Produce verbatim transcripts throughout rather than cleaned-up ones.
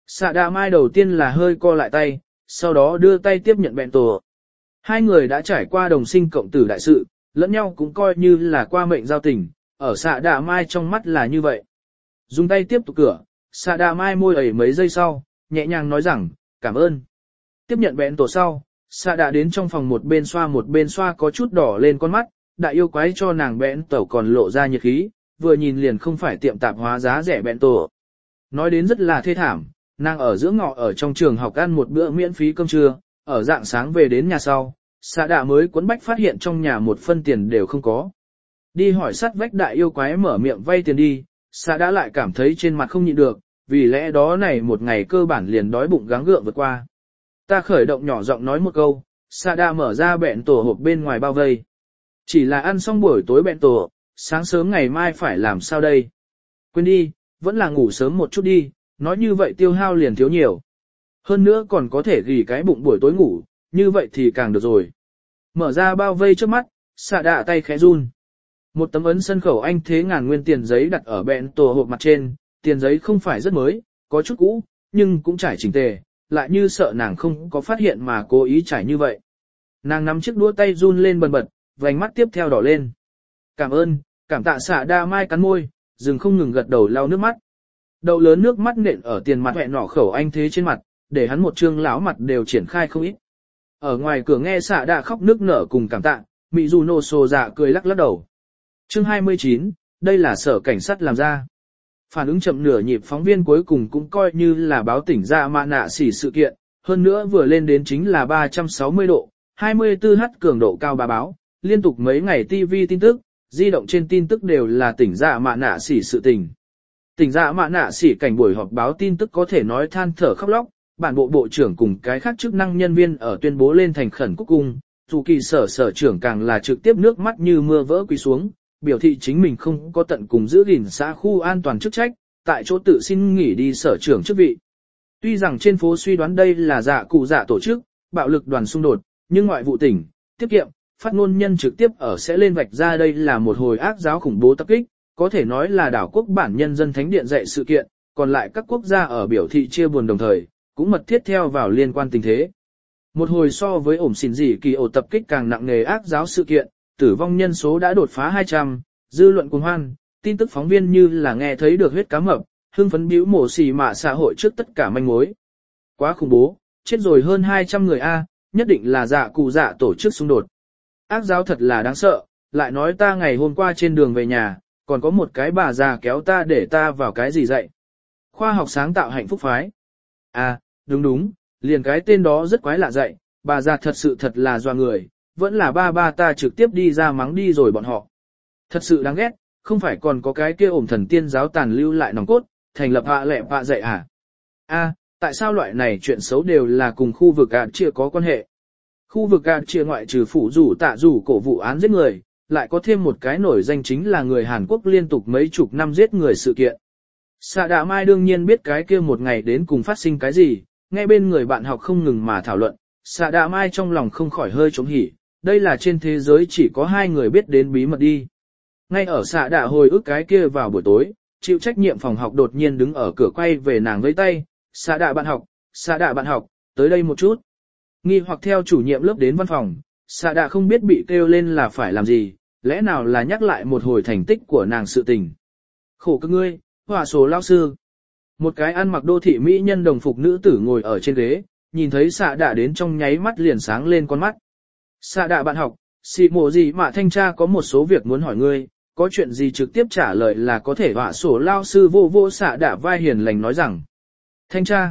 Sạ đạ mai đầu tiên là hơi co lại tay, sau đó đưa tay tiếp nhận bẹn tổ. Hai người đã trải qua đồng sinh cộng tử đại sự, lẫn nhau cũng coi như là qua mệnh giao tình, ở sạ đạ mai trong mắt là như vậy. Dùng tay tiếp tục cửa, sạ đạ mai môi ẩy mấy giây sau, nhẹ nhàng nói rằng, cảm ơn. Tiếp nhận bẹn tổ sau, sạ đạ đến trong phòng một bên xoa một bên xoa có chút đỏ lên con mắt, đại yêu quái cho nàng bẹn tổ còn lộ ra nhiệt khí, vừa nhìn liền không phải tiệm tạp hóa giá rẻ bẹn tổ. Nói đến rất là thê thảm, nàng ở giữa ngọ ở trong trường học ăn một bữa miễn phí cơm trưa, ở dạng sáng về đến nhà sau, sạ đạ mới quấn bách phát hiện trong nhà một phân tiền đều không có. Đi hỏi sắt vách đại yêu quái mở miệng vay tiền đi, sạ đạ lại cảm thấy trên mặt không nhịn được, vì lẽ đó này một ngày cơ bản liền đói bụng gắng gượng vượt qua. Ta khởi động nhỏ giọng nói một câu, sạ đạ mở ra bẹn tổ hộp bên ngoài bao vây. Chỉ là ăn xong buổi tối bẹn tổ, sáng sớm ngày mai phải làm sao đây? Quên đi, vẫn là ngủ sớm một chút đi, nói như vậy tiêu hao liền thiếu nhiều. Hơn nữa còn có thể gỉ cái bụng buổi tối ngủ, như vậy thì càng được rồi. Mở ra bao vây trước mắt, sạ đạ tay khẽ run. Một tấm ấn sân khẩu anh thế ngàn nguyên tiền giấy đặt ở bẹn tổ hộp mặt trên, tiền giấy không phải rất mới, có chút cũ, nhưng cũng trải chỉnh tề, lại như sợ nàng không có phát hiện mà cố ý trải như vậy. Nàng nắm chiếc đũa tay run lên bần bật, vành mắt tiếp theo đỏ lên. Cảm ơn, cảm tạ sạ đạ mai cắn môi, dừng không ngừng gật đầu lau nước mắt. Đậu lớn nước mắt nện ở tiền mặt hẹn nỏ khẩu anh thế trên mặt, để hắn một trương lão mặt đều triển khai không ít. Ở ngoài cửa nghe sạ đạ khóc nước nở cùng cảm tạ, Mị Dù Nô Sô dạ cười lắc lắc đầu. Chương hai mươi chín, đây là sở cảnh sát làm ra. Phản ứng chậm nửa nhịp phóng viên cuối cùng cũng coi như là báo tỉnh ra mạ nạ xỉ sự kiện, hơn nữa vừa lên đến chính là ba trăm sáu mươi độ, hai mươi tư H cường độ cao bà báo, liên tục mấy ngày ti vi tin tức, di động trên tin tức đều là tỉnh dạ mạ nạ xỉ sự tình. Tỉnh dạ mạ nạ xỉ cảnh buổi họp báo tin tức có thể nói than thở khóc lóc, bản bộ bộ trưởng cùng cái khác chức năng nhân viên ở tuyên bố lên thành khẩn cúc cung, dù kỳ sở sở trưởng càng là trực tiếp nước mắt như mưa vỡ quỳ xuống, biểu thị chính mình không có tận cùng giữ gìn xã khu an toàn chức trách, tại chỗ tự xin nghỉ đi sở trưởng chức vị. Tuy rằng trên phố suy đoán đây là dạ cụ dạ tổ chức, bạo lực đoàn xung đột, nhưng ngoại vụ tỉnh, tiết kiệm, phát ngôn nhân trực tiếp ở sẽ lên vạch ra đây là một hồi ác giáo khủng bố tập kích, có thể nói là đảo quốc bản nhân dân thánh điện dạy sự kiện, còn lại các quốc gia ở biểu thị chia buồn đồng thời, cũng mật thiết theo vào liên quan tình thế. Một hồi so với ổm xỉn dị kỳ ổ tập kích càng nặng nề ác giáo sự kiện, tử vong nhân số đã đột phá hai trăm, dư luận cuồng hoan, tin tức phóng viên như là nghe thấy được huyết cá mập, hưng phấn bĩu mổ xì mạ xã hội trước tất cả manh mối. Quá khủng bố, chết rồi hơn hai trăm người a, nhất định là dạ cụ dạ tổ chức xung đột. Ác giáo thật là đáng sợ, lại nói ta ngày hôm qua trên đường về nhà, còn có một cái bà già kéo ta để ta vào cái gì dạy. Khoa học sáng tạo hạnh phúc phái. À, đúng đúng, liền cái tên đó rất quái lạ dạy, bà già thật sự thật là doa người, vẫn là ba ba ta trực tiếp đi ra mắng đi rồi bọn họ. Thật sự đáng ghét, không phải còn có cái kia ổm thần tiên giáo tàn lưu lại nòng cốt, thành lập hạ lệ hạ dạy à? À, tại sao loại này chuyện xấu đều là cùng khu vực ạt chia có quan hệ? Khu vực ạt chia ngoại trừ phủ rủ tạ rủ cổ vụ án giết người, lại có thêm một cái nổi danh chính là người Hàn Quốc liên tục mấy chục năm giết người sự kiện. Sạ Đạ Mai đương nhiên biết cái kia một ngày đến cùng phát sinh cái gì, nghe bên người bạn học không ngừng mà thảo luận, Sạ Đạ Mai trong lòng không khỏi hơi trống hỉ, đây là trên thế giới chỉ có hai người biết đến bí mật đi. Ngay ở Sạ Đạ hồi ức cái kia vào buổi tối, chịu trách nhiệm phòng học đột nhiên đứng ở cửa quay về nàng với tay, Sạ Đạ bạn học, Sạ Đạ bạn học, tới đây một chút. Nghi hoặc theo chủ nhiệm lớp đến văn phòng, Sạ Đạ không biết bị kêu lên là phải làm gì, lẽ nào là nhắc lại một hồi thành tích của nàng sự tình. Khổ các ngươi, họa số lao sư. Một cái ăn mặc đô thị mỹ nhân đồng phục nữ tử ngồi ở trên ghế, nhìn thấy Sạ Đạ đến trong nháy mắt liền sáng lên con mắt. Sạ Đạ bạn học, xì mộ gì mà thanh tra có một số việc muốn hỏi ngươi, có chuyện gì trực tiếp trả lời là có thể. Họa sổ lao sư vô vô Sạ Đạ vai hiền lành nói rằng. Thanh tra.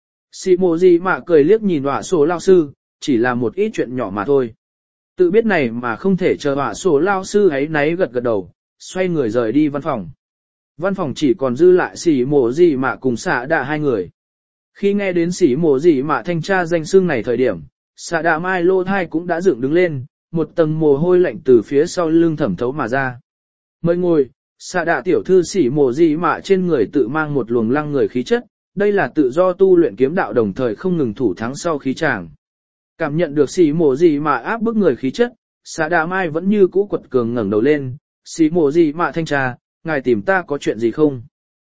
Xì mộ gì mà cười liếc nhìn họa sổ lao sư, chỉ là một ít chuyện nhỏ mà thôi. Tự biết này mà không thể chờ họa sổ lao sư ấy náy gật gật đầu, xoay người rời đi văn phòng. Văn phòng chỉ còn dư lại xỉ mộ gì mà cùng Sạ Đạ hai người. Khi nghe đến xỉ mộ gì mà thanh tra danh xưng này thời điểm, Sạ Đạ mai lô thai cũng đã dựng đứng lên, một tầng mồ hôi lạnh từ phía sau lưng thẩm thấu mà ra. Mời ngồi, Sạ Đạ tiểu thư xỉ mộ gì mà trên người tự mang một luồng lăng người khí chất, đây là tự do tu luyện kiếm đạo đồng thời không ngừng thủ thắng sau khí tràng. Cảm nhận được xỉ mộ gì mà áp bức người khí chất, Sạ Đạ mai vẫn như cũ quật cường ngẩng đầu lên, xỉ mộ gì mà thanh tra, ngài tìm ta có chuyện gì không?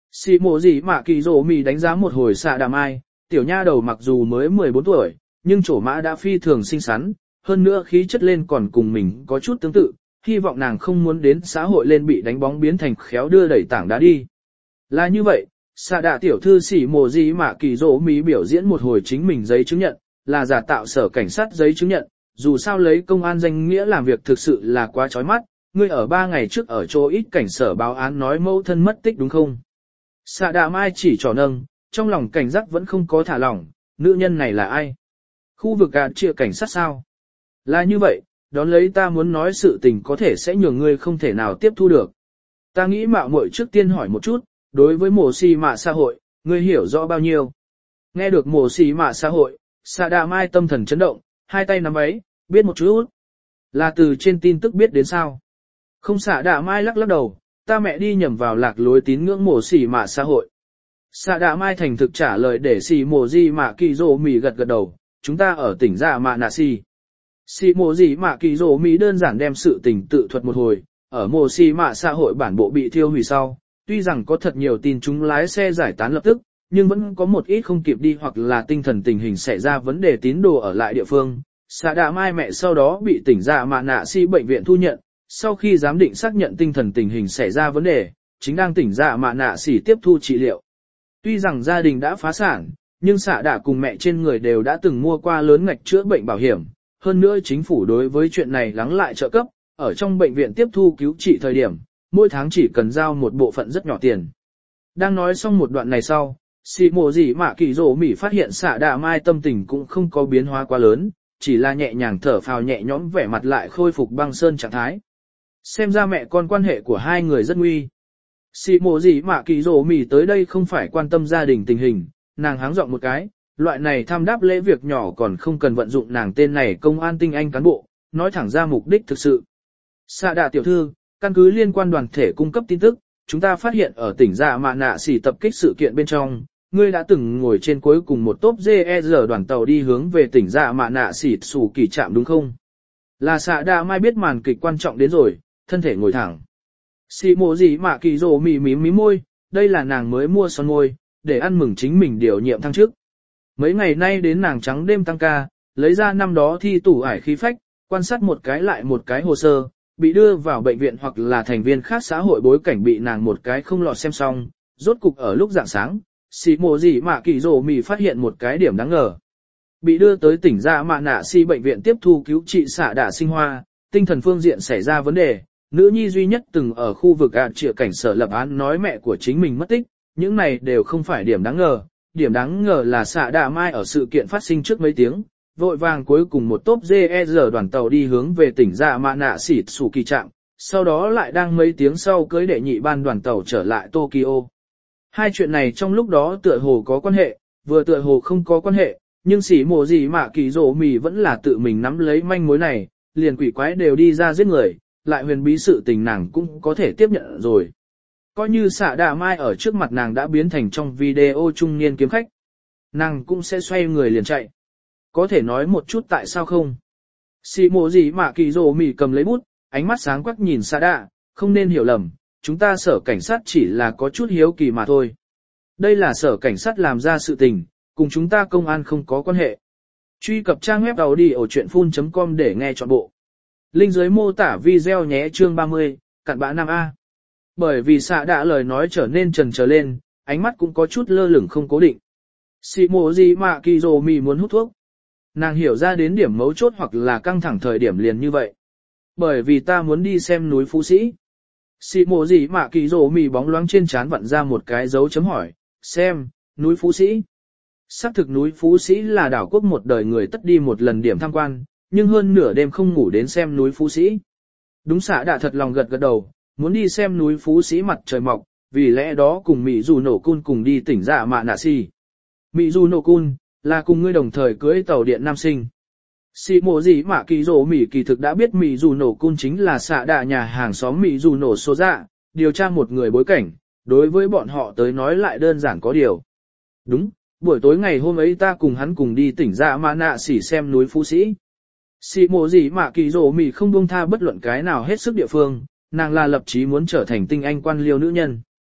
Xì mộ gì mà kỳ rổ mì đánh giá một hồi xạ đà mai, tiểu nha đầu mặc dù mới mười bốn tuổi, nhưng trổ mã đã phi thường xinh xắn, hơn nữa khí chất lên còn cùng mình có chút tương tự, hy vọng nàng không muốn đến xã hội lên bị đánh bóng biến thành khéo đưa đẩy tảng đá đi. Là như vậy, xạ đà tiểu thư xì mộ gì mà kỳ rổ mì biểu diễn một hồi chính mình giấy chứng nhận, là giả tạo sở cảnh sát giấy chứng nhận, dù sao lấy công an danh nghĩa làm việc thực sự là quá chói mắt, ngươi ở ba ngày trước ở chỗ ít cảnh sở báo án nói mẫu thân mất tích đúng không? Xạ đà mai chỉ trỏ nâng, trong lòng cảnh giác vẫn không có thả lỏng, nữ nhân này là ai? Khu vực gạt trịa cảnh sát sao? Là như vậy, đón lấy ta muốn nói sự tình có thể sẽ nhường ngươi không thể nào tiếp thu được. Ta nghĩ mạo muội trước tiên hỏi một chút, đối với mổ xì mạ xã hội, ngươi hiểu rõ bao nhiêu? Nghe được mổ xì mạ xã hội, xạ đà mai tâm thần chấn động, hai tay nắm ấy, biết một chút. Là từ trên tin tức biết đến sao? Không, xạ đà mai lắc lắc đầu, ta mẹ đi nhầm vào lạc lối tín ngưỡng mổ xì mạ xã hội. Xạ đà mai thành thực trả lời để xì mổ gì mạ kỳ rồ mì gật gật đầu, chúng ta ở tỉnh dạ mạ nạ xì. Xì mổ gì mạ kỳ rồ mì đơn giản đem sự tình tự thuật một hồi, ở mổ xì mạ xã hội bản bộ bị thiêu hủy sau, tuy rằng có thật nhiều tin chúng lái xe giải tán lập tức, nhưng vẫn có một ít không kịp đi hoặc là tinh thần tình hình xảy ra vấn đề tín đồ ở lại địa phương. Xạ đà mai mẹ sau đó bị tỉnh dạ mạ nạ xì bệnh viện thu nhận, sau khi giám định xác nhận tinh thần tình hình xảy ra vấn đề, chính đang tỉnh dạ mạ nạ xì tiếp thu trị liệu. Tuy rằng gia đình đã phá sản, nhưng xạ đà cùng mẹ trên người đều đã từng mua qua lớn ngạch chữa bệnh bảo hiểm, hơn nữa chính phủ đối với chuyện này lắng lại trợ cấp, ở trong bệnh viện tiếp thu cứu trị thời điểm, mỗi tháng chỉ cần giao một bộ phận rất nhỏ tiền. Đang nói xong một đoạn này sau, xì mộ gì mà kỳ rồ mỉ phát hiện xạ đà mai tâm tình cũng không có biến hóa quá lớn, chỉ là nhẹ nhàng thở phào nhẹ nhõm vẻ mặt lại khôi phục băng sơn trạng thái. Xem ra mẹ con quan hệ của hai người rất nguy. Xì mộ gì mà kỳ rồ mỉ tới đây không phải quan tâm gia đình tình hình, nàng háng giọng một cái, loại này tham đáp lễ việc nhỏ còn không cần vận dụng nàng tên này công an tinh anh cán bộ, nói thẳng ra mục đích thực sự. Xạ đà tiểu thư, căn cứ liên quan đoàn thể cung cấp tin tức, chúng ta phát hiện ở tỉnh dạ mạ nạ xỉ tập kích sự kiện bên trong, ngươi đã từng ngồi trên cuối cùng một tốp giê e rờ đoàn tàu đi hướng về tỉnh dạ mạ nạ xỉ sủ kỳ trạm đúng không? Là xạ đà mai biết màn kịch quan trọng đến rồi, thân thể ngồi thẳng. Xì mộ gì mà kỳ rồ mỉ mím mí môi, đây là nàng mới mua son môi, để ăn mừng chính mình điều nhiệm thăng chức. Mấy ngày nay đến nàng trắng đêm tăng ca, lấy ra năm đó thi tủ ải khí phách, quan sát một cái lại một cái hồ sơ, bị đưa vào bệnh viện hoặc là thành viên khác xã hội bối cảnh bị nàng một cái không lọt xem xong, rốt cục ở lúc rạng sáng, xì mộ gì mà kỳ rồ mỉ phát hiện một cái điểm đáng ngờ. Bị đưa tới tỉnh dạ mạ nạ xì bệnh viện tiếp thu cứu trị xạ đà sinh hoa, tinh thần phương diện xảy ra vấn đề, nữ nhi duy nhất từng ở khu vực ạt trịa cảnh sở lập án nói mẹ của chính mình mất tích, những này đều không phải điểm đáng ngờ, điểm đáng ngờ là xạ đà mai ở sự kiện phát sinh trước mấy tiếng, vội vàng cuối cùng một tốp giê e rờ đoàn tàu đi hướng về tỉnh dạ mạ nạ xỉ sủ kỳ trạm, sau đó lại đang mấy tiếng sau cưới đệ nhị ban đoàn tàu trở lại Tokyo. Hai chuyện này trong lúc đó tựa hồ có quan hệ, vừa tựa hồ không có quan hệ, nhưng xỉ mộ gì mà kỳ rồ mì vẫn là tự mình nắm lấy manh mối này, liền quỷ quái đều đi ra giết người, lại huyền bí sự tình nàng cũng có thể tiếp nhận rồi. Coi như xạ đà mai ở trước mặt nàng đã biến thành trong video trung niên kiếm khách, nàng cũng sẽ xoay người liền chạy. Có thể nói một chút tại sao không? Xì mộ gì mà kỳ rồ mỉ cầm lấy bút, ánh mắt sáng quắc nhìn xạ đà, không nên hiểu lầm, chúng ta sở cảnh sát chỉ là có chút hiếu kỳ mà thôi. Đây là sở cảnh sát làm ra sự tình, cùng chúng ta công an không có quan hệ. Truy cập trang web audiochuyenphun chấm com để nghe trọn bộ. Link dưới mô tả video nhé. Chương ba mươi, cặn bã nam A. Bởi vì xạ đạ lời nói trở nên trần trở lên, ánh mắt cũng có chút lơ lửng không cố định. Xì mộ gì mà kỳ rồ mì muốn hút thuốc. Nàng hiểu ra đến điểm mấu chốt hoặc là căng thẳng thời điểm liền như vậy. Bởi vì ta muốn đi xem núi Phú Sĩ. Xì mộ gì mà kỳ rồ mì bóng loáng trên trán vặn ra một cái dấu chấm hỏi, xem, núi Phú Sĩ. Xác thực núi Phú Sĩ là đảo quốc một đời người tất đi một lần điểm tham quan, nhưng hơn nửa đêm không ngủ đến xem núi Phú Sĩ. Đúng xạ đã thật lòng gật gật đầu, muốn đi xem núi Phú Sĩ mặt trời mọc, vì lẽ đó cùng Mỹ Dù Nổ Cun cùng đi tỉnh dạ mạ nạ xì. Mỹ Dù Nổ Cun, là cùng ngươi đồng thời cưới tàu điện nam sinh. Xì mộ gì mà kỳ rồ Mỹ kỳ thực đã biết Mỹ Dù Nổ Cun chính là xạ đạ nhà hàng xóm Mỹ Dù Nổ số dạ, điều tra một người bối cảnh, đối với bọn họ tới nói lại đơn giản có điều. Đúng, buổi tối ngày hôm ấy ta cùng hắn cùng đi tỉnh dạ mạ nạ xỉ xem núi Phú Sĩ. Xì mộ gì mà kỳ rồ Mỹ không buông tha bất luận cái nào hết sức địa phương, nàng là lập chí muốn trở thành tinh anh quan liêu nữ nhân.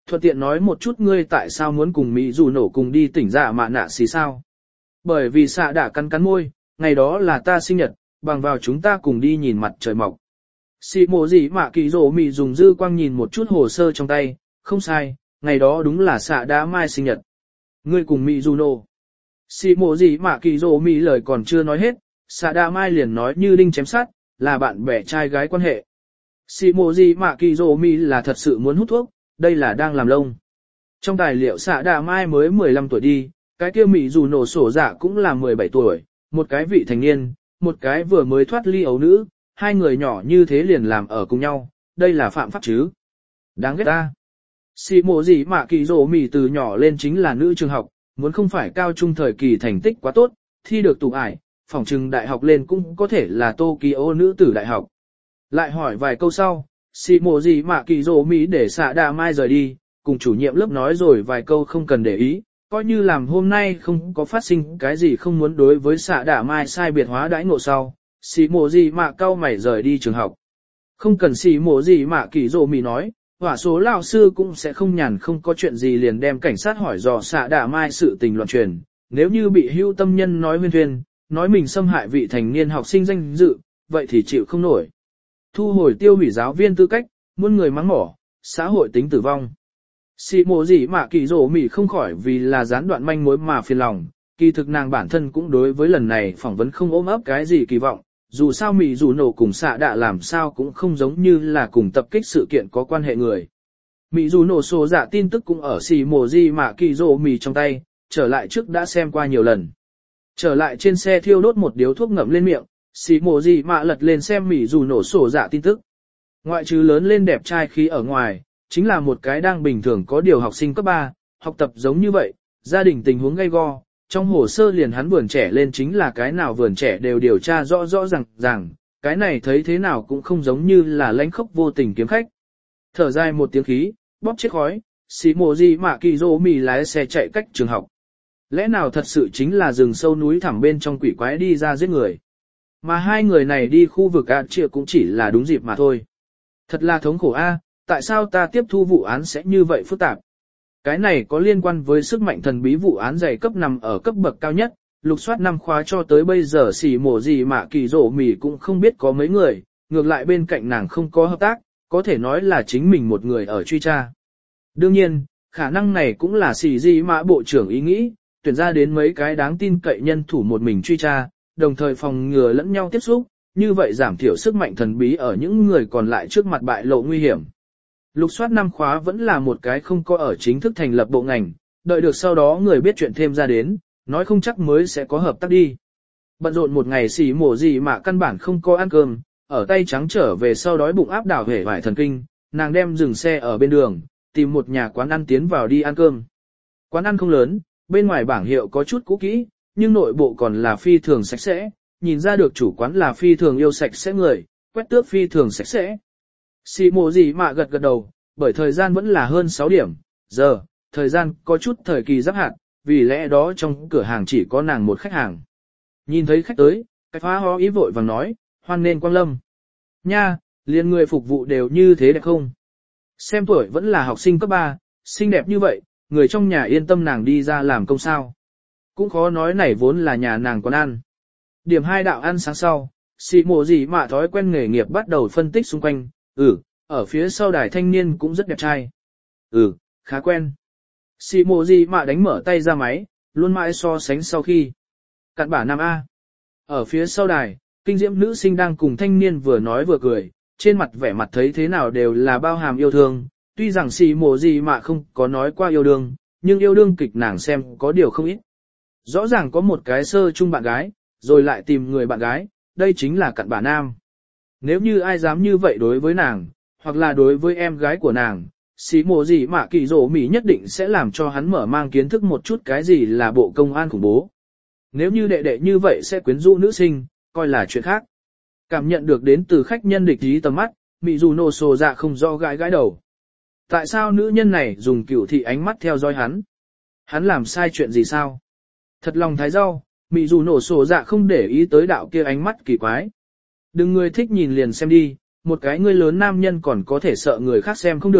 Thuận tiện nói một chút ngươi tại sao muốn cùng Mỹ dù nổ cùng đi tỉnh dạ mạ nạ xì sao. Bởi vì xạ đã cắn cắn môi, ngày đó là ta sinh nhật, bằng vào chúng ta cùng đi nhìn mặt trời mọc. Xì mộ gì mà kỳ rổ Mỹ dùng dư quang nhìn một chút hồ sơ trong tay, không sai, ngày đó đúng là xạ đã mai sinh nhật. Ngươi cùng Mỹ dù nổ. Xì mộ gì mà kỳ rổ Mỹ lời còn chưa nói hết, xạ đã mai liền nói như đinh chém sát, là bạn bè trai gái quan hệ. Xì mộ gì mà kỳ rổ Mỹ là thật sự muốn hút thuốc, đây là đang làm lông. Trong tài liệu xạ đà mai mới mười lăm tuổi đi, cái kia Mỹ dù nổ sổ dạ cũng là mười bảy tuổi, một cái vị thành niên, một cái vừa mới thoát ly ấu nữ, hai người nhỏ như thế liền làm ở cùng nhau, đây là phạm pháp chứ. Đáng ghét ta. Xì mộ gì mà kỳ rổ Mỹ từ nhỏ lên chính là nữ trường học, muốn không phải cao trung thời kỳ thành tích quá tốt, thi được tụ ải, phỏng trừng đại học lên cũng có thể là Tokyo nữ tử đại học. Lại hỏi vài câu sau, xì mộ gì mà kỳ rổ Mỹ để xạ đà mai rời đi, cùng chủ nhiệm lớp nói rồi vài câu không cần để ý, coi như làm hôm nay không có phát sinh cái gì không muốn đối với xạ đà mai sai biệt hóa đãi ngộ sau, xì mộ gì mà cao mày rời đi trường học. Không cần xì mộ gì mà kỳ rổ Mỹ nói, hỏa số lão sư cũng sẽ không nhàn không có chuyện gì liền đem cảnh sát hỏi dò xạ đà mai sự tình loạn truyền, nếu như bị hưu tâm nhân nói huyên thuyên, nói mình xâm hại vị thành niên học sinh danh dự, vậy thì chịu không nổi. Thu hồi tiêu hủy giáo viên tư cách, muôn người mắng mỏ, xã hội tính tử vong. Xì mộ gì mà kỳ rổ Mỹ không khỏi vì là gián đoạn manh mối mà phiền lòng, kỳ thực nàng bản thân cũng đối với lần này phỏng vấn không ôm ấp cái gì kỳ vọng, dù sao Mỹ dù nổ cùng xạ đạ làm sao cũng không giống như là cùng tập kích sự kiện có quan hệ người. Mỹ dù nổ sổ dạ tin tức cũng ở xì mộ gì mà kỳ rổ Mỹ trong tay, trở lại trước đã xem qua nhiều lần. Trở lại trên xe thiêu đốt một điếu thuốc ngậm lên miệng, xì mộ gì mà lật lên xem Mỹ dù nổ sổ dạ tin tức. Ngoại trừ lớn lên đẹp trai khí ở ngoài, chính là một cái đang bình thường có điều học sinh cấp ba, học tập giống như vậy, gia đình tình huống gay go, trong hồ sơ liền hắn vườn trẻ lên chính là cái nào vườn trẻ đều điều tra rõ rõ ràng ràng, cái này thấy thế nào cũng không giống như là lãnh khốc vô tình kiếm khách. Thở dài một tiếng khí, bóp chết khói, xì mộ gì mà kỳ rô mì lái xe chạy cách trường học. Lẽ nào thật sự chính là rừng sâu núi thẳm bên trong quỷ quái đi ra giết người. Mà hai người này đi khu vực ạ chia cũng chỉ là đúng dịp mà thôi. Thật là thống khổ a, tại sao ta tiếp thu vụ án sẽ như vậy phức tạp? Cái này có liên quan với sức mạnh thần bí vụ án dày cấp nằm ở cấp bậc cao nhất, lục soát năm khóa cho tới bây giờ xỉ mổ gì mà kỳ rổ mì cũng không biết có mấy người, ngược lại bên cạnh nàng không có hợp tác, có thể nói là chính mình một người ở truy tra. Đương nhiên, khả năng này cũng là xỉ gì mà bộ trưởng ý nghĩ, tuyển ra đến mấy cái đáng tin cậy nhân thủ một mình truy tra, đồng thời phòng ngừa lẫn nhau tiếp xúc, như vậy giảm thiểu sức mạnh thần bí ở những người còn lại trước mặt bại lộ nguy hiểm. Lục soát năm khóa vẫn là một cái không có ở chính thức thành lập bộ ngành, đợi được sau đó người biết chuyện thêm ra đến, nói không chắc mới sẽ có hợp tác đi. Bận rộn một ngày xỉ mổ gì mà căn bản không có ăn cơm, ở tay trắng trở về sau đói bụng áp đảo hể vải thần kinh, nàng đem dừng xe ở bên đường, tìm một nhà quán ăn tiến vào đi ăn cơm. Quán ăn không lớn, bên ngoài bảng hiệu có chút cũ kỹ, nhưng nội bộ còn là phi thường sạch sẽ, nhìn ra được chủ quán là phi thường yêu sạch sẽ người, quét tước phi thường sạch sẽ. Xì mộ gì mà gật gật đầu, bởi thời gian vẫn là hơn sáu điểm, giờ, thời gian có chút thời kỳ giáp hạt, vì lẽ đó trong cửa hàng chỉ có nàng một khách hàng. Nhìn thấy khách tới, cái phá ho ý vội vàng nói, hoan nên quang lâm. Nha, liền người phục vụ đều như thế đẹp không? Xem tuổi vẫn là học sinh cấp ba, xinh đẹp như vậy, người trong nhà yên tâm nàng đi ra làm công sao. Cũng khó nói này vốn là nhà nàng quán ăn. Điểm hai đạo ăn sáng sau, xì mộ gì mà thói quen nghề nghiệp bắt đầu phân tích xung quanh, ừ, ở phía sau đài thanh niên cũng rất đẹp trai. Ừ, khá quen. Xì mộ gì mà đánh mở tay ra máy, luôn mãi so sánh sau khi. Cặn bả nam A. Ở phía sau đài, kinh diễm nữ sinh đang cùng thanh niên vừa nói vừa cười, trên mặt vẻ mặt thấy thế nào đều là bao hàm yêu thương, tuy rằng xì mộ gì mà không có nói qua yêu đương, nhưng yêu đương kịch nàng xem có điều không ít. Rõ ràng có một cái sơ chung bạn gái, rồi lại tìm người bạn gái, đây chính là cặn bả nam. Nếu như ai dám như vậy đối với nàng, hoặc là đối với em gái của nàng, xí mộ gì mà kỳ rổ mỉ nhất định sẽ làm cho hắn mở mang kiến thức một chút cái gì là bộ công an khủng bố. Nếu như đệ đệ như vậy sẽ quyến rũ nữ sinh, coi là chuyện khác. Cảm nhận được đến từ khách nhân địch ý tầm mắt, mị dù nổ sổ dạ không do gãi gãi đầu. Tại sao nữ nhân này dùng cửu thị ánh mắt theo dõi hắn? Hắn làm sai chuyện gì sao? Thật lòng thái rau, mị dù nổ sổ dạ không để ý tới đạo kia ánh mắt kỳ quái. Đừng người thích nhìn liền xem đi, một cái ngươi lớn nam nhân còn có thể sợ người khác xem không được,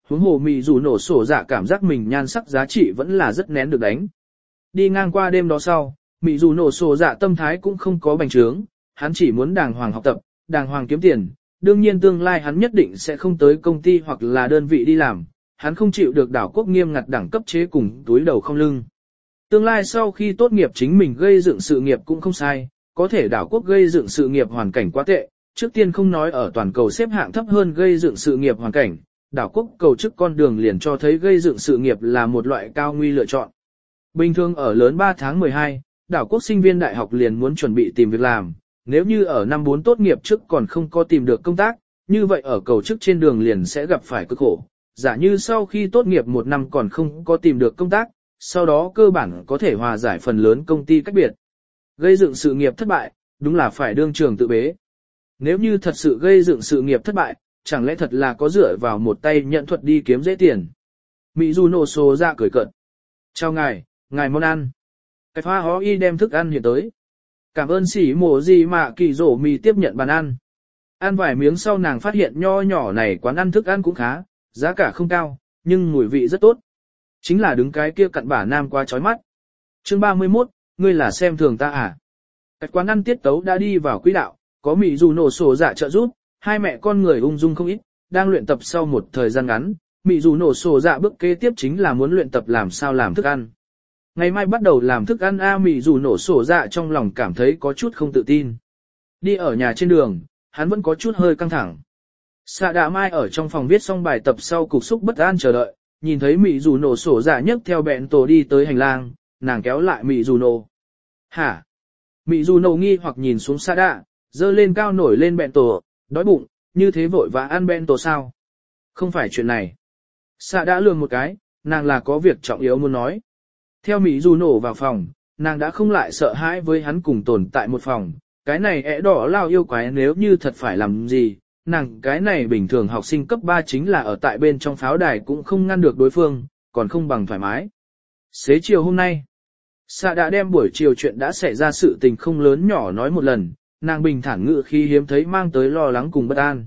Huống hồ mị dù nổ sổ dạ cảm giác mình nhan sắc giá trị vẫn là rất nén được đánh. Đi ngang qua đêm đó sau, mị dù nổ sổ dạ tâm thái cũng không có bành trướng, hắn chỉ muốn đàng hoàng học tập, đàng hoàng kiếm tiền, đương nhiên tương lai hắn nhất định sẽ không tới công ty hoặc là đơn vị đi làm, hắn không chịu được đảo quốc nghiêm ngặt đẳng cấp chế cùng túi đầu không lưng. Tương lai sau khi tốt nghiệp chính mình gây dựng sự nghiệp cũng không sai, có thể đảo quốc gây dựng sự nghiệp hoàn cảnh quá tệ, trước tiên không nói ở toàn cầu xếp hạng thấp hơn gây dựng sự nghiệp hoàn cảnh, đảo quốc cầu chức con đường liền cho thấy gây dựng sự nghiệp là một loại cao nguy lựa chọn. Bình thường ở lớn ba tháng mười hai, đảo quốc sinh viên đại học liền muốn chuẩn bị tìm việc làm, nếu như ở năm bốn tốt nghiệp trước còn không có tìm được công tác, như vậy ở cầu chức trên đường liền sẽ gặp phải cực khổ. Giả như sau khi tốt nghiệp một năm còn không có tìm được công tác, sau đó cơ bản có thể hòa giải phần lớn công ty cách biệt. Gây dựng sự nghiệp thất bại, đúng là phải đương trường tự bế. Nếu như thật sự gây dựng sự nghiệp thất bại, chẳng lẽ thật là có dựa vào một tay nhận thuật đi kiếm dễ tiền. Mỹ Du nổ số ra cười cợt. Chào ngài, ngài món ăn. Cái pha hó y đem thức ăn hiện tới. Cảm ơn sỉ mổ gì mà kỳ rổ mì tiếp nhận bàn ăn. Ăn vài miếng sau nàng phát hiện nho nhỏ này quán ăn thức ăn cũng khá, giá cả không cao, nhưng mùi vị rất tốt. Chính là đứng cái kia cặn bả nam quá chói mắt. Chương ba mươi mốt, ngươi là xem thường ta à? Cái quán ăn tiết tấu đã đi vào quỹ đạo, có Mỹ dù nổ sổ dạ trợ giúp, hai mẹ con người ung dung không ít, đang luyện tập sau một thời gian ngắn. Mỹ dù nổ sổ dạ bước kế tiếp chính là muốn luyện tập làm sao làm thức ăn. Ngày mai bắt đầu làm thức ăn a Mỹ dù nổ sổ dạ trong lòng cảm thấy có chút không tự tin. Đi ở nhà trên đường, hắn vẫn có chút hơi căng thẳng. Sạ Đạ Mai ở trong phòng viết xong bài tập sau cục xúc bất an chờ đợi, nhìn thấy Mỹ dù nổ sổ dạ nhấc theo bẹn tổ đi tới hành lang, nàng kéo lại Mỹ dù nổ. Hả? Mỹ dù nổ nghi hoặc nhìn xuống Sạ Đạ, dơ lên cao nổi lên bẹn tổ, đói bụng, như thế vội vã ăn bẹn tổ sao? Không phải chuyện này. Sạ Đạ lườm một cái, nàng là có việc trọng yếu muốn nói. Theo Mỹ dù nổ vào phòng, nàng đã không lại sợ hãi với hắn cùng tồn tại một phòng, cái này ẻ đỏ lao yêu quái nếu như thật phải làm gì, nàng cái này bình thường học sinh cấp ba chính là ở tại bên trong pháo đài cũng không ngăn được đối phương, còn không bằng thoải mái. Xế chiều hôm nay, Sạ đã đem buổi chiều chuyện đã xảy ra sự tình không lớn nhỏ nói một lần, nàng bình thản ngự khi hiếm thấy mang tới lo lắng cùng bất an.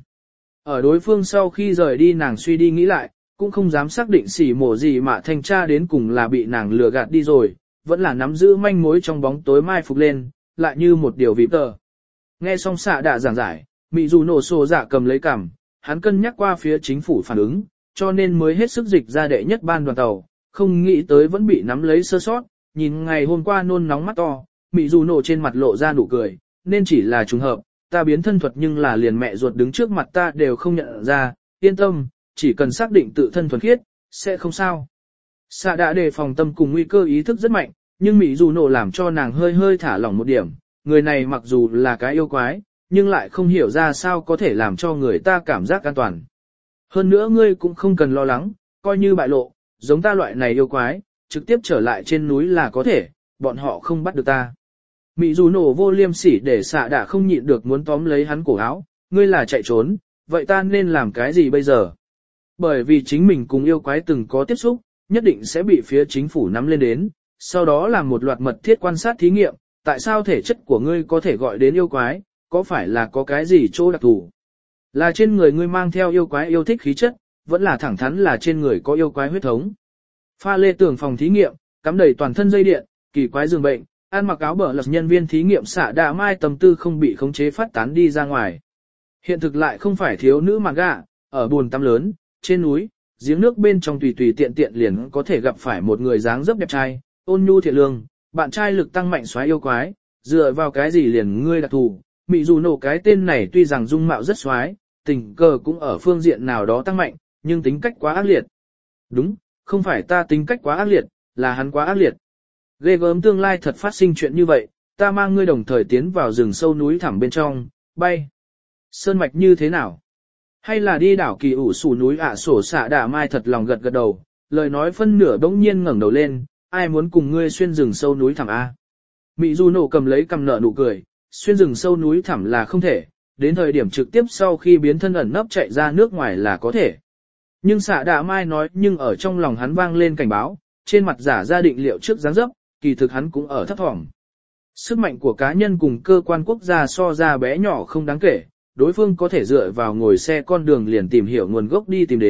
Ở đối phương sau khi rời đi nàng suy đi nghĩ lại, cũng không dám xác định xỉ mổ gì mà thanh tra đến cùng là bị nàng lừa gạt đi rồi, vẫn là nắm giữ manh mối trong bóng tối mai phục lên, lại như một điều vịp tờ. Nghe xong Sạ đã giảng giải, Mỹ dù nổ sổ dạ cầm lấy cằm, hắn cân nhắc qua phía chính phủ phản ứng, cho nên mới hết sức dịch ra đệ nhất ban đoàn tàu, không nghĩ tới vẫn bị nắm lấy sơ sót, nhìn ngày hôm qua nôn nóng mắt to, Mỹ dù nổ trên mặt lộ ra nụ cười, nên chỉ là trùng hợp, ta biến thân thuật nhưng là liền mẹ ruột đứng trước mặt ta đều không nhận ra, yên tâm, chỉ cần xác định tự thân thuần khiết, sẽ không sao. Sạ đã đề phòng tâm cùng nguy cơ ý thức rất mạnh, nhưng Mỹ dù nổ làm cho nàng hơi hơi thả lỏng một điểm, người này mặc dù là cái yêu quái, nhưng lại không hiểu ra sao có thể làm cho người ta cảm giác an toàn. Hơn nữa ngươi cũng không cần lo lắng, coi như bại lộ, giống ta loại này yêu quái, trực tiếp trở lại trên núi là có thể, bọn họ không bắt được ta. Mỹ dù nổ vô liêm sỉ để Sạ đã không nhịn được muốn tóm lấy hắn cổ áo, ngươi là chạy trốn, vậy ta nên làm cái gì bây giờ? Bởi vì chính mình cùng yêu quái từng có tiếp xúc, nhất định sẽ bị phía chính phủ nắm lên đến, sau đó làm một loạt mật thiết quan sát thí nghiệm, tại sao thể chất của ngươi có thể gọi đến yêu quái, có phải là có cái gì chỗ đặc thù? Là trên người ngươi mang theo yêu quái yêu thích khí chất, vẫn là thẳng thắn là trên người có yêu quái huyết thống. Pha lê tường phòng thí nghiệm, cắm đầy toàn thân dây điện, kỳ quái giường bệnh, ăn mặc áo bờ lật nhân viên thí nghiệm Sạ Đạ Mai tâm tư không bị khống chế phát tán đi ra ngoài. Hiện thực lại không phải thiếu nữ mà gạ, ở buồn tắm lớn, trên núi, giếng nước bên trong tùy tùy tiện tiện liền có thể gặp phải một người dáng dấp đẹp trai, ôn nhu thiện lương, bạn trai lực tăng mạnh xoáy yêu quái, dựa vào cái gì liền ngươi đặc thù. Mỹ dù nổ cái tên này tuy rằng dung mạo rất xoái, tình cờ cũng ở phương diện nào đó tăng mạnh, nhưng tính cách quá ác liệt. Đúng, không phải ta tính cách quá ác liệt, là hắn quá ác liệt. Ghê gớm tương lai thật phát sinh chuyện như vậy, ta mang ngươi đồng thời tiến vào rừng sâu núi thẳm bên trong, bay. Sơn mạch như thế nào? Hay là đi đảo kỳ ủ sủ núi ạ sổ Sạ Đạ Mai thật lòng gật gật đầu, lời nói phân nửa bỗng nhiên ngẩng đầu lên, ai muốn cùng ngươi xuyên rừng sâu núi thẳm a? Mỹ dù nổ cầm lấy cầm nợ nụ cười, xuyên rừng sâu núi thẳm là không thể, đến thời điểm trực tiếp sau khi biến thân ẩn nấp chạy ra nước ngoài là có thể. Nhưng Sạ Đạ Mai nói nhưng ở trong lòng hắn vang lên cảnh báo, trên mặt giả ra định liệu trước dáng dấp, kỳ thực hắn cũng ở thấp thỏm. Sức mạnh của cá nhân cùng cơ quan quốc gia so ra bé nhỏ không đáng kể, đối phương có thể dựa vào ngồi xe con đường liền tìm hiểu nguồn gốc đi tìm đến,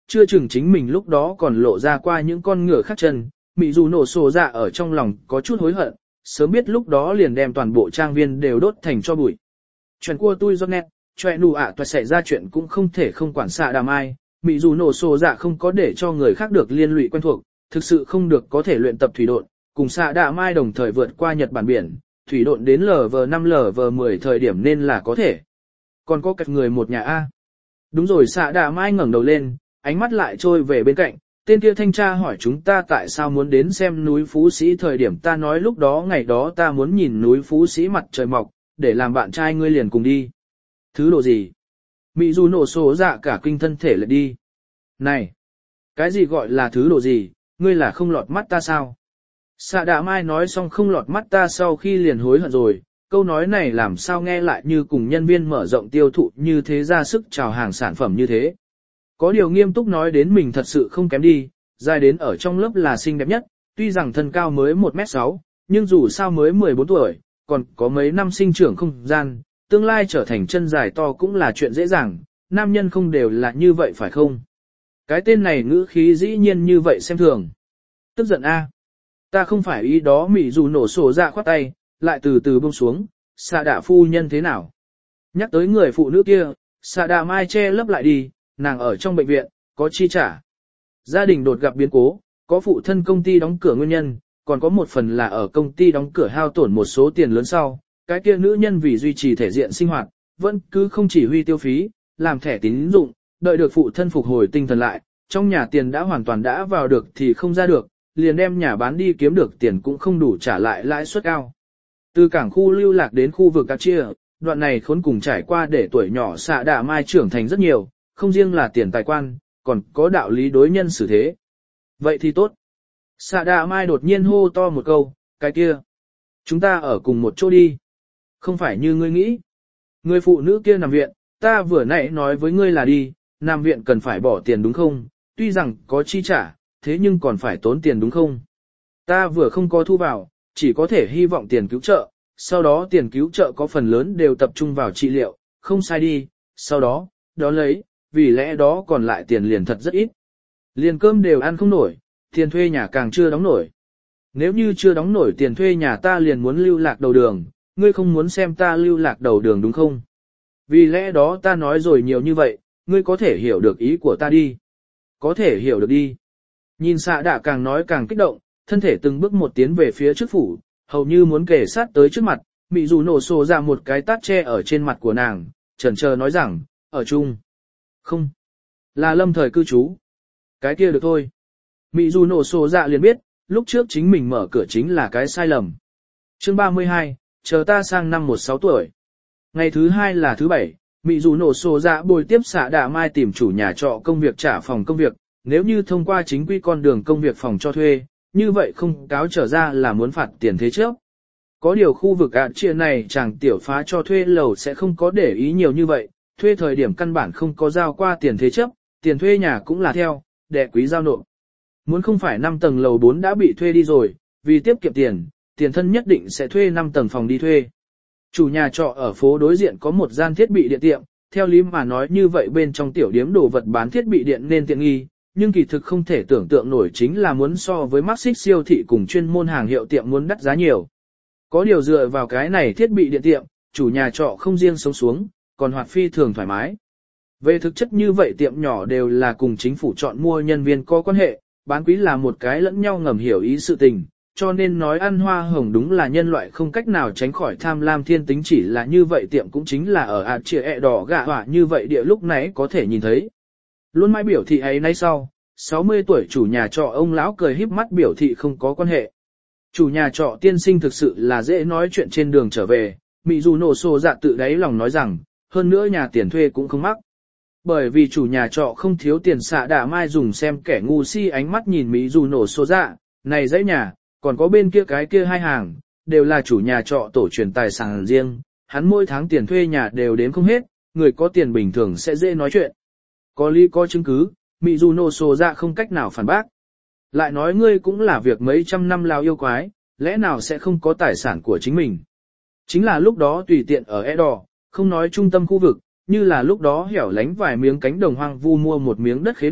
chưa chừng chính mình lúc đó còn lộ ra qua những con ngựa khác chân, mị dù nổ sổ dạ ở trong lòng có chút hối hận, sớm biết lúc đó liền đem toàn bộ trang viên đều đốt thành cho bụi. Chuyện của tôi do nét, chuyện nụ ạ toại xảy ra chuyện cũng không thể không quản xạ đàm ai, mị dù nổ sổ dạ không có để cho người khác được liên lụy quen thuộc, thực sự không được có thể luyện tập thủy độn, cùng xạ đàm ai đồng thời vượt qua Nhật Bản biển, thủy độn đến lờ vờ năm lờ vờ mười thời điểm nên là có thể. Còn có cách người một nhà A. Đúng rồi, xạ đàm ai ngẩng đầu lên, ánh mắt lại trôi về bên cạnh, tên kia thanh tra hỏi chúng ta tại sao muốn đến xem núi Phú Sĩ thời điểm ta nói lúc đó ngày đó ta muốn nhìn núi Phú Sĩ mặt trời mọc, để làm bạn trai ngươi liền cùng đi. Thứ độ gì? Mị dù nổ số dạ cả kinh thân thể lại đi. Này! Cái gì gọi là thứ độ gì, ngươi là không lọt mắt ta sao? Xạ đạ mai nói xong không lọt mắt ta sau khi liền hối hận rồi, câu nói này làm sao nghe lại như cùng nhân viên mở rộng tiêu thụ như thế ra sức chào hàng sản phẩm như thế. Có điều nghiêm túc nói đến mình thật sự không kém đi, dài đến ở trong lớp là xinh đẹp nhất, tuy rằng thân cao mới một mét sáu, nhưng dù sao mới mười bốn tuổi, còn có mấy năm sinh trưởng không gian, tương lai trở thành chân dài to cũng là chuyện dễ dàng, nam nhân không đều là như vậy phải không? Cái tên này ngữ khí dĩ nhiên như vậy xem thường. Tức giận a, ta không phải ý đó. Mị dù nổ sổ dạ khoát tay, lại từ từ buông xuống, xạ đạ phu nhân thế nào? Nhắc tới người phụ nữ kia, xạ đạ mai che lấp lại đi, nàng ở trong bệnh viện, có chi trả. Gia đình đột gặp biến cố, có phụ thân công ty đóng cửa nguyên nhân, còn có một phần là ở công ty đóng cửa hao tổn một số tiền lớn sau, cái kia nữ nhân vì duy trì thể diện sinh hoạt, vẫn cứ không chỉ huy tiêu phí, làm thẻ tín dụng, đợi được phụ thân phục hồi tinh thần lại, trong nhà tiền đã hoàn toàn đã vào được thì không ra được, liền đem nhà bán đi kiếm được tiền cũng không đủ trả lại lãi suất cao. Từ cảng khu lưu lạc đến khu vực các chia, đoạn này khốn cùng trải qua để tuổi nhỏ xạ đạ mai trưởng thành rất nhiều, không riêng là tiền tài quan, còn có đạo lý đối nhân xử thế. Vậy thì tốt. Xạ đạ mai đột nhiên hô to một câu, cái kia. Chúng ta ở cùng một chỗ đi. Không phải như ngươi nghĩ. Người phụ nữ kia nằm viện, ta vừa nãy nói với ngươi là đi, nằm viện cần phải bỏ tiền đúng không? Tuy rằng có chi trả, thế nhưng còn phải tốn tiền đúng không? Ta vừa không có thu vào, chỉ có thể hy vọng tiền cứu trợ, sau đó tiền cứu trợ có phần lớn đều tập trung vào trị liệu, không sai đi, sau đó, đó lấy, vì lẽ đó còn lại tiền liền thật rất ít. Liền cơm đều ăn không nổi, tiền thuê nhà càng chưa đóng nổi. Nếu như chưa đóng nổi tiền thuê nhà ta liền muốn lưu lạc đầu đường, ngươi không muốn xem ta lưu lạc đầu đường đúng không? Vì lẽ đó ta nói rồi nhiều như vậy, ngươi có thể hiểu được ý của ta đi. Có thể hiểu được đi. Nhìn xạ đạ càng nói càng kích động, thân thể từng bước một tiến về phía trước phủ, hầu như muốn kề sát tới trước mặt, mị dù nổ sổ ra một cái tát che ở trên mặt của nàng, chần chờ nói rằng, ở chung. Không. Là lâm thời cư trú. Cái kia được thôi. Mị dù nổ sổ dạ liền biết, lúc trước chính mình mở cửa chính là cái sai lầm. Chương ba mươi hai, chờ ta sang năm một sáu tuổi. Ngày thứ hai là thứ bảy, mị dù nổ sổ dạ bồi tiếp xạ đạ mai tìm chủ nhà trọ công việc trả phòng công việc, nếu như thông qua chính quy con đường công việc phòng cho thuê, như vậy không cáo trở ra là muốn phạt tiền thế trước. Có điều khu vực ạ chia này chàng tiểu phá cho thuê lầu sẽ không có để ý nhiều như vậy, thuê thời điểm căn bản không có giao qua tiền thế chấp, tiền thuê nhà cũng là theo, đệ quý giao nộp. Muốn không phải năm tầng lầu bốn đã bị thuê đi rồi, vì tiết kiệm tiền, tiền thân nhất định sẽ thuê năm tầng phòng đi thuê. Chủ nhà trọ ở phố đối diện có một gian thiết bị điện tiệm, theo lý mà nói như vậy bên trong tiểu điếm đồ vật bán thiết bị điện nên tiện nghi, nhưng kỳ thực không thể tưởng tượng nổi chính là muốn so với Maxxit siêu thị cùng chuyên môn hàng hiệu tiệm muốn đắt giá nhiều. Có điều dựa vào cái này thiết bị điện tiệm, chủ nhà trọ không riêng sống xuống, còn hoạt phi thường thoải mái. Về thực chất như vậy tiệm nhỏ đều là cùng chính phủ chọn mua nhân viên có quan hệ, bán quý là một cái lẫn nhau ngầm hiểu ý sự tình, cho nên nói ăn hoa hồng đúng là nhân loại không cách nào tránh khỏi tham lam thiên tính, chỉ là như vậy tiệm cũng chính là ở ạt chia ẹ đỏ gạ hỏa như vậy địa lúc nãy có thể nhìn thấy. Luôn mãi biểu thị ấy nay sau, sáu mươi tuổi chủ nhà trọ ông lão cười híp mắt biểu thị không có quan hệ. Chủ nhà trọ tiên sinh thực sự là dễ nói chuyện trên đường trở về, mị dù nổ sổ dạ tự đáy lòng nói rằng, hơn nữa nhà tiền thuê cũng không mắc. Bởi vì chủ nhà trọ không thiếu tiền, xạ đạ mai dùng xem kẻ ngu si ánh mắt nhìn mị dù nổ sổ dạ, này dãy nhà, còn có bên kia cái kia hai hàng, đều là chủ nhà trọ tổ truyền tài sản riêng, hắn mỗi tháng tiền thuê nhà đều đếm không hết, người có tiền bình thường sẽ dễ nói chuyện. Có lý có chứng cứ, mị dù nổ sổ dạ không cách nào phản bác. Lại nói ngươi cũng là việc mấy trăm năm lao yêu quái, lẽ nào sẽ không có tài sản của chính mình. Chính là lúc đó tùy tiện ở e đỏ, không nói trung tâm khu vực, như là lúc đó hẻo lánh vài miếng cánh đồng hoang vu mua một miếng đất khế đất,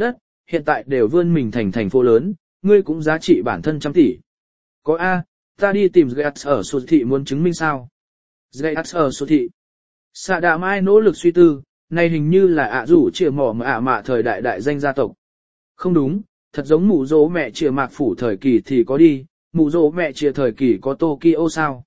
hiện tại đều vươn mình thành thành phố lớn, ngươi cũng giá trị bản thân trăm tỷ. Có A, ta đi tìm Gates ở sổ thị muốn chứng minh sao? Gates ở sổ thị. Xạ Đạ Mai nỗ lực suy tư, này hình như là ạ rủ chìa mỏ mà ạ mạ thời đại đại danh gia tộc. Không đúng, thật giống mụ dỗ mẹ chìa mạc phủ thời kỳ thì có đi, mụ dỗ mẹ chìa thời kỳ có Tokyo sao?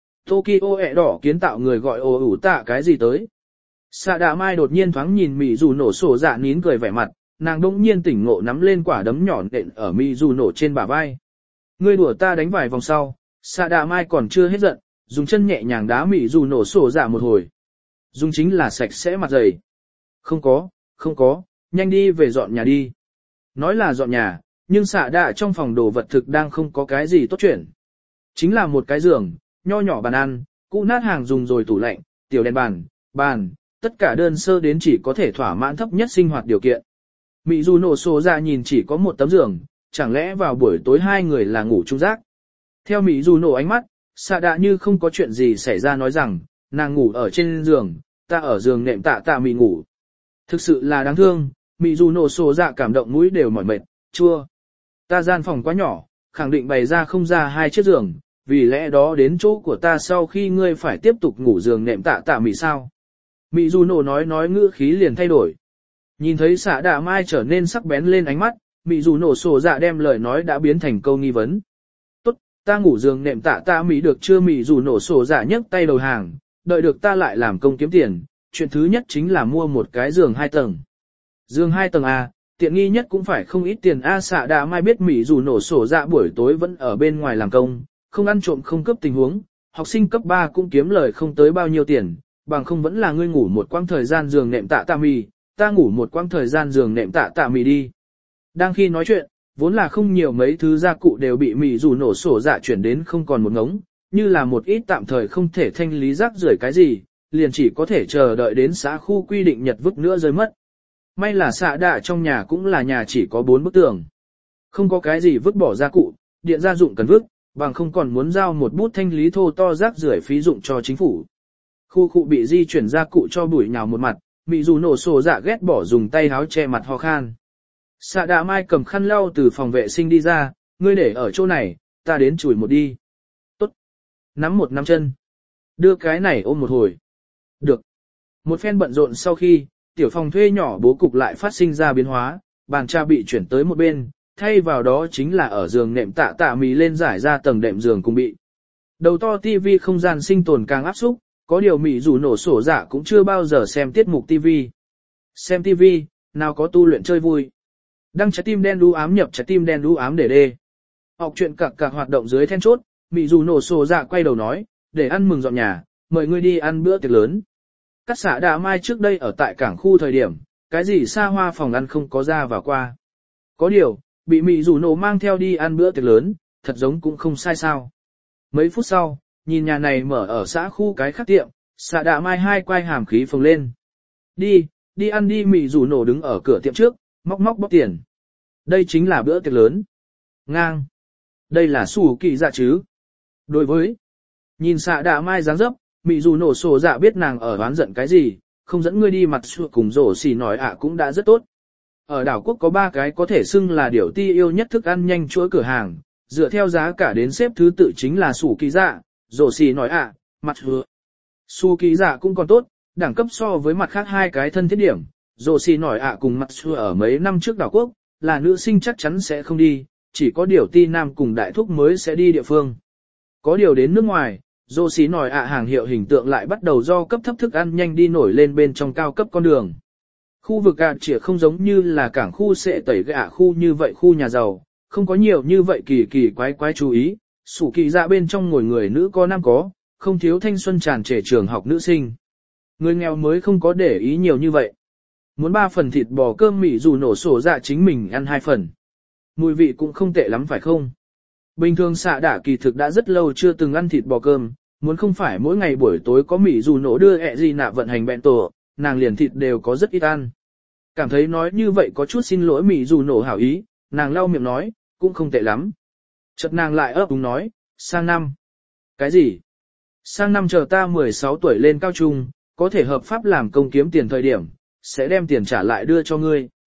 Tokyo ẹ đỏ kiến tạo người gọi ồ ủ tạ cái gì tới? Xạ Đạ Mai đột nhiên thoáng nhìn Mị Dù Nổ sổ dạ nín cười vẻ mặt, nàng đỗng nhiên tỉnh ngộ nắm lên quả đấm nhỏ nện ở Mị Dù Nổ trên bả vai. Ngươi đùa ta đánh vài vòng sau, Xạ Đạ Mai còn chưa hết giận, dùng chân nhẹ nhàng đá Mị Dù Nổ sổ dạ một hồi. Dùng chính là sạch sẽ mặt dày. Không có, không có, nhanh đi về dọn nhà đi. Nói là dọn nhà, nhưng Xạ Đạ trong phòng đồ vật thực đang không có cái gì tốt chuyện. Chính là một cái giường, nho nhỏ bàn ăn, cũ nát hàng dùng rồi tủ lạnh, tiểu đèn bàn, bàn, tất cả đơn sơ đến chỉ có thể thỏa mãn thấp nhất sinh hoạt điều kiện. Mị Dù Nổ sổ dạ nhìn chỉ có một tấm giường, chẳng lẽ vào buổi tối hai người là ngủ chung giấc? Theo Mị Dù Nổ ánh mắt, Xạ Đạ như không có chuyện gì xảy ra nói rằng, nàng ngủ ở trên giường, ta ở giường nệm tạ tạ mị ngủ. Thực sự là đáng thương, Mị Dù Nổ sổ dạ cảm động mũi đều mỏi mệt, chua. Ta gian phòng quá nhỏ, khẳng định bày ra không ra hai chiếc giường, vì lẽ đó đến chỗ của ta sau khi ngươi phải tiếp tục ngủ giường nệm tạ tạ mị sao. Mị Dù Nổ nói nói ngữ khí liền thay đổi. Nhìn thấy Xạ Đạ Mai trở nên sắc bén lên ánh mắt, Mị Dù Nổ sổ dạ đem lời nói đã biến thành câu nghi vấn. Tốt, ta ngủ giường nệm tạ tạ mị được chưa? Mị Dù Nổ sổ dạ nhấc tay đầu hàng, đợi được ta lại làm công kiếm tiền, chuyện thứ nhất chính là mua một cái giường hai tầng. Giường hai tầng A, tiện nghi nhất cũng phải không ít tiền A. Xạ Đạ Mai biết Mị Dù Nổ sổ dạ buổi tối vẫn ở bên ngoài làm công, không ăn trộm không cướp tình huống, học sinh cấp ba cũng kiếm lời không tới bao nhiêu tiền, bằng không vẫn là ngươi ngủ một quãng thời gian giường nệm tạ tạ mì, ta ngủ một quãng thời gian giường nệm tạ tạ mì đi. Đang khi nói chuyện, vốn là không nhiều mấy thứ gia cụ đều bị Mị Dù Nổ sổ dạ chuyển đến không còn một ngống, như là một ít tạm thời không thể thanh lý rác rưởi cái gì, liền chỉ có thể chờ đợi đến xã khu quy định nhật vứt nữa rơi mất. May là Xạ Đạ trong nhà cũng là nhà chỉ có bốn bức tường. Không có cái gì vứt bỏ gia cụ, điện gia dụng cần vứt, bằng không còn muốn giao một bút thanh lý thô to rác rưởi phí dụng cho chính phủ. Khu khu bị di chuyển gia cụ cho bụi nhào một mặt, Mị Dù Nổ sổ dạ ghét bỏ dùng tay háo che mặt ho khan. Xạ Đạ Mai cầm khăn lau từ phòng vệ sinh đi ra, ngươi để ở chỗ này, ta đến chùi một đi. Tốt. Nắm một nắm chân. Đưa cái này ôm một hồi. Được. Một phen bận rộn sau khi, tiểu phòng thuê nhỏ bố cục lại phát sinh ra biến hóa, bàn trà bị chuyển tới một bên, thay vào đó chính là ở giường nệm tạ tạ mì lên giải ra tầng đệm giường cùng bị. Đầu to tivi không gian sinh tồn càng áp xúc, có điều Mị Dù Nổ sổ dạ cũng chưa bao giờ xem tiết mục tivi. Xem tivi, nào có tu luyện chơi vui. Đăng trái tim đen đu ám nhập trái tim đen đu ám để đê. Học chuyện cặc cặc hoạt động dưới then chốt, Mị Dù Nổ sổ dạ quay đầu nói, để ăn mừng dọn nhà, mời ngươi đi ăn bữa tiệc lớn. Các Xạ Đạ Mai trước đây ở tại cảng khu thời điểm, cái gì xa hoa phòng ăn không có ra vào qua. Có điều, bị Mị Dù Nổ mang theo đi ăn bữa tiệc lớn, thật giống cũng không sai sao. Mấy phút sau, nhìn nhà này mở ở xã khu cái khác tiệm, Xạ Đạ Mai hai quai hàm khí phồng lên. Đi, đi ăn đi. Mị Dù Nổ đứng ở cửa tiệm trước, móc móc bóp tiền. Đây chính là bữa tiệc lớn. Ngang. Đây là sủ kỳ dạ chứ. Đối với, nhìn Xạ Đạ Mai dáng dấp, Mị Dù Nổ sổ dạ biết nàng ở oán giận cái gì, không dẫn ngươi đi mặt sụa cùng rổ xì nói ạ cũng đã rất tốt. Ở đảo quốc có ba cái có thể xưng là điểu ti yêu nhất thức ăn nhanh chuỗi cửa hàng, dựa theo giá cả đến xếp thứ tự chính là sủ kỳ dạ, rổ xì nói ạ, mặt sụa. Sủ kỳ dạ cũng còn tốt, đẳng cấp so với mặt khác hai cái thân thiết điểm, rổ xì nói ạ cùng mặt sụa ở mấy năm trước đảo quốc, là nữ sinh chắc chắn sẽ không đi, chỉ có điểu ti nam cùng đại thúc mới sẽ đi địa phương. Có điều đến nước ngoài, Dô xí nổi ạ hàng hiệu hình tượng lại bắt đầu do cấp thấp thức ăn nhanh đi nổi lên bên trong cao cấp con đường. Khu vực ạ chỉ không giống như là cảng khu sệ tẩy gạ khu như vậy khu nhà giàu, không có nhiều như vậy kỳ kỳ quái quái chú ý, sủ kỳ dạ bên trong ngồi người nữ có nam có, không thiếu thanh xuân tràn trề trường học nữ sinh. Người nghèo mới không có để ý nhiều như vậy. Muốn ba phần thịt bò cơm Mị Dù Nổ sổ dạ chính mình ăn hai phần. Mùi vị cũng không tệ lắm phải không? Bình thường Xạ Đạ kỳ thực đã rất lâu chưa từng ăn thịt bò cơm, muốn không phải mỗi ngày buổi tối có Mị Dù Nổ đưa ẹ gì nạ vận hành bẹn tổ, nàng liền thịt đều có rất ít ăn. Cảm thấy nói như vậy có chút xin lỗi Mị Dù Nổ hảo ý, nàng lau miệng nói, cũng không tệ lắm. Chợt nàng lại ấp úng nói, sang năm. Cái gì? Sang năm chờ ta mười sáu tuổi lên cao trung, có thể hợp pháp làm công kiếm tiền thời điểm, sẽ đem tiền trả lại đưa cho ngươi.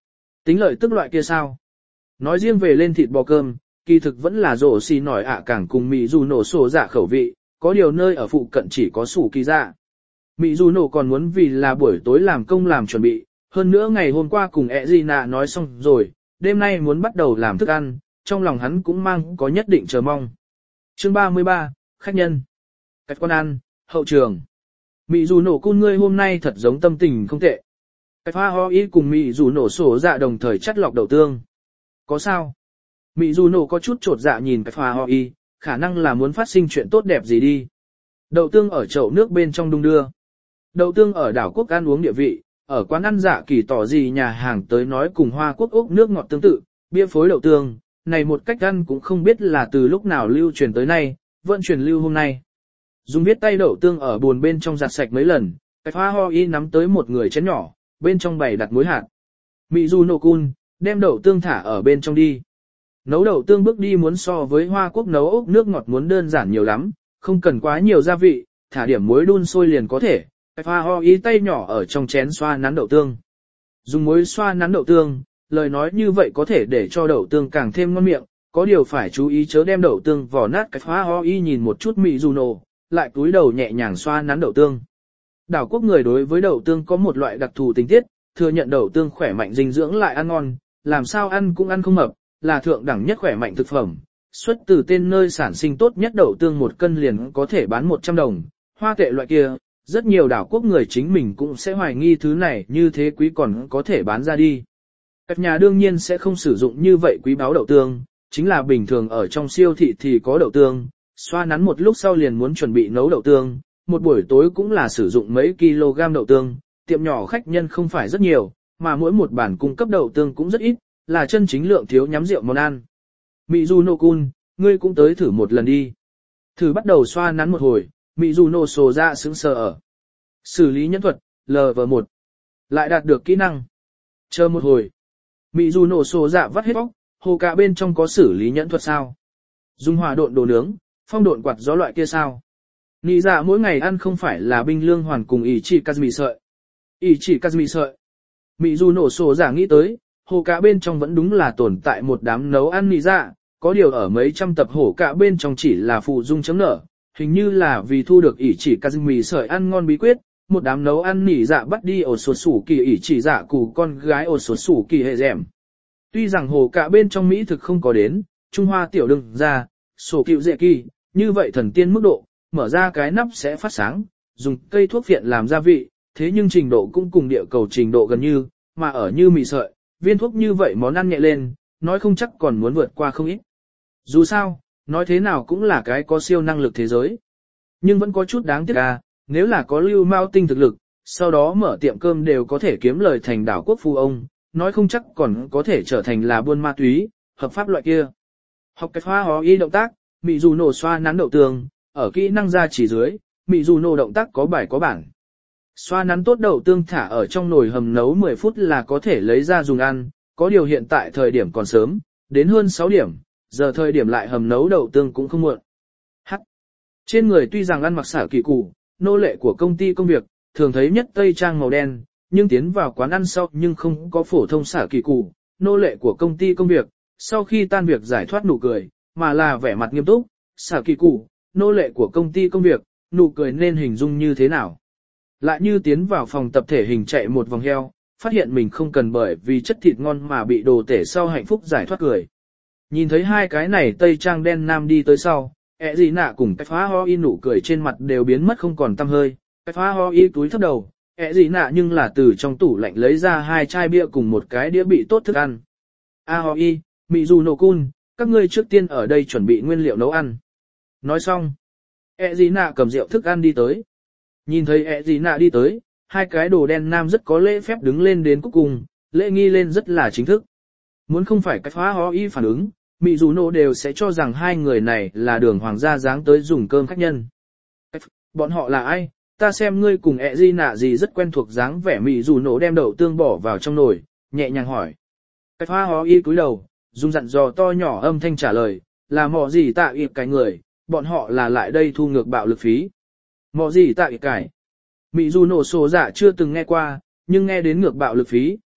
Tính lợi tức loại kia sao? Nói riêng về lên thịt bò cơm, kỳ thực vẫn là rổ xì nổi ạ càng cùng mì dù nổ sổ dạ khẩu vị, có điều nơi ở phụ cận chỉ có sủ kỳ dạ. Mị dù nổ còn muốn vì là buổi tối làm công làm chuẩn bị, hơn nữa ngày hôm qua cùng ẹ gì nạ nói xong rồi, đêm nay muốn bắt đầu làm thức ăn, trong lòng hắn cũng mang có nhất định chờ mong. Chương ba mươi ba, khách nhân. Cách con ăn, hậu trường. Mị dù nổ cun ngươi hôm nay thật giống tâm tình không tệ. Cách hoa ho y cùng mị dù nổ sổ dạ đồng thời chắt lọc đậu tương. Có sao? Mị dù nổ có chút trột dạ nhìn cách hoa ho y, khả năng là muốn phát sinh chuyện tốt đẹp gì đi. Đậu tương ở chậu nước bên trong đung đưa. Đậu tương ở đảo quốc ăn uống địa vị, ở quán ăn dạ kỳ tỏ gì nhà hàng tới nói cùng Hoa Quốc Úc nước ngọt tương tự, bia phối đậu tương, này một cách ăn cũng không biết là từ lúc nào lưu truyền tới nay, vẫn truyền lưu hôm nay. Dùng biết tay đậu tương ở buồn bên trong giặt sạch mấy lần, cách hoa ho y nắm tới một người chén nhỏ, bên trong bày đặt muối hạt. Mị du nổ cun, đem đậu tương thả ở bên trong đi. Nấu đậu tương bước đi muốn so với Hoa Quốc nấu ốc nước ngọt muốn đơn giản nhiều lắm, không cần quá nhiều gia vị, thả điểm muối đun sôi liền có thể. Cách hoa ho y tay nhỏ ở trong chén xoa nắn đậu tương. Dùng muối xoa nắn đậu tương, lời nói như vậy có thể để cho đậu tương càng thêm ngon miệng, có điều phải chú ý chớ đem đậu tương vỏ nát. Cách hoa ho y nhìn một chút mị dù nổ, lại cúi đầu nhẹ nhàng xoa nắn đậu tương. Đảo quốc người đối với đậu tương có một loại đặc thù tình tiết, thừa nhận đậu tương khỏe mạnh dinh dưỡng lại ăn ngon, làm sao ăn cũng ăn không mập, là thượng đẳng nhất khỏe mạnh thực phẩm. Xuất từ tên nơi sản sinh tốt nhất đậu tương một cân liền có thể bán một trăm đồng, hoa tệ loại kia, rất nhiều đảo quốc người chính mình cũng sẽ hoài nghi thứ này như thế quý còn có thể bán ra đi. Các nhà đương nhiên sẽ không sử dụng như vậy quý báu đậu tương, chính là bình thường ở trong siêu thị thì có đậu tương, xoa nắn một lúc sau liền muốn chuẩn bị nấu đậu tương, một buổi tối cũng là sử dụng mấy kg đậu tương, tiệm nhỏ khách nhân không phải rất nhiều, mà mỗi một bản cung cấp đậu tương cũng rất ít, là chân chính lượng thiếu nhắm rượu món ăn. Mizuno-kun, ngươi cũng tới thử một lần đi. Thử bắt đầu xoa nắn một hồi, Mizuno sổ ra sững sờ ở. Xử lý nhẫn thuật, lv một. Lại đạt được kỹ năng. Chờ một hồi. Mizuno sổ dạ vắt hết bóc, hồ cả bên trong có xử lý nhẫn thuật sao? Dùng hỏa độn đồ nướng, phong độn quạt gió loại kia sao? Nị dạ mỗi ngày ăn không phải là binh lương hoàn cùng ý chỉ Kazumi sợi. Ý chỉ Kazumi sợi. Mizuno sổ dạ nghĩ tới, hồ cả bên trong vẫn đúng là tồn tại một đám nấu ăn nị dạ, có điều ở mấy trăm tập hổ cả bên trong chỉ là phụ dung chấm nở, hình như là vì thu được ỷ chỉ Kazumi sợi ăn ngon bí quyết, một đám nấu ăn nỉ dạ bắt đi ổ sột sủ kỳ ỷ chỉ dạ củ con gái ổ sột sủ kỳ hệ dẻm. Tuy rằng hồ cả bên trong Mỹ thực không có đến, Trung Hoa tiểu đừng ra, sổ cựu dệ kỳ, như vậy thần tiên mức độ, mở ra cái nắp sẽ phát sáng, dùng cây thuốc viện làm gia vị, thế nhưng trình độ cũng cùng địa cầu trình độ gần như, mà ở như mì sợi, viên thuốc như vậy món ăn nhẹ lên, nói không chắc còn muốn vượt qua không ít. Dù sao, nói thế nào cũng là cái có siêu năng lực thế giới. Nhưng vẫn có chút đáng tiếc à, nếu là có lưu mao tinh thực lực, sau đó mở tiệm cơm đều có thể kiếm lời thành đảo quốc phu ông, nói không chắc còn có thể trở thành là buôn ma túy, hợp pháp loại kia. Học cách hoa hó y động tác, mị dù nổ xoa nắn đậu tương, ở kỹ năng ra chỉ dưới, mị dù nổ động tác có bài có bản. Xoa nắn tốt đậu tương thả ở trong nồi hầm nấu mười phút là có thể lấy ra dùng ăn, có điều hiện tại thời điểm còn sớm, đến hơn sáu điểm, giờ thời điểm lại hầm nấu đậu tương cũng không muộn. Hắc. Trên người tuy rằng ăn mặc xả kỳ củ, nô lệ của công ty công việc, thường thấy nhất tây trang màu đen, nhưng tiến vào quán ăn sau nhưng không có phổ thông xả kỳ củ, nô lệ của công ty công việc, sau khi tan việc giải thoát nụ cười, mà là vẻ mặt nghiêm túc, xả kỳ củ, nô lệ của công ty công việc, nụ cười nên hình dung như thế nào. Lại như tiến vào phòng tập thể hình chạy một vòng heo, phát hiện mình không cần bởi vì chất thịt ngon mà bị đồ tể sau hạnh phúc giải thoát cười. Nhìn thấy hai cái này tây trang đen nam đi tới sau, ẹ gì nạ cùng cái phá ho y nụ cười trên mặt đều biến mất không còn tăm hơi, cái phá ho y túi thấp đầu, ẹ gì nạ nhưng là từ trong tủ lạnh lấy ra hai chai bia cùng một cái đĩa bị tốt thức ăn. A ho y, Mizuno kun, các ngươi trước tiên ở đây chuẩn bị nguyên liệu nấu ăn. Nói xong, ẹ gì nạ cầm rượu thức ăn đi tới. Nhìn thấy ẹ gì nạ đi tới, hai cái đồ đen nam rất có lễ phép đứng lên đến cuối cùng, lễ nghi lên rất là chính thức. Muốn không phải cái phá ho y phản ứng, Mị dù nổ đều sẽ cho rằng hai người này là đường hoàng gia dáng tới dùng cơm khách nhân. Bọn họ là ai? Ta xem ngươi cùng ẹ gì nạ gì rất quen thuộc dáng vẻ. Mị dù nổ đem đậu tương bỏ vào trong nồi, nhẹ nhàng hỏi. Cái hoa hó y cúi đầu, dùng dặn dò to nhỏ âm thanh trả lời, là mọ gì tạ ịp cái người, bọn họ là lại đây thu ngược bạo lực phí. Mọ gì tạ ịp cái. Mị dù nổ sổ dạ chưa từng nghe qua, nhưng nghe đến ngược bạo lực phí,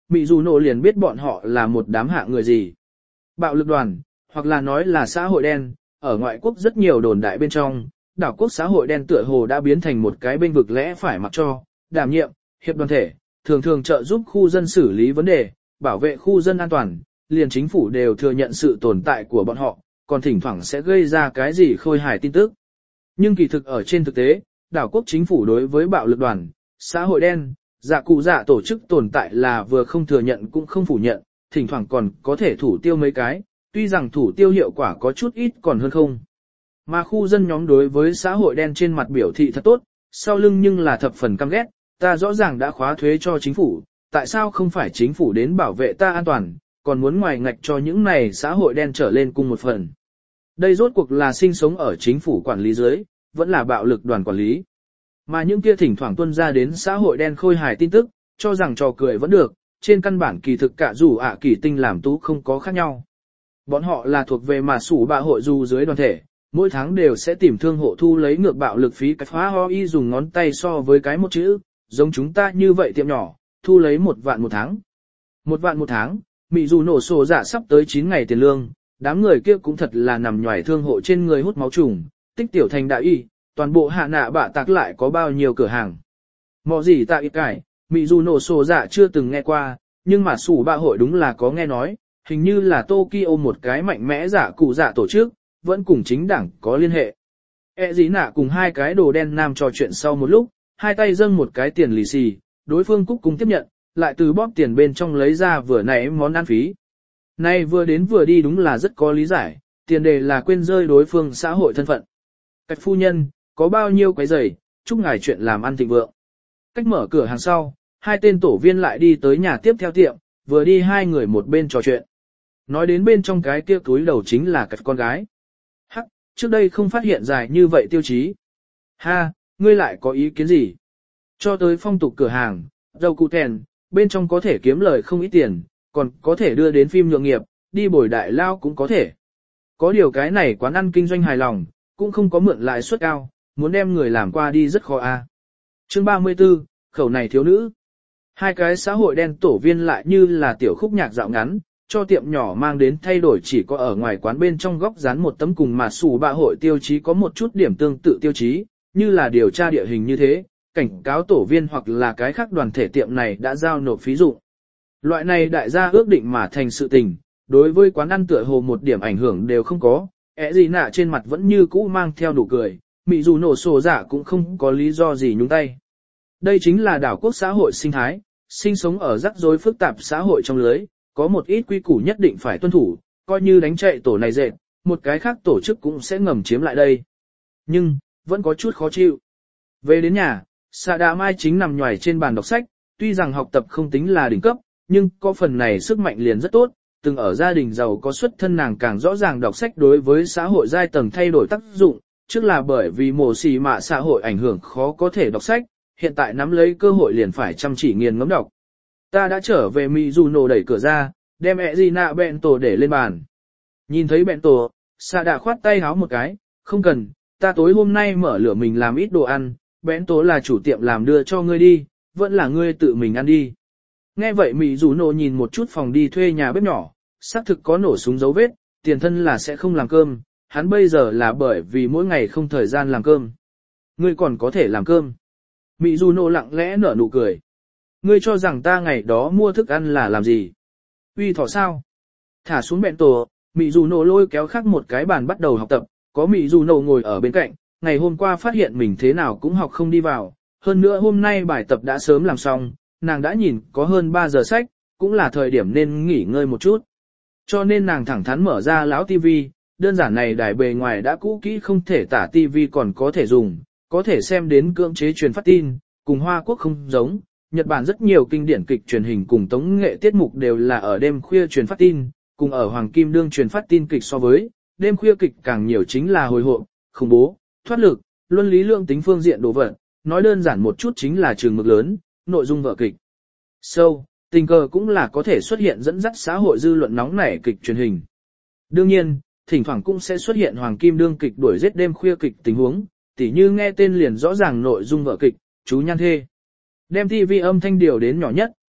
Mị Dù Nổ liền biết bọn họ là một đám hạ người gì. Bạo lực đoàn, hoặc là nói là xã hội đen, ở ngoại quốc rất nhiều đồn đại bên trong, đảo quốc xã hội đen tựa hồ đã biến thành một cái bên vực lẽ phải mặc cho, đảm nhiệm, hiệp đoàn thể, thường thường trợ giúp khu dân xử lý vấn đề, bảo vệ khu dân an toàn, liền chính phủ đều thừa nhận sự tồn tại của bọn họ, còn thỉnh thoảng sẽ gây ra cái gì khôi hài tin tức. Nhưng kỳ thực ở trên thực tế, đảo quốc chính phủ đối với bạo lực đoàn, xã hội đen, dạ cụ dạ tổ chức tồn tại là vừa không thừa nhận cũng không phủ nhận, thỉnh thoảng còn có thể thủ tiêu mấy cái, tuy rằng thủ tiêu hiệu quả có chút ít còn hơn không. Mà khu dân nhóm đối với xã hội đen trên mặt biểu thị thật tốt, sau lưng nhưng là thập phần căm ghét, ta rõ ràng đã khóa thuế cho chính phủ, tại sao không phải chính phủ đến bảo vệ ta an toàn, còn muốn ngoài ngạch cho những này xã hội đen trở lên cùng một phần. Đây rốt cuộc là sinh sống ở chính phủ quản lý dưới, vẫn là bạo lực đoàn quản lý. Mà những kia thỉnh thoảng tuân ra đến xã hội đen khôi hài tin tức, cho rằng trò cười vẫn được, trên căn bản kỳ thực cả dù ạ kỳ tinh làm tú không có khác nhau. Bọn họ là thuộc về mà sủ bạ hội dù dưới đoàn thể, mỗi tháng đều sẽ tìm thương hộ thu lấy ngược bạo lực phí cái phá ho y dùng ngón tay so với cái một chữ, giống chúng ta như vậy tiệm nhỏ, thu lấy một vạn một tháng. Một vạn một tháng, Mị Dù Nổ sổ dạ sắp tới chín ngày tiền lương, đám người kia cũng thật là nằm nhòi thương hộ trên người hút máu trùng, tích tiểu thành đại y, toàn bộ hạ nạ bạ tạc lại có bao nhiêu cửa hàng. Mọ gì tạ ít cải, Mị Dù Nổ sổ dạ chưa từng nghe qua, nhưng mà sủ bạ hội đúng là có nghe nói, hình như là Tokyo một cái mạnh mẽ giả cụ dạ tổ chức, vẫn cùng chính đảng có liên hệ. E dí nạ cùng hai cái đồ đen nam trò chuyện sau một lúc, hai tay dâng một cái tiền lì xì, đối phương cúc cùng tiếp nhận, lại từ bóp tiền bên trong lấy ra vừa nãy món ăn phí. Nay vừa đến vừa đi đúng là rất có lý giải, tiền đề là quên rơi đối phương xã hội thân phận. Cách phu nhân, có bao nhiêu quấy rầy, chúc ngài chuyện làm ăn thịnh vượng. Cách mở cửa hàng sau, hai tên tổ viên lại đi tới nhà tiếp theo tiệm, vừa đi hai người một bên trò chuyện. Nói đến bên trong cái kia túi đầu chính là cách con gái. Hắc, trước đây không phát hiện dài như vậy tiêu chí. Ha, ngươi lại có ý kiến gì? Cho tới phong tục cửa hàng, dầu cụ thèn, bên trong có thể kiếm lời không ít tiền, còn có thể đưa đến phim nhượng nghiệp, đi bồi đại lao cũng có thể. Có điều cái này quán ăn kinh doanh hài lòng, cũng không có mượn lãi suất cao, muốn đem người làm qua đi rất khó a. Chương ba mươi tư, khẩu này thiếu nữ. Hai cái xã hội đen tổ viên lại như là tiểu khúc nhạc dạo ngắn, cho tiệm nhỏ mang đến thay đổi chỉ có ở ngoài quán bên trong góc dán một tấm cùng mà sủ bạ hội tiêu chí có một chút điểm tương tự tiêu chí, như là điều tra địa hình như thế, cảnh cáo tổ viên hoặc là cái khác đoàn thể tiệm này đã giao nộp phí dụng. Loại này đại gia ước định mà thành sự tình, đối với quán ăn tựa hồ một điểm ảnh hưởng đều không có, ẻ gì nạ trên mặt vẫn như cũ mang theo nụ cười, Mị Dù Nổ sổ dạ cũng không có lý do gì nhúng tay. Đây chính là đảo quốc xã hội sinh thái, sinh sống ở rắc rối phức tạp xã hội trong lưới, có một ít quy củ nhất định phải tuân thủ, coi như đánh chạy tổ này dệt, một cái khác tổ chức cũng sẽ ngầm chiếm lại đây. Nhưng, vẫn có chút khó chịu. Về đến nhà, Sạ Đạ Mai chính nằm nhoài trên bàn đọc sách, tuy rằng học tập không tính là đỉnh cấp, nhưng có phần này sức mạnh liền rất tốt, từng ở gia đình giàu có xuất thân nàng càng rõ ràng đọc sách đối với xã hội giai tầng thay đổi tác dụng, trước là bởi vì mổ xì mạ xã hội ảnh hưởng khó có thể đọc sách, hiện tại nắm lấy cơ hội liền phải chăm chỉ nghiền ngẫm đọc. Ta đã trở về Mị Dù Nổ đẩy cửa ra, đem ẹ gì nạ bẹn tổ để lên bàn. Nhìn thấy bẹn tổ, Sạ Đạ khoát tay háo một cái, không cần, ta tối hôm nay mở lửa mình làm ít đồ ăn, bẹn tổ là chủ tiệm làm đưa cho ngươi đi, vẫn là ngươi tự mình ăn đi. Nghe vậy Mị Dù Nổ nhìn một chút phòng đi thuê nhà bếp nhỏ, xác thực có nổ súng dấu vết, tiền thân là sẽ không làm cơm, hắn bây giờ là bởi vì mỗi ngày không thời gian làm cơm. Ngươi còn có thể làm cơm. Mị Dù Nổ lặng lẽ nở nụ cười. Ngươi cho rằng ta ngày đó mua thức ăn là làm gì? Uy thỏ sao? Thả xuống bẹn tổ, Mị Dù Nổ lôi kéo khác một cái bàn bắt đầu học tập, có Mị Dù Nổ ngồi ở bên cạnh, ngày hôm qua phát hiện mình thế nào cũng học không đi vào, hơn nữa hôm nay bài tập đã sớm làm xong, nàng đã nhìn có hơn ba giờ sách, cũng là thời điểm nên nghỉ ngơi một chút. Cho nên nàng thẳng thắn mở ra lão tivi, đơn giản này đài bề ngoài đã cũ kỹ không thể tả tivi còn có thể dùng, có thể xem đến cưỡng chế truyền phát tin, cùng Hoa Quốc không giống. Nhật Bản rất nhiều kinh điển kịch truyền hình cùng tống nghệ tiết mục đều là ở đêm khuya truyền phát tin, cùng ở Hoàng Kim Đương truyền phát tin kịch so với, đêm khuya kịch càng nhiều chính là hồi hộp, khủng bố, thoát lực, luân lý lượng tính phương diện đồ vật, nói đơn giản một chút chính là trường mực lớn, nội dung vở kịch. Sâu, tình cờ cũng là có thể xuất hiện dẫn dắt xã hội dư luận nóng nảy kịch truyền hình. Đương nhiên, thỉnh thoảng cũng sẽ xuất hiện Hoàng Kim Đương kịch đuổi giết đêm khuya kịch tình huống, tỉ như nghe tên liền rõ ràng nội dung vở kịch, chú nhan thê. Đem tivi âm thanh điều đến nhỏ nhất,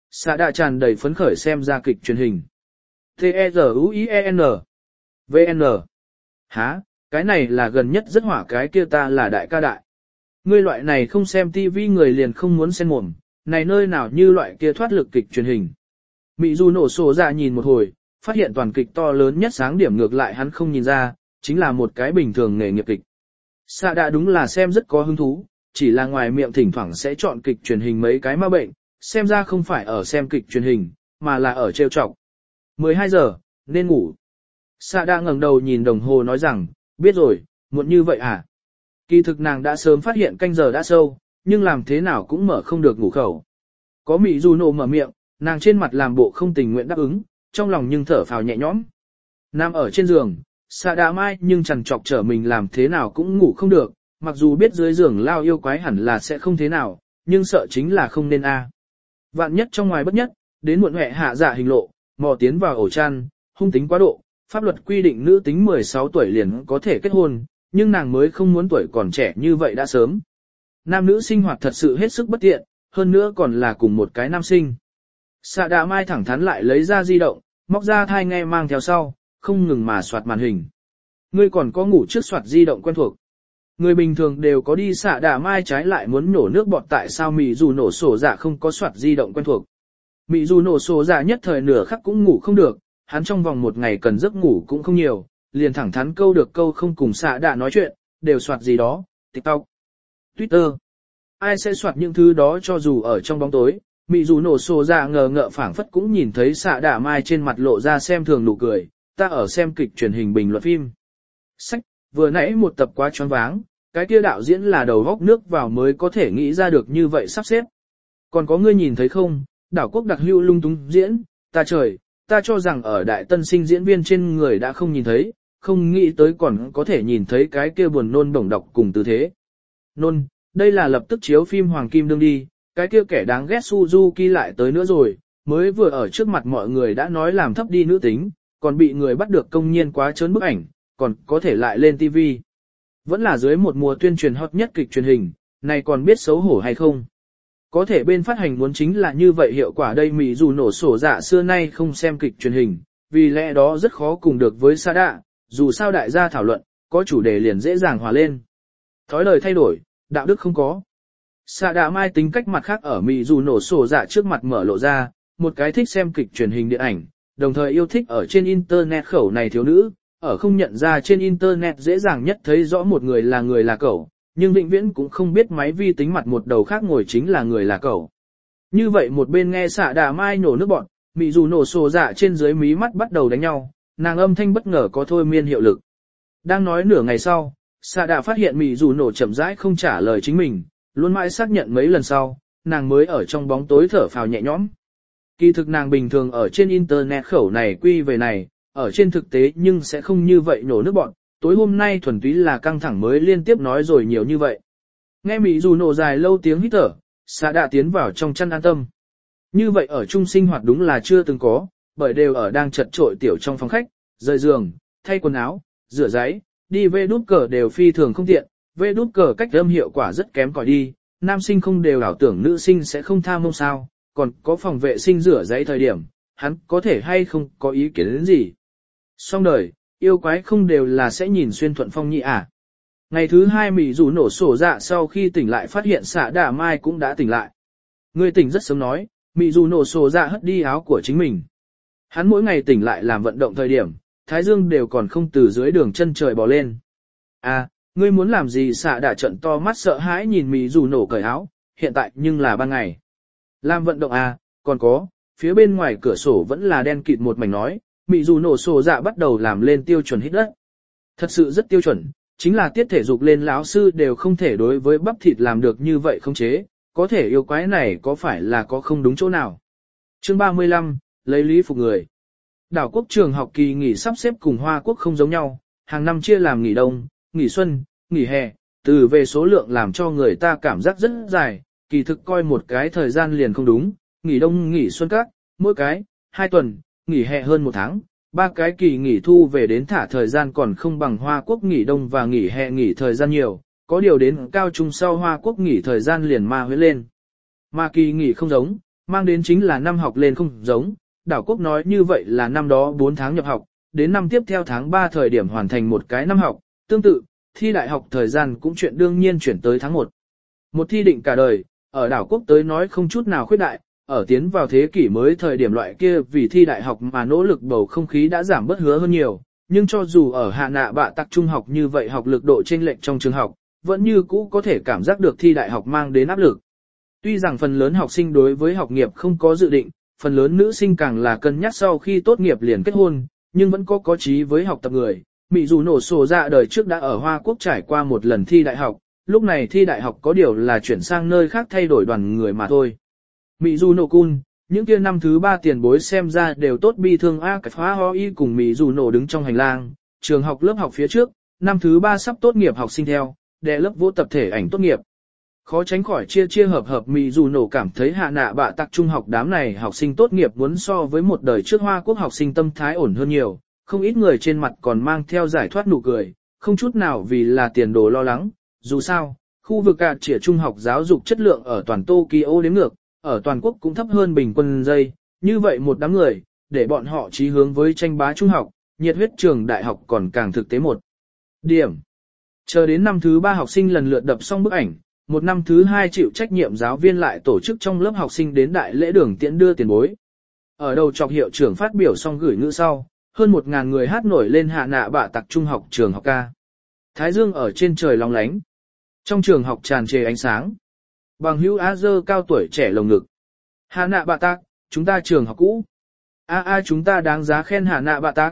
Sạ đạ tràn đầy phấn khởi xem ra kịch truyền hình. T-E-Z-U-I-E-N V N Hả, cái này là gần nhất rất hỏa cái kia ta là đại ca đại. Ngươi loại này không xem tivi người liền không muốn xen mồm, này nơi nào như loại kia thoát lực kịch truyền hình. Mị dù nổ sổ ra nhìn một hồi, phát hiện toàn kịch to lớn nhất sáng điểm ngược lại hắn không nhìn ra, chính là một cái bình thường nghề nghiệp kịch. Sạ đạ đúng là xem rất có hứng thú, chỉ là ngoài miệng thỉnh thoảng sẽ chọn kịch truyền hình mấy cái ma bệnh, xem ra không phải ở xem kịch truyền hình, mà là ở trêu chọc. mười hai giờ, nên ngủ. Sạ đạ ngẩng đầu nhìn đồng hồ nói rằng, biết rồi, muộn như vậy à? Kỳ thực nàng đã sớm phát hiện canh giờ đã sâu, nhưng làm thế nào cũng mở không được ngủ khẩu. Có Mị dù nổ mở miệng, nàng trên mặt làm bộ không tình nguyện đáp ứng, trong lòng nhưng thở phào nhẹ nhõm. Nằm ở trên giường, Sạ đạ mai nhưng chằn chọc trở mình làm thế nào cũng ngủ không được, mặc dù biết dưới giường lao yêu quái hẳn là sẽ không thế nào, nhưng sợ chính là không nên a. Vạn nhất trong ngoài bất nhất, đến muộn huệ hạ dạ hình lộ, mò tiến vào ổ chăn, hung tính quá độ, pháp luật quy định nữ tính mười sáu tuổi liền có thể kết hôn, nhưng nàng mới không muốn tuổi còn trẻ như vậy đã sớm. Nam nữ sinh hoạt thật sự hết sức bất tiện, hơn nữa còn là cùng một cái nam sinh. Sạ đạ mai thẳng thắn lại lấy ra di động, móc ra thai nghe mang theo sau, không ngừng mà soạt màn hình. Ngươi còn có ngủ trước soạt di động quen thuộc. Người bình thường đều có đi. Sạ đạ mai trái lại muốn nổ nước bọt tại sao Mị dù nổ sổ dạ không có soạt di động quen thuộc. Mị dù nổ sổ dạ nhất thời nửa khắc cũng ngủ không được, hắn trong vòng một ngày cần giấc ngủ cũng không nhiều, liền thẳng thắn câu được câu không cùng Sạ đạ nói chuyện, đều soạt gì đó, TikTok, Twitter. Ai sẽ soạt những thứ đó cho dù ở trong bóng tối. Mị dù nổ sổ dạ ngờ ngợ phảng phất cũng nhìn thấy Sạ đạ mai trên mặt lộ ra xem thường nụ cười, ta ở xem kịch truyền hình bình luận phim. Sách, vừa nãy một tập quá choáng váng, cái kia đạo diễn là đầu góc nước vào mới có thể nghĩ ra được như vậy sắp xếp. Còn có ngươi nhìn thấy không, đảo quốc đặc hữu lung tung diễn, ta trời, ta cho rằng ở đại tân sinh diễn viên trên người đã không nhìn thấy, không nghĩ tới còn có thể nhìn thấy cái kia buồn nôn bổng độc cùng tư thế. Nôn, đây là lập tức chiếu phim Hoàng Kim Đương đi, cái kia kẻ đáng ghét Suzuki lại tới nữa rồi, mới vừa ở trước mặt mọi người đã nói làm thấp đi nữ tính, còn bị người bắt được công nhiên quá trớn bức ảnh, còn có thể lại lên ti vi. Vẫn là dưới một mùa tuyên truyền hot nhất kịch truyền hình, này còn biết xấu hổ hay không? Có thể bên phát hành muốn chính là như vậy hiệu quả đây. Mị dù nổ sổ dạ xưa nay không xem kịch truyền hình, vì lẽ đó rất khó cùng được với Sạ đạ, dù sao đại gia thảo luận, có chủ đề liền dễ dàng hòa lên. Thói lời thay đổi, đạo đức không có. Sạ đạ mai tính cách mặt khác ở Mị dù nổ sổ dạ trước mặt mở lộ ra, một cái thích xem kịch truyền hình điện ảnh, đồng thời yêu thích ở trên internet khẩu này thiếu nữ, ở không nhận ra trên internet dễ dàng nhất thấy rõ một người là người là cẩu, nhưng vĩnh viễn cũng không biết máy vi tính mặt một đầu khác ngồi chính là người là cẩu. Như vậy một bên nghe Sạ đạ mai nổ nước bọn, Mị dù nổ sổ dạ trên dưới mí mắt bắt đầu đánh nhau, nàng âm thanh bất ngờ có thôi miên hiệu lực. Đang nói nửa ngày sau, Sạ đạ phát hiện Mị dù nổ chậm rãi không trả lời chính mình, luôn mãi xác nhận mấy lần sau, nàng mới ở trong bóng tối thở phào nhẹ nhõm. Kỳ thực nàng bình thường ở trên internet khẩu này quy về này, ở trên thực tế nhưng sẽ không như vậy nổ nước bọn, tối hôm nay thuần túy là căng thẳng mới liên tiếp nói rồi nhiều như vậy. Nghe Mị dù nổ dài lâu tiếng hít thở, Sạ đạ tiến vào trong chăn an tâm. Như vậy ở chung sinh hoạt đúng là chưa từng có, bởi đều ở đang chật trội tiểu trong phòng khách, rời giường, thay quần áo, rửa giấy, đi về đút cờ đều phi thường không tiện, về đút cờ cách âm hiệu quả rất kém cỏi đi, nam sinh không đều ảo tưởng nữ sinh sẽ không tham mông sao, còn có phòng vệ sinh rửa giấy thời điểm, hắn có thể hay không có ý kiến đến gì. Xong đời, yêu quái không đều là sẽ nhìn xuyên thuận phong nhị à. Ngày thứ hai Mị dù nổ sổ dạ sau khi tỉnh lại phát hiện Sạ đạ mai cũng đã tỉnh lại. Người tỉnh rất sớm nói, Mị dù nổ sổ dạ hất đi áo của chính mình. Hắn mỗi ngày tỉnh lại làm vận động thời điểm, thái dương đều còn không từ dưới đường chân trời bò lên. À, ngươi muốn làm gì? Sạ đạ trận to mắt sợ hãi nhìn Mị dù nổ cởi áo, hiện tại nhưng là ban ngày. Làm vận động à, còn có, phía bên ngoài cửa sổ vẫn là đen kịt một mảnh nói, Mị dù nổ sổ dạ bắt đầu làm lên tiêu chuẩn hít đất. Thật sự rất tiêu chuẩn, chính là tiết thể dục lên lão sư đều không thể đối với bắp thịt làm được như vậy không chế, có thể yêu quái này có phải là có không đúng chỗ nào. Chương ba mươi lăm, lấy lý phục người. Đảo quốc trường học kỳ nghỉ sắp xếp cùng Hoa Quốc không giống nhau, hàng năm chia làm nghỉ đông, nghỉ xuân, nghỉ hè, từ về số lượng làm cho người ta cảm giác rất dài, kỳ thực coi một cái thời gian liền không đúng, nghỉ đông nghỉ xuân các, mỗi cái, hai tuần, nghỉ hè hơn một tháng, ba cái kỳ nghỉ thu về đến thả thời gian còn không bằng Hoa Quốc nghỉ đông và nghỉ hè nghỉ thời gian nhiều, có điều đến cao trung sau Hoa Quốc nghỉ thời gian liền ma huyết lên. Mà kỳ nghỉ không giống, mang đến chính là năm học lên không giống, đảo quốc nói như vậy là năm đó bốn tháng nhập học, đến năm tiếp theo tháng ba thời điểm hoàn thành một cái năm học, tương tự, thi đại học thời gian cũng chuyện đương nhiên chuyển tới tháng một. Một thi định cả đời, ở đảo quốc tới nói không chút nào khuyết đại, ở tiến vào thế kỷ mới thời điểm loại kia vì thi đại học mà nỗ lực bầu không khí đã giảm bớt hứa hơn nhiều, nhưng cho dù ở hạ nạ bạ tắc trung học như vậy học lực độ chênh lệch trong trường học, vẫn như cũ có thể cảm giác được thi đại học mang đến áp lực. Tuy rằng phần lớn học sinh đối với học nghiệp không có dự định, phần lớn nữ sinh càng là cân nhắc sau khi tốt nghiệp liền kết hôn, nhưng vẫn có có chí với học tập người. Mỹ dù nổ sổ dạ đời trước đã ở Hoa Quốc trải qua một lần thi đại học, lúc này thi đại học có điều là chuyển sang nơi khác thay đổi đoàn người mà thôi. Mỹ dù nổ cun, những kia năm thứ ba tiền bối xem ra đều tốt bi thương a cái phá ho y cùng Mỹ dù nổ đứng trong hành lang, trường học lớp học phía trước, năm thứ ba sắp tốt nghiệp học sinh theo, đệ lớp vỗ tập thể ảnh tốt nghiệp. Khó tránh khỏi chia chia hợp hợp Mỹ dù nổ cảm thấy hạ nạ bạ tắc trung học đám này học sinh tốt nghiệp muốn so với một đời trước Hoa Quốc học sinh tâm thái ổn hơn nhiều, không ít người trên mặt còn mang theo giải thoát nụ cười, không chút nào vì là tiền đồ lo lắng, dù sao, khu vực cả trịa trung học giáo dục chất lượng ở toàn Tokyo đếm ngược, ở toàn quốc cũng thấp hơn bình quân giây, như vậy một đám người, để bọn họ chí hướng với tranh bá trung học, nhiệt huyết trường đại học còn càng thực tế một điểm. Chờ đến năm thứ ba học sinh lần lượt đập xong bức ảnh, một năm thứ hai chịu trách nhiệm giáo viên lại tổ chức trong lớp học sinh đến đại lễ đường tiễn đưa tiền bối. Ở đầu chọc hiệu trưởng phát biểu xong gửi ngữ sau, hơn một ngàn người hát nổi lên hạ nạ bạ tặc trung học trường học ca. Thái dương ở trên trời long lánh. Trong trường học tràn trề ánh sáng. Bằng hữu á dơ cao tuổi trẻ lồng ngực. Hạ nạ bạ tặc, chúng ta trường học cũ. A a chúng ta đáng giá khen hạ nạ bạ tặc.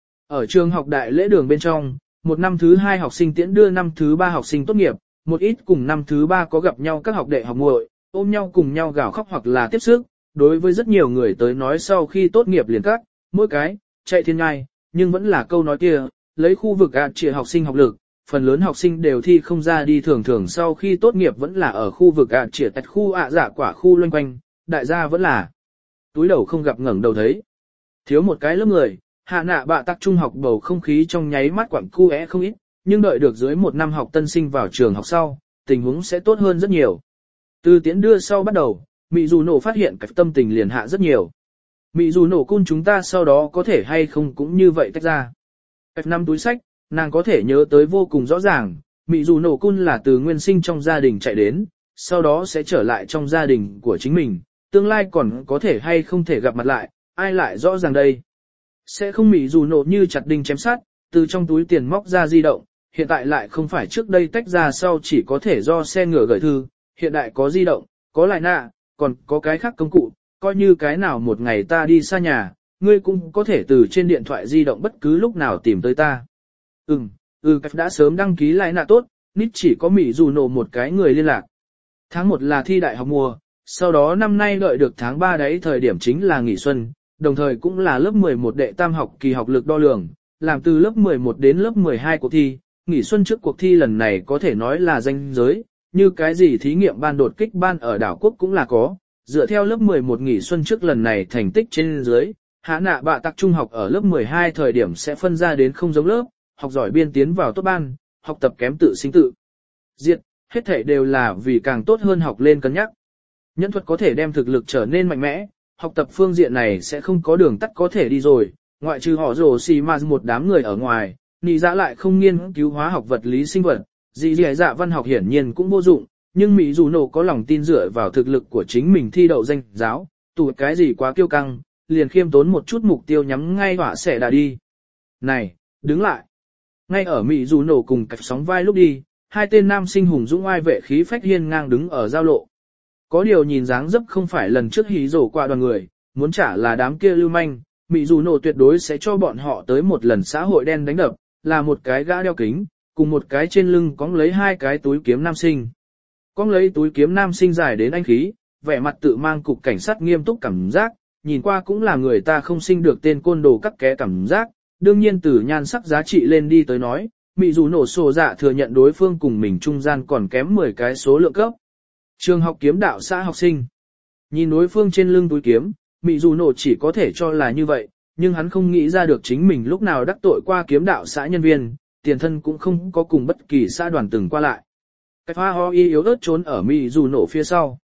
Ở trường học đại lễ đường bên trong, một năm thứ hai học sinh tiễn đưa năm thứ ba học sinh tốt nghiệp, một ít cùng năm thứ ba có gặp nhau các học đệ học muội, ôm nhau cùng nhau gào khóc hoặc là tiếp sức. Đối với rất nhiều người tới nói sau khi tốt nghiệp liền cắt, mỗi cái, chạy thiên ngai, nhưng vẫn là câu nói kia, lấy khu vực ạ trịa học sinh học lực, phần lớn học sinh đều thi không ra đi thường thường sau khi tốt nghiệp vẫn là ở khu vực ạ trịa tạch khu ạ giả quả khu loanh quanh, đại gia vẫn là túi đầu không gặp ngẩng đầu thấy. Thiếu một cái lớp người, hạ nạ bạ tắc trung học bầu không khí trong nháy mắt quặng cu é không ít, nhưng đợi được dưới một năm học tân sinh vào trường học sau, tình huống sẽ tốt hơn rất nhiều. Từ tiễn đưa sau bắt đầu, Mị dù nổ phát hiện cái tâm tình liền hạ rất nhiều. Mị dù nổ cun chúng ta sau đó có thể hay không cũng như vậy tách ra. Cách năm túi sách, nàng có thể nhớ tới vô cùng rõ ràng, Mị dù nổ cun là từ nguyên sinh trong gia đình chạy đến, sau đó sẽ trở lại trong gia đình của chính mình, tương lai còn có thể hay không thể gặp mặt lại, ai lại rõ ràng đây. Sẽ không Mị dù nổ như chặt đinh chém sát, từ trong túi tiền móc ra di động, hiện tại lại không phải trước đây tách ra sau chỉ có thể do xe ngựa gửi thư, hiện tại có di động, có lại nạ, còn có cái khác công cụ, coi như cái nào một ngày ta đi xa nhà, ngươi cũng có thể từ trên điện thoại di động bất cứ lúc nào tìm tới ta. Ừm, ừ cách đã sớm đăng ký lại nạ tốt, nít chỉ có Mỹ dù nổ một cái người liên lạc. Tháng một là thi đại học mùa, sau đó năm nay đợi được tháng ba đấy thời điểm chính là nghỉ xuân, đồng thời cũng là lớp mười một đệ tam học kỳ học lực đo lường, làm từ lớp mười một đến lớp mười hai cuộc thi, nghỉ xuân trước cuộc thi lần này có thể nói là danh giới, như cái gì thí nghiệm ban đột kích ban ở đảo quốc cũng là có, dựa theo lớp mười một nghỉ xuân trước lần này thành tích trên dưới, hạ nạ bạ tắc trung học ở lớp mười hai thời điểm sẽ phân ra đến không giống lớp, học giỏi biên tiến vào tốt ban, học tập kém tự sinh tự diệt, hết thảy đều là vì càng tốt hơn học lên cân nhắc. Nhẫn thuật có thể đem thực lực trở nên mạnh mẽ, học tập phương diện này sẽ không có đường tắt có thể đi rồi, ngoại trừ họ rồ xì mà một đám người ở ngoài, nị dạ lại không nghiên cứu hóa học vật lý sinh vật, dị dị dạ văn học hiển nhiên cũng vô dụng, nhưng Mỹ dù nổ có lòng tin dựa vào thực lực của chính mình thi đậu danh giáo, tụ cái gì quá kiêu căng, liền khiêm tốn một chút mục tiêu nhắm ngay hỏa sẽ đã đi. Này, đứng lại. Ngay ở Mỹ dù nổ cùng cạch sóng vai lúc đi, hai tên nam sinh hùng dũng oai vệ khí phách hiên ngang đứng ở giao lộ. Có điều nhìn dáng dấp không phải lần trước hí rổ qua đoàn người, muốn trả là đám kia lưu manh, Mỹ dù nổ tuyệt đối sẽ cho bọn họ tới một lần xã hội đen đánh đập, là một cái gã đeo kính, cùng một cái trên lưng cóng lấy hai cái túi kiếm nam sinh. Cóng lấy túi kiếm nam sinh dài đến anh khí, vẻ mặt tự mang cục cảnh sát nghiêm túc cảm giác, nhìn qua cũng là người ta không sinh được tên côn đồ cắt ké cảm giác, đương nhiên từ nhan sắc giá trị lên đi tới nói, Mỹ dù nổ sổ dạ thừa nhận đối phương cùng mình trung gian còn kém mười cái số lượng cấp. Trường học kiếm đạo xã học sinh. Nhìn đối phương trên lưng túi kiếm, Mỹ dù nổ chỉ có thể cho là như vậy, nhưng hắn không nghĩ ra được chính mình lúc nào đắc tội qua kiếm đạo xã nhân viên, tiền thân cũng không có cùng bất kỳ xã đoàn từng qua lại. Cái pha ho y yếu ớt trốn ở Mỹ dù nổ phía sau.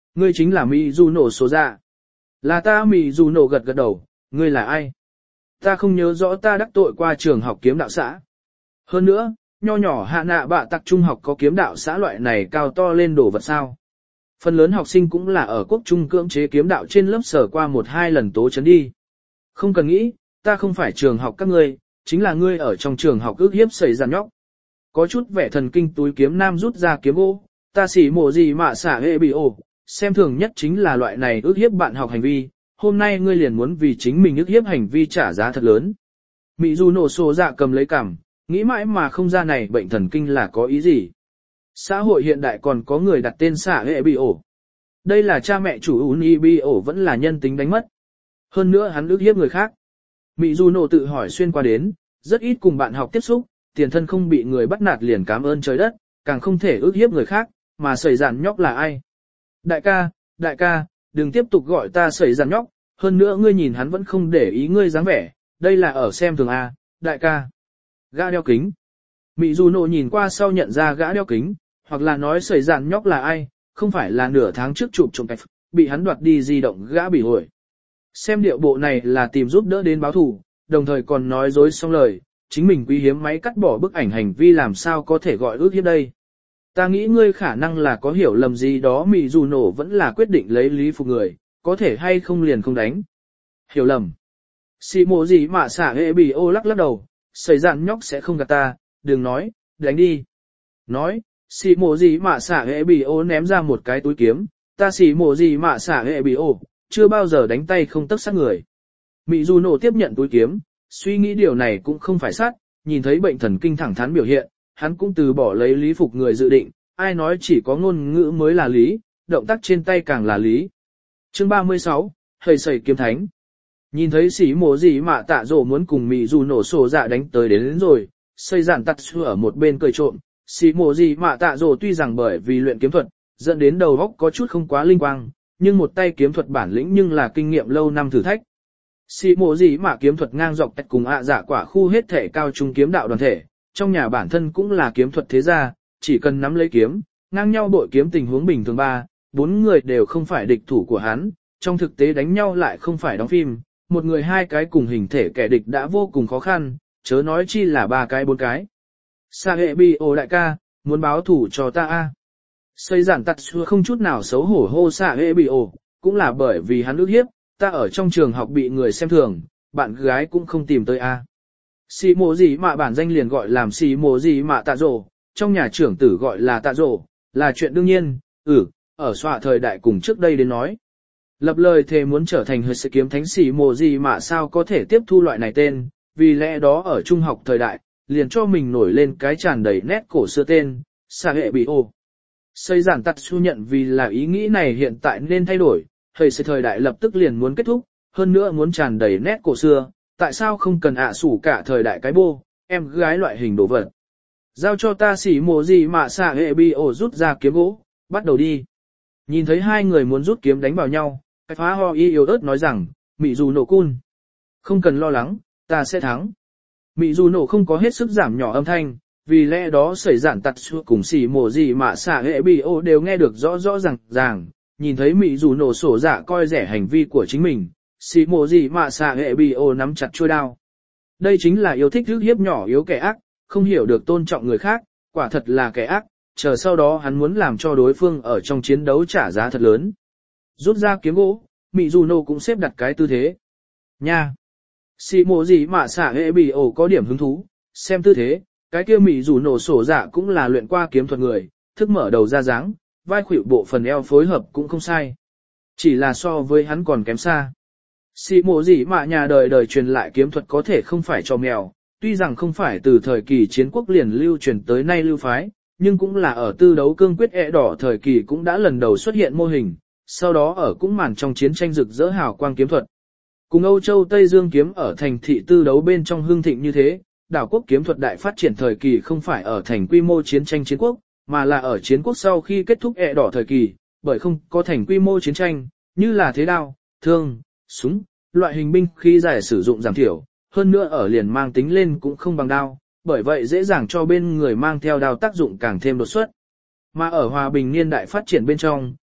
Ngươi chính là Mizuno số dạ. Là ta Mizuno gật gật đầu, ngươi là ai? Ta không nhớ rõ ta đắc tội qua trường học kiếm đạo xã. Hơn nữa, nho nhỏ hạ nạ bạ tặc trung học có kiếm đạo xã loại này cao to lên đổ vật sao. Phần lớn học sinh cũng là ở quốc trung cưỡng chế kiếm đạo trên lớp sở qua một hai lần tố chấn đi. Không cần nghĩ, ta không phải trường học các ngươi, chính là ngươi ở trong trường học ước hiếp xảy ra nhóc. Có chút vẻ thần kinh túi kiếm nam rút ra kiếm gỗ, ta xỉ mổ gì mà xả hệ bị ổ, xem thường nhất chính là loại này ước hiếp bạn học hành vi, hôm nay ngươi liền muốn vì chính mình ước hiếp hành vi trả giá thật lớn. Mị Du nổ sổ dạ cầm lấy cằm, nghĩ mãi mà không ra này bệnh thần kinh là có ý gì. Xã hội hiện đại còn có người đặt tên xả hệ bị ổ. Đây là cha mẹ chủ Uni bị ổ vẫn là nhân tính đánh mất. Hơn nữa hắn ước hiếp người khác. Mị Du nổ tự hỏi xuyên qua đến, rất ít cùng bạn học tiếp xúc, tiền thân không bị người bắt nạt liền cảm ơn trời đất, càng không thể ước hiếp người khác, mà sẩy giản nhóc là ai. Đại ca, đại ca, đừng tiếp tục gọi ta sẩy giản nhóc, hơn nữa ngươi nhìn hắn vẫn không để ý ngươi dáng vẻ, đây là ở xem thường A, đại ca. Gã đeo kính. Mị Du nổ nhìn qua sau nhận ra gã đeo kính, hoặc là nói sẩy giản nhóc là ai, không phải là nửa tháng trước chụp trộm cạch, bị hắn đoạt đi di động gã bị hồi. Xem điệu bộ này là tìm giúp đỡ đến báo thù, đồng thời còn nói dối xong lời, chính mình quý hiếm máy cắt bỏ bức ảnh hành vi làm sao có thể gọi ước hiếp đây. Ta nghĩ ngươi khả năng là có hiểu lầm gì đó Mị Du nổ vẫn là quyết định lấy lý phục người, có thể hay không liền không đánh. Hiểu lầm. Xì mộ gì mà xả hệ bị ô lắc lắc đầu, xảy dạn nhóc sẽ không gạt ta, đừng nói, đánh đi. Nói, xì mộ gì mà xả hệ bị ô ném ra một cái túi kiếm, ta xì mộ gì mà xả hệ bị ô, chưa bao giờ đánh tay không tấc sát người. Mị Du nổ tiếp nhận túi kiếm, suy nghĩ điều này cũng không phải sát, nhìn thấy bệnh thần kinh thẳng thắn biểu hiện, hắn cũng từ bỏ lấy lý phục người dự định, ai nói chỉ có ngôn ngữ mới là lý, động tác trên tay càng là lý. Chương ba mươi sáu, Hầy sẩy kiếm thánh. Nhìn thấy xỉ mổ gì mà tạ rổ muốn cùng Mị Du nổ sổ dạ đánh tới đến, đến rồi, xây giản tắt xưa ở một bên cười trộm, xỉ mổ gì mà tạ rổ tuy rằng bởi vì luyện kiếm thuật, dẫn đến đầu óc có chút không quá linh quang, nhưng một tay kiếm thuật bản lĩnh nhưng là kinh nghiệm lâu năm thử thách. Xỉ mổ gì mà kiếm thuật ngang dọc tách cùng ạ dạ quả khu hết thể cao trung kiếm đạo đoàn thể, trong nhà bản thân cũng là kiếm thuật thế gia, chỉ cần nắm lấy kiếm, ngang nhau bội kiếm tình huống bình thường ba, bốn người đều không phải địch thủ của hắn, trong thực tế đánh nhau lại không phải đóng phim, một người hai cái cùng hình thể kẻ địch đã vô cùng khó khăn, chớ nói chi là ba cái bốn cái. Sa hệ bi ô đại ca, muốn báo thủ cho ta a. Xây giản tắt xưa không chút nào xấu hổ hô Sa hệ bi ô, cũng là bởi vì hắn ước hiếp, ta ở trong trường học bị người xem thường, bạn gái cũng không tìm tới a. Xì mộ gì mà bản danh liền gọi làm xì mộ gì mà tạ rổ, trong nhà trưởng tử gọi là tạ rổ, là chuyện đương nhiên, ừ, ở xoạ thời đại cùng trước đây đến nói. Lập lời thề muốn trở thành hơi sự kiếm thánh xì mộ gì mà sao có thể tiếp thu loại này tên, vì lẽ đó ở trung học thời đại, liền cho mình nổi lên cái tràn đầy nét cổ xưa tên, Sa hệ bị ô. Xây giản tắt su nhận vì là ý nghĩ này hiện tại nên thay đổi, hơi sự thời đại lập tức liền muốn kết thúc, hơn nữa muốn tràn đầy nét cổ xưa. Tại sao không cần ạ à sủ cả thời đại cái bô, em gái loại hình đồ vật. Giao cho ta xỉ mồ gì mà xả hệ bi ổ rút ra kiếm gỗ, bắt đầu đi. Nhìn thấy hai người muốn rút kiếm đánh vào nhau, cái phá ho y yếu ớt nói rằng, Mị Du nổ cun. Không cần lo lắng, ta sẽ thắng. Mị Du nổ không có hết sức giảm nhỏ âm thanh, vì lẽ đó xảy giản tặt xua cùng xỉ mồ gì mà xả hệ bi ổ đều nghe được rõ rõ ràng ràng, nhìn thấy Mị Du nổ sổ dạ coi rẻ hành vi của chính mình. Xì mộ gì mà xà hệ bị ô nắm chặt chuôi đao. Đây chính là yêu thích rước hiếp nhỏ yếu kẻ ác, không hiểu được tôn trọng người khác, quả thật là kẻ ác, chờ sau đó hắn muốn làm cho đối phương ở trong chiến đấu trả giá thật lớn. Rút ra kiếm gỗ, Mị Du nổ cũng xếp đặt cái tư thế. Nha! Xì mộ gì mà xà hệ bị ô có điểm hứng thú, xem tư thế, cái kia Mị Du nổ sổ dạ cũng là luyện qua kiếm thuật người, thức mở đầu ra dáng, vai khuỷu bộ phần eo phối hợp cũng không sai. Chỉ là so với hắn còn kém xa. Xì mộ gì mà nhà đời đời truyền lại kiếm thuật có thể không phải cho mèo, tuy rằng không phải từ thời kỳ chiến quốc liền lưu truyền tới nay lưu phái, nhưng cũng là ở tư đấu cương quyết ẹ đỏ thời kỳ cũng đã lần đầu xuất hiện mô hình, sau đó ở cũng màn trong chiến tranh rực rỡ hào quang kiếm thuật. Cùng Âu Châu Tây Dương kiếm ở thành thị tư đấu bên trong hương thịnh như thế, đảo quốc kiếm thuật đại phát triển thời kỳ không phải ở thành quy mô chiến tranh chiến quốc, mà là ở chiến quốc sau khi kết thúc ẹ đỏ thời kỳ, bởi không có thành quy mô chiến tranh, như là thế đao, thương, súng, loại hình binh khi giải sử dụng giảm thiểu, hơn nữa ở liền mang tính lên cũng không bằng đao, bởi vậy dễ dàng cho bên người mang theo đao tác dụng càng thêm đột xuất. Mà ở hòa bình niên đại phát triển bên trong,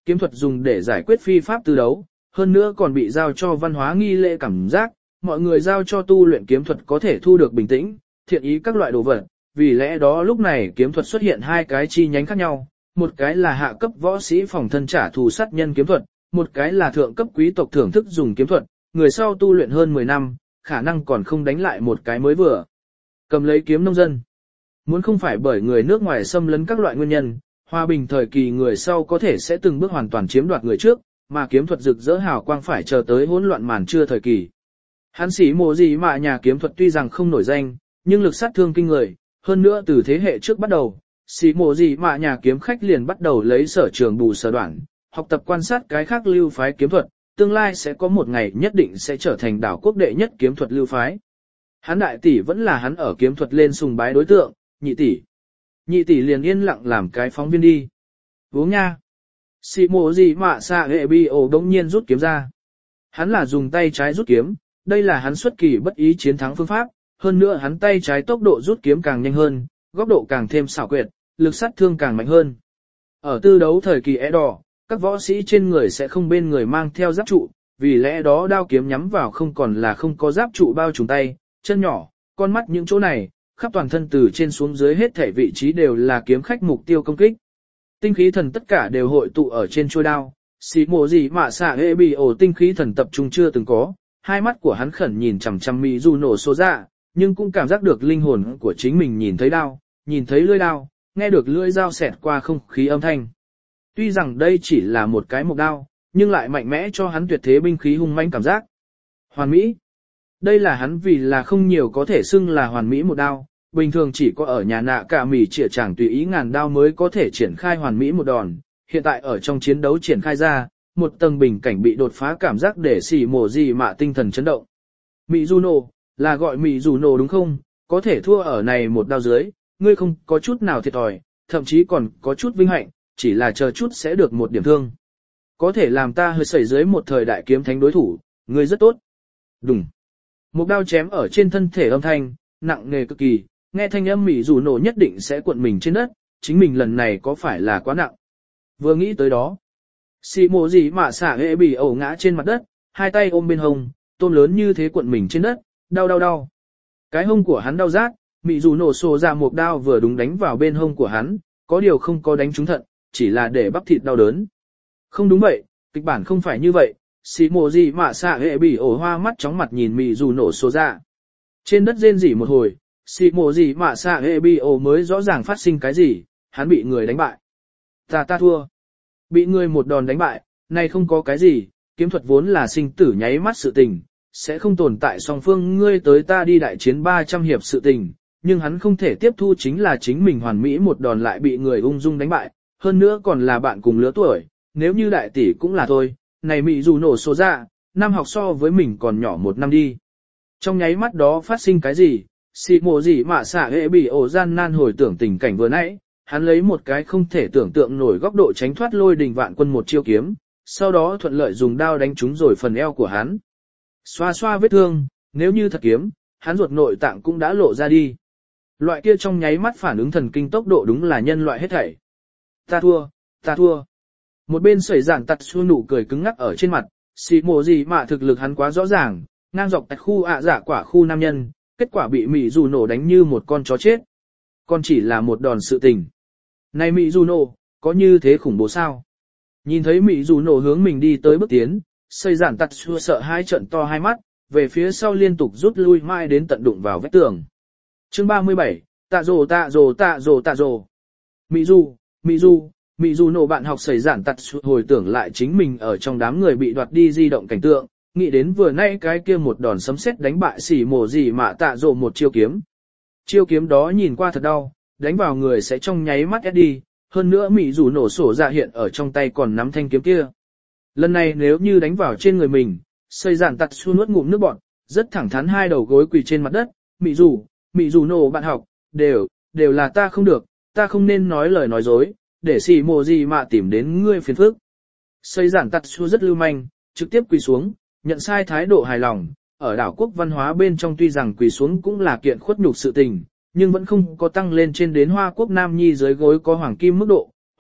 kiếm thuật dùng để giải quyết phi pháp tư đấu, hơn nữa còn bị giao cho văn hóa nghi lễ cảm giác, mọi người giao cho tu luyện kiếm thuật có thể thu được bình tĩnh, thiện ý các loại đồ vật, vì lẽ đó lúc này kiếm thuật xuất hiện hai cái chi nhánh khác nhau, một cái là hạ cấp võ sĩ phòng thân trả thù sát nhân kiếm thuật, một cái là thượng cấp quý tộc thưởng thức dùng kiếm thuật, người sau tu luyện hơn mười năm, khả năng còn không đánh lại một cái mới vừa. Cầm lấy kiếm nông dân. Muốn không phải bởi người nước ngoài xâm lấn các loại nguyên nhân, hòa bình thời kỳ người sau có thể sẽ từng bước hoàn toàn chiếm đoạt người trước, mà kiếm thuật rực rỡ hào quang phải chờ tới hỗn loạn màn trưa thời kỳ. Hắn sĩ mộ gì mà nhà kiếm thuật tuy rằng không nổi danh, nhưng lực sát thương kinh người, hơn nữa từ thế hệ trước bắt đầu, sĩ mộ gì mà nhà kiếm khách liền bắt đầu lấy sở trường bù sở đoạn, học tập quan sát cái khác lưu phái kiếm thuật, tương lai sẽ có một ngày nhất định sẽ trở thành đảo quốc đệ nhất kiếm thuật lưu phái. Hắn đại tỷ vẫn là hắn ở kiếm thuật lên sùng bái đối tượng, nhị tỷ. Nhị tỷ liền yên lặng làm cái phóng viên đi. Uống nha. Sĩ mộ gì mà xạ hệ bi ổ đống nhiên rút kiếm ra. Hắn là dùng tay trái rút kiếm, đây là hắn xuất kỳ bất ý chiến thắng phương pháp, hơn nữa hắn tay trái tốc độ rút kiếm càng nhanh hơn, góc độ càng thêm xảo quyệt, lực sát thương càng mạnh hơn. Ở tư đấu thời kỳ é đỏ, các võ sĩ trên người sẽ không bên người mang theo giáp trụ, vì lẽ đó đao kiếm nhắm vào không còn là không có giáp trụ bao trùm tay, chân nhỏ, con mắt những chỗ này, khắp toàn thân từ trên xuống dưới hết thể vị trí đều là kiếm khách mục tiêu công kích. Tinh khí thần tất cả đều hội tụ ở trên chuôi đao, xì mộ gì mà xạ hệ bị ổ tinh khí thần tập trung chưa từng có, hai mắt của hắn khẩn nhìn chằm chằm mị dù nổ số dạ, nhưng cũng cảm giác được linh hồn của chính mình nhìn thấy đao, nhìn thấy lưỡi đao, nghe được lưỡi dao xẹt qua không khí âm thanh. Tuy rằng đây chỉ là một cái mộc đao, nhưng lại mạnh mẽ cho hắn tuyệt thế binh khí hung manh cảm giác. Hoàn mỹ. Đây là hắn vì là không nhiều có thể xưng là hoàn mỹ một đao, bình thường chỉ có ở nhà nạ cả mỉ trịa chẳng tùy ý ngàn đao mới có thể triển khai hoàn mỹ một đòn, hiện tại ở trong chiến đấu triển khai ra, một tầng bình cảnh bị đột phá cảm giác để xỉ mổ gì mà tinh thần chấn động. Mizuno, là gọi Mizuno đúng không? Có thể thua ở này một đao dưới, ngươi không có chút nào thiệt thòi, thậm chí còn có chút vinh hạnh, chỉ là chờ chút sẽ được một điểm thương. Có thể làm ta hơi sẩy dưới một thời đại kiếm thánh đối thủ, ngươi rất tốt. Đùng. Một đao chém ở trên thân thể âm thanh, nặng nề cực kỳ, nghe thanh âm Mizuno nhất định sẽ cuộn mình trên đất, chính mình lần này có phải là quá nặng. Vừa nghĩ tới đó, xì mộ gì mà xả hệ bị ẩu ngã trên mặt đất, hai tay ôm bên hông, tôm lớn như thế cuộn mình trên đất, đau đau đau. Cái hông của hắn đau rát, mị dù nổ xô ra một đao vừa đúng đánh vào bên hông của hắn, có điều không có đánh trúng thận, chỉ là để bắp thịt đau đớn. Không đúng vậy, kịch bản không phải như vậy, xì mộ gì mà xả hệ bị ẩu hoa mắt chóng mặt nhìn mị dù nổ xô ra. Trên đất rên rỉ một hồi, xì mộ gì mà xả hệ bị ẩu mới rõ ràng phát sinh cái gì, hắn bị người đánh bại. Ta ta thua. Bị người một đòn đánh bại, này không có cái gì, kiếm thuật vốn là sinh tử nháy mắt sự tình, sẽ không tồn tại song phương ngươi tới ta đi đại chiến ba trăm hiệp sự tình, nhưng hắn không thể tiếp thu chính là chính mình hoàn mỹ một đòn lại bị người ung dung đánh bại, hơn nữa còn là bạn cùng lứa tuổi, nếu như đại tỷ cũng là thôi, này mị dù nổ số ra, năm học so với mình còn nhỏ một năm đi. Trong nháy mắt đó phát sinh cái gì, xị mộ gì mà xả hệ bị ổ gian nan hồi tưởng tình cảnh vừa nãy. Hắn lấy một cái không thể tưởng tượng nổi góc độ tránh thoát lôi đình vạn quân một chiêu kiếm, sau đó thuận lợi dùng đao đánh trúng rồi phần eo của hắn. Xoa xoa vết thương, nếu như thật kiếm, hắn ruột nội tạng cũng đã lộ ra đi. Loại kia trong nháy mắt phản ứng thần kinh tốc độ đúng là nhân loại hết thảy. Ta thua, ta thua. Một bên sẩy giản tặt xua nụ cười cứng ngắc ở trên mặt, xì mộ gì mà thực lực hắn quá rõ ràng, ngang dọc tạch khu ạ giả quả khu nam nhân, kết quả bị mị dù nổ đánh như một con chó chết. Còn chỉ là một đòn sự tình. Này Mizuno, có như thế khủng bố sao? Nhìn thấy Mizuno hướng mình đi tới bước tiến, xây giản tặt xua sợ hai trận to hai mắt, về phía sau liên tục rút lui mãi đến tận đụng vào vách tường. Chương ba mươi bảy, tạ rồ tạ rồ tạ rồ tạ rồ. Mizu, Mizu, Mizuno bạn học xây giản tặt xua hồi tưởng lại chính mình ở trong đám người bị đoạt đi di động cảnh tượng, nghĩ đến vừa nay cái kia một đòn sấm sét đánh bại xỉ mổ gì mà tạ rồ một chiêu kiếm. Chiêu kiếm đó nhìn qua thật đau, đánh vào người sẽ trong nháy mắt ép đi, hơn nữa mị dù nổ sổ ra hiện ở trong tay còn nắm thanh kiếm kia. Lần này nếu như đánh vào trên người mình, xây giản tặt xu nuốt ngụm nước bọt, rất thẳng thắn hai đầu gối quỳ trên mặt đất, mị dù, mị dù nổ bạn học, đều, đều là ta không được, ta không nên nói lời nói dối, để xì mồ gì mà tìm đến ngươi phiền phức. Xây giản tặt xu rất lưu manh, trực tiếp quỳ xuống, nhận sai thái độ hài lòng. Ở đảo quốc văn hóa bên trong tuy rằng quỳ xuống cũng là kiện khuất nhục sự tình, nhưng vẫn không có tăng lên trên đến Hoa Quốc Nam Nhi dưới gối có hoàng kim mức độ,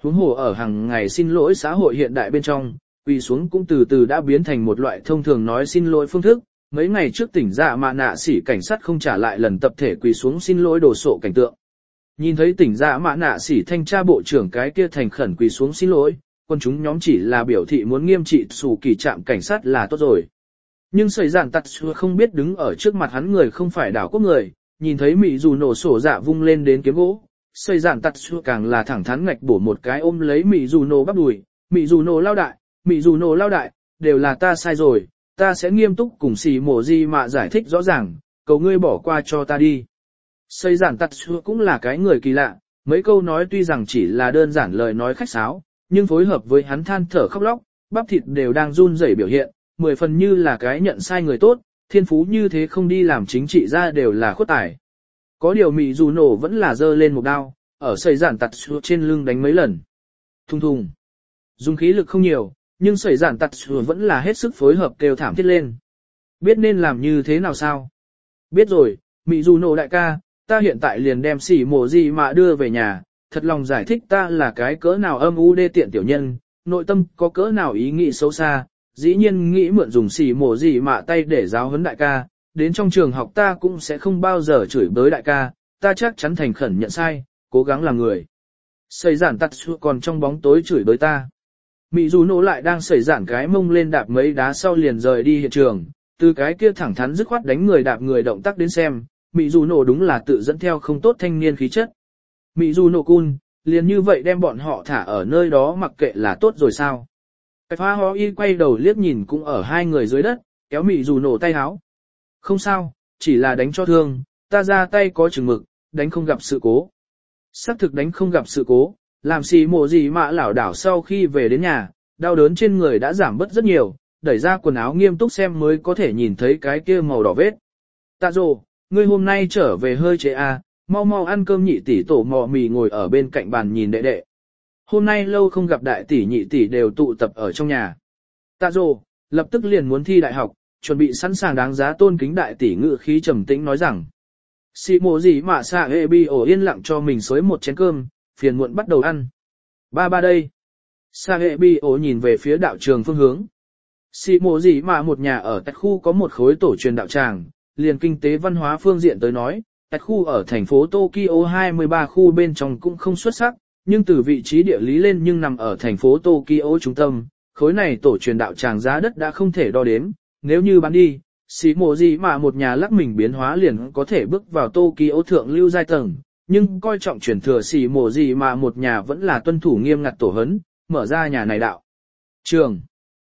Huống hồ ở hàng ngày xin lỗi xã hội hiện đại bên trong, quỳ xuống cũng từ từ đã biến thành một loại thông thường nói xin lỗi phương thức. Mấy ngày trước tỉnh dạ mạ nạ sỉ cảnh sát không trả lại lần tập thể quỳ xuống xin lỗi đồ sộ cảnh tượng. Nhìn thấy tỉnh dạ mạ nạ sỉ thanh tra bộ trưởng cái kia thành khẩn quỳ xuống xin lỗi, quân chúng nhóm chỉ là biểu thị muốn nghiêm trị sủ kỳ trạm cảnh sát là tốt rồi. Nhưng sẩy giản tặt xua không biết đứng ở trước mặt hắn người không phải đảo quốc người, nhìn thấy Mỹ dù nổ sổ dạ vung lên đến kiếm gỗ, sẩy giản tặt xua càng là thẳng thắn ngạch bổ một cái ôm lấy Mỹ dù nổ bắp đùi, Mỹ dù nổ lao đại, Mỹ dù nổ lao đại, đều là ta sai rồi, ta sẽ nghiêm túc cùng xì mổ gì mà giải thích rõ ràng, cầu ngươi bỏ qua cho ta đi. Sẩy giản tặt xua cũng là cái người kỳ lạ, mấy câu nói tuy rằng chỉ là đơn giản lời nói khách sáo, nhưng phối hợp với hắn than thở khóc lóc, bắp thịt đều đang run rẩy biểu hiện, mười phần như là cái nhận sai người tốt, thiên phú như thế không đi làm chính trị ra đều là khuất tài. Có điều Mỹ dù nổ vẫn là giơ lên một đao, ở sẩy giản tặt xua trên lưng đánh mấy lần. Thùng thùng. Dùng khí lực không nhiều, nhưng sẩy giản tặt xua vẫn là hết sức phối hợp kêu thảm thiết lên. Biết nên làm như thế nào sao? Biết rồi, Mỹ dù nổ đại ca, ta hiện tại liền đem xỉ mổ gì mà đưa về nhà, thật lòng giải thích ta là cái cỡ nào âm u đê tiện tiểu nhân, nội tâm có cỡ nào ý nghĩ xấu xa, dĩ nhiên nghĩ mượn dùng xỉ mổ gì mà tay để giáo huấn đại ca, đến trong trường học ta cũng sẽ không bao giờ chửi bới đại ca, ta chắc chắn thành khẩn nhận sai, cố gắng làm người. Sẩy giản tặt xua còn trong bóng tối chửi bới ta. Mỹ dù nổ lại đang sẩy giản cái mông lên đạp mấy đá sau liền rời đi hiện trường, từ cái kia thẳng thắn dứt khoát đánh người đạp người động tác đến xem, Mỹ dù nổ đúng là tự dẫn theo không tốt thanh niên khí chất. Mỹ dù nổ cun, liền như vậy đem bọn họ thả ở nơi đó mặc kệ là tốt rồi sao. Cái pha ho y quay đầu liếc nhìn cũng ở hai người dưới đất, kéo Mỹ dù nổ tay háo. Không sao, chỉ là đánh cho thương, ta ra tay có chừng mực, đánh không gặp sự cố. Xác thực đánh không gặp sự cố, làm xì mổ gì mà lảo đảo sau khi về đến nhà, đau đớn trên người đã giảm bớt rất nhiều, đẩy ra quần áo nghiêm túc xem mới có thể nhìn thấy cái kia màu đỏ vết. Tạ rồ, ngươi hôm nay trở về hơi trễ à, mau mau ăn cơm. Nhị tỷ tổ mò mì ngồi ở bên cạnh bàn nhìn đệ đệ. Hôm nay lâu không gặp đại tỷ nhị tỷ đều tụ tập ở trong nhà. Tạ rồ, lập tức liền muốn thi đại học, chuẩn bị sẵn sàng đáng giá tôn kính đại tỷ ngự khí trầm tĩnh nói rằng. Xì mổ gì mà xạ hệ bi ổ yên lặng cho mình xới một chén cơm, phiền muộn bắt đầu ăn. Ba ba đây. Xạ hệ bi ổ nhìn về phía đạo trường phương hướng. Xì mổ gì mà một nhà ở tại khu có một khối tổ truyền đạo tràng, liền kinh tế văn hóa phương diện tới nói, tại khu ở thành phố Tokyo hai mươi ba khu bên trong cũng không xuất sắc, nhưng từ vị trí địa lý lên nhưng nằm ở thành phố Tokyo trung tâm, khối này tổ truyền đạo tràng giá đất đã không thể đo đếm, nếu như bán đi, xí mộ gì mà một nhà lắc mình biến hóa liền có thể bước vào Tokyo thượng lưu giai tầng, nhưng coi trọng truyền thừa xí mộ gì mà một nhà vẫn là tuân thủ nghiêm ngặt tổ hấn, mở ra nhà này đạo trường.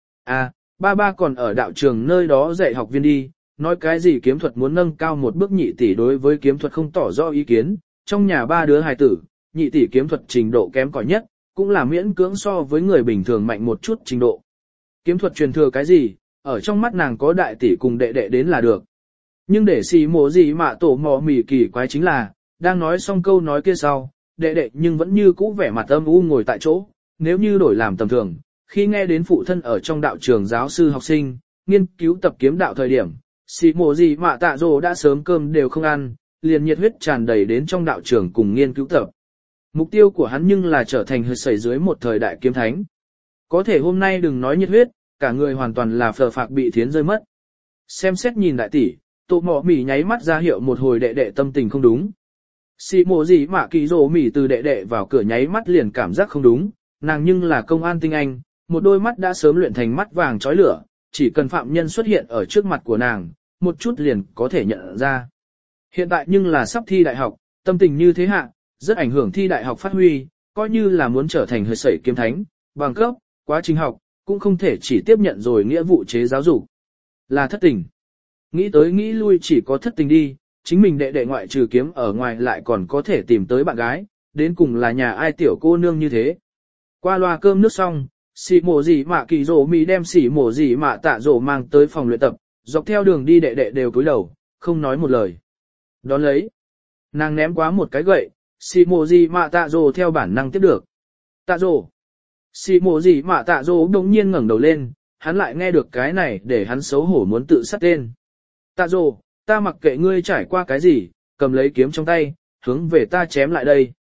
À, ba ba còn ở đạo trường nơi đó dạy học viên đi. Nói cái gì kiếm thuật muốn nâng cao một bước, nhị tỷ đối với kiếm thuật không tỏ rõ ý kiến, trong nhà ba đứa hài tử, nhị tỷ kiếm thuật trình độ kém cỏi nhất, cũng là miễn cưỡng so với người bình thường mạnh một chút trình độ. Kiếm thuật truyền thừa cái gì, ở trong mắt nàng có đại tỷ cùng đệ đệ đến là được. Nhưng để xì mổ gì mà tổ mò mì kỳ quái chính là, đang nói xong câu nói kia sau, đệ đệ nhưng vẫn như cũ vẻ mặt âm u ngồi tại chỗ, nếu như đổi làm tầm thường, khi nghe đến phụ thân ở trong đạo trường giáo sư học sinh, nghiên cứu tập kiếm đạo thời điểm, xì mổ gì mà tạ rồ đã sớm cơm đều không ăn, liền nhiệt huyết tràn đầy đến trong đạo trường cùng nghiên cứu tập. Mục tiêu của hắn nhưng là trở thành hơi sẩy dưới một thời đại kiếm thánh. Có thể hôm nay đừng nói nhiệt huyết, cả người hoàn toàn là phờ phạc bị thiến rơi mất. Xem xét nhìn đại tỷ, tổ mỏ mỉ nháy mắt ra hiệu một hồi đệ đệ tâm tình không đúng. Xì mổ gì mà kỳ rồ mỉ từ đệ đệ vào cửa nháy mắt liền cảm giác không đúng, nàng nhưng là công an tinh anh, một đôi mắt đã sớm luyện thành mắt vàng chói lửa, chỉ cần phạm nhân xuất hiện ở trước mặt của nàng, một chút liền có thể nhận ra. Hiện tại nhưng là sắp thi đại học, tâm tình như thế hạ, rất ảnh hưởng thi đại học phát huy, coi như là muốn trở thành hơi sẩy kiếm thánh, bằng cấp, quá trình học, cũng không thể chỉ tiếp nhận rồi nghĩa vụ chế giáo dục. Là thất tình. Nghĩ tới nghĩ lui chỉ có thất tình đi, chính mình đệ đệ ngoại trừ kiếm ở ngoài lại còn có thể tìm tới bạn gái, đến cùng là nhà ai tiểu cô nương như thế. Qua loa cơm nước xong, xỉ mổ gì mà kỳ rổ mì đem xỉ mổ gì mà tạ rổ mang tới phòng luyện tập, dọc theo đường đi đệ đệ đều cúi đầu, không nói một lời. Đón lấy, nàng ném quá một cái gậy, xỉ mổ gì mà tạ rổ theo bản năng tiếp được. Tạ rổ. Xỉ mổ gì mà tạ rổ đống nhiên ngẩng đầu lên, hắn lại nghe được cái này để hắn xấu hổ muốn tự sát tên. Tạ rổ, ta mặc kệ ngươi trải qua cái gì, cầm lấy kiếm trong tay, hướng về ta chém lại đây.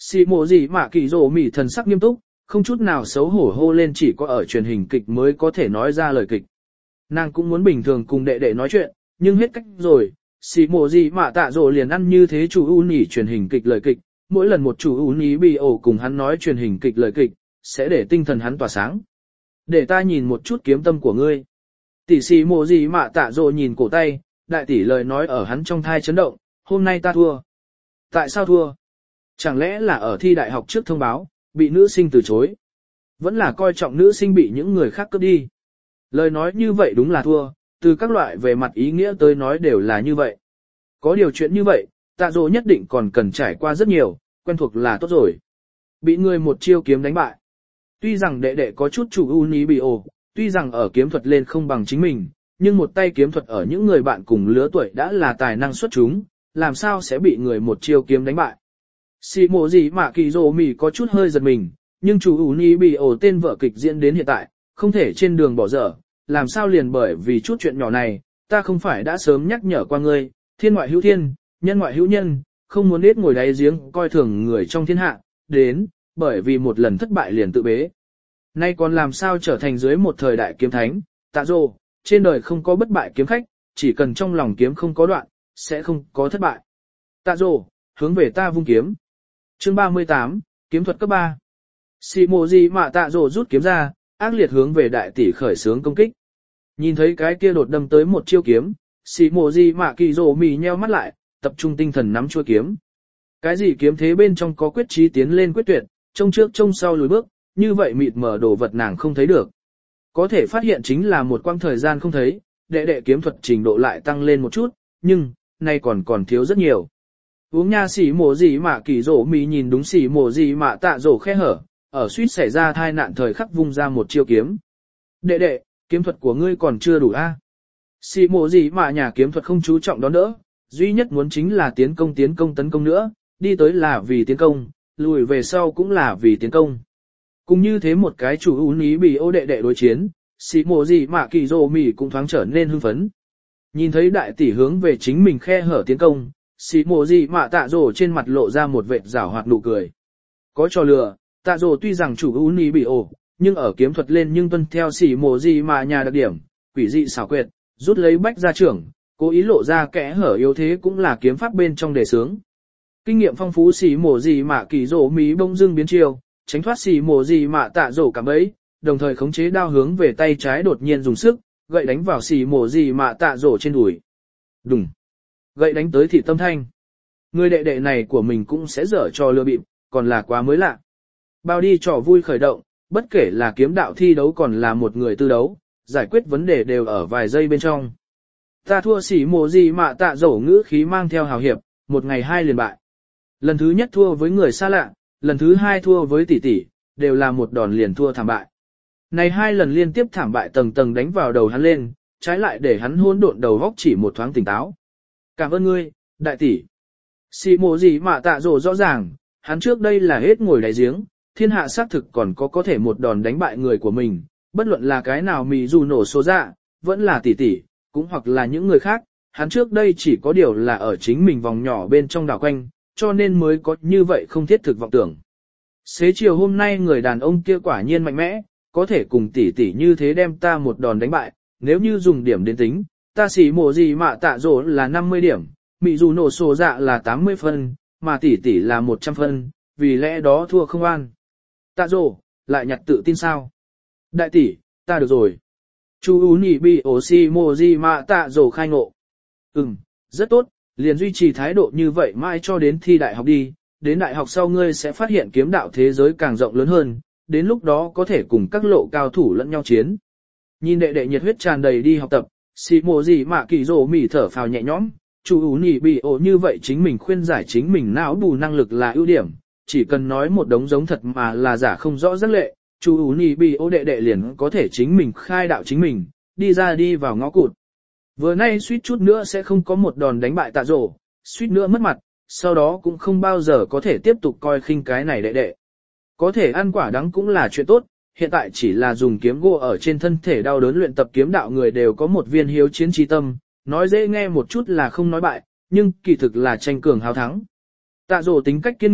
Xì mộ gì mà kỳ rồ mỉ thần sắc nghiêm túc, không chút nào xấu hổ hô lên chỉ có ở truyền hình kịch mới có thể nói ra lời kịch. Nàng cũng muốn bình thường cùng đệ đệ nói chuyện, nhưng hết cách rồi, xì mộ gì mà tạ rồ liền ăn như thế chủ u nhỉ truyền hình kịch lời kịch, mỗi lần một chủ u nhỉ bị ổ cùng hắn nói truyền hình kịch lời kịch, sẽ để tinh thần hắn tỏa sáng. Để ta nhìn một chút kiếm tâm của ngươi. Tỷ xì mộ gì mà tạ rồ nhìn cổ tay, đại tỷ lời nói ở hắn trong thai chấn động, hôm nay ta thua. Tại sao thua? Chẳng lẽ là ở thi đại học trước thông báo, bị nữ sinh từ chối? Vẫn là coi trọng nữ sinh bị những người khác cướp đi. Lời nói như vậy đúng là thua, từ các loại về mặt ý nghĩa tới nói đều là như vậy. Có điều chuyện như vậy, tạ dỗ nhất định còn cần trải qua rất nhiều, quen thuộc là tốt rồi. Bị người một chiêu kiếm đánh bại. Tuy rằng đệ đệ có chút chủ ưu ní bị ồ, tuy rằng ở kiếm thuật lên không bằng chính mình, nhưng một tay kiếm thuật ở những người bạn cùng lứa tuổi đã là tài năng xuất chúng, làm sao sẽ bị người một chiêu kiếm đánh bại. Xì mộ gì mà kỳ rồ mì có chút hơi giật mình, nhưng chủ ưu ní bị ồ tên vở kịch diễn đến hiện tại, không thể trên đường bỏ dở, làm sao liền bởi vì chút chuyện nhỏ này, ta không phải đã sớm nhắc nhở qua ngươi, thiên ngoại hữu thiên, nhân ngoại hữu nhân, không muốn nết ngồi đáy giếng coi thường người trong thiên hạ, đến, bởi vì một lần thất bại liền tự bế. Nay còn làm sao trở thành dưới một thời đại kiếm thánh, tạ rồ, trên đời không có bất bại kiếm khách, chỉ cần trong lòng kiếm không có đoạn, sẽ không có thất bại. Tạ rồ, hướng về ta vung kiếm. Chương ba mươi tám, kiếm thuật cấp ba. Xì mộ gì mà tạ rồ rút kiếm ra, ác liệt hướng về đại tỷ khởi xướng công kích. Nhìn thấy cái kia đột đâm tới một chiêu kiếm, xì mộ gì mà kỳ rồ mì nheo mắt lại, tập trung tinh thần nắm chuôi kiếm. Cái gì kiếm thế bên trong có quyết chí tiến lên quyết tuyệt, trông trước trông sau lùi bước, như vậy mịt mờ đồ vật nàng không thấy được. Có thể phát hiện chính là một quãng thời gian không thấy, đệ đệ kiếm thuật trình độ lại tăng lên một chút, nhưng, nay còn còn thiếu rất nhiều. Uống nha xỉ mổ gì mà kỳ rổ mì nhìn đúng xỉ mổ gì mà tạ rổ khe hở, ở suýt xảy ra thai nạn thời khắc vung ra một chiêu kiếm. Đệ đệ, kiếm thuật của ngươi còn chưa đủ a? À? Xỉ mổ gì mà nhà kiếm thuật không chú trọng đó nữa, duy nhất muốn chính là tiến công tiến công tấn công nữa, đi tới là vì tiến công, lùi về sau cũng là vì tiến công. Cùng như thế một cái chủ ú ní bị ô đệ đệ đối chiến, xỉ mổ gì mà kỳ rổ mì cũng thoáng trở nên hưng phấn. Nhìn thấy đại tỷ hướng về chính mình khe hở tiến công, xỉ mổ gì mà tạ rổ trên mặt lộ ra một vệt rảo hoạt nụ cười. Có trò lừa, tạ rổ tuy rằng chủ ú ní bị ổ, nhưng ở kiếm thuật lên nhưng tuân theo xỉ mổ gì mà nhà đặc điểm, quỷ dị xảo quyệt, rút lấy bách ra trưởng, cố ý lộ ra kẽ hở yếu thế cũng là kiếm pháp bên trong đề sướng. Kinh nghiệm phong phú xỉ mổ gì mà kỳ rổ mí bông dưng biến chiêu, tránh thoát xỉ mổ gì mà tạ rổ cảm ấy, đồng thời khống chế đao hướng về tay trái đột nhiên dùng sức, gậy đánh vào xỉ mổ gì mà tạ rổ trên đùi. Đùng. Gậy đánh tới thị tâm thanh. Người đệ đệ này của mình cũng sẽ dở trò lừa bịp, còn là quá mới lạ. Bao đi trò vui khởi động, bất kể là kiếm đạo thi đấu còn là một người tư đấu, giải quyết vấn đề đều ở vài giây bên trong. Ta thua xỉ mổ gì mà tạ rổ ngữ khí mang theo hào hiệp, một ngày hai liền bại. Lần thứ nhất thua với người xa lạ, lần thứ hai thua với tỷ tỷ, đều là một đòn liền thua thảm bại. Này hai lần liên tiếp thảm bại tầng tầng đánh vào đầu hắn lên, trái lại để hắn hỗn độn đầu góc chỉ một thoáng tỉnh táo. Cảm ơn ngươi, đại tỷ. Xì mộ gì mà tạ rổ rõ ràng, hắn trước đây là hết ngồi đáy giếng, thiên hạ xác thực còn có có thể một đòn đánh bại người của mình, bất luận là cái nào mì dù nổ số dạ, vẫn là tỷ tỷ, cũng hoặc là những người khác, hắn trước đây chỉ có điều là ở chính mình vòng nhỏ bên trong đảo quanh, cho nên mới có như vậy không thiết thực vọng tưởng. Xế chiều hôm nay người đàn ông kia quả nhiên mạnh mẽ, có thể cùng tỷ tỷ như thế đem ta một đòn đánh bại, nếu như dùng điểm đến tính, ta xỉ mổ gì mà tạ rổ là năm mươi điểm, mị dù nổ sổ dạ là tám mươi phân, mà tỷ tỷ là một trăm phân, vì lẽ đó thua không an. Tạ rổ, lại nhặt tự tin sao? Đại tỷ, ta được rồi. Chú ú nỉ bị ổ xỉ mổ gì mà tạ rổ khai ngộ. Ừm, rất tốt, liền duy trì thái độ như vậy mãi cho đến thi đại học đi, đến đại học sau ngươi sẽ phát hiện kiếm đạo thế giới càng rộng lớn hơn, đến lúc đó có thể cùng các lộ cao thủ lẫn nhau chiến. Nhìn đệ đệ nhiệt huyết tràn đầy đi học tập, xì mộ gì mà kỳ rồ mỉ thở phào nhẹ nhõm, chủ ú nỉ bị ổ như vậy chính mình khuyên giải chính mình não bù năng lực là ưu điểm, chỉ cần nói một đống giống thật mà là giả không rõ rất lệ, chủ ú nỉ bị ổ đệ đệ liền có thể chính mình khai đạo chính mình, đi ra đi vào ngõ cụt. Vừa nay suýt chút nữa sẽ không có một đòn đánh bại tạ rổ, suýt nữa mất mặt, sau đó cũng không bao giờ có thể tiếp tục coi khinh cái này đệ đệ. Có thể ăn quả đắng cũng là chuyện tốt, hiện tại chỉ là dùng kiếm gỗ ở trên thân thể đau đớn luyện tập kiếm đạo người đều có một viên hiếu chiến trí tâm, nói dễ nghe một chút là không nói bại, nhưng kỳ thực là tranh cường hào thắng. Tạ rổ tính cách kiên nghị,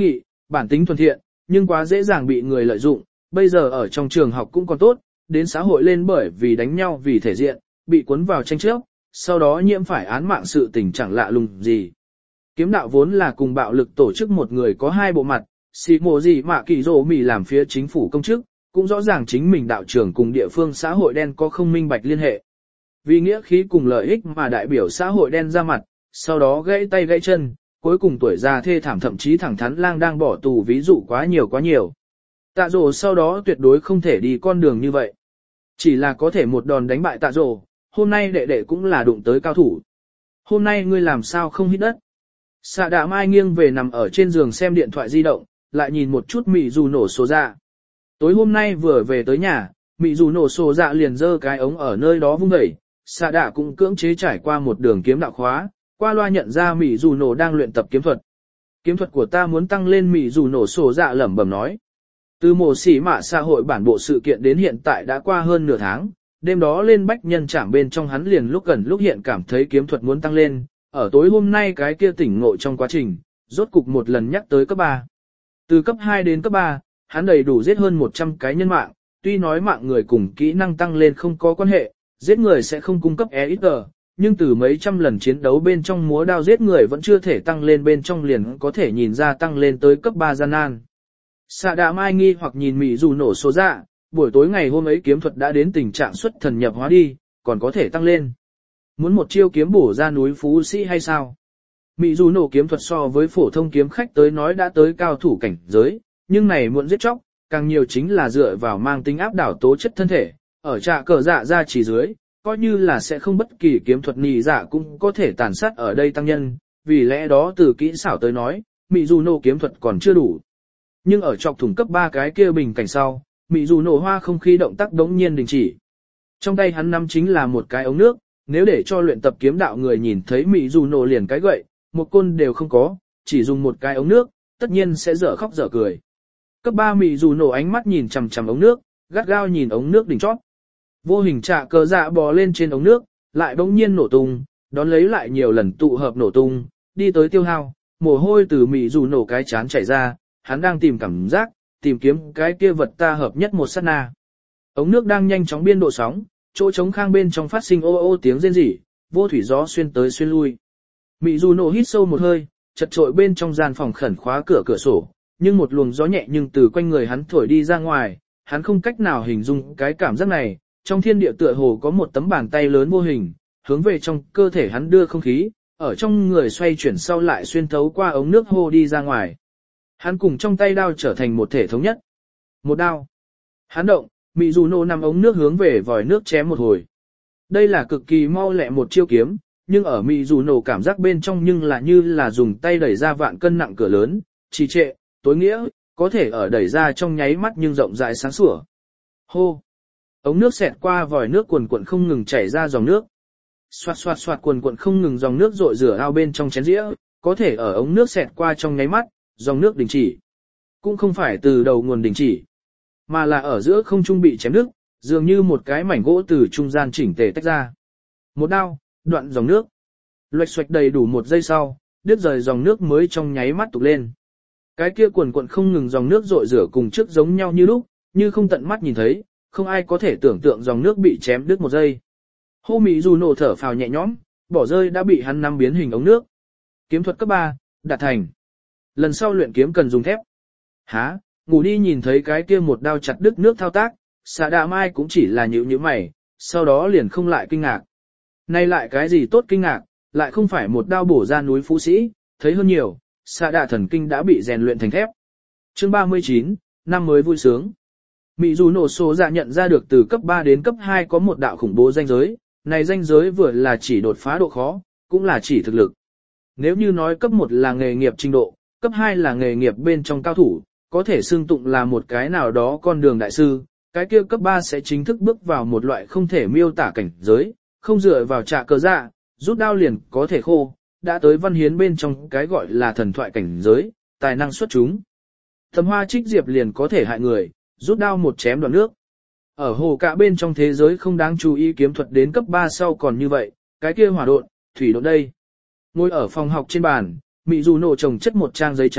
bản tính thuần thiện, nhưng quá dễ dàng bị người lợi dụng, bây giờ ở trong trường học cũng còn tốt, đến xã hội lên bởi vì đánh nhau vì thể diện, bị cuốn vào tranh chấp, sau đó nhiễm phải án mạng sự tình chẳng lạ lùng gì. Kiếm đạo vốn là cùng bạo lực tổ chức một người có hai bộ mặt, xì mồ gì mà kỳ rồ mì làm phía chính phủ công chức, cũng rõ ràng chính mình đạo trưởng cùng địa phương xã hội đen có không minh bạch liên hệ. Vì nghĩa khí cùng lợi ích mà đại biểu xã hội đen ra mặt, sau đó gãy tay gãy chân, cuối cùng tuổi già thê thảm thậm chí thẳng thắn lang đang bỏ tù ví dụ quá nhiều quá nhiều. Tạ rồ sau đó tuyệt đối không thể đi con đường như vậy. Chỉ là có thể một đòn đánh bại tạ rồ, hôm nay đệ đệ cũng là đụng tới cao thủ. Hôm nay ngươi làm sao không hít đất? Xạ đạ mai nghiêng về nằm ở trên giường xem điện thoại di động, lại nhìn một chút mị dù nổ sổ dạ. Tối hôm nay vừa về tới nhà, mị dù nổ sổ dạ liền giơ cái ống ở nơi đó vung đẩy, xạ đạ cũng cưỡng chế trải qua một đường kiếm đạo khóa, qua loa nhận ra mị dù nổ đang luyện tập kiếm thuật. Kiếm thuật của ta muốn tăng lên, mị dù nổ sổ dạ lẩm bẩm nói. Từ mùa xỉ mạ xã hội bản bộ sự kiện đến hiện tại đã qua hơn nửa tháng, đêm đó lên bách nhân trảm bên trong hắn liền lúc gần lúc hiện cảm thấy kiếm thuật muốn tăng lên, ở tối hôm nay cái kia tỉnh ngộ trong quá trình, rốt cục một lần nhắc tới cấp ba. Từ cấp hai đến cấp ba, hắn đầy đủ giết hơn một trăm cái nhân mạng, tuy nói mạng người cùng kỹ năng tăng lên không có quan hệ, giết người sẽ không cung cấp e ít tờ, nhưng từ mấy trăm lần chiến đấu bên trong múa đao giết người vẫn chưa thể tăng lên bên trong liền có thể nhìn ra tăng lên tới cấp ba gian nan. Xạ đạ mai nghi hoặc nhìn mị dù nổ số dạ, buổi tối ngày hôm ấy kiếm thuật đã đến tình trạng xuất thần nhập hóa đi, còn có thể tăng lên. Muốn một chiêu kiếm bổ ra núi phú sĩ hay sao? Mị dù nổ kiếm thuật so với phổ thông kiếm khách tới nói đã tới cao thủ cảnh giới, nhưng này muộn giết chóc, càng nhiều chính là dựa vào mang tính áp đảo tố chất thân thể, ở trạ cờ dạ ra chỉ dưới, coi như là sẽ không bất kỳ kiếm thuật nhị dạ cũng có thể tàn sát ở đây tăng nhân, vì lẽ đó từ kỹ xảo tới nói, mị dù nổ kiếm thuật còn chưa đủ. Nhưng ở chọc thủng cấp ba cái kia bình cảnh sau, mị dù nổ hoa không khí động tác đống nhiên đình chỉ. Trong tay hắn nắm chính là một cái ống nước, nếu để cho luyện tập kiếm đạo người nhìn thấy mị dù nổ liền cái gậy, một côn đều không có, chỉ dùng một cái ống nước, tất nhiên sẽ dở khóc dở cười. Cấp ba mị dù nổ ánh mắt nhìn chằm chằm ống nước, gắt gao nhìn ống nước đỉnh chót. Vô hình trạ cờ dạ bò lên trên ống nước, lại bỗng nhiên nổ tung, đón lấy lại nhiều lần tụ hợp nổ tung, đi tới tiêu hao, mồ hôi từ mị dù nổ cái chán chảy ra, hắn đang tìm cảm giác, tìm kiếm cái kia vật ta hợp nhất một sát na. Ống nước đang nhanh chóng biên độ sóng, chỗ trống khang bên trong phát sinh ô ô tiếng rên rỉ, vô thủy gió xuyên tới xuyên lui. Mị dù nổ hít sâu một hơi, chật trội bên trong gian phòng khẩn khóa cửa cửa sổ, nhưng một luồng gió nhẹ nhưng từ quanh người hắn thổi đi ra ngoài, hắn không cách nào hình dung cái cảm giác này, trong thiên địa tựa hồ có một tấm bàn tay lớn vô hình, hướng về trong cơ thể hắn đưa không khí, ở trong người xoay chuyển sau lại xuyên thấu qua ống nước hô đi ra ngoài. Hắn cùng trong tay đao trở thành một thể thống nhất. Một đao. Hắn động, mị dù nổ nằm ống nước hướng về vòi nước chém một hồi. Đây là cực kỳ mau lẹ một chiêu kiếm, nhưng ở mị dù nổ cảm giác bên trong nhưng là như là dùng tay đẩy ra vạn cân nặng cửa lớn, trì trệ, tối nghĩa, có thể ở đẩy ra trong nháy mắt nhưng rộng rãi sáng sủa. Hô. Ống nước xẹt qua vòi nước cuồn cuộn không ngừng chảy ra dòng nước. Xoạt xoạt xoạt cuồn cuộn không ngừng dòng nước rội rửa ao bên trong chén dĩa, có thể ở ống nước xẹt qua trong nháy mắt, dòng nước đình chỉ. Cũng không phải từ đầu nguồn đình chỉ, mà là ở giữa không trung bị chém đứt, dường như một cái mảnh gỗ từ trung gian chỉnh tề tách ra. Một đao, đoạn dòng nước. Loạch xoạch đầy đủ một giây sau, đứt rời dòng nước mới trong nháy mắt tục lên. Cái kia cuồn cuộn không ngừng dòng nước rội rửa cùng trước giống nhau như lúc, như không tận mắt nhìn thấy, không ai có thể tưởng tượng dòng nước bị chém đứt một giây. Hô Mị dù nổ thở phào nhẹ nhõm, bỏ rơi đã bị hắn nắm biến hình ống nước. Kiếm thuật cấp ba, đạt thành. Lần sau luyện kiếm cần dùng thép. Há, ngủ đi nhìn thấy cái kia một đao chặt đứt nước thao tác, xạ đạ mai cũng chỉ là nhíu nhíu mày, sau đó liền không lại kinh ngạc. Nay lại cái gì tốt kinh ngạc, lại không phải một đao bổ ra núi phú sĩ, thấy hơn nhiều, xạ đạ thần kinh đã bị rèn luyện thành thép. Chương ba mươi chín, năm mới vui sướng. Mị dù nổ số dạ nhận ra được từ cấp ba đến cấp hai có một đạo khủng bố danh giới, này danh giới vừa là chỉ đột phá độ khó, cũng là chỉ thực lực. Nếu như nói cấp một là nghề nghiệp trình độ, cấp hai là nghề nghiệp bên trong cao thủ, có thể xưng tụng là một cái nào đó con đường đại sư, cái kia cấp ba sẽ chính thức bước vào một loại không thể miêu tả cảnh giới, không dựa vào trạ cờ dạ, rút đao liền có thể khô, đã tới văn hiến bên trong cái gọi là thần thoại cảnh giới, tài năng xuất chúng. Thầm hoa trích diệp liền có thể hại người, rút đao một chém đoạn nước. Ở hồ cả bên trong thế giới không đáng chú ý kiếm thuật đến cấp ba sau còn như vậy, cái kia hỏa độn, thủy độn đây. Ngồi ở phòng học trên bàn, Mị dù nổ chồng chất một trang giấy trắng,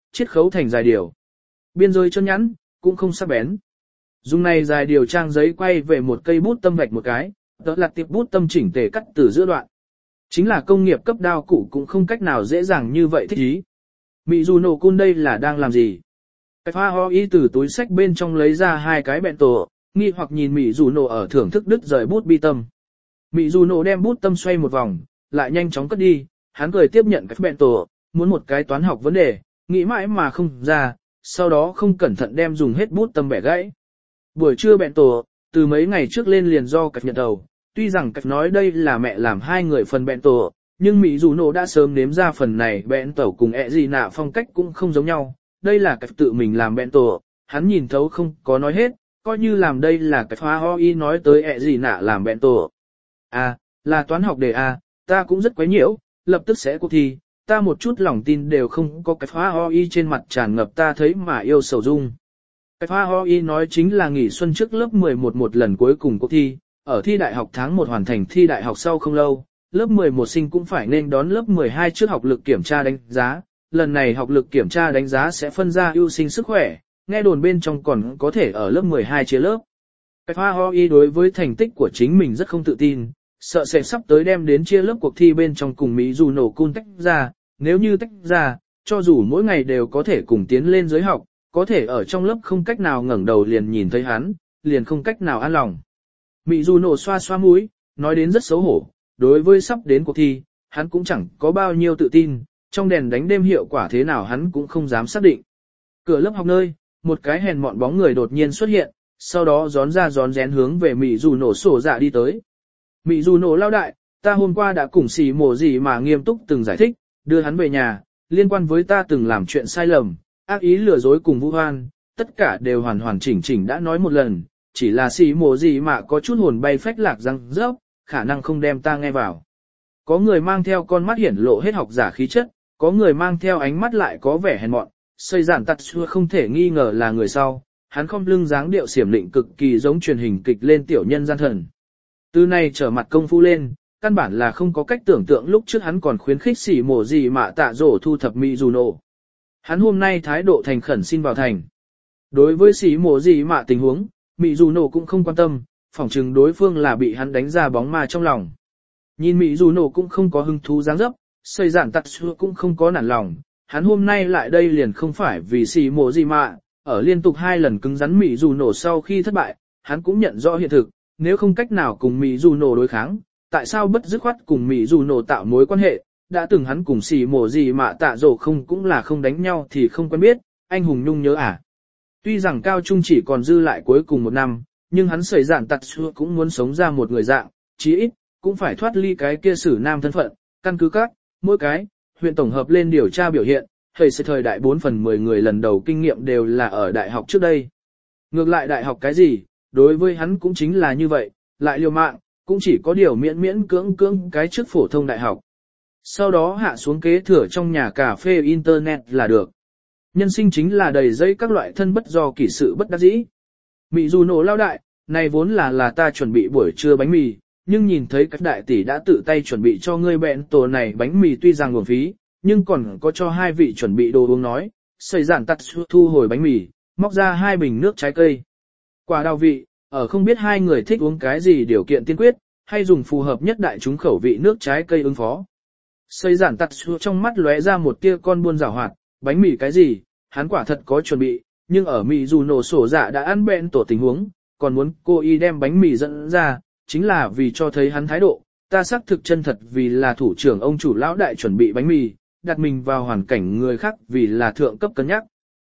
chiết khấu thành dài điều. Biên giới chân nhẵn, cũng không sắc bén. Dùng này dài điều trang giấy quay về một cây bút tâm vạch một cái, đó là tiệp bút tâm chỉnh tề cắt từ giữa đoạn. Chính là công nghiệp cấp đao cụ cũng không cách nào dễ dàng như vậy thích ý. Mizuno Kun đây là đang làm gì? Cái pha ho y từ túi sách bên trong lấy ra hai cái bẹn tổ, nghi hoặc nhìn Mizuno ở thưởng thức đứt rời bút bi tâm. Mizuno đem bút tâm xoay một vòng, lại nhanh chóng cất đi, hắn cười tiếp nhận cái bẹn tổ, muốn một cái toán học vấn đề, nghĩ mãi mà không ra, sau đó không cẩn thận đem dùng hết bút tâm bẻ gãy. Buổi trưa bẹn tổ, từ mấy ngày trước lên liền do cạch nhận đầu, tuy rằng cạch nói đây là mẹ làm hai người phần bẹn tổ, nhưng Mizuno đã sớm nếm ra phần này bẹn tổ cùng ẹ gì nạ phong cách cũng không giống nhau, đây là cạch tự mình làm bẹn tổ, hắn nhìn thấu không có nói hết, coi như làm đây là cạch hoa ho y nói tới ẹ gì nạ làm bẹn tổ. À, là toán học đề A, ta cũng rất quấy nhiễu, lập tức sẽ cuộc thi, ta một chút lòng tin đều không có cạch hoa ho y trên mặt tràn ngập ta thấy mà yêu sầu dung. Cạch hoa ho y nói chính là nghỉ xuân trước lớp mười một một lần cuối cùng cuộc thi, ở thi đại học tháng một hoàn thành thi đại học sau không lâu, lớp mười một sinh cũng phải nên đón lớp mười hai trước học lực kiểm tra đánh giá, lần này học lực kiểm tra đánh giá sẽ phân ra ưu sinh sức khỏe, nghe đồn bên trong còn có thể ở lớp mười hai chia lớp. Cạch hoa ho y đối với thành tích của chính mình rất không tự tin, sợ sẽ sắp tới đem đến chia lớp cuộc thi bên trong cùng Mizuno Kun tách ra, nếu như tách ra, cho dù mỗi ngày đều có thể cùng tiến lên giới học, có thể ở trong lớp không cách nào ngẩng đầu liền nhìn thấy hắn, liền không cách nào an lòng. Mizuno xoa xoa mũi, nói đến rất xấu hổ, đối với sắp đến cuộc thi, hắn cũng chẳng có bao nhiêu tự tin, trong đèn đánh đêm hiệu quả thế nào hắn cũng không dám xác định. Cửa lớp học nơi, một cái hèn mọn bóng người đột nhiên xuất hiện, sau đó gión ra gión rén hướng về Mizuno sổ dạ đi tới. Mizuno lao đại, ta hôm qua đã cùng xì mổ gì mà nghiêm túc từng giải thích, đưa hắn về nhà, liên quan với ta từng làm chuyện sai lầm, ác ý lừa dối cùng vu oan, tất cả đều hoàn hoàn chỉnh chỉnh đã nói một lần, chỉ là xì mổ gì mà có chút hồn bay phách lạc răng rớp, khả năng không đem ta nghe vào. Có người mang theo con mắt hiển lộ hết học giả khí chất, có người mang theo ánh mắt lại có vẻ hèn mọn, xây giản tắt xưa không thể nghi ngờ là người sau, hắn không lưng dáng điệu xiểm định cực kỳ giống truyền hình kịch lên tiểu nhân gian thần. Từ này trở mặt công phu lên, căn bản là không có cách tưởng tượng lúc trước hắn còn khuyến khích xỉ mổ gì mà tạ rổ thu thập Mizuno. Hắn hôm nay thái độ thành khẩn xin vào thành. Đối với xỉ mổ gì mà tình huống, Mizuno cũng không quan tâm, phỏng chừng đối phương là bị hắn đánh ra bóng ma trong lòng. Nhìn Mizuno cũng không có hứng thú dáng dấp, xây giản tắt xưa cũng không có nản lòng, hắn hôm nay lại đây liền không phải vì xỉ mổ gì mà, ở liên tục hai lần cứng rắn Mizuno sau khi thất bại, hắn cũng nhận rõ hiện thực, nếu không cách nào cùng Mizuno đối kháng, tại sao bất dứt khoát cùng Mizuno tạo mối quan hệ, đã từng hắn cùng xỉ mổ gì mà tạ rổ không cũng là không đánh nhau thì không quen biết, anh hùng nhung nhớ à. Tuy rằng cao trung chỉ còn dư lại cuối cùng một năm, nhưng hắn xảy giản tặt xưa cũng muốn sống ra một người dạng, chí ít, cũng phải thoát ly cái kia sử nam thân phận, căn cứ các, mỗi cái, huyện tổng hợp lên điều tra biểu hiện, thầy sẽ thời đại bốn phần mười người lần đầu kinh nghiệm đều là ở đại học trước đây. Ngược lại đại học cái gì, đối với hắn cũng chính là như vậy, lại liều mạng, cũng chỉ có điều miễn miễn cưỡng cưỡng cái trước phổ thông đại học. Sau đó hạ xuống kế thừa trong nhà cà phê internet là được. Nhân sinh chính là đầy dây các loại thân bất do kỷ sự bất đắc dĩ. Mizuno lao đại, này vốn là là ta chuẩn bị buổi trưa bánh mì, nhưng nhìn thấy các đại tỷ đã tự tay chuẩn bị cho ngươi bẹn tổ này bánh mì tuy rằng uổng phí, nhưng còn có cho hai vị chuẩn bị đồ uống nói, xây giản tắt thu hồi bánh mì, móc ra hai bình nước trái cây. Quả đào vị, ở không biết hai người thích uống cái gì điều kiện tiên quyết, hay dùng phù hợp nhất đại chúng khẩu vị nước trái cây ứng phó. Xây giản tắt trong mắt lóe ra một tia con buôn rào hoạt, bánh mì cái gì, hắn quả thật có chuẩn bị, nhưng ở Mỹ dù nổ sổ dạ đã ăn bẹn tổ tình huống, còn muốn cô y đem bánh mì dẫn ra, chính là vì cho thấy hắn thái độ, ta xác thực chân thật vì là thủ trưởng ông chủ lão đại chuẩn bị bánh mì, đặt mình vào hoàn cảnh người khác vì là thượng cấp cân nhắc.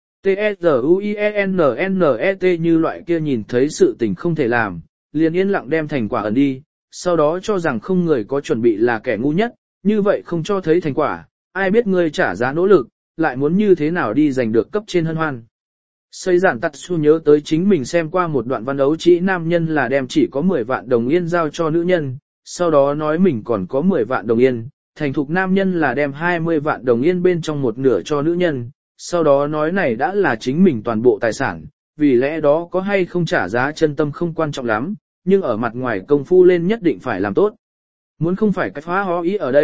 T-S-U-I-E-N-N-E-T như loại kia nhìn thấy sự tình không thể làm, liền yên lặng đem thành quả ẩn đi, sau đó cho rằng không người có chuẩn bị là kẻ ngu nhất, như vậy không cho thấy thành quả, ai biết ngươi trả giá nỗ lực, lại muốn như thế nào đi giành được cấp trên hân hoan. Xây giản tắt su nhớ tới chính mình xem qua một đoạn văn đấu chỉ nam nhân là đem chỉ có mười vạn đồng yên giao cho nữ nhân, sau đó nói mình còn có mười vạn đồng yên, thành thục nam nhân là đem hai mươi vạn đồng yên bên trong một nửa cho nữ nhân, sau đó nói này đã là chính mình toàn bộ tài sản, vì lẽ đó có hay không trả giá chân tâm không quan trọng lắm, nhưng ở mặt ngoài công phu lên nhất định phải làm tốt. Muốn không phải cách phá hó ý ở đây,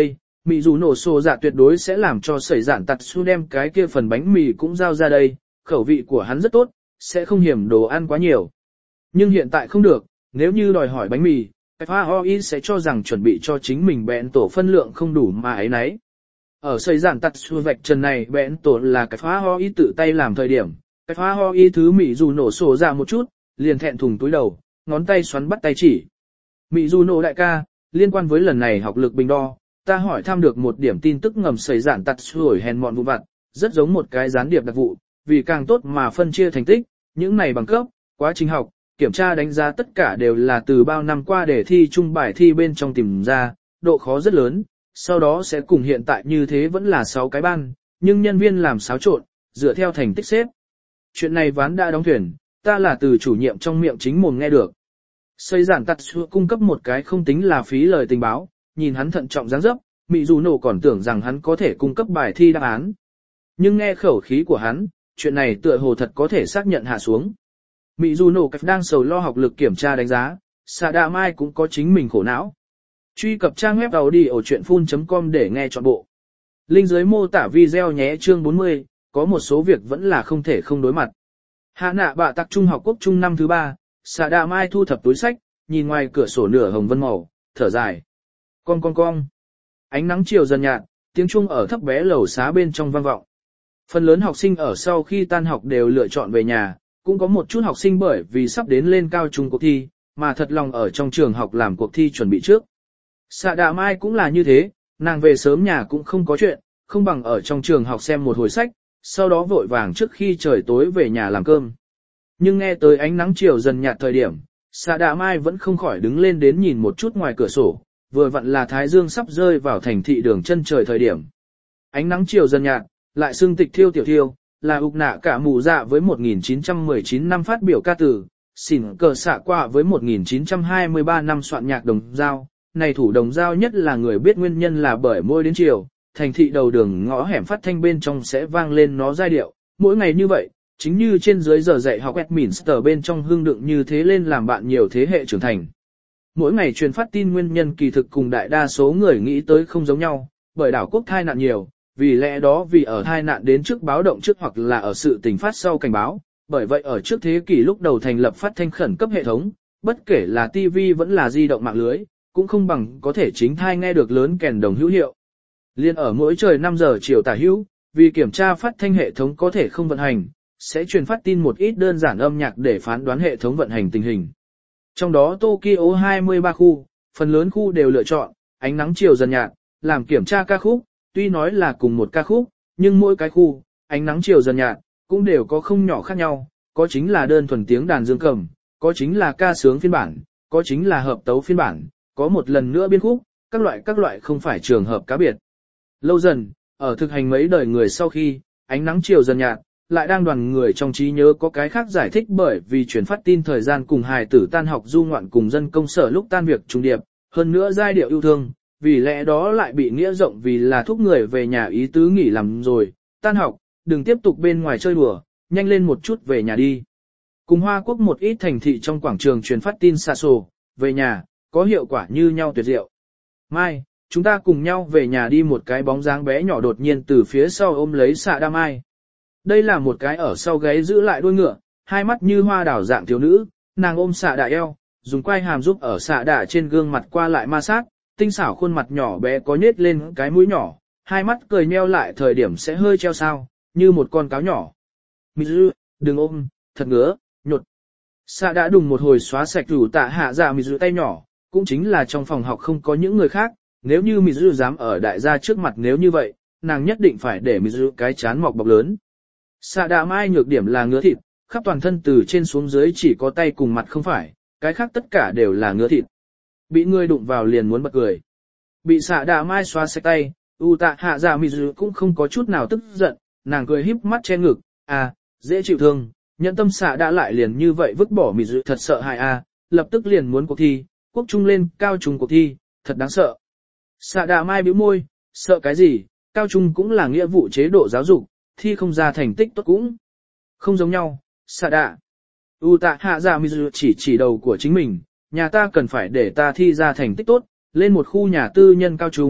Mị dù nổ sổ dạ tuyệt đối sẽ làm cho sẩy giản tặt su đem cái kia phần bánh mì cũng giao ra đây, khẩu vị của hắn rất tốt, sẽ không hiểm đồ ăn quá nhiều. Nhưng hiện tại không được, nếu như đòi hỏi bánh mì, cái pha hoi sẽ cho rằng chuẩn bị cho chính mình bẹn tổ phân lượng không đủ mà ấy nấy. Ở sẩy giản tặt su vạch trần này bẹn tổ là cái pha hoi tự tay làm thời điểm, cái pha hoi thứ mị dù nổ sổ dạ một chút, liền thẹn thùng túi đầu, ngón tay xoắn bắt tay chỉ. Mị dù nổ đại ca, liên quan với lần này học lực bình đo, ta hỏi thăm được một điểm tin tức ngầm xảy giản tặt sủi hèn mọn vụ vặt, rất giống một cái gián điệp đặc vụ, vì càng tốt mà phân chia thành tích, những này bằng cấp, quá trình học, kiểm tra đánh giá tất cả đều là từ bao năm qua để thi chung bài thi bên trong tìm ra, độ khó rất lớn, sau đó sẽ cùng hiện tại như thế vẫn là sáu cái ban, nhưng nhân viên làm xáo trộn, dựa theo thành tích xếp. Chuyện này ván đã đóng thuyền, ta là từ chủ nhiệm trong miệng chính mồm nghe được. Xây giản tặt sủi cung cấp một cái không tính là phí lời tình báo. Nhìn hắn thận trọng dáng dấp, Mị dù nổ còn tưởng rằng hắn có thể cung cấp bài thi đáp án. Nhưng nghe khẩu khí của hắn, chuyện này tựa hồ thật có thể xác nhận hạ xuống. Mị dù nổ đang sầu lo học lực kiểm tra đánh giá, Sạ Đạ Mai cũng có chính mình khổ não. Truy cập trang web đầu đi ở chuyện phun chấm com để nghe trọn bộ. Link dưới mô tả video nhé. Chương bốn mươi, có một số việc vẫn là không thể không đối mặt. Hạ nạ bạ tặc trung học quốc trung năm thứ ba, Sạ Đạ Mai thu thập túi sách, nhìn ngoài cửa sổ nửa hồng vân màu, thở dài. Con con con. Ánh nắng chiều dần nhạt, tiếng chuông ở thấp bé lầu xá bên trong vang vọng. Phần lớn học sinh ở sau khi tan học đều lựa chọn về nhà, cũng có một chút học sinh bởi vì sắp đến lên cao trung cuộc thi, mà thật lòng ở trong trường học làm cuộc thi chuẩn bị trước. Sạ Đạ Mai cũng là như thế, nàng về sớm nhà cũng không có chuyện, không bằng ở trong trường học xem một hồi sách, sau đó vội vàng trước khi trời tối về nhà làm cơm. Nhưng nghe tới ánh nắng chiều dần nhạt thời điểm, Sạ Đạ Mai vẫn không khỏi đứng lên đến nhìn một chút ngoài cửa sổ. Vừa vặn là thái dương sắp rơi vào thành thị đường chân trời thời điểm. Ánh nắng chiều dần nhạt, lại xương tịch thiêu tiểu thiêu, là ục nạ cả mù dạ với một nghìn chín trăm mười chín năm phát biểu ca từ, xỉn cờ xạ qua với một nghìn chín trăm hai mươi ba năm soạn nhạc đồng dao. Này thủ đồng dao nhất là người biết nguyên nhân là bởi môi đến chiều, thành thị đầu đường ngõ hẻm phát thanh bên trong sẽ vang lên nó giai điệu, mỗi ngày như vậy, chính như trên dưới giờ dạy học Westminster bên trong hương đựng như thế lên làm bạn nhiều thế hệ trưởng thành. Mỗi ngày truyền phát tin nguyên nhân kỳ thực cùng đại đa số người nghĩ tới không giống nhau, bởi đảo quốc thai nạn nhiều, vì lẽ đó vì ở thai nạn đến trước báo động trước hoặc là ở sự tình phát sau cảnh báo, bởi vậy ở trước thế kỷ lúc đầu thành lập phát thanh khẩn cấp hệ thống, bất kể là ti vi vẫn là di động mạng lưới, cũng không bằng có thể chính thai nghe được lớn kèn đồng hữu hiệu. Liên ở mỗi trời năm giờ chiều tả hữu, vì kiểm tra phát thanh hệ thống có thể không vận hành, sẽ truyền phát tin một ít đơn giản âm nhạc để phán đoán hệ thống vận hành tình hình. Trong đó Tokyo hai mươi ba khu, phần lớn khu đều lựa chọn, ánh nắng chiều dần nhạt, làm kiểm tra ca khúc, tuy nói là cùng một ca khúc, nhưng mỗi cái khu, ánh nắng chiều dần nhạt, cũng đều có không nhỏ khác nhau, có chính là đơn thuần tiếng đàn dương cầm, có chính là ca sướng phiên bản, có chính là hợp tấu phiên bản, có một lần nữa biên khúc, các loại các loại không phải trường hợp cá biệt. Lâu dần, ở thực hành mấy đời người sau khi, ánh nắng chiều dần nhạt, lại đang đoàn người trong trí nhớ có cái khác giải thích bởi vì truyền phát tin thời gian cùng hài tử tan học du ngoạn cùng dân công sở lúc tan việc trùng điệp, hơn nữa giai điệu yêu thương, vì lẽ đó lại bị nghĩa rộng vì là thúc người về nhà ý tứ nghỉ làm rồi, tan học, đừng tiếp tục bên ngoài chơi đùa, nhanh lên một chút về nhà đi. Cùng Hoa Quốc một ít thành thị trong quảng trường truyền phát tin xa xồ, về nhà, có hiệu quả như nhau tuyệt diệu. Mai, chúng ta cùng nhau về nhà đi. Một cái bóng dáng bé nhỏ đột nhiên từ phía sau ôm lấy Sạ Đạ Mai. Đây là một cái ở sau gáy giữ lại đuôi ngựa, hai mắt như hoa đào dạng thiếu nữ, nàng ôm Sạ Đạ eo, dùng quai hàm giúp ở Sạ Đạ trên gương mặt qua lại ma sát, tinh xảo khuôn mặt nhỏ bé có nhếch lên cái mũi nhỏ, hai mắt cười nheo lại thời điểm sẽ hơi treo sao, như một con cáo nhỏ. Mizu, đừng ôm, thật ngứa, nhột. Sạ Đạ đùng một hồi xóa sạch rủ tạ hạ dạ Mizu tay nhỏ, cũng chính là trong phòng học không có những người khác, nếu như Mizu dám ở đại gia trước mặt nếu như vậy, nàng nhất định phải để Mizu cái chán mọc bọc lớn. Sạ Đạ Mai nhược điểm là ngứa thịt, khắp toàn thân từ trên xuống dưới chỉ có tay cùng mặt không phải, cái khác tất cả đều là ngứa thịt. Bị người đụng vào liền muốn bật cười. Bị Sạ Đạ Mai xóa sạch tay, U Tạ Hạ Dạ Mizu cũng không có chút nào tức giận, nàng cười híp mắt che ngực, à, dễ chịu thương, nhận tâm Sạ Đạ lại liền như vậy vứt bỏ Mizu thật sợ hại à, lập tức liền muốn cuộc thi, quốc trung lên cao trung cuộc thi, thật đáng sợ. Sạ Đạ Mai bĩu môi, sợ cái gì, cao trung cũng là nghĩa vụ chế độ giáo dục, thi không ra thành tích tốt cũng không giống nhau. Sạ Đạ, U Tạ Hạ Dạ Mizu chỉ chỉ đầu của chính mình, nhà ta cần phải để ta thi ra thành tích tốt, lên một khu nhà tư nhân cao trung,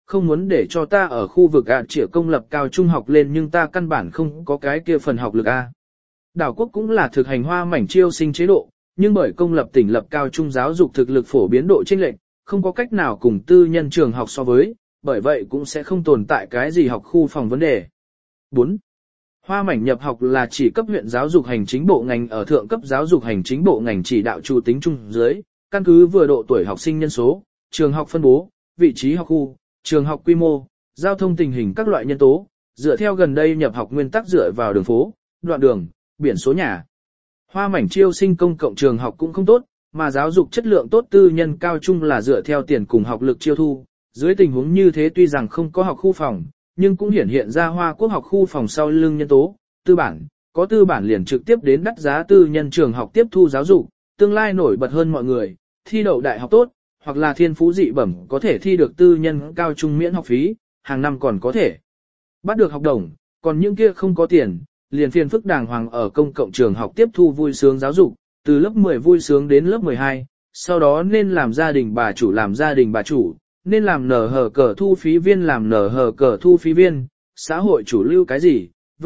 không muốn để cho ta ở khu vực ạ chỉ công lập cao trung học lên nhưng ta căn bản không có cái kia phần học lực A. Đảo quốc cũng là thực hành hoa mảnh chiêu sinh chế độ, nhưng bởi công lập tỉnh lập cao trung giáo dục thực lực phổ biến độ chênh lệch, không có cách nào cùng tư nhân trường học so với, bởi vậy cũng sẽ không tồn tại cái gì học khu phòng vấn đề. bốn. Hoa mảnh nhập học là chỉ cấp huyện giáo dục hành chính bộ ngành ở thượng cấp giáo dục hành chính bộ ngành chỉ đạo chủ tính chung dưới, căn cứ vừa độ tuổi học sinh nhân số, trường học phân bố, vị trí học khu, trường học quy mô, giao thông tình hình các loại nhân tố, dựa theo gần đây nhập học nguyên tắc dựa vào đường phố, đoạn đường, biển số nhà. Hoa mảnh chiêu sinh công cộng trường học cũng không tốt, mà giáo dục chất lượng tốt tư nhân cao trung là dựa theo tiền cùng học lực chiêu thu. Dưới tình huống như thế tuy rằng không có học khu phòng, nhưng cũng hiển hiện ra Hoa Quốc học khu phòng sau lưng nhân tố, tư bản, có tư bản liền trực tiếp đến đắt giá tư nhân trường học tiếp thu giáo dục, tương lai nổi bật hơn mọi người, thi đậu đại học tốt, hoặc là thiên phú dị bẩm có thể thi được tư nhân cao trung miễn học phí, hàng năm còn có thể bắt được học đồng, còn những kia không có tiền, liền phiền phức đàng hoàng ở công cộng trường học tiếp thu vui sướng giáo dục, từ lớp mười vui sướng đến lớp mười hai, sau đó nên làm gia đình bà chủ làm gia đình bà chủ, nên làm nở hở cờ thu phí viên làm nở hở cờ thu phí viên, xã hội chủ lưu cái gì, v.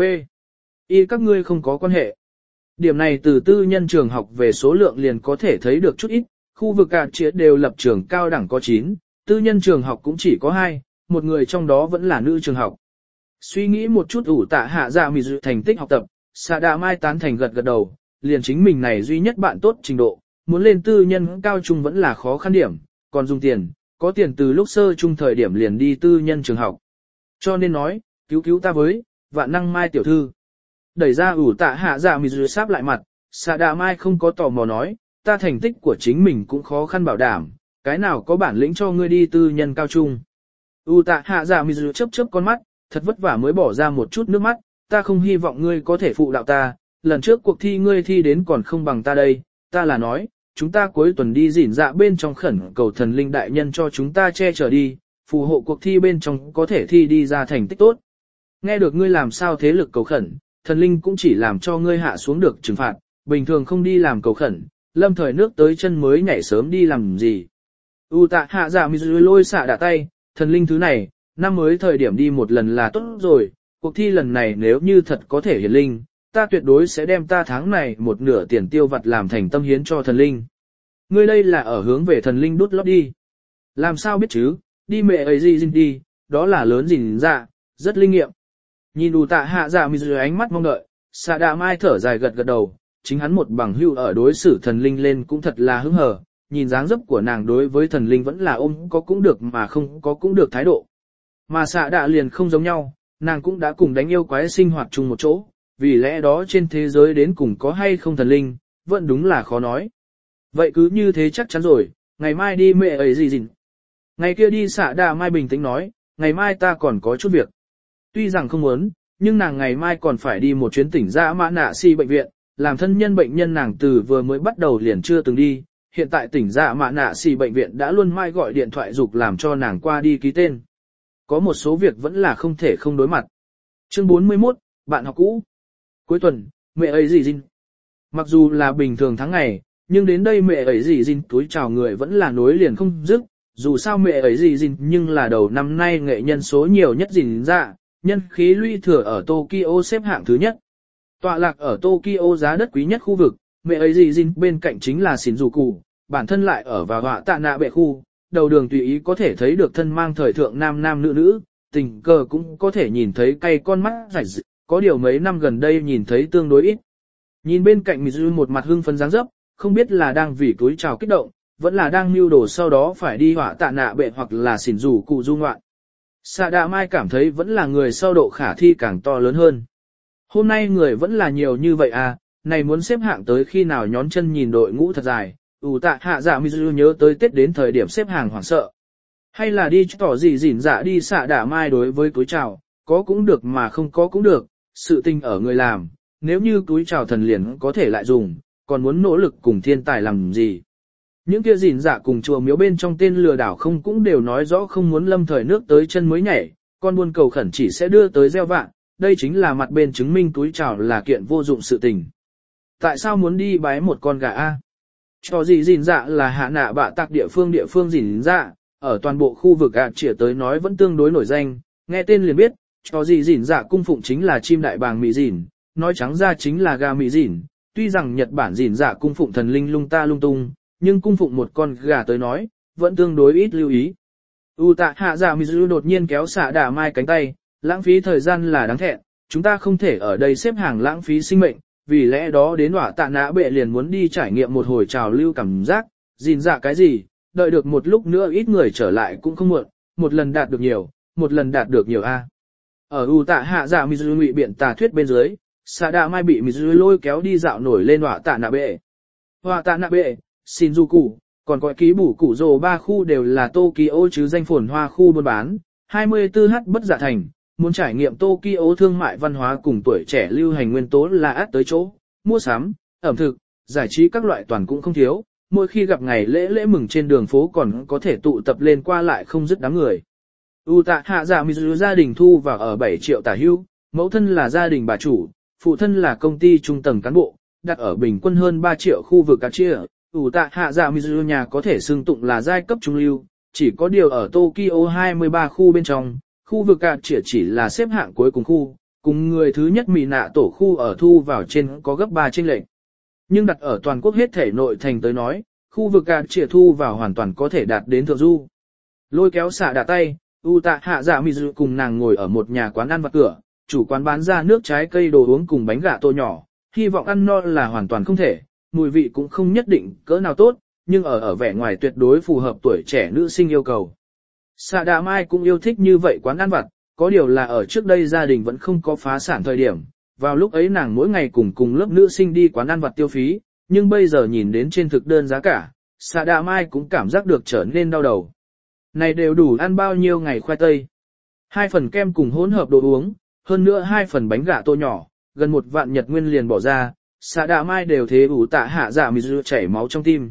Y các ngươi không có quan hệ. Điểm này từ tư nhân trường học về số lượng liền có thể thấy được chút ít, khu vực cả chia đều lập trường cao đẳng có chín, tư nhân trường học cũng chỉ có hai, một người trong đó vẫn là nữ trường học. Suy nghĩ một chút ủ tạ hạ dạ mì dự thành tích học tập, xạ đạ mai tán thành gật gật đầu, liền chính mình này duy nhất bạn tốt trình độ, muốn lên tư nhân cao trung vẫn là khó khăn điểm, còn dùng tiền, có tiền từ lúc sơ trung thời điểm liền đi tư nhân trường học. Cho nên nói, cứu cứu ta với, vạn năng mai tiểu thư. Đẩy ra ủ tạ hạ dạ mì dự sáp lại mặt, xạ đạ mai không có tò mò nói, ta thành tích của chính mình cũng khó khăn bảo đảm, cái nào có bản lĩnh cho ngươi đi tư nhân cao trung. U tạ hạ dạ mì dự chớp chớp con mắt, thật vất vả mới bỏ ra một chút nước mắt, ta không hy vọng ngươi có thể phụ đạo ta, lần trước cuộc thi ngươi thi đến còn không bằng ta đây, ta là nói, chúng ta cuối tuần đi rỉn dạ bên trong khẩn cầu thần linh đại nhân cho chúng ta che chở đi, phù hộ cuộc thi bên trong có thể thi đi ra thành tích tốt. Nghe được ngươi làm sao thế lực cầu khẩn, thần linh cũng chỉ làm cho ngươi hạ xuống được trừng phạt, bình thường không đi làm cầu khẩn, lâm thời nước tới chân mới nhảy sớm đi làm gì. U tạ hạ dạ mi lôi xạ đả tay, thần linh thứ này, năm mới thời điểm đi một lần là tốt rồi, cuộc thi lần này nếu như thật có thể hiển linh, ta tuyệt đối sẽ đem ta tháng này một nửa tiền tiêu vặt làm thành tâm hiến cho thần linh. Ngươi đây là ở hướng về thần linh đút lót đi. Làm sao biết chứ, đi mẹ ấy gì đi, đó là lớn gì dạ, rất linh nghiệm. Nhìn đủ tạ hạ dạ mi dưới ánh mắt mong đợi, xạ đạ mai thở dài gật gật đầu, chính hắn một bằng hưu ở đối xử thần linh lên cũng thật là hứng hờ, nhìn dáng dấp của nàng đối với thần linh vẫn là ôm có cũng được mà không có cũng được thái độ. Mà xạ đạ liền không giống nhau, nàng cũng đã cùng đánh yêu quái sinh hoạt chung một chỗ, vì lẽ đó trên thế giới đến cùng có hay không thần linh, vẫn đúng là khó nói. Vậy cứ như thế chắc chắn rồi, ngày mai đi mẹ ấy gì gì. Ngày kia đi xạ đạ mai bình tĩnh nói, ngày mai ta còn có chút việc. Tuy rằng không muốn, nhưng nàng ngày mai còn phải đi một chuyến tỉnh ra mã nạ si bệnh viện, làm thân nhân bệnh nhân nàng từ vừa mới bắt đầu liền chưa từng đi, hiện tại tỉnh ra mã nạ si bệnh viện đã luôn mai gọi điện thoại dục làm cho nàng qua đi ký tên. Có một số việc vẫn là không thể không đối mặt. Chương bốn mươi mốt, bạn học cũ. Cuối tuần, mẹ ấy gì dinh. Mặc dù là bình thường tháng ngày, nhưng đến đây mẹ ấy gì dinh túi chào người vẫn là nối liền không dứt. Dù sao mẹ ấy gì dinh nhưng là đầu năm nay nghệ nhân số nhiều nhất dinh ra, nhân khí lũy thừa ở Tokyo xếp hạng thứ nhất. Tọa lạc ở Tokyo giá đất quý nhất khu vực, mẹ ấy gì dinh bên cạnh chính là Shinjuku, bản thân lại ở vào họa tạ nạ bệ khu. Đầu đường tùy ý có thể thấy được thân mang thời thượng nam nam nữ nữ, tình cờ cũng có thể nhìn thấy cay con mắt rạch rực, có điều mấy năm gần đây nhìn thấy tương đối ít. Nhìn bên cạnh Mizu một mặt hưng phấn dáng dấp, không biết là đang vì túi trào kích động, vẫn là đang mưu đồ sau đó phải đi hỏa tạ nạ bệ hoặc là xỉn rủ cụ du ngoạn. Sạ đạ mai cảm thấy vẫn là người sau độ khả thi càng to lớn hơn. Hôm nay người vẫn là nhiều như vậy à, này muốn xếp hạng tới khi nào nhón chân nhìn đội ngũ thật dài. Ủ tạ hạ dạ Mizu nhớ tới Tết đến thời điểm xếp hàng hoảng sợ. Hay là đi tỏ gì dỉn dạ đi xạ đả mai đối với túi trào, có cũng được mà không có cũng được, sự tình ở người làm, nếu như túi trào thần liền có thể lại dùng, còn muốn nỗ lực cùng thiên tài làm gì. Những kia dỉn dạ cùng chùa miếu bên trong tên lừa đảo không cũng đều nói rõ không muốn lâm thời nước tới chân mới nhảy, con buôn cầu khẩn chỉ sẽ đưa tới gieo vạn, đây chính là mặt bên chứng minh túi trào là kiện vô dụng sự tình. Tại sao muốn đi bái một con gà a? Cho gì gìn dạ là hạ nạ bạ tạc địa phương địa phương gìn dạ, ở toàn bộ khu vực ạt chĩa tới nói vẫn tương đối nổi danh, nghe tên liền biết, cho gì dỉn dạ cung phụng chính là chim đại bàng mị dỉn, nói trắng ra chính là gà mị dỉn. Tuy rằng Nhật Bản dỉn dạ cung phụng thần linh lung ta lung tung, nhưng cung phụng một con gà tới nói, vẫn tương đối ít lưu ý. Uta Dạ Mizu đột nhiên kéo xạ đà mai cánh tay, lãng phí thời gian là đáng thẹn, chúng ta không thể ở đây xếp hàng lãng phí sinh mệnh, vì lẽ đó đến hỏa tạ nã bệ liền muốn đi trải nghiệm một hồi trào lưu cảm giác, gìn dạ cái gì, đợi được một lúc nữa ít người trở lại cũng không muộn, một lần đạt được nhiều, một lần đạt được nhiều a. Ở Uta Dạ Mizu ngụy biện tà thuyết bên dưới, xạ đà mai bị Mizu lôi kéo đi dạo nổi lên hỏa tạ nã bệ. Hỏa tạ nã bệ, Shinjuku, còn gọi ký bủ củ rồ ba khu đều là Tokyo chứ danh phồn hoa khu buôn bán, hai mươi tư H bất dạ thành, muốn trải nghiệm Tokyo thương mại văn hóa cùng tuổi trẻ lưu hành nguyên tố là át tới chỗ, mua sắm, ẩm thực, giải trí các loại toàn cũng không thiếu, mỗi khi gặp ngày lễ lễ mừng trên đường phố còn có thể tụ tập lên qua lại không dứt đám người. Uta Dạ Mizu gia đình thu vào ở bảy triệu tả hưu, mẫu thân là gia đình bà chủ, phụ thân là công ty trung tầng cán bộ, đặt ở bình quân hơn ba triệu khu vực cá chia. Uta Dạ Mizu nhà có thể xưng tụng là giai cấp trung lưu, chỉ có điều ở Tokyo hai mươi ba khu bên trong, khu vực cả chỉ chỉ là xếp hạng cuối cùng khu, cùng người thứ nhất Mị Nạ tổ khu ở thu vào trên có gấp ba chênh lệch. Nhưng đặt ở toàn quốc hết thể nội thành tới nói, khu vực cả chỉ thu vào hoàn toàn có thể đạt đến thượng du. Lôi kéo xạ đà tay, Uta Dạ Mizu cùng nàng ngồi ở một nhà quán ăn vặt cửa, chủ quán bán ra nước trái cây đồ uống cùng bánh gà tô nhỏ, hy vọng ăn no là hoàn toàn không thể. Mùi vị cũng không nhất định cỡ nào tốt, nhưng ở ở vẻ ngoài tuyệt đối phù hợp tuổi trẻ nữ sinh yêu cầu. Sạ Đà Mai cũng yêu thích như vậy quán ăn vặt, có điều là ở trước đây gia đình vẫn không có phá sản thời điểm, vào lúc ấy nàng mỗi ngày cùng cùng lớp nữ sinh đi quán ăn vặt tiêu phí, nhưng bây giờ nhìn đến trên thực đơn giá cả, Sạ Đà Mai cũng cảm giác được trở nên đau đầu. Này đều đủ ăn bao nhiêu ngày khoai tây. Hai phần kem cùng hỗn hợp đồ uống, hơn nữa hai phần bánh gà tô nhỏ, gần một vạn nhật nguyên liền bỏ ra. Sạ Đà Mai đều thế Uta Dạ Mizu chảy máu trong tim.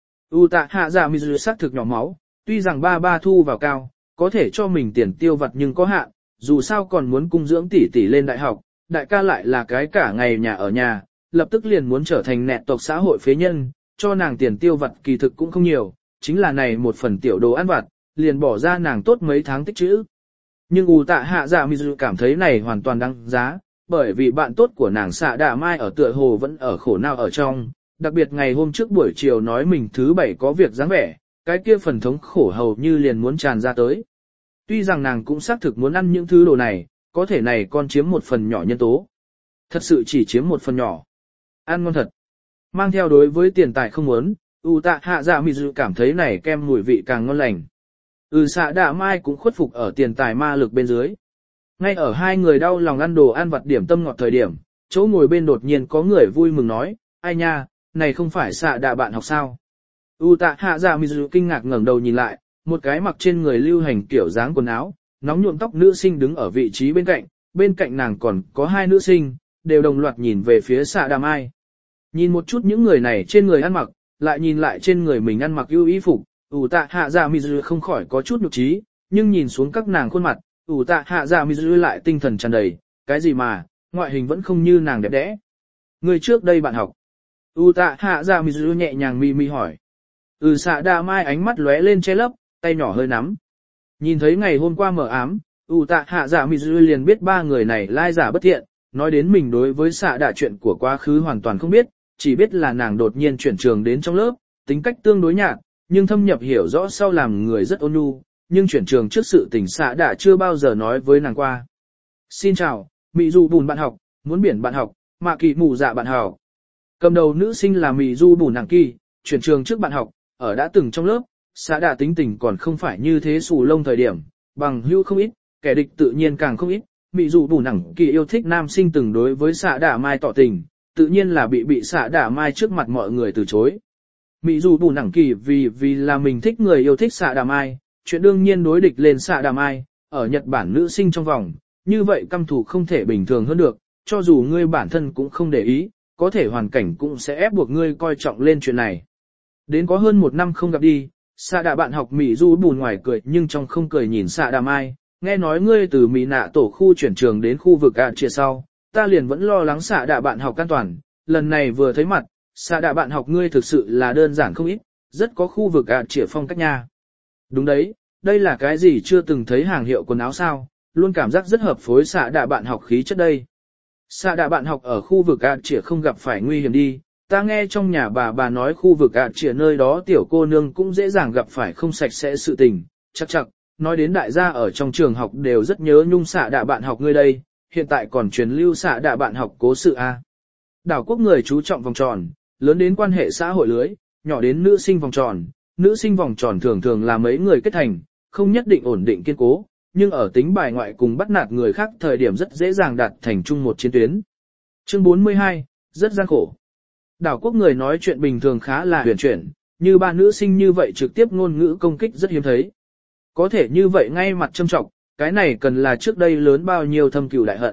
Uta Dạ Mizu xác thực nhỏ máu, tuy rằng ba ba thu vào cao, có thể cho mình tiền tiêu vặt nhưng có hạn, dù sao còn muốn cung dưỡng tỷ tỷ lên đại học, đại ca lại là cái cả ngày nhà ở nhà, lập tức liền muốn trở thành nẹt tộc xã hội phế nhân, cho nàng tiền tiêu vặt kỳ thực cũng không nhiều, chính là này một phần tiểu đồ ăn vặt, liền bỏ ra nàng tốt mấy tháng tích trữ. Nhưng Uta Dạ Mizu cảm thấy này hoàn toàn đáng giá. Bởi vì bạn tốt của nàng Sạ Đà Mai ở tựa hồ vẫn ở khổ nào ở trong, đặc biệt ngày hôm trước buổi chiều nói mình thứ bảy có việc dáng vẻ, cái kia phần thống khổ hầu như liền muốn tràn ra tới. Tuy rằng nàng cũng xác thực muốn ăn những thứ đồ này, có thể này còn chiếm một phần nhỏ nhân tố. Thật sự chỉ chiếm một phần nhỏ. Ăn ngon thật. Mang theo đối với tiền tài không muốn, Uta Dạ Mizu cảm thấy này kem mùi vị càng ngon lành. Ừ Sạ Đà Mai cũng khuất phục ở tiền tài ma lực bên dưới. Ngay ở hai người đau lòng ăn đồ ăn vặt điểm tâm ngọt thời điểm, chỗ ngồi bên đột nhiên có người vui mừng nói, ai nha, này không phải Sạ Đà bạn học sao. Uta Dạ Mizu kinh ngạc ngẩng đầu nhìn lại, một cái mặc trên người lưu hành kiểu dáng quần áo, nóng nhuộm tóc nữ sinh đứng ở vị trí bên cạnh, bên cạnh nàng còn có hai nữ sinh, đều đồng loạt nhìn về phía Sạ Đà Mai. Nhìn một chút những người này trên người ăn mặc, lại nhìn lại trên người mình ăn mặc ưu y phục, Uta Dạ Mizu không khỏi có chút nhục trí, nhưng nhìn xuống các nàng khuôn mặt, Uta Dạ Mizu lại tinh thần tràn đầy, cái gì mà, ngoại hình vẫn không như nàng đẹp đẽ. Người trước đây bạn học. Uta Dạ Mizu nhẹ nhàng mi mi hỏi. Ừ Sạ Đà Mai ánh mắt lóe lên che lấp, tay nhỏ hơi nắm. Nhìn thấy ngày hôm qua mở ám, Uta Dạ Mizu liền biết ba người này lai giả bất thiện, nói đến mình đối với Sạ Đà chuyện của quá khứ hoàn toàn không biết, chỉ biết là nàng đột nhiên chuyển trường đến trong lớp, tính cách tương đối nhạt, nhưng thâm nhập hiểu rõ sau làm người rất ôn nhu, nhưng chuyển trường trước sự tình Sạ Đà chưa bao giờ nói với nàng qua. Xin chào, Mị Du Bùn bạn học, muốn biển bạn học, Mạ Kỳ Mù Dạ bạn học. Cầm đầu nữ sinh là Mị Du Bùn nàng Kỳ, chuyển trường trước bạn học, ở đã từng trong lớp, Sạ Đà tính tình còn không phải như thế xù lông thời điểm, bằng hữu không ít, kẻ địch tự nhiên càng không ít. Mị Du Bùn nàng Kỳ yêu thích nam sinh từng đối với Sạ Đà Mai tỏ tình, tự nhiên là bị bị Sạ Đà Mai trước mặt mọi người từ chối. Mị Du Bùn nàng Kỳ vì vì là mình thích người yêu thích Sạ Đà Mai, chuyện đương nhiên đối địch lên Sạ Đà Mai, ở Nhật Bản nữ sinh trong vòng, như vậy căm thù không thể bình thường hơn được, cho dù ngươi bản thân cũng không để ý, có thể hoàn cảnh cũng sẽ ép buộc ngươi coi trọng lên chuyện này. Đến có hơn một năm không gặp đi, Sạ Đà bạn học Mị Du Bùn ngoài cười nhưng trong không cười nhìn Sạ Đà Mai, nghe nói ngươi từ Mị Nạ tổ khu chuyển trường đến khu vực ạ chia sau, ta liền vẫn lo lắng Sạ Đà bạn học an toàn, lần này vừa thấy mặt, Sạ Đà bạn học ngươi thực sự là đơn giản không ít, rất có khu vực ạ chia phong cách nha. Đúng đấy, đây là cái gì chưa từng thấy hàng hiệu quần áo sao, luôn cảm giác rất hợp phối xạ đạ bạn học khí chất đây. Xạ đạ bạn học ở khu vực ạt chĩa không gặp phải nguy hiểm đi, ta nghe trong nhà bà bà nói khu vực ạt chĩa nơi đó tiểu cô nương cũng dễ dàng gặp phải không sạch sẽ sự tình, chắc chắc, nói đến đại gia ở trong trường học đều rất nhớ nhung xạ đạ bạn học ngươi đây, hiện tại còn truyền lưu xạ đạ bạn học cố sự A. Đảo quốc người chú trọng vòng tròn, lớn đến quan hệ xã hội lưới, nhỏ đến nữ sinh vòng tròn, nữ sinh vòng tròn thường thường là mấy người kết thành, không nhất định ổn định kiên cố, nhưng ở tính bài ngoại cùng bắt nạt người khác thời điểm rất dễ dàng đạt thành chung một chiến tuyến. Chương bốn mươi hai, rất gian khổ. Đảo quốc người nói chuyện bình thường khá là huyền chuyển, như ba nữ sinh như vậy trực tiếp ngôn ngữ công kích rất hiếm thấy. Có thể như vậy ngay mặt châm trọng, cái này cần là trước đây lớn bao nhiêu thâm cừu đại hận.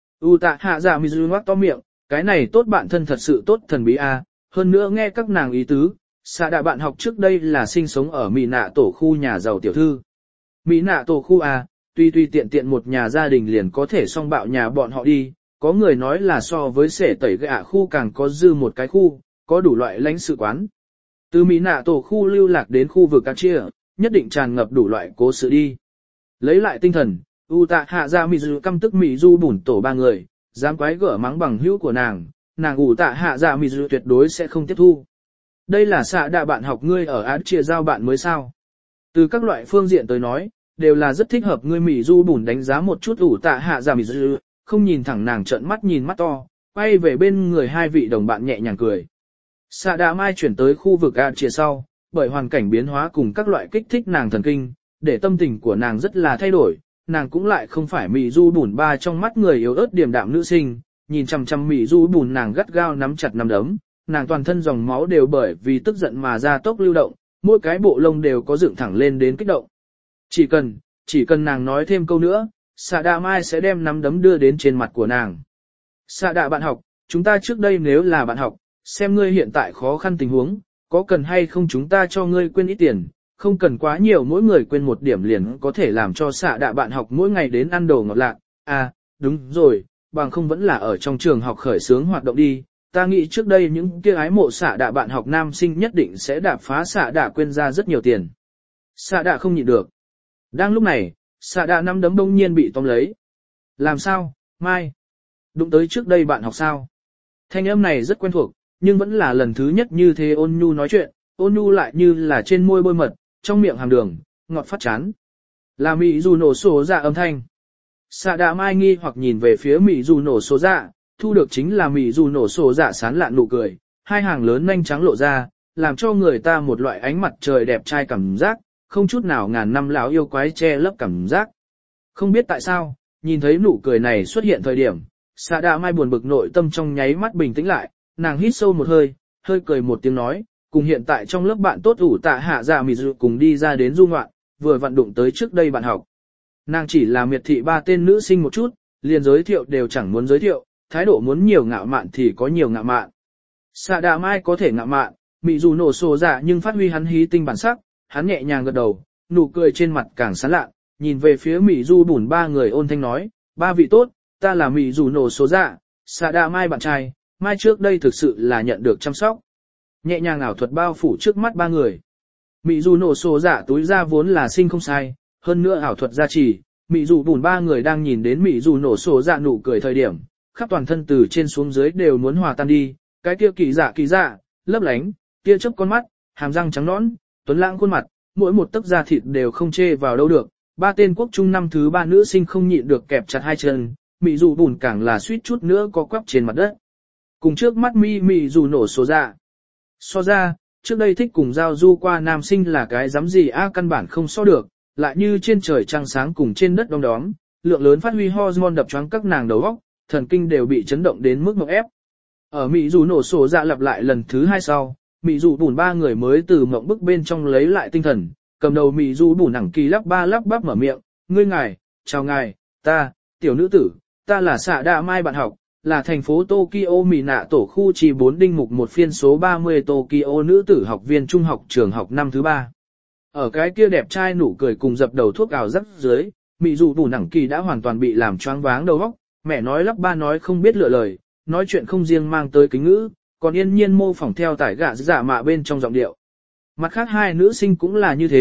U tạ hạ dạ Mizu ngoác to miệng, cái này tốt bạn thân thật sự tốt thần bí a, hơn nữa nghe các nàng ý tứ, xạ đạ bạn học trước đây là sinh sống ở Mỹ nạ tổ khu nhà giàu tiểu thư. Mỹ nạ tổ khu a, tuy tuy tiện tiện một nhà gia đình liền có thể song bạo nhà bọn họ đi, có người nói là so với sể tẩy gạ khu càng có dư một cái khu, có đủ loại lãnh sự quán. Từ Mỹ nạ tổ khu lưu lạc đến khu vực các chia, nhất định tràn ngập đủ loại cố sự đi. Lấy lại tinh thần, U tạ hạ ra Mizu căm tức Mỹ du bủn tổ ba người, dám quái gở mắng bằng hữu của nàng, nàng U tạ hạ ra Mizu tuyệt đối sẽ không tiếp thu. Đây là xạ đạ bạn học ngươi ở Á chia giao bạn mới sao. Từ các loại phương diện tới nói, đều là rất thích hợp ngươi Mỹ du bủn đánh giá một chút U tạ hạ ra Mizu, không nhìn thẳng nàng trợn mắt nhìn mắt to, quay về bên người hai vị đồng bạn nhẹ nhàng cười. Xạ đạ mai chuyển tới khu vực Á chia sau, bởi hoàn cảnh biến hóa cùng các loại kích thích nàng thần kinh, để tâm tình của nàng rất là thay đổi, nàng cũng lại không phải Mỹ du bùn ba trong mắt người yếu ớt điềm đạm nữ sinh, nhìn chằm chằm Mỹ du bùn nàng gắt gao nắm chặt nắm đấm, nàng toàn thân dòng máu đều bởi vì tức giận mà ra tốc lưu động, mỗi cái bộ lông đều có dựng thẳng lên đến kích động. Chỉ cần, chỉ cần nàng nói thêm câu nữa, xạ đạ mai sẽ đem nắm đấm đưa đến trên mặt của nàng. Xạ đạ bạn học, chúng ta trước đây nếu là bạn học, xem ngươi hiện tại khó khăn tình huống, có cần hay không chúng ta cho ngươi quên ít tiền, không cần quá nhiều, mỗi người quên một điểm liền có thể làm cho xạ đạ bạn học mỗi ngày đến ăn đồ ngọt lạc. À, đúng rồi, bằng không vẫn là ở trong trường học khởi xướng hoạt động đi, ta nghĩ trước đây những kia ái mộ xạ đạ bạn học nam sinh nhất định sẽ đạp phá xạ đạ quên ra rất nhiều tiền. Xạ đạ không nhịn được. Đang lúc này, xạ đạ nắm đấm đông nhiên bị tóm lấy. Làm sao, Mai? Đụng tới trước đây bạn học sao? Thanh âm này rất quen thuộc, nhưng vẫn là lần thứ nhất như thế ôn nhu nói chuyện, ôn nhu lại như là trên môi bôi mật, trong miệng hàm đường, ngọt phát chán. Là Mỹ dù nổ sổ dạ âm thanh. Xạ đạ mai nghi hoặc nhìn về phía Mỹ dù nổ sổ dạ, thu được chính là Mỹ dù nổ sổ dạ sán lạn nụ cười, hai hàng lớn nhanh trắng lộ ra, làm cho người ta một loại ánh mặt trời đẹp trai cảm giác, không chút nào ngàn năm lão yêu quái che lấp cảm giác. Không biết tại sao, nhìn thấy nụ cười này xuất hiện thời điểm, xạ đạ mai buồn bực nội tâm trong nháy mắt bình tĩnh lại, nàng hít sâu một hơi, hơi cười một tiếng nói, cùng hiện tại trong lớp bạn tốt ủ tạ hạ dạ mì dự cùng đi ra đến du ngoạn, vừa vận đụng tới trước đây bạn học. Nàng chỉ là miệt thị ba tên nữ sinh một chút, liền giới thiệu đều chẳng muốn giới thiệu, thái độ muốn nhiều ngạo mạn thì có nhiều ngạo mạn. Xạ đạ mai có thể ngạo mạn, mị dù nổ sổ dạ nhưng phát huy hắn hí tinh bản sắc, hắn nhẹ nhàng gật đầu, nụ cười trên mặt càng sán lạ, nhìn về phía mị du bùn ba người ôn thanh nói, ba vị tốt, ta là mị dù nổ sổ dạ, xạ đạ mai bạn trai, mai trước đây thực sự là nhận được chăm sóc. Nhẹ nhàng ảo thuật bao phủ trước mắt ba người. Mị dù nổ sổ dạ túi ra vốn là sinh không sai, hơn nữa ảo thuật gia trì, mị dù bùn ba người đang nhìn đến mị dù nổ sổ dạ nụ cười thời điểm, khắp toàn thân từ trên xuống dưới đều muốn hòa tan đi, cái kia kỳ dạ kỳ dạ, lấp lánh, tia chớp con mắt, hàm răng trắng nõn, tuấn lãng khuôn mặt, mỗi một tấc da thịt đều không chê vào đâu được. Ba tên quốc trung năm thứ ba nữ sinh không nhịn được kẹp chặt hai chân, mị dù bùn càng là suýt chút nữa có quắp trên mặt đất. Cùng trước mắt mi mị dù nổ sổ dạ. So ra, trước đây thích cùng giao du qua nam sinh là cái dám gì a căn bản không so được, lại như trên trời trăng sáng cùng trên đất đông đóm, lượng lớn phát huy hormone đập choáng các nàng đầu óc, thần kinh đều bị chấn động đến mức mộng ép. Ở Mỹ dù nổ sổ dạ lặp lại lần thứ hai sau, Mỹ dù bùn ba người mới từ mộng bức bên trong lấy lại tinh thần, cầm đầu Mỹ dù bùn hẳng kỳ lắp ba lắp bắp mở miệng, ngươi ngài, chào ngài, ta, tiểu nữ tử, ta là xạ đạ mai bạn học, là thành phố Tokyo Mỹ nạ tổ khu trì bốn đinh mục một phiên số ba mươi Tokyo nữ tử học viên trung học trường học năm thứ ba. Ở cái kia đẹp trai nụ cười cùng dập đầu thuốc ảo rắc dưới, Mỹ dù bùn hẳng kỳ đã hoàn toàn bị làm choáng váng đầu óc, mẹ nói lắp ba nói không biết lựa lời, nói chuyện không riêng mang tới kính ngữ, còn yên nhiên mô phỏng theo tải gạ giả mạ bên trong giọng điệu. Mặt khác hai nữ sinh cũng là như thế,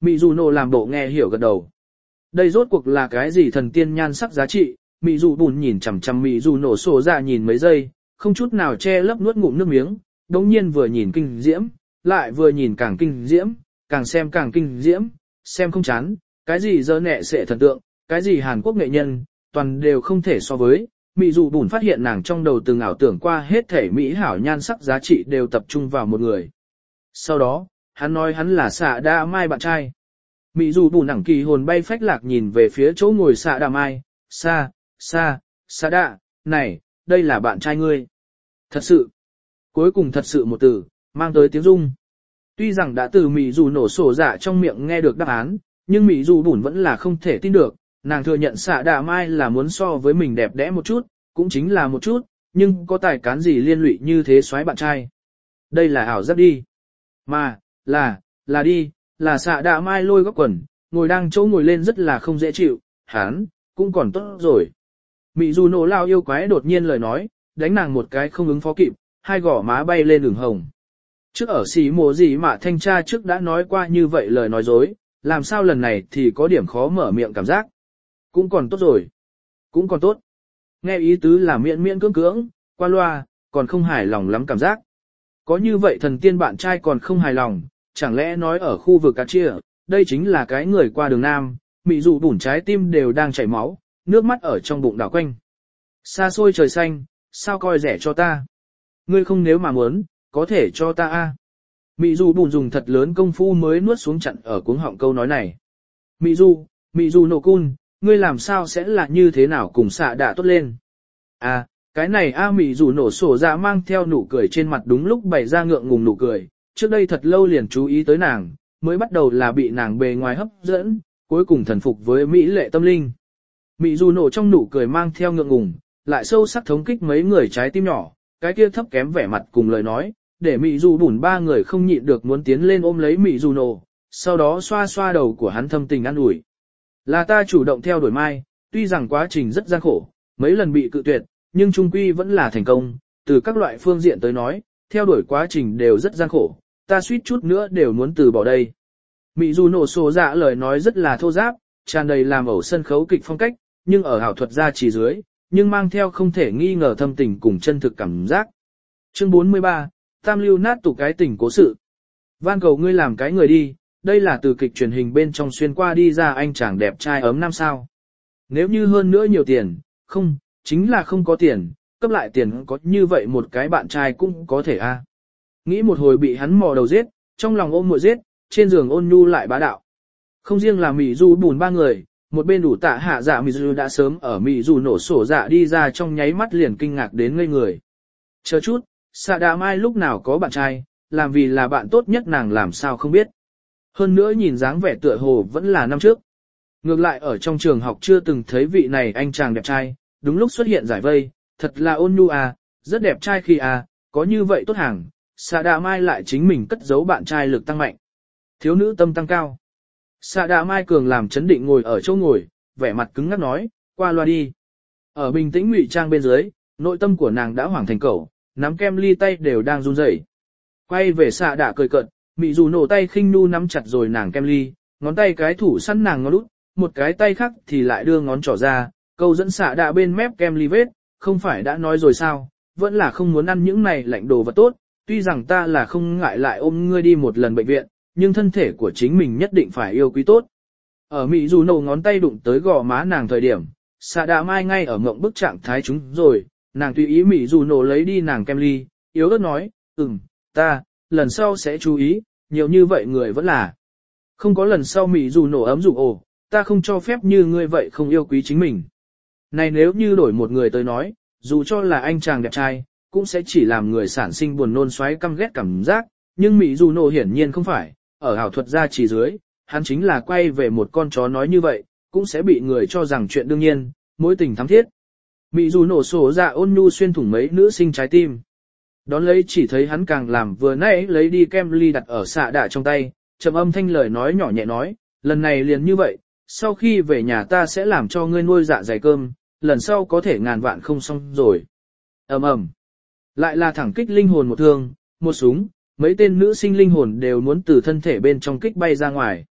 Mị dù nổ làm bộ nghe hiểu gật đầu. Đây rốt cuộc là cái gì thần tiên nhan sắc giá trị, mị dù bùn nhìn chằm chằm mị dù nổ sổ dạ nhìn mấy giây, không chút nào che lấp nuốt ngụm nước miếng, đống nhiên vừa nhìn kinh diễm, lại vừa nhìn càng kinh diễm, càng xem càng kinh diễm, xem không chán, cái gì dơ nẹ sệ thần tượng, cái gì Hàn Quốc nghệ nhân, toàn đều không thể so với. Mị dù bùn phát hiện nàng trong đầu từng ảo tưởng qua hết thể mỹ hảo nhan sắc giá trị đều tập trung vào một người. Sau đó, hắn nói hắn là xạ đa mai bạn trai. Mị dù bùn ẳng kỳ hồn bay phách lạc nhìn về phía chỗ ngồi xạ đa mai, xa, xa, xạ đa, này, đây là bạn trai ngươi. Thật sự, cuối cùng thật sự một từ, mang tới tiếng rung. Tuy rằng đã từ mị dù nổ sổ dạ trong miệng nghe được đáp án, nhưng mị dù bùn vẫn là không thể tin được, nàng thừa nhận xạ đa mai là muốn so với mình đẹp đẽ một chút, cũng chính là một chút, nhưng có tài cán gì liên lụy như thế xoáy bạn trai. Đây là ảo giác đi. Mà, là, là đi, là xạ đạ mai lôi góc quần, ngồi đang chỗ ngồi lên rất là không dễ chịu, hán, cũng còn tốt rồi. Mị dù nổ lao yêu quái đột nhiên lời nói, đánh nàng một cái không ứng phó kịp, hai gò má bay lên đường hồng. Trước ở xí mồ gì mà thanh tra trước đã nói qua như vậy lời nói dối, làm sao lần này thì có điểm khó mở miệng cảm giác. Cũng còn tốt rồi. Cũng còn tốt. Nghe ý tứ là miễn miễn cưỡng cưỡng, qua loa, còn không hài lòng lắm cảm giác. Có như vậy thần tiên bạn trai còn không hài lòng, chẳng lẽ nói ở khu vực cá chia, đây chính là cái người qua đường nam, mị dù bủn trái tim đều đang chảy máu, nước mắt ở trong bụng đảo quanh. Xa xôi trời xanh, sao coi rẻ cho ta? Ngươi không nếu mà muốn, có thể cho ta a. Mị dù bùn dùng thật lớn công phu mới nuốt xuống chặn ở cuống họng câu nói này. Mị dù, mị dù nổ cun, ngươi làm sao sẽ là như thế nào cùng xạ đạ tốt lên? À, cái này a mị dù nổ sổ ra mang theo nụ cười trên mặt đúng lúc bày ra ngượng ngùng nụ cười, trước đây thật lâu liền chú ý tới nàng, mới bắt đầu là bị nàng bề ngoài hấp dẫn, cuối cùng thần phục với mỹ lệ tâm linh. Mị dù nổ trong nụ cười mang theo ngượng ngùng, lại sâu sắc thống kích mấy người trái tim nhỏ, cái kia thấp kém vẻ mặt cùng lời nói, để mị dù bùn ba người không nhịn được muốn tiến lên ôm lấy mị dù nổ, sau đó xoa xoa đầu của hắn thâm tình an ủi. Là ta chủ động theo đuổi Mai, tuy rằng quá trình rất gian khổ, mấy lần bị cự tuyệt, nhưng trung quy vẫn là thành công, từ các loại phương diện tới nói, theo đuổi quá trình đều rất gian khổ, ta suýt chút nữa đều muốn từ bỏ đây. Mị dù nổ sổ dạ lời nói rất là thô giáp, tràn đầy làm ẩu sân khấu kịch phong cách, nhưng ở ảo thuật gia chỉ dưới, nhưng mang theo không thể nghi ngờ thâm tình cùng chân thực cảm giác. Chương bốn mươi ba, Tam lưu nát tủ cái tình cố sự. Van cầu ngươi làm cái người đi, đây là từ kịch truyền hình bên trong xuyên qua đi ra anh chàng đẹp trai ấm năm sao. Nếu như hơn nữa nhiều tiền, không, chính là không có tiền, cấp lại tiền có như vậy một cái bạn trai cũng có thể a. Nghĩ một hồi bị hắn mò đầu giết, trong lòng ôm muội giết, trên giường ôn nhu lại bá đạo. Không riêng là Mị Du bùn ba người, một bên đủ tạ hạ dạ Mị Du đã sớm ở Mị Du nổ sổ dạ đi ra trong nháy mắt liền kinh ngạc đến ngây người. Chờ chút, xạ đà mai lúc nào có bạn trai, làm vì là bạn tốt nhất nàng làm sao không biết. Hơn nữa nhìn dáng vẻ tựa hồ vẫn là năm trước. Ngược lại ở trong trường học chưa từng thấy vị này anh chàng đẹp trai, đúng lúc xuất hiện giải vây, thật là ôn nhu à, rất đẹp trai khi à, có như vậy tốt hàng, xạ đà mai lại chính mình cất giấu bạn trai lực tăng mạnh. Thiếu nữ tâm tăng cao. Xạ đà mai cường làm chấn định ngồi ở chỗ ngồi, vẻ mặt cứng ngắc nói, qua loa đi. Ở bình tĩnh ngụy trang bên dưới, nội tâm của nàng đã hoảng thành cẩu, nắm kem ly tay đều đang run rẩy. Quay về xạ đà cười cợt, Mị dù nổ tay khinh nu nắm chặt rồi nàng kem ly, ngón tay cái thủ săn nàng ngón út, một cái tay khác thì lại đưa ngón trỏ ra, câu dẫn xạ đà bên mép kem ly vết, không phải đã nói rồi sao, vẫn là không muốn ăn những này lạnh đồ vật tốt, tuy rằng ta là không ngại lại ôm ngươi đi một lần bệnh viện, nhưng thân thể của chính mình nhất định phải yêu quý tốt. Ở Mị dù nổ ngón tay đụng tới gò má nàng thời điểm, xạ đà mai ngay ở mộng bức trạng thái chúng rồi, nàng tùy ý Mị dù nổ lấy đi nàng kem ly, yếu ớt nói, ừm, ta, lần sau sẽ chú ý, nhiều như vậy người vẫn là. Không có lần sau Mị dù nổ ấm dục ồ, ta không cho phép như ngươi vậy không yêu quý chính mình. Này nếu như đổi một người tới nói, dù cho là anh chàng đẹp trai, cũng sẽ chỉ làm người sản sinh buồn nôn xoáy căm ghét cảm giác, nhưng Mị dù nổ hiển nhiên không phải, ở ảo thuật gia chỉ dưới, hắn chính là quay về một con chó nói như vậy, cũng sẽ bị người cho rằng chuyện đương nhiên, mối tình thắm thiết. Mị dù nổ sổ dạ ôn nhu xuyên thủng mấy nữ sinh trái tim. Đón lấy chỉ thấy hắn càng làm vừa nãy lấy đi kem ly đặt ở xạ đạ trong tay, trầm âm thanh lời nói nhỏ nhẹ nói, lần này liền như vậy, sau khi về nhà ta sẽ làm cho ngươi nuôi dạ dày cơm, lần sau có thể ngàn vạn không xong rồi. ầm ầm, lại là thẳng kích linh hồn một thương, một súng, mấy tên nữ sinh linh hồn đều muốn từ thân thể bên trong kích bay ra ngoài.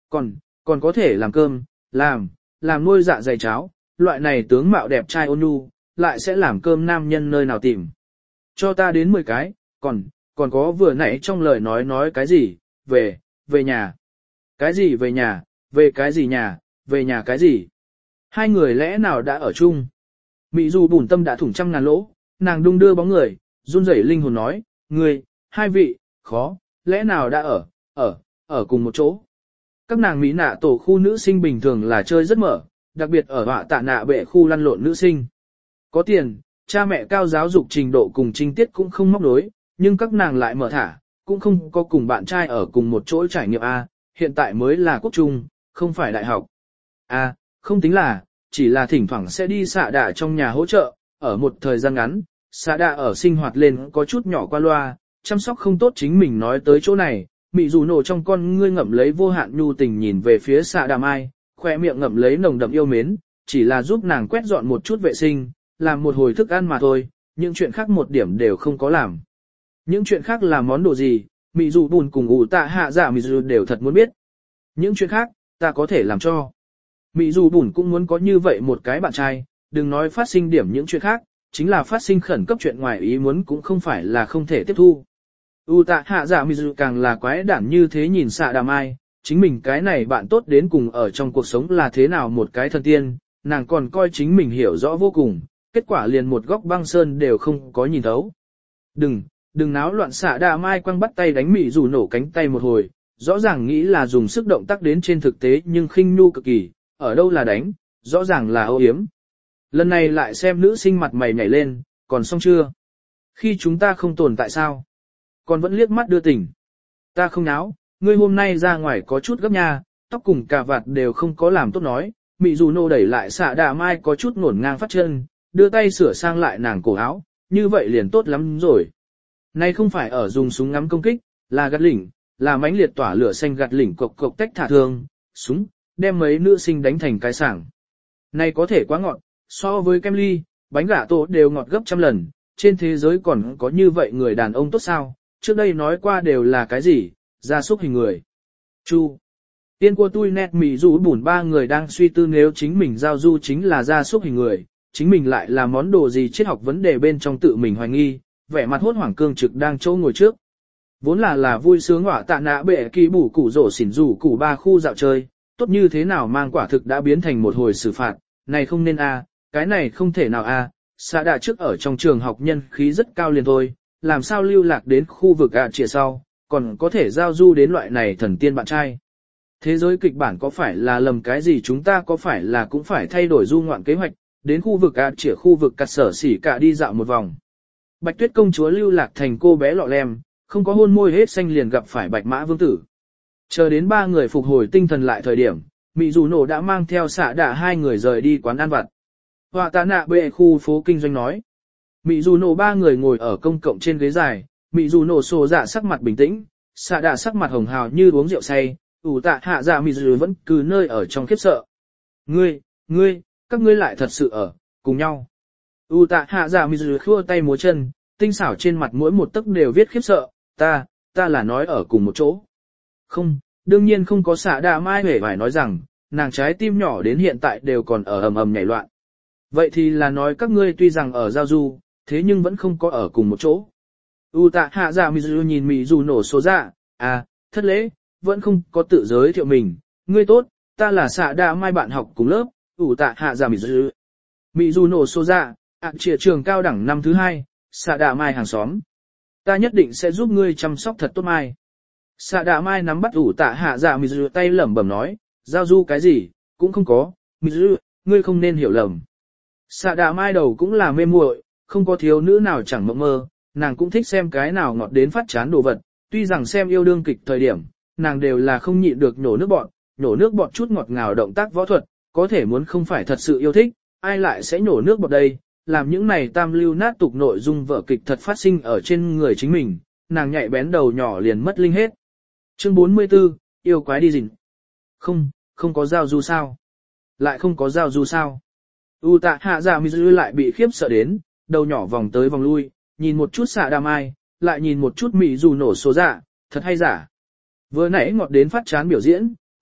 Còn, còn có thể làm cơm, làm, làm nuôi dạ dày cháo, loại này tướng mạo đẹp trai ôn nhu, lại sẽ làm cơm nam nhân nơi nào tìm. Cho ta đến mười cái, còn, còn có vừa nãy trong lời nói nói cái gì, về, về nhà. Cái gì về nhà, về cái gì nhà, về nhà cái gì. Hai người lẽ nào đã ở chung. Mị dù bùn tâm đã thủng trăm ngàn lỗ, nàng đung đưa bóng người, run rẩy linh hồn nói, người, hai vị, khó, lẽ nào đã ở, ở, ở cùng một chỗ. Các nàng Mỹ nạ tổ khu nữ sinh bình thường là chơi rất mở, đặc biệt ở họa tạ nạ bệ khu lăn lộn nữ sinh. Có tiền, cha mẹ cao giáo dục trình độ cùng trinh tiết cũng không móc đối, nhưng các nàng lại mở thả, cũng không có cùng bạn trai ở cùng một chỗ trải nghiệm A, hiện tại mới là quốc trung, không phải đại học. A, không tính là, chỉ là thỉnh thoảng sẽ đi xạ đạ trong nhà hỗ trợ, ở một thời gian ngắn, xạ đạ ở sinh hoạt lên có chút nhỏ qua loa, chăm sóc không tốt chính mình nói tới chỗ này, mị dù nổ trong con ngươi ngậm lấy vô hạn nhu tình nhìn về phía xạ đà mai, khoe miệng ngậm lấy nồng đậm yêu mến, chỉ là giúp nàng quét dọn một chút vệ sinh, làm một hồi thức ăn mà thôi, những chuyện khác một điểm đều không có làm. Những chuyện khác là món đồ gì, mị dù bùn cùng ủ tạ hạ giả mị dù đều thật muốn biết. Những chuyện khác, ta có thể làm cho. Mị dù bùn cũng muốn có như vậy một cái bạn trai, đừng nói phát sinh điểm những chuyện khác, chính là phát sinh khẩn cấp chuyện ngoài ý muốn cũng không phải là không thể tiếp thu. U tạ hạ giả mị dù càng là quái đản như thế nhìn xạ đàm ai, chính mình cái này bạn tốt đến cùng ở trong cuộc sống là thế nào một cái thần tiên, nàng còn coi chính mình hiểu rõ vô cùng, kết quả liền một góc băng sơn đều không có nhìn thấu. Đừng, đừng náo loạn xạ đàm ai quăng bắt tay đánh mị dù nổ cánh tay một hồi, rõ ràng nghĩ là dùng sức động tác đến trên thực tế nhưng khinh nhu cực kỳ, ở đâu là đánh, rõ ràng là ô yếm. Lần này lại xem nữ sinh mặt mày nhảy lên, còn xong chưa? Khi chúng ta không tồn tại sao? Còn vẫn liếc mắt đưa tình. Ta không náo, ngươi hôm nay ra ngoài có chút gấp nha, tóc cùng cà vạt đều không có làm tốt nói. Mị dù nô đẩy lại xạ đà mai có chút ngổn ngang phát chân, đưa tay sửa sang lại nàng cổ áo, như vậy liền tốt lắm rồi. Nay không phải ở dùng súng ngắm công kích, là gạt lỉnh, là mãnh liệt tỏa lửa xanh gạt lỉnh cộc cộc tách thả thương, súng, đem mấy nữ sinh đánh thành cái sảng. Nay có thể quá ngọt, so với kem ly, bánh gà tổ đều ngọt gấp trăm lần, trên thế giới còn có như vậy người đàn ông tốt sao, trước đây nói qua đều là cái gì, gia súc hình người. Chu. Tiên của tôi nét mì rủ bùn ba người đang suy tư nếu chính mình giao du chính là gia súc hình người, chính mình lại là món đồ gì triết học vấn đề bên trong tự mình hoài nghi, vẻ mặt hốt hoảng cương trực đang chỗ ngồi trước. Vốn là là vui sướng hỏa tạ nạ bệ kỳ bủ củ rổ xỉn rủ củ ba khu dạo chơi, tốt như thế nào mang quả thực đã biến thành một hồi xử phạt, này không nên a, cái này không thể nào a, xã đà trước ở trong trường học nhân khí rất cao liền thôi, làm sao lưu lạc đến khu vực ạ trịa sau, còn có thể giao du đến loại này thần tiên bạn trai. Thế giới kịch bản có phải là lầm cái gì chúng ta có phải là cũng phải thay đổi du ngoạn kế hoạch, đến khu vực ạ trịa khu vực cắt sở xỉ cả đi dạo một vòng. Bạch Tuyết công chúa lưu lạc thành cô bé lọ lem, không có hôn môi hết xanh liền gặp phải Bạch Mã Vương tử. Chờ đến ba người phục hồi tinh thần lại thời điểm, Mị Dù Nổ đã mang theo xạ đạ hai người rời đi quán ăn vặt. Họa tạ nạ bệ khu phố kinh doanh nói. Mị Dù Nổ ba người ngồi ở công cộng trên ghế dài, Mị Dù Nổ sổ dạ sắc mặt bình tĩnh, xạ đạ sắc mặt hồng hào như uống rượu say, ủ tạ hạ dạ Mị Dù vẫn cứ nơi ở trong khiếp sợ. Ngươi, ngươi, các ngươi lại thật sự ở, cùng nhau. ủ tạ hạ dạ Mị Dù khua tay múa chân, tinh xảo trên mặt mỗi một tấc đều viết khiếp sợ, ta, ta là nói ở cùng một chỗ. Không, đương nhiên không có xạ đạ mai hề phải nói rằng, nàng trái tim nhỏ đến hiện tại đều còn ở ầm ầm nhảy loạn. Vậy thì là nói các ngươi tuy rằng ở giao du, thế nhưng vẫn không có ở cùng một chỗ. U tạ hạ dạ Mị Dù nhìn Mị Dù Nổ số dạ, à, thất lễ, vẫn không có tự giới thiệu mình, ngươi tốt, ta là xạ đạ mai bạn học cùng lớp, U tạ hạ dạ Mị Dù. Mị Dù Nổ số dạ, ạ trịa trường cao đẳng năm thứ hai, xạ đạ mai hàng xóm. Ta nhất định sẽ giúp ngươi chăm sóc thật tốt mai. Xạ đạ mai nắm bắt ủ tạ hạ dạ Mị Dù tay lẩm bẩm nói, giao du cái gì, cũng không có, Mị Dù, ngươi không nên hiểu lầm. Xạ đạ mai đầu cũng là mê muội, không có thiếu nữ nào chẳng mộng mơ, nàng cũng thích xem cái nào ngọt đến phát chán đồ vật, tuy rằng xem yêu đương kịch thời điểm, nàng đều là không nhịn được nhổ nước bọt, nhổ nước bọt chút ngọt ngào động tác võ thuật, có thể muốn không phải thật sự yêu thích, ai lại sẽ nhổ nước bọt đây, làm những này tam lưu nát tục nội dung vở kịch thật phát sinh ở trên người chính mình, nàng nhạy bén đầu nhỏ liền mất linh hết. Chương bốn mươi tư, yêu quái đi rình. Không, không có giao du sao? Lại không có giao du sao? U tạ hạ dạ Mị Dù lại bị khiếp sợ đến, đầu nhỏ vòng tới vòng lui, nhìn một chút xạ đà mai, lại nhìn một chút Mị Dù Nổ số dạ, thật hay giả. Vừa nãy ngọt đến phát chán biểu diễn,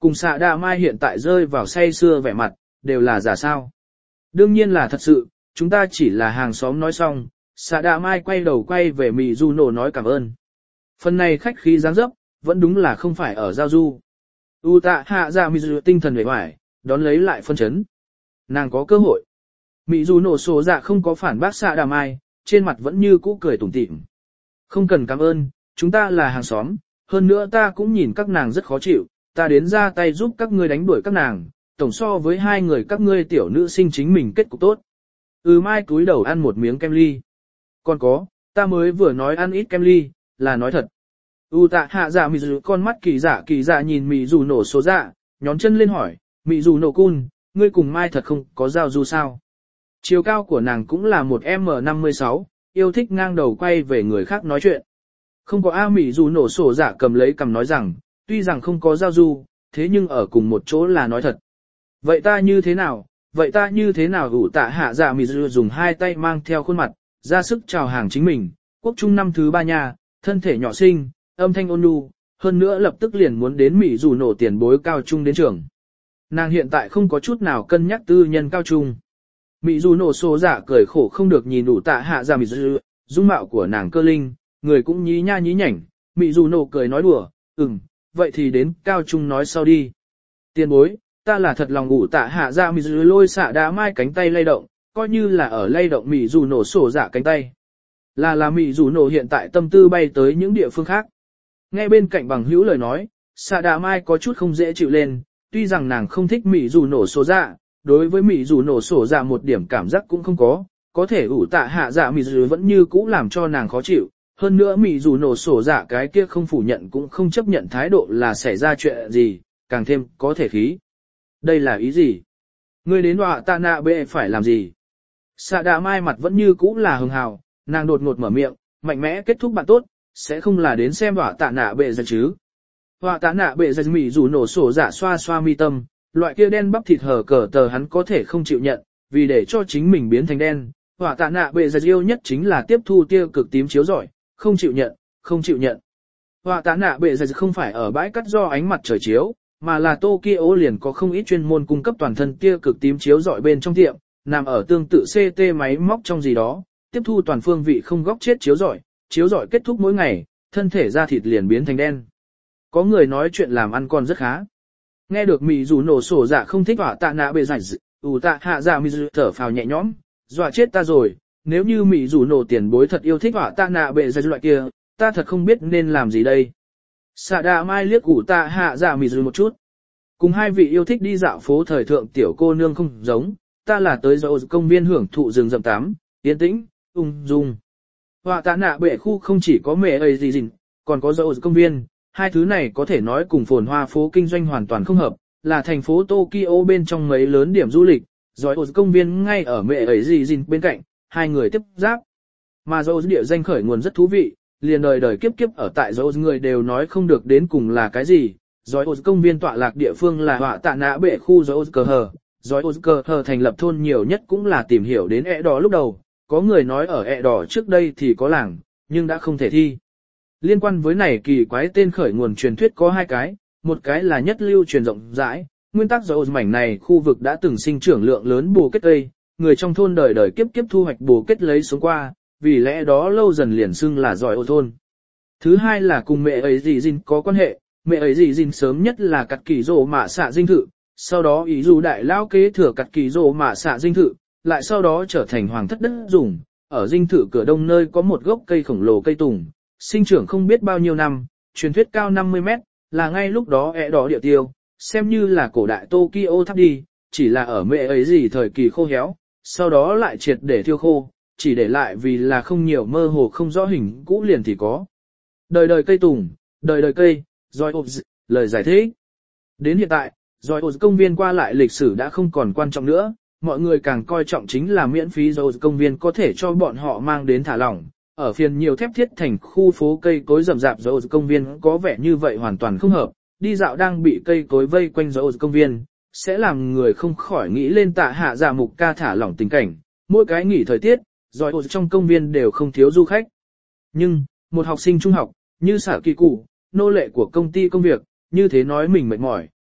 cùng xạ đạ mai hiện tại rơi vào say sưa vẻ mặt, đều là giả sao. Đương nhiên là thật sự, chúng ta chỉ là hàng xóm nói xong, xạ đạ mai quay đầu quay về Mị Du Nổ nói cảm ơn. Phần này khách khí dáng dấp, vẫn đúng là không phải ở giao du. U tạ hạ ra Mị Du tinh thần vẻ vải, đón lấy lại phân chấn. Nàng có cơ hội. Mị Du Nổ sổ dạ không có phản bác xạ đạ mai, trên mặt vẫn như cũ cười tủm tỉm. Không cần cảm ơn, chúng ta là hàng xóm, hơn nữa ta cũng nhìn các nàng rất khó chịu, ta đến ra tay giúp các ngươi đánh đuổi các nàng, tổng so với hai người các ngươi tiểu nữ sinh chính mình kết cục tốt. Ừ mai cúi đầu ăn một miếng kem ly. Còn có, ta mới vừa nói ăn ít kem ly, là nói thật. U tạ hạ dạ mị dù con mắt kỳ dạ kỳ dạ nhìn mị dù nổ số dạ, nhón chân lên hỏi, mị dù nổ cun, ngươi cùng mai thật không có giao du sao? Chiều cao của nàng cũng là một em năm mươi sáu, yêu thích ngang đầu quay về người khác nói chuyện. Không có A mị dù nổ sổ dạ cầm lấy cầm nói rằng, tuy rằng không có giao du, thế nhưng ở cùng một chỗ là nói thật. Vậy ta như thế nào, vậy ta như thế nào ủ tạ hạ dạ mị dù dùng hai tay mang theo khuôn mặt, ra sức chào hàng chính mình, quốc trung năm thứ ba nhà, thân thể nhỏ xinh, âm thanh ôn nhu, hơn nữa lập tức liền muốn đến mị dù nổ tiền bối cao trung đến trường. Nàng hiện tại không có chút nào cân nhắc tư nhân cao trung. Mị dù nổ sổ dạ cười khổ không được nhìn ủ tạ hạ dạ mị dù, dung mạo của nàng cơ linh, người cũng nhí nha nhí nhảnh, mị dù nổ cười nói đùa, ừm, vậy thì đến cao trung nói sau đi. Tiền bối, ta là thật lòng ủ tạ hạ dạ mị dù lôi xạ đá mai cánh tay lay động, coi như là ở lay động mị dù nổ sổ dạ cánh tay. Là là mị dù nổ hiện tại tâm tư bay tới những địa phương khác. Nghe bên cạnh bằng hữu lời nói, xạ đá mai có chút không dễ chịu lên, tuy rằng nàng không thích mị dù nổ sổ dạ, đối với mị dù nổ sổ dạ một điểm cảm giác cũng không có, có thể ủ tạ hạ dạ mị dù vẫn như cũ làm cho nàng khó chịu. Hơn nữa mị dù nổ sổ dạ cái kia không phủ nhận cũng không chấp nhận thái độ là xảy ra chuyện gì, càng thêm có thể khí. Đây là ý gì? Ngươi đến họa tạ nạ bệ phải làm gì? Xạ đạ mai mặt vẫn như cũ là hưng hào, nàng đột ngột mở miệng, mạnh mẽ kết thúc bạn tốt, sẽ không là đến xem họa tạ nạ bệ ra chứ. Họa tạ nạ bệ ra mị dù nổ sổ dạ xoa xoa mi tâm, loại kia đen bắp thịt hở cờ tờ hắn có thể không chịu nhận, vì để cho chính mình biến thành đen. Họa tạ nạ bệ ra yêu nhất chính là tiếp thu tia cực tím chiếu rọi. Không chịu nhận, không chịu nhận. Họa tạ nạ bệ giật không phải ở bãi cắt do ánh mặt trời chiếu, mà là Tokyo liền có không ít chuyên môn cung cấp toàn thân tia cực tím chiếu dọi bên trong tiệm, nằm ở tương tự xê tê máy móc trong gì đó, tiếp thu toàn phương vị không góc chết chiếu dọi, chiếu dọi kết thúc mỗi ngày, thân thể da thịt liền biến thành đen. Có người nói chuyện làm ăn còn rất khá. Nghe được mị dù nổ sổ dạ không thích họa tạ nạ bệ giật, ủ tạ hạ dạ mị dù thở phào nhẹ nhõm, dọa chết ta rồi. Nếu như mị dù nổ tiền bối thật yêu thích họa tạ nạ bệ giật loại kia, ta thật không biết nên làm gì đây. Xạ đạ mai liếc ủ tạ hạ dạ mị dù một chút. Cùng hai vị yêu thích đi dạo phố thời thượng tiểu cô nương không giống, ta là tới dạo công viên hưởng thụ rừng rậm tắm, yên tĩnh, ung dung. Họa tạ nạ bệ khu không chỉ có mẹ ấy gì gì, còn có dạo công viên, hai thứ này có thể nói cùng phồn hoa phố kinh doanh hoàn toàn không hợp, là thành phố Tokyo bên trong mấy lớn điểm du lịch, dạo công viên ngay ở mẹ ấy gì gì bên cạnh. Hai người tiếp giáp. Mà dấu địa danh khởi nguồn rất thú vị, liền đời đời kiếp kiếp ở tại dấu người đều nói không được đến cùng là cái gì. Dấu công viên tọa lạc địa phương là họa tạ nạ bệ khu dấu cờ hờ. Dấu cờ hờ thành lập thôn nhiều nhất cũng là tìm hiểu đến ẹ đỏ lúc đầu. Có người nói ở ẹ đỏ trước đây thì có làng, nhưng đã không thể thi. Liên quan với này kỳ quái tên khởi nguồn truyền thuyết có hai cái, một cái là nhất lưu truyền rộng rãi. Nguyên tắc dấu mảnh này khu vực đã từng sinh trưởng lượng lớn bồ kết cây. Người trong thôn đời đời kiếp kiếp thu hoạch bổ kết lấy xuống qua, vì lẽ đó lâu dần liền xưng là giỏi ô thôn. Thứ hai là cùng mẹ ấy dì dìn có quan hệ, mẹ ấy dì dìn sớm nhất là cặt kỳ rổ mạ xạ dinh thự, sau đó ý dù đại lao kế thừa cặt kỳ rổ mạ xạ dinh thự, lại sau đó trở thành hoàng thất đất dùng, ở dinh thự cửa đông nơi có một gốc cây khổng lồ cây tùng, sinh trưởng không biết bao nhiêu năm, truyền thuyết cao năm mươi mét, là ngay lúc đó ẹ đỏ địa tiêu, xem như là cổ đại Tokyo thắp đi, chỉ là ở mẹ ấy gì thời kỳ khô héo. Sau đó lại triệt để thiêu khô, chỉ để lại vì là không nhiều mơ hồ không rõ hình cũ liền thì có. Đời đời cây tùng, đời đời cây, Joy of lời giải thích. Đến hiện tại, Joy of công viên qua lại lịch sử đã không còn quan trọng nữa, mọi người càng coi trọng chính là miễn phí Joy công viên có thể cho bọn họ mang đến thả lỏng. Ở phiên nhiều thép thiết thành khu phố cây cối rậm rạp Joy công viên có vẻ như vậy hoàn toàn không hợp, đi dạo đang bị cây cối vây quanh Joy công viên. Sẽ làm người không khỏi nghĩ lên tạ hạ giả mục ca thả lỏng tình cảnh, mỗi cái nghỉ thời tiết, rồi trong công viên đều không thiếu du khách. Nhưng, một học sinh trung học, như xả kỳ cụ, nô lệ của công ty công việc, như thế nói mình mệt mỏi,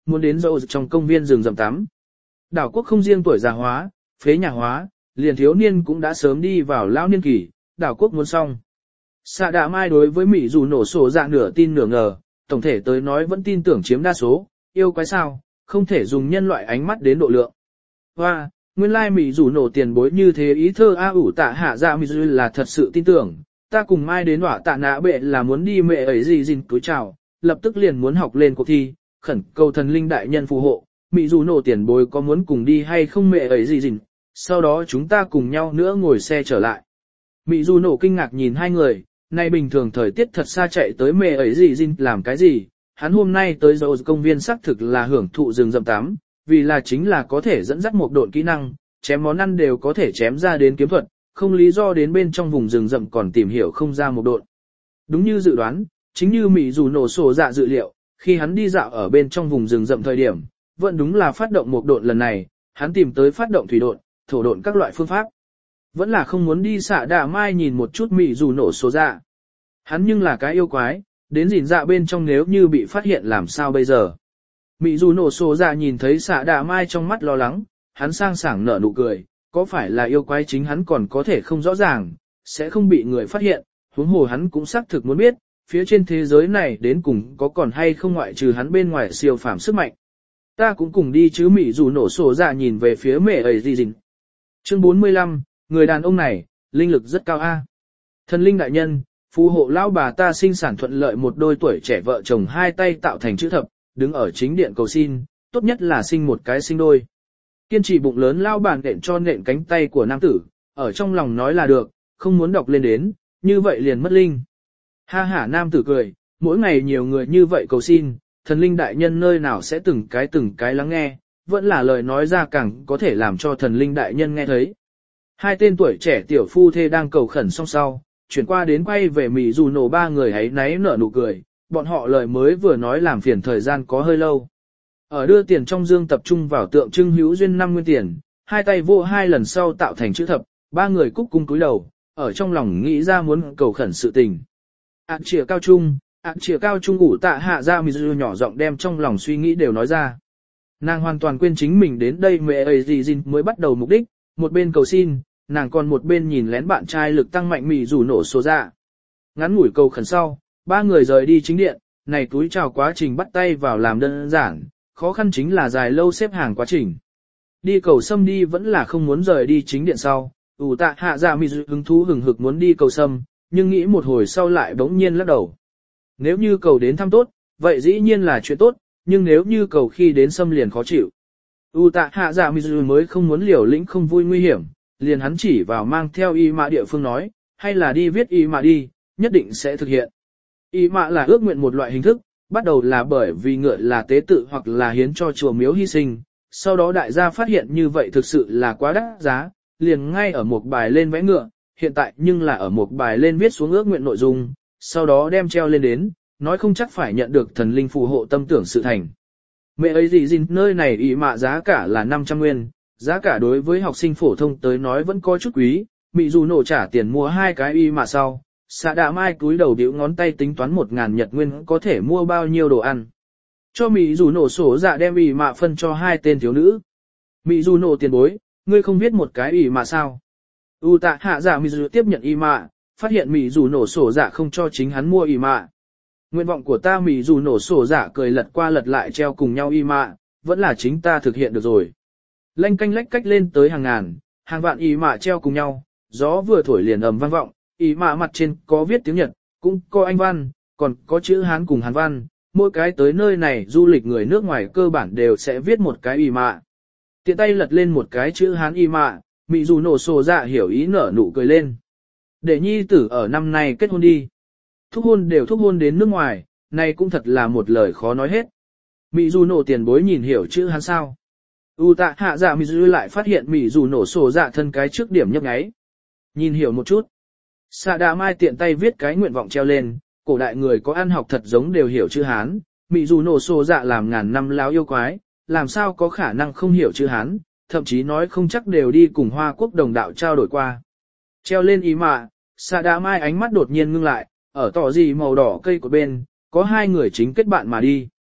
muốn đến dâu trong công viên rừng rậm tắm. Đảo quốc không riêng tuổi già hóa, phế nhà hóa, liền thiếu niên cũng đã sớm đi vào lão niên kỳ, đảo quốc muốn xong. Sạ Đạ Mai đối với Mỹ dù nổ sổ dạ nửa tin nửa ngờ, tổng thể tới nói vẫn tin tưởng chiếm đa số, yêu quái sao, không thể dùng nhân loại ánh mắt đến độ lượng. Hoa, nguyên lai Mỹ dù nổ tiền bối như thế ý thơ A ủ tạ hạ dạ Mỹ dù là thật sự tin tưởng, ta cùng Mai đến hỏa tạ nã bệ là muốn đi mẹ ấy gì gìn túi chào, lập tức liền muốn học lên cuộc thi, khẩn cầu thần linh đại nhân phù hộ, Mỹ dù nổ tiền bối có muốn cùng đi hay không mẹ ấy gì gìn, sau đó chúng ta cùng nhau nữa ngồi xe trở lại. Mỹ dù nổ kinh ngạc nhìn hai người, nay bình thường thời tiết thật xa chạy tới mẹ ấy gì gìn làm cái gì, hắn hôm nay tới dầu công viên xác thực là hưởng thụ rừng rậm tắm, vì là chính là có thể dẫn dắt một độn kỹ năng, chém món ăn đều có thể chém ra đến kiếm thuật, không lý do đến bên trong vùng rừng rậm còn tìm hiểu không ra một độn. Đúng như dự đoán, chính như Mỹ dù nổ sổ dạ dự liệu, khi hắn đi dạo ở bên trong vùng rừng rậm thời điểm, vẫn đúng là phát động một độn lần này, hắn tìm tới phát động thủy độn, thổ độn các loại phương pháp. Vẫn là không muốn đi Sạ Đạ Mai nhìn một chút Mỹ dù nổ sổ dạ. Hắn nhưng là cái yêu quái, đến gìn dạ bên trong nếu như bị phát hiện làm sao bây giờ. Mỹ dù nổ sổ dạ nhìn thấy Sạ Đạ Mai trong mắt lo lắng, hắn sang sảng nở nụ cười, có phải là yêu quái chính hắn còn có thể không rõ ràng, sẽ không bị người phát hiện, huống hồ hắn cũng xác thực muốn biết, phía trên thế giới này đến cùng có còn hay không ngoại trừ hắn bên ngoài siêu phàm sức mạnh. Ta cũng cùng đi chứ. Mỹ dù nổ sổ dạ nhìn về phía mẹ ấy gì gì. Chương bốn mươi lăm, người đàn ông này, linh lực rất cao a. Thần linh đại nhân, phù hộ lão bà ta sinh sản thuận lợi. Một đôi tuổi trẻ vợ chồng hai tay tạo thành chữ thập, đứng ở chính điện cầu xin, tốt nhất là sinh một cái sinh đôi. Kiên trì bụng lớn lao bàn nện cho nện cánh tay của nam tử, ở trong lòng nói là được, không muốn đọc lên đến, như vậy liền mất linh. Ha hả nam tử cười, mỗi ngày nhiều người như vậy cầu xin, thần linh đại nhân nơi nào sẽ từng cái từng cái lắng nghe, vẫn là lời nói ra càng có thể làm cho thần linh đại nhân nghe thấy. Hai tên tuổi trẻ tiểu phu thê đang cầu khẩn song sau, chuyển qua đến quay về Mỹ dù nổ ba người ấy náy nở nụ cười, bọn họ lời mới vừa nói làm phiền thời gian có hơi lâu. Ở đưa tiền trong dương tập trung vào tượng trưng hữu duyên năm nguyên tiền, hai tay vô hai lần sau tạo thành chữ thập, ba người cúc cung cúi đầu, ở trong lòng nghĩ ra muốn cầu khẩn sự tình. Ảc chìa cao trung, ạng chìa cao trung ủ tạ hạ ra Mỹ dù nhỏ giọng đem trong lòng suy nghĩ đều nói ra. Nàng hoàn toàn quên chính mình đến đây mẹ ấy gì gì mới bắt đầu mục đích, một bên cầu xin, nàng còn một bên nhìn lén bạn trai lực tăng mạnh Mỹ dù nổ số ra. Ngắn ngủi cầu khẩn sau, ba người rời đi chính điện, này túi chào quá trình bắt tay vào làm đơn giản, khó khăn chính là dài lâu xếp hàng quá trình. Đi cầu sâm đi vẫn là không muốn rời đi chính điện sau, ủ tạ hạ ra Mỹ dù hứng thú hừng hực muốn đi cầu sâm, nhưng nghĩ một hồi sau lại bỗng nhiên lắc đầu. Nếu như cầu đến thăm tốt, vậy dĩ nhiên là chuyện tốt, nhưng nếu như cầu khi đến xâm liền khó chịu. U tạ hạ dạ Mizu mới không muốn liều lĩnh không vui nguy hiểm, liền hắn chỉ vào mang theo y mạ địa phương nói, hay là đi viết y mạ đi, nhất định sẽ thực hiện. Y mạ là ước nguyện một loại hình thức, bắt đầu là bởi vì ngựa là tế tự hoặc là hiến cho chùa miếu hy sinh, sau đó đại gia phát hiện như vậy thực sự là quá đắt giá, liền ngay ở một bài lên vẽ ngựa, hiện tại nhưng là ở một bài lên viết xuống ước nguyện nội dung, sau đó đem treo lên đến, nói không chắc phải nhận được thần linh phù hộ tâm tưởng sự thành. Mẹ ấy gì gì nơi này ý mạ giá cả là năm trăm nguyên, giá cả đối với học sinh phổ thông tới nói vẫn có chút quý, Mị dù nổ trả tiền mua hai cái y mạ sau, Sạ Đạ Mai cúi đầu điếu ngón tay tính toán một ngàn nhật nguyên có thể mua bao nhiêu đồ ăn. Cho Mị dù nổ sổ dạ đem y mạ phân cho hai tên thiếu nữ. Mị dù nổ tiền bối, ngươi không viết một cái y mạ sao? U tạ hạ dạ Mị dù tiếp nhận y mạ, phát hiện Mị dù nổ sổ dạ không cho chính hắn mua y mạ. Nguyện vọng của ta Mị dù nổ sổ dạ cười lật qua lật lại treo cùng nhau y mạ, vẫn là chính ta thực hiện được rồi. Lanh canh lách cách lên tới hàng ngàn, hàng vạn y mạ treo cùng nhau, gió vừa thổi liền ầm vang vọng, y mạ mặt trên có viết tiếng Nhật, cũng có Anh văn, còn có chữ Hán cùng Hán văn, mỗi cái tới nơi này du lịch người nước ngoài cơ bản đều sẽ viết một cái y mạ. Tiện tay lật lên một cái chữ Hán y mạ, Mị dù nổ sổ dạ hiểu ý nở nụ cười lên. Để nhi tử ở năm nay kết hôn đi. Thúc hôn đều thúc hôn đến nước ngoài, này cũng thật là một lời khó nói hết. Mị dù nổ tiền bối nhìn hiểu chữ Hán sao. U tạ hạ dạ Mị dù lại phát hiện Mị dù nổ sổ dạ thân cái trước điểm nhấp nháy. Nhìn hiểu một chút. Sạ Đạ Mai tiện tay viết cái nguyện vọng treo lên, cổ đại người có ăn học thật giống đều hiểu chữ Hán, Mị dù nổ sổ dạ làm ngàn năm láo yêu quái, làm sao có khả năng không hiểu chữ Hán, thậm chí nói không chắc đều đi cùng Hoa Quốc đồng đạo trao đổi qua. Treo lên ý mạ, Sạ Đạ Mai ánh mắt đột nhiên ngưng lại, ở tỏ gì màu đỏ cây của bên, có hai người chính kết bạn mà đi.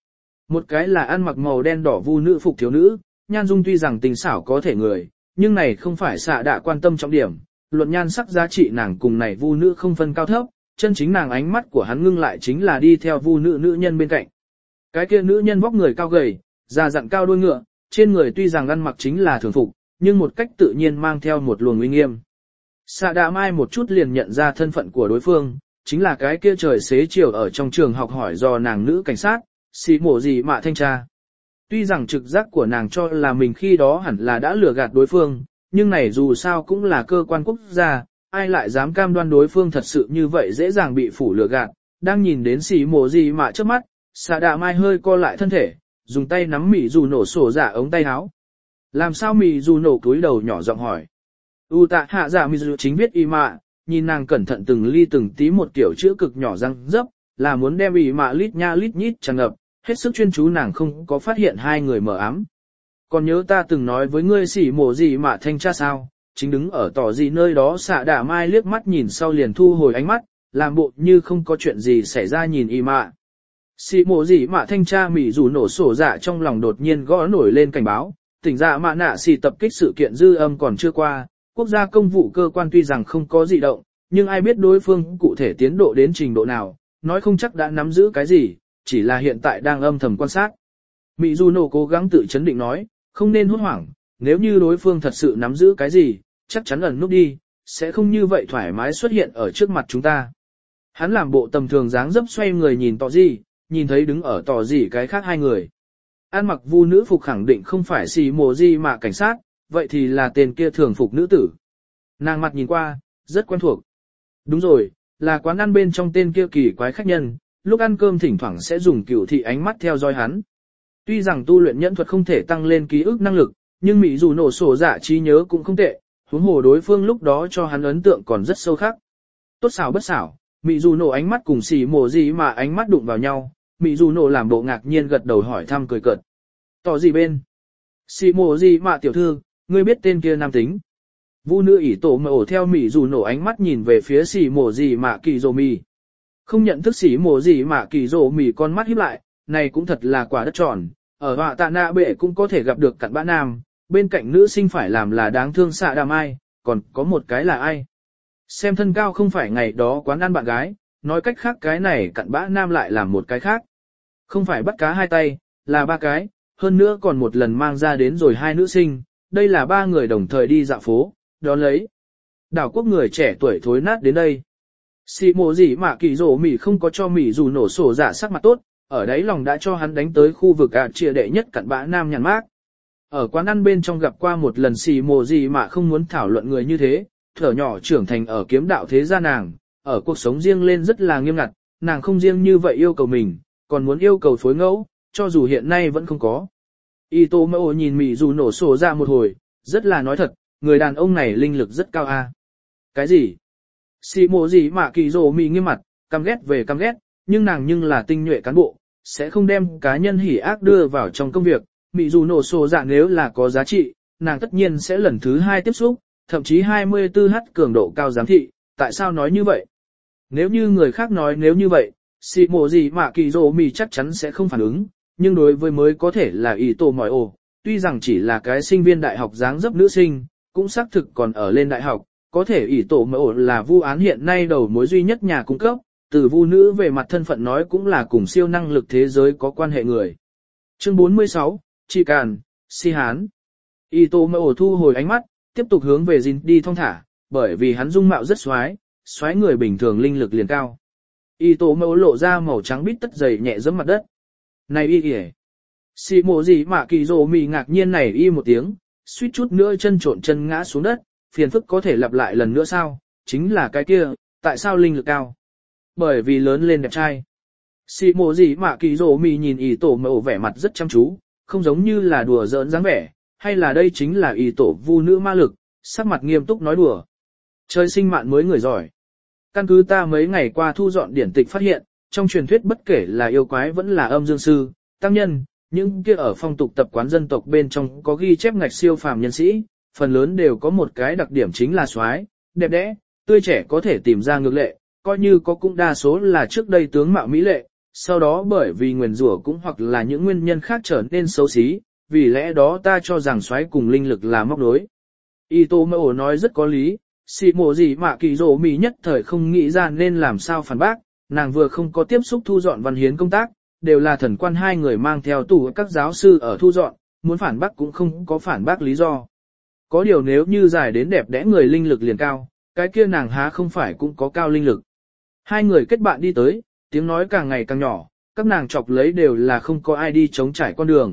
Một cái là ăn mặc màu đen đỏ vu nữ phục thiếu nữ, nhan dung tuy rằng tình xảo có thể người, nhưng này không phải xạ đạ quan tâm trọng điểm, luận nhan sắc giá trị nàng cùng này vu nữ không phân cao thấp, chân chính nàng ánh mắt của hắn ngưng lại chính là đi theo vu nữ nữ nhân bên cạnh. Cái kia nữ nhân vóc người cao gầy, da dặn cao đuôi ngựa, trên người tuy rằng ăn mặc chính là thường phục, nhưng một cách tự nhiên mang theo một luồng uy nghiêm. Xạ đạ mai một chút liền nhận ra thân phận của đối phương, chính là cái kia trời xế chiều ở trong trường học hỏi do nàng nữ cảnh sát, xì mổ gì mạ thanh tra. Tuy rằng trực giác của nàng cho là mình khi đó hẳn là đã lừa gạt đối phương, nhưng này dù sao cũng là cơ quan quốc gia, ai lại dám cam đoan đối phương thật sự như vậy dễ dàng bị phủ lừa gạt. Đang nhìn đến xì mổ gì mạ trước mắt, xạ đạ mai hơi co lại thân thể, dùng tay nắm mị dù nổ sổ giả ống tay áo. Làm sao mị dù nổ cúi đầu nhỏ giọng hỏi. U tạ hạ giả mị dù chính biết y mạ, nhìn nàng cẩn thận từng ly từng tí một kiểu chữ cực nhỏ răng dấp, là muốn đem y mạ lít nha lít nhít tràn ngập, hết sức chuyên chú nàng không có phát hiện hai người mở ám. Còn nhớ ta từng nói với ngươi xỉ mổ gì mà thanh tra sao, chính đứng ở tỏ gì nơi đó xạ đả mai liếc mắt nhìn sau liền thu hồi ánh mắt, làm bộ như không có chuyện gì xảy ra nhìn y mạ. Xỉ mổ gì mà thanh tra mỉ dù nổ sổ dạ trong lòng đột nhiên gõ nổi lên cảnh báo, tỉnh dạ mạ nạ xỉ tập kích sự kiện dư âm còn chưa qua, quốc gia công vụ cơ quan tuy rằng không có dị động, nhưng ai biết đối phương cụ thể tiến độ đến trình độ nào, nói không chắc đã nắm giữ cái gì, chỉ là hiện tại đang âm thầm quan sát. Mị Du Nổ cố gắng tự chấn định nói, không nên hốt hoảng, nếu như đối phương thật sự nắm giữ cái gì, chắc chắn ẩn núp đi, sẽ không như vậy thoải mái xuất hiện ở trước mặt chúng ta. Hắn làm bộ tầm thường dáng dấp xoay người nhìn tỏ gì, nhìn thấy đứng ở tỏ gì cái khác hai người. An mặc vu nữ phục khẳng định không phải xì mồ gì mà cảnh sát, vậy thì là tên kia thường phục nữ tử. Nàng mặt nhìn qua, rất quen thuộc. Đúng rồi, là quán ăn bên trong tên kia kỳ quái khách nhân, lúc ăn cơm thỉnh thoảng sẽ dùng cửu thị ánh mắt theo dõi hắn. Tuy rằng tu luyện nhẫn thuật không thể tăng lên ký ức năng lực, nhưng Mỹ dù nổ sổ dạ trí nhớ cũng không tệ, huống hồ đối phương lúc đó cho hắn ấn tượng còn rất sâu khắc. Tốt xảo bất xảo, Mỹ dù nổ ánh mắt cùng xì mồ gì mà ánh mắt đụng vào nhau, Mỹ dù nổ làm bộ ngạc nhiên gật đầu hỏi thăm cười cợt. Tỏ gì bên? Xì mồ gì mà tiểu thư, ngươi biết tên kia nam tính. Vu nữ ỷ tổ mà ổ theo Mỹ dù nổ ánh mắt nhìn về phía xì mồ gì mà kỳ rồ mì. Không nhận thức xì mồ gì mà kỳ rồ mì con mắt híp lại, này cũng thật là quả đất tròn, ở họa tạ nạ bệ cũng có thể gặp được cặn bã nam, bên cạnh nữ sinh phải làm là đáng thương xạ đàm ai, còn có một cái là ai. Xem thân cao không phải ngày đó quán ăn bạn gái, nói cách khác cái này cặn bã nam lại làm một cái khác. Không phải bắt cá hai tay, là ba cái, hơn nữa còn một lần mang ra đến rồi hai nữ sinh, đây là ba người đồng thời đi dạo phố, đó lấy. Đảo quốc người trẻ tuổi thối nát đến đây. Xì mồ gì mà kỳ rổ mỉ không có cho mỉ dù nổ sổ giả sắc mặt tốt, ở đấy lòng đã cho hắn đánh tới khu vực ạ chia đệ nhất cặn bã nam nhàn mát. Ở quán ăn bên trong gặp qua một lần xì mồ gì mà không muốn thảo luận người như thế, thở nhỏ trưởng thành ở kiếm đạo thế gia nàng, ở cuộc sống riêng lên rất là nghiêm ngặt, nàng không riêng như vậy yêu cầu mình, còn muốn yêu cầu phối ngẫu, cho dù hiện nay vẫn không có. Ito Mao nhìn mỉ dù nổ sổ ra một hồi, rất là nói thật, người đàn ông này linh lực rất cao a. Cái gì? Xì mồ gì mà kỳ rồ mỉ nghiêm mặt, căm ghét về căm ghét, nhưng nàng nhưng là tinh nhuệ cán bộ, sẽ không đem cá nhân hỉ ác đưa vào trong công việc. Mị dù nổ sổ dạ nếu là có giá trị, nàng tất nhiên sẽ lần thứ hai tiếp xúc, thậm chí hai mươi tư H cường độ cao giám thị, tại sao nói như vậy? Nếu như người khác nói nếu như vậy, xì mồ gì mà kỳ rồ mì chắc chắn sẽ không phản ứng, nhưng đối với mới có thể là ý tổ mỏi ồ, tuy rằng chỉ là cái sinh viên đại học dáng dấp nữ sinh, cũng xác thực còn ở lên đại học, có thể ý tổ mỏi ồ là vu án hiện nay đầu mối duy nhất nhà cung cấp, từ vu nữ về mặt thân phận nói cũng là cùng siêu năng lực thế giới có quan hệ người. Chương bốn mươi sáu, Chị Càn, Si Hán. Ito Mao thu hồi ánh mắt, tiếp tục hướng về Jin đi thong thả, bởi vì hắn dung mạo rất xoái, xoái người bình thường linh lực liền cao. Ito Mao lộ ra màu trắng bít tất dày nhẹ giẫm mặt đất. Này y kìa. Xì mồ gì mà kỳ rồ mì ngạc nhiên này y một tiếng, suýt chút nữa chân trộn chân ngã xuống đất, phiền phức có thể lặp lại lần nữa sao, chính là cái kia, tại sao linh lực cao? Bởi vì lớn lên đẹp trai. Xì mồ gì mà kỳ rồ mì nhìn ý tổ màu vẻ mặt rất chăm chú, không giống như là đùa giỡn dáng vẻ, hay là đây chính là ý tổ vu nữ ma lực, sắc mặt nghiêm túc nói đùa. Trời sinh mạn mới người giỏi. Căn cứ ta mấy ngày qua thu dọn điển tịch phát hiện, trong truyền thuyết bất kể là yêu quái vẫn là âm dương sư, tăng nhân, những kia ở phong tục tập quán dân tộc bên trong có ghi chép ngạch siêu phàm nhân sĩ, phần lớn đều có một cái đặc điểm chính là soái, đẹp đẽ, tươi trẻ có thể tìm ra ngược lệ, coi như có cũng đa số là trước đây tướng mạo mỹ lệ, Sau đó bởi vì nguyền rủa cũng hoặc là những nguyên nhân khác trở nên xấu xí, vì lẽ đó ta cho rằng xoáy cùng linh lực là móc nối. Itomo nói rất có lý, xì mộ gì mà kỳ rổ mì nhất thời không nghĩ ra nên làm sao phản bác, nàng vừa không có tiếp xúc thu dọn văn hiến công tác, đều là thần quan hai người mang theo tủ các giáo sư ở thu dọn, muốn phản bác cũng không có phản bác lý do. Có điều nếu như giải đến đẹp đẽ người linh lực liền cao, cái kia nàng há không phải cũng có cao linh lực. Hai người kết bạn đi tới, tiếng nói càng ngày càng nhỏ, các nàng chọc lấy đều là không có ai đi chống trải con đường.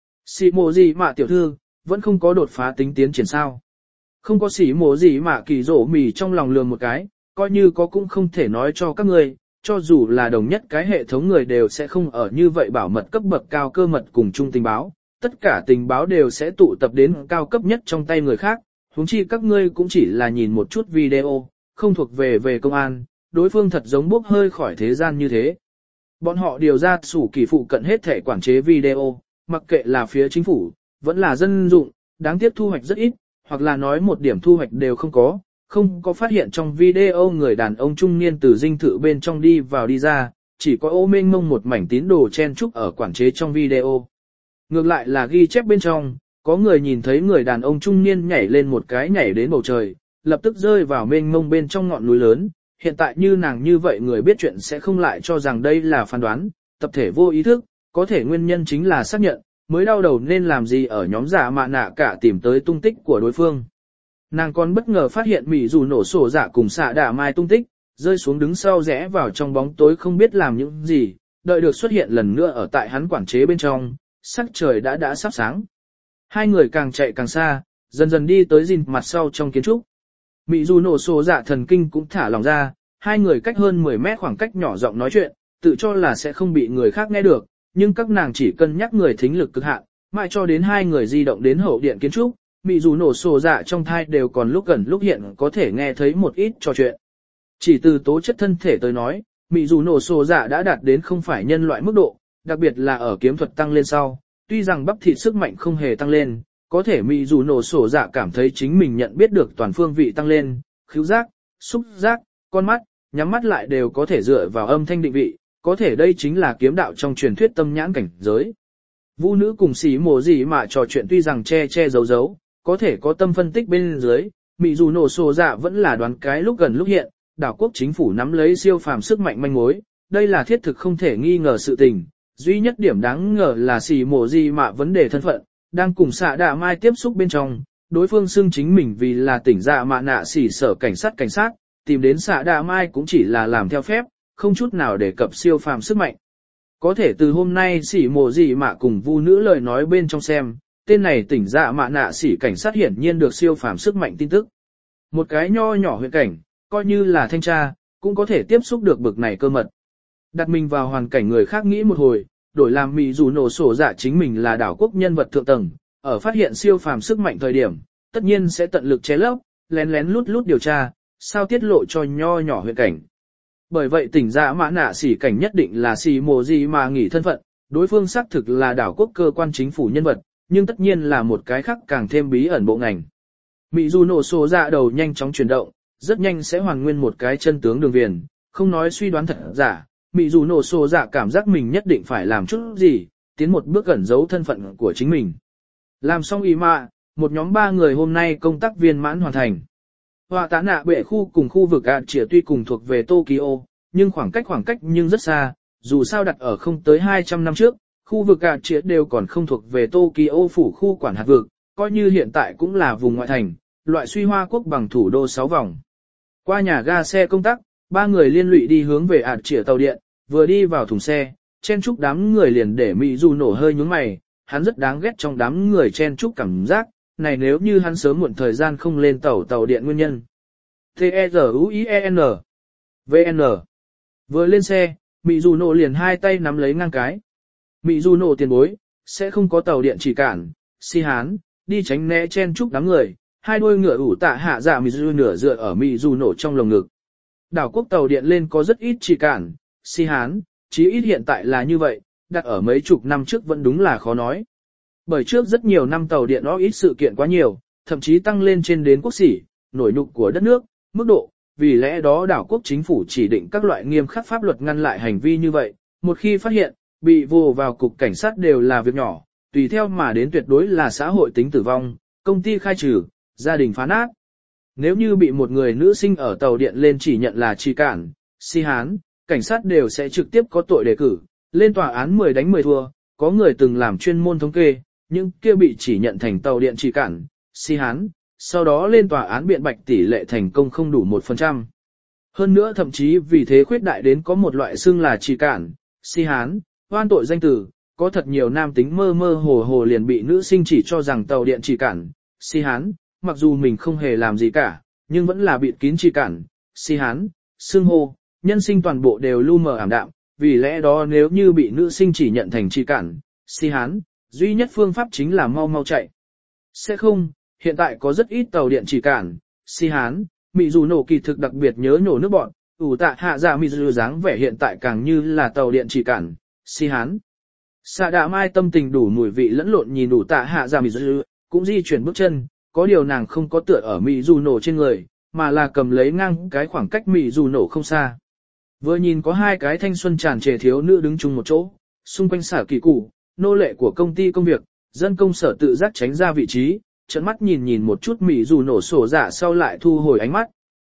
Xỉ mộ gì mà tiểu thư, vẫn không có đột phá tính tiến triển sao. Không có xỉ mộ gì mà kỳ rổ mì trong lòng lường một cái, coi như có cũng không thể nói cho các người, cho dù là đồng nhất cái hệ thống người đều sẽ không ở như vậy bảo mật cấp bậc cao cơ mật cùng chung tình báo, tất cả tình báo đều sẽ tụ tập đến cao cấp nhất trong tay người khác, huống chi các ngươi cũng chỉ là nhìn một chút video, không thuộc về về công an, đối phương thật giống bốc hơi khỏi thế gian như thế. Bọn họ điều ra sủ kỳ phụ cận hết thể quản chế video, mặc kệ là phía chính phủ, vẫn là dân dụng, đáng tiếc thu hoạch rất ít, hoặc là nói một điểm thu hoạch đều không có, không có phát hiện trong video người đàn ông trung niên từ dinh thự bên trong đi vào đi ra, chỉ có ô mênh mông một mảnh tín đồ chen chúc ở quản chế trong video. Ngược lại là ghi chép bên trong, có người nhìn thấy người đàn ông trung niên nhảy lên một cái nhảy đến bầu trời, lập tức rơi vào mênh mông bên trong ngọn núi lớn. Hiện tại như nàng như vậy người biết chuyện sẽ không lại cho rằng đây là phán đoán, tập thể vô ý thức, có thể nguyên nhân chính là xác nhận, mới đau đầu nên làm gì ở nhóm giả mạ nạ cả tìm tới tung tích của đối phương. Nàng còn bất ngờ phát hiện Mỹ dù nổ sổ giả cùng xạ đả mai tung tích, rơi xuống đứng sau rẽ vào trong bóng tối không biết làm những gì, đợi được xuất hiện lần nữa ở tại hắn quản chế bên trong, sắc trời đã đã sắp sáng. Hai người càng chạy càng xa, dần dần đi tới rìn mặt sau trong kiến trúc. Mỹ dù nổ sổ dạ thần kinh cũng thả lòng ra, hai người cách hơn mười mét khoảng cách nhỏ giọng nói chuyện, tự cho là sẽ không bị người khác nghe được, nhưng các nàng chỉ cân nhắc người thính lực cực hạn, mãi cho đến hai người di động đến hậu điện kiến trúc, Mỹ dù nổ sổ dạ trong thai đều còn lúc gần lúc hiện có thể nghe thấy một ít trò chuyện. Chỉ từ tố chất thân thể tới nói, Mỹ dù nổ sổ dạ đã đạt đến không phải nhân loại mức độ, đặc biệt là ở kiếm thuật tăng lên sau, tuy rằng bắp thịt sức mạnh không hề tăng lên, có thể Mỹ dù nổ sổ dạ cảm thấy chính mình nhận biết được toàn phương vị tăng lên, khứu giác, xúc giác, con mắt, nhắm mắt lại đều có thể dựa vào âm thanh định vị, có thể đây chính là kiếm đạo trong truyền thuyết tâm nhãn cảnh giới. Vũ nữ cùng xỉ mồ gì mà trò chuyện tuy rằng che che giấu giấu, có thể có tâm phân tích bên dưới, Mỹ dù nổ sổ dạ vẫn là đoán cái lúc gần lúc hiện, đảo quốc chính phủ nắm lấy siêu phàm sức mạnh manh mối, đây là thiết thực không thể nghi ngờ sự tình, duy nhất điểm đáng ngờ là xỉ mồ gì mà vấn đề thân phận, đang cùng xạ đạ mai tiếp xúc bên trong, đối phương xưng chính mình vì là tỉnh dạ mạ nạ xỉ sở cảnh sát cảnh sát, tìm đến xạ đạ mai cũng chỉ là làm theo phép, không chút nào đề cập siêu phàm sức mạnh. Có thể từ hôm nay xỉ mồ gì mà cùng vu nữ lời nói bên trong xem, tên này tỉnh dạ mạ nạ xỉ cảnh sát hiển nhiên được siêu phàm sức mạnh tin tức. Một cái nho nhỏ huyện cảnh, coi như là thanh tra, cũng có thể tiếp xúc được bực này cơ mật. Đặt mình vào hoàn cảnh người khác nghĩ một hồi, đổi làm Mỹ dù nổ sổ dạ chính mình là đảo quốc nhân vật thượng tầng, ở phát hiện siêu phàm sức mạnh thời điểm, tất nhiên sẽ tận lực che lấp, lén lén lút lút điều tra, sao tiết lộ cho nho nhỏ huyện cảnh. Bởi vậy tỉnh dạ mã nạ xỉ cảnh nhất định là xỉ mồ gì mà nghỉ thân phận, đối phương xác thực là đảo quốc cơ quan chính phủ nhân vật, nhưng tất nhiên là một cái khác càng thêm bí ẩn bộ ngành. Mỹ dù nổ sổ dạ đầu nhanh chóng chuyển động, rất nhanh sẽ hoàn nguyên một cái chân tướng đường viền, không nói suy đoán thật giả. Mỹ dù nổ sổ dạ cảm giác mình nhất định phải làm chút gì, tiến một bước ẩn giấu thân phận của chính mình. Làm xong ý mạ, một nhóm ba người hôm nay công tác viên mãn hoàn thành. Họa tá nạ bệ khu cùng khu vực ạt trịa tuy cùng thuộc về Tokyo, nhưng khoảng cách khoảng cách nhưng rất xa, dù sao đặt ở không tới hai trăm năm trước, khu vực ạt trịa đều còn không thuộc về Tokyo phủ khu quản hạt vực, coi như hiện tại cũng là vùng ngoại thành, loại suy hoa quốc bằng thủ đô sáu vòng. Qua nhà ga xe công tác, ba người liên lụy đi hướng về ạt trịa tàu điện, vừa đi vào thùng xe, chen chúc đám người liền để Mỹ dù nổ hơi nhướng mày, hắn rất đáng ghét trong đám người chen chúc cảm giác, này nếu như hắn sớm muộn thời gian không lên tàu tàu điện nguyên nhân. T-E-Z-U-I-E-N vê en Vừa lên xe, Mỹ dù nổ liền hai tay nắm lấy ngang cái. Mỹ dù nổ tiền bối, sẽ không có tàu điện chỉ cản, si hán, đi tránh né chen chúc đám người, hai đôi ngựa ủ tạ hạ dạ Mỹ dù nửa dựa ở Mỹ dù nổ trong lồng ngực. Đảo quốc tàu điện lên có rất ít chỉ cản, si hán, chí ít hiện tại là như vậy, đặt ở mấy chục năm trước vẫn đúng là khó nói. Bởi trước rất nhiều năm tàu điện đó ít sự kiện quá nhiều, thậm chí tăng lên trên đến quốc sỉ, nổi nhục của đất nước, mức độ, vì lẽ đó đảo quốc chính phủ chỉ định các loại nghiêm khắc pháp luật ngăn lại hành vi như vậy, một khi phát hiện, bị vô vào cục cảnh sát đều là việc nhỏ, tùy theo mà đến tuyệt đối là xã hội tính tử vong, công ty khai trừ, gia đình phá nát. Nếu như bị một người nữ sinh ở tàu điện lên chỉ nhận là trì cản, si hán, cảnh sát đều sẽ trực tiếp có tội đề cử, lên tòa án mười đánh mười thua, có người từng làm chuyên môn thống kê, nhưng kia bị chỉ nhận thành tàu điện trì cản, si hán, sau đó lên tòa án biện bạch tỷ lệ thành công không đủ một phần trăm. Hơn nữa thậm chí vì thế khuyết đại đến có một loại xưng là trì cản, si hán, oan tội danh từ, có thật nhiều nam tính mơ mơ hồ hồ liền bị nữ sinh chỉ cho rằng tàu điện trì cản, si hán, mặc dù mình không hề làm gì cả, nhưng vẫn là bịt kín trì cản, si hán, xưng hô, nhân sinh toàn bộ đều lu mờ ảm đạm, vì lẽ đó nếu như bị nữ sinh chỉ nhận thành trì cản, si hán, duy nhất phương pháp chính là mau mau chạy. Sẽ không, hiện tại có rất ít tàu điện trì cản, si hán, mị dù nổ kỳ thực đặc biệt nhớ nhổ nước bọn, ủ tạ hạ dạ mị dù dáng vẻ hiện tại càng như là tàu điện trì cản, si hán. Xạ đạ mai tâm tình đủ mùi vị lẫn lộn nhìn ủ tạ hạ dạ mị dù, cũng di chuyển bước chân, có điều nàng không có tựa ở mị dù nổ trên người, mà là cầm lấy ngang cái khoảng cách mị dù nổ không xa. Vừa nhìn có hai cái thanh xuân tràn trề thiếu nữ đứng chung một chỗ, xung quanh xả kỳ cụ, nô lệ của công ty công việc, dân công sở tự giác tránh ra vị trí, trận mắt nhìn nhìn một chút mị dù nổ sổ dạ sau lại thu hồi ánh mắt.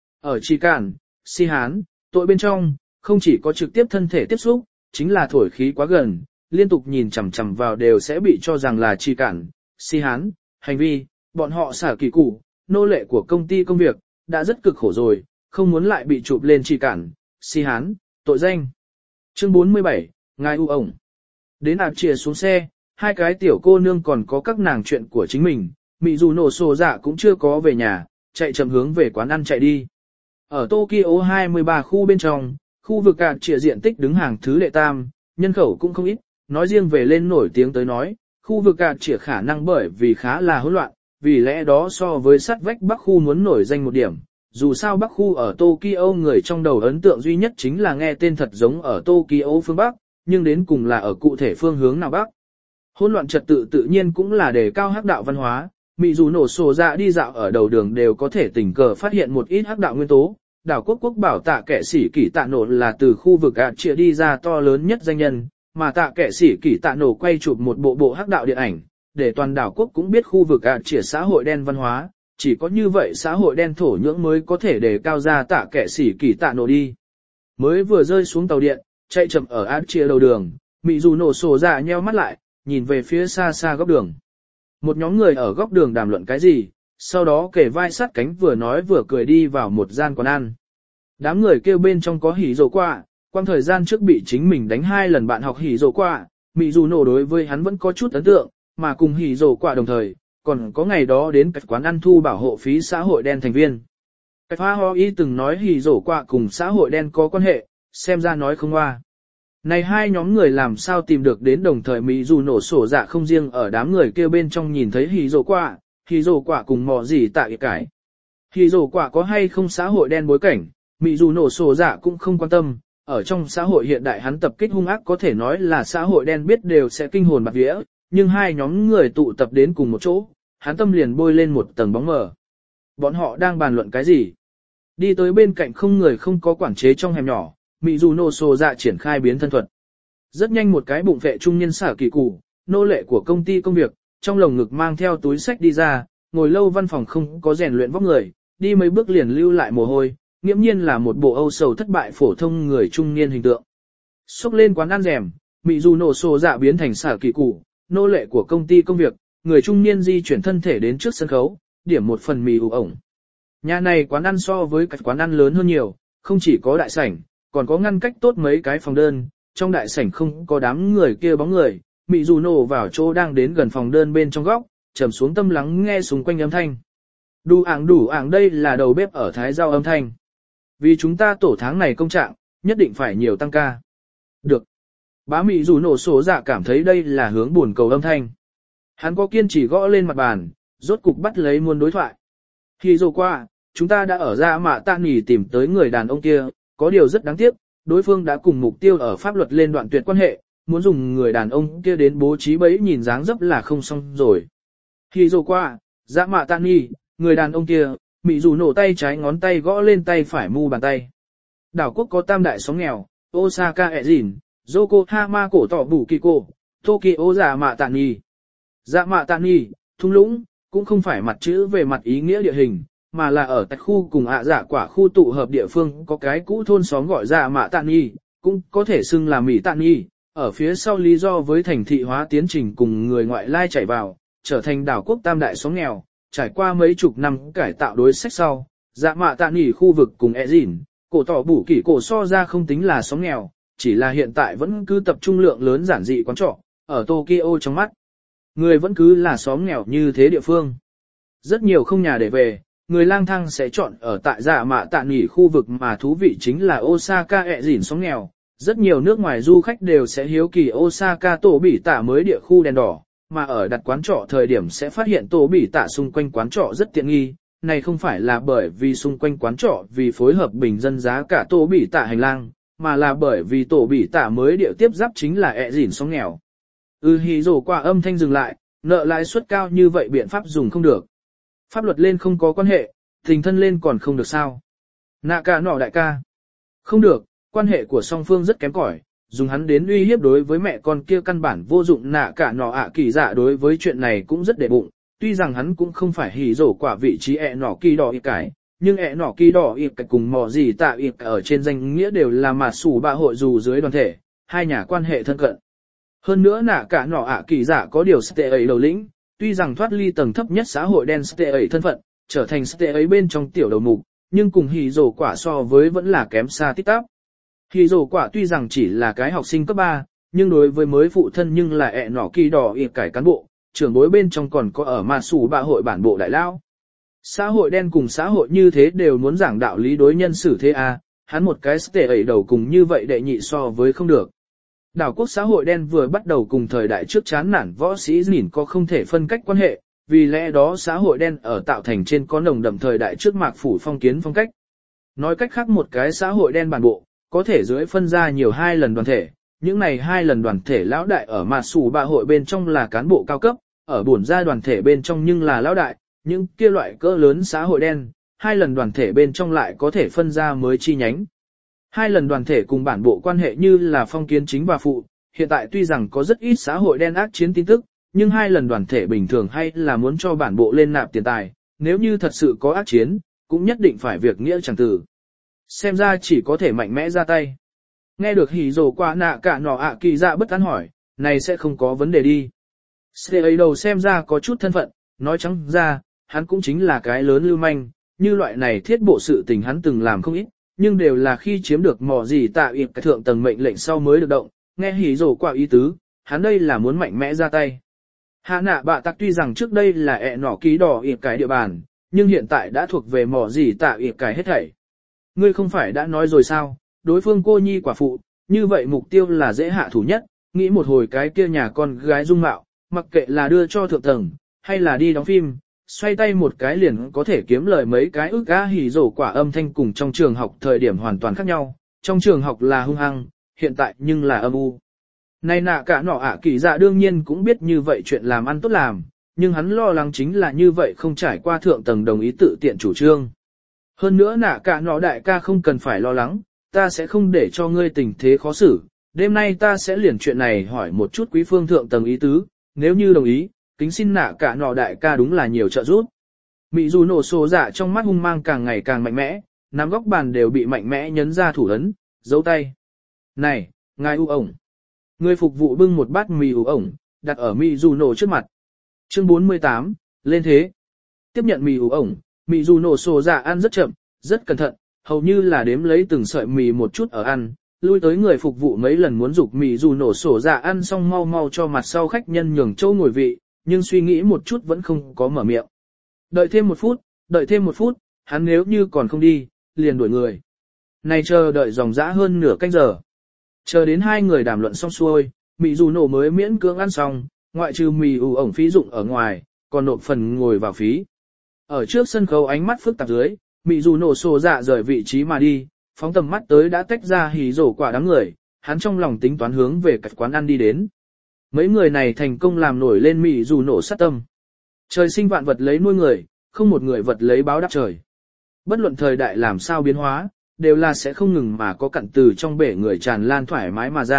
Ở chi cản, si hán, tội bên trong, không chỉ có trực tiếp thân thể tiếp xúc, chính là thổi khí quá gần, liên tục nhìn chằm chằm vào đều sẽ bị cho rằng là chi cản, si hán, hành vi, bọn họ xả kỳ cụ, nô lệ của công ty công việc, đã rất cực khổ rồi, không muốn lại bị chụp lên chi cản, si hán, tội danh. Chương bốn mươi bảy, Ngài u ổng. Đến ạp chìa xuống xe, hai cái tiểu cô nương còn có các nàng chuyện của chính mình, mị dù nổ sổ dạ cũng chưa có về nhà, chạy chậm hướng về quán ăn chạy đi. Ở Tokyo hai mươi ba khu bên trong, khu vực ạp chìa diện tích đứng hàng thứ đệ tam, nhân khẩu cũng không ít, nói riêng về lên nổi tiếng tới nói, khu vực ạp chìa khả năng bởi vì khá là hỗn loạn, vì lẽ đó so với sát vách Bắc khu muốn nổi danh một điểm. Dù sao Bắc khu ở Tokyo người trong đầu ấn tượng duy nhất chính là nghe tên thật giống ở Tokyo phương Bắc, nhưng đến cùng là ở cụ thể phương hướng nào Bắc. Hỗn loạn trật tự tự nhiên cũng là đề cao hắc đạo văn hóa, mị dù nổ sổ dạ đi dạo ở đầu đường đều có thể tình cờ phát hiện một ít hắc đạo nguyên tố. Đảo quốc quốc bảo tạ kẻ sĩ kỷ tạ nổ là từ khu vực ạt trịa đi ra to lớn nhất danh nhân, mà tạ kẻ sĩ kỷ tạ nổ quay chụp một bộ bộ hắc đạo điện ảnh, để toàn đảo quốc cũng biết khu vực ạt trịa xã hội đen văn hóa. Chỉ có như vậy xã hội đen thổ nhưỡng mới có thể đề cao ra tạ kẻ sĩ kỳ tạ nổ đi. Mới vừa rơi xuống tàu điện, chạy chậm ở áp chia đầu đường, mị dù nổ sổ ra nheo mắt lại, nhìn về phía xa xa góc đường. Một nhóm người ở góc đường đàm luận cái gì, sau đó kể vai sát cánh vừa nói vừa cười đi vào một gian quán ăn. Đám người kêu bên trong có hỉ rồ quạ, quang thời gian trước bị chính mình đánh hai lần bạn học hỉ rồ quạ, mị dù nổ đối với hắn vẫn có chút ấn tượng, mà cùng hỉ rồ quạ đồng thời. Còn có ngày đó đến cái quán ăn thu bảo hộ phí xã hội đen thành viên. Cái Hoa Ho Y từng nói hỉ rổ quạ cùng xã hội đen có quan hệ, xem ra nói không hoa. Này hai nhóm người làm sao tìm được đến đồng thời Mỹ dù nổ sổ dạ không riêng ở đám người kêu bên trong nhìn thấy hỉ rổ quạ, hỉ rổ quạ cùng mò gì tại cái. Hỉ rổ quạ có hay không xã hội đen bối cảnh, Mỹ dù nổ sổ dạ cũng không quan tâm, ở trong xã hội hiện đại hắn tập kích hung ác có thể nói là xã hội đen biết đều sẽ kinh hồn bạt vía, nhưng hai nhóm người tụ tập đến cùng một chỗ, hắn tâm liền bôi lên một tầng bóng mờ. Bọn họ đang bàn luận cái gì? Đi tới bên cạnh không người không có quản chế trong hẻm nhỏ, Mị dù nổ sổ dạ triển khai biến thân thuật. Rất nhanh một cái bụng vệ trung nhân xả kỳ cụ, nô lệ của công ty công việc, trong lồng ngực mang theo túi sách đi ra, ngồi lâu văn phòng không có rèn luyện vóc người, đi mấy bước liền lưu lại mồ hôi, nghiễm nhiên là một bộ âu sầu thất bại phổ thông người trung niên hình tượng. Xốc lên quán ăn rèm, Mị dù nổ sổ dạ biến thành xả kỳ cụ, nô lệ của công ty công việc, người trung niên di chuyển thân thể đến trước sân khấu, điểm một phần mì ủ ổng. Nhà này quán ăn so với các quán ăn lớn hơn nhiều, không chỉ có đại sảnh, còn có ngăn cách tốt mấy cái phòng đơn, trong đại sảnh không có đám người kia bóng người, Mị dù nổ vào chỗ đang đến gần phòng đơn bên trong góc, trầm xuống tâm lắng nghe xung quanh âm thanh. Đủ ảng đủ ảng đây là đầu bếp ở Thái Giao âm thanh. Vì chúng ta tổ tháng này công trạng, nhất định phải nhiều tăng ca. Được. Bá Mị dù nổ số dạ cảm thấy đây là hướng buồn cầu âm thanh. Hắn có kiên trì gõ lên mặt bàn, rốt cục bắt lấy muôn đối thoại. Khi rồi qua, chúng ta đã ở ra mạ tạ nỉ tìm tới người đàn ông kia, có điều rất đáng tiếc, đối phương đã cùng mục tiêu ở pháp luật lên đoạn tuyệt quan hệ, muốn dùng người đàn ông kia đến bố trí bẫy nhìn dáng dấp là không xong rồi. Khi rồi qua, ra mạ tạ nỉ, người đàn ông kia, Mị dù nổ tay trái ngón tay gõ lên tay phải mu bàn tay. Đảo quốc có tam đại sóng nghèo, Osaka Ezin, Yokohama cổ tỏ bù kỳ cổ, Tokyo dạ mạ tạ nhì. Dạ mạ tạ nhì, thung lũng, cũng không phải mặt chữ về mặt ý nghĩa địa hình, mà là ở tại khu cùng ạ dạ quả khu tụ hợp địa phương có cái cũ thôn xóm gọi dạ mạ tạ nhì, cũng có thể xưng là Mỹ tạ nhì, ở phía sau lý do với thành thị hóa tiến trình cùng người ngoại lai chảy vào, trở thành đảo quốc tam đại xóm nghèo, trải qua mấy chục năm cải tạo đối sách sau, dạ mạ tạ nhì khu vực cùng ẹ dỉn, cổ tỏ bù kỳ cổ so ra không tính là xóm nghèo, chỉ là hiện tại vẫn cứ tập trung lượng lớn giản dị quán trọ, ở Tokyo trong mắt. Người vẫn cứ là xóm nghèo như thế địa phương. Rất nhiều không nhà để về, người lang thang sẽ chọn ở tại dạ mạ tạ nghỉ khu vực mà thú vị chính là Osaka ẹ dỉn xóm nghèo. Rất nhiều nước ngoài du khách đều sẽ hiếu kỳ Osaka tổ bỉ tạ mới địa khu đèn đỏ, mà ở đặt quán trọ thời điểm sẽ phát hiện tổ bỉ tạ xung quanh quán trọ rất tiện nghi. Này không phải là bởi vì xung quanh quán trọ vì phối hợp bình dân giá cả tổ bỉ tạ hành lang, mà là bởi vì tổ bỉ tạ mới địa tiếp giáp chính là ẹ dỉn xóm nghèo. Ừ hì rổ qua âm thanh dừng lại, nợ lãi suất cao như vậy biện pháp dùng không được. Pháp luật lên không có quan hệ, tình thân lên còn không được sao. Nạ cả nọ đại ca. Không được, quan hệ của song phương rất kém cỏi, dùng hắn đến uy hiếp đối với mẹ con kia căn bản vô dụng. Nạ cả nọ ạ kỳ dạ đối với chuyện này cũng rất để bụng, tuy rằng hắn cũng không phải hỉ rổ quả vị trí ẹ nọ kỳ đỏ y cải, nhưng ẹ nọ kỳ đỏ y cải cùng mò gì tạ y ở trên danh nghĩa đều là mà sủ bạ hội dù dưới đoàn thể, hai nhà quan hệ thân cận. Hơn nữa nạ cả nọ ạ kỳ dạ có điều stệ ấy đầu lĩnh, tuy rằng thoát ly tầng thấp nhất xã hội đen stệ ấy thân phận, trở thành stệ ấy bên trong tiểu đầu mục, nhưng cùng hỉ rổ quả so với vẫn là kém xa tít tắp. Hỉ rổ quả tuy rằng chỉ là cái học sinh cấp ba, nhưng đối với mới phụ thân nhưng là ẹ nọ kỳ đỏ y cải cán bộ, trưởng bối bên trong còn có ở mà sủ bạ hội bản bộ đại lao. Xã hội đen cùng xã hội như thế đều muốn giảng đạo lý đối nhân xử thế à, hắn một cái stệ ấy đầu cùng như vậy đệ nhị so với không được. Đảo quốc xã hội đen vừa bắt đầu cùng thời đại trước chán nản võ sĩ nhìn có không thể phân cách quan hệ, vì lẽ đó xã hội đen ở tạo thành trên có nồng đậm thời đại trước mạc phủ phong kiến phong cách. Nói cách khác một cái xã hội đen bản bộ, có thể dưới phân ra nhiều hai lần đoàn thể, những này hai lần đoàn thể lão đại ở mạc sủ bạ hội bên trong là cán bộ cao cấp, ở bổn gia đoàn thể bên trong nhưng là lão đại, những kia loại cỡ lớn xã hội đen, hai lần đoàn thể bên trong lại có thể phân ra mới chi nhánh. Hai lần đoàn thể cùng bản bộ quan hệ như là phong kiến chính và phụ, hiện tại tuy rằng có rất ít xã hội đen ác chiến tin tức, nhưng hai lần đoàn thể bình thường hay là muốn cho bản bộ lên nạp tiền tài, nếu như thật sự có ác chiến, cũng nhất định phải việc nghĩa chẳng tử. Xem ra chỉ có thể mạnh mẽ ra tay. Nghe được hỉ rồ qua nạ cả nọ ạ kỳ dạ bất an hỏi, này sẽ không có vấn đề đi. Sẽ ấy đầu xem ra có chút thân phận, nói trắng ra, hắn cũng chính là cái lớn lưu manh, như loại này thiết bộ sự tình hắn từng làm không ít, nhưng đều là khi chiếm được mỏ gì tạ ịp cái thượng tầng mệnh lệnh sau mới được động, nghe hỉ rồ qua ý tứ, hắn đây là muốn mạnh mẽ ra tay. Hạ nạ bạ tặc tuy rằng trước đây là ẹ nỏ ký đỏ ịp cái địa bàn, nhưng hiện tại đã thuộc về mỏ gì tạ ịp cái hết thảy. Ngươi không phải đã nói rồi sao, đối phương cô nhi quả phụ, như vậy mục tiêu là dễ hạ thủ nhất, nghĩ một hồi cái kia nhà con gái dung mạo, mặc kệ là đưa cho thượng tầng, hay là đi đóng phim, xoay tay một cái liền có thể kiếm lời mấy cái ức á hỉ rổ quả âm thanh cùng trong trường học thời điểm hoàn toàn khác nhau, trong trường học là hung hăng, hiện tại nhưng là âm u. Này nạ cả nọ ạ kỳ dạ đương nhiên cũng biết như vậy chuyện làm ăn tốt làm, nhưng hắn lo lắng chính là như vậy không trải qua thượng tầng đồng ý tự tiện chủ trương. Hơn nữa nạ cả nọ đại ca không cần phải lo lắng, ta sẽ không để cho ngươi tình thế khó xử, đêm nay ta sẽ liền chuyện này hỏi một chút quý phương thượng tầng ý tứ, nếu như đồng ý, kính xin nạ cả nọ đại ca đúng là nhiều trợ giúp. Mị dù nổ sổ dạ trong mắt hung mang càng ngày càng mạnh mẽ, nắm góc bàn đều bị mạnh mẽ nhấn ra thủ ấn, giấu tay. Này, ngài u ổng. Người phục vụ bưng một bát mì u ổng, đặt ở mị dù nổ trước mặt. Chương bốn mươi tám, lên thế. Tiếp nhận mì u ổng, mị dù nổ sổ dạ ăn rất chậm, rất cẩn thận, hầu như là đếm lấy từng sợi mì một chút ở ăn. Lui tới người phục vụ mấy lần muốn dục mì dù nổ sổ dạ ăn xong mau mau cho mặt sau khách nhân nhường châu ngồi vị, nhưng suy nghĩ một chút vẫn không có mở miệng. Đợi thêm một phút, đợi thêm một phút, hắn nếu như còn không đi, liền đuổi người. Này chờ đợi dòng dã hơn nửa canh giờ. Chờ đến hai người đàm luận xong xuôi, mì dù nổ mới miễn cưỡng ăn xong, ngoại trừ mì ủ ổng phí dụng ở ngoài, còn nộp phần ngồi vào phí. Ở trước sân khấu ánh mắt phức tạp dưới, mì dù nổ sổ dạ rời vị trí mà đi, phóng tầm mắt tới đã tách ra hỉ rổ quả đám người, hắn trong lòng tính toán hướng về các quán ăn đi đến. Mấy người này thành công làm nổi lên mì dù nổ sát tâm. Trời sinh vạn vật lấy nuôi người, không một người vật lấy báo đáp trời. Bất luận thời đại làm sao biến hóa, đều là sẽ không ngừng mà có cặn từ trong bể người tràn lan thoải mái mà ra,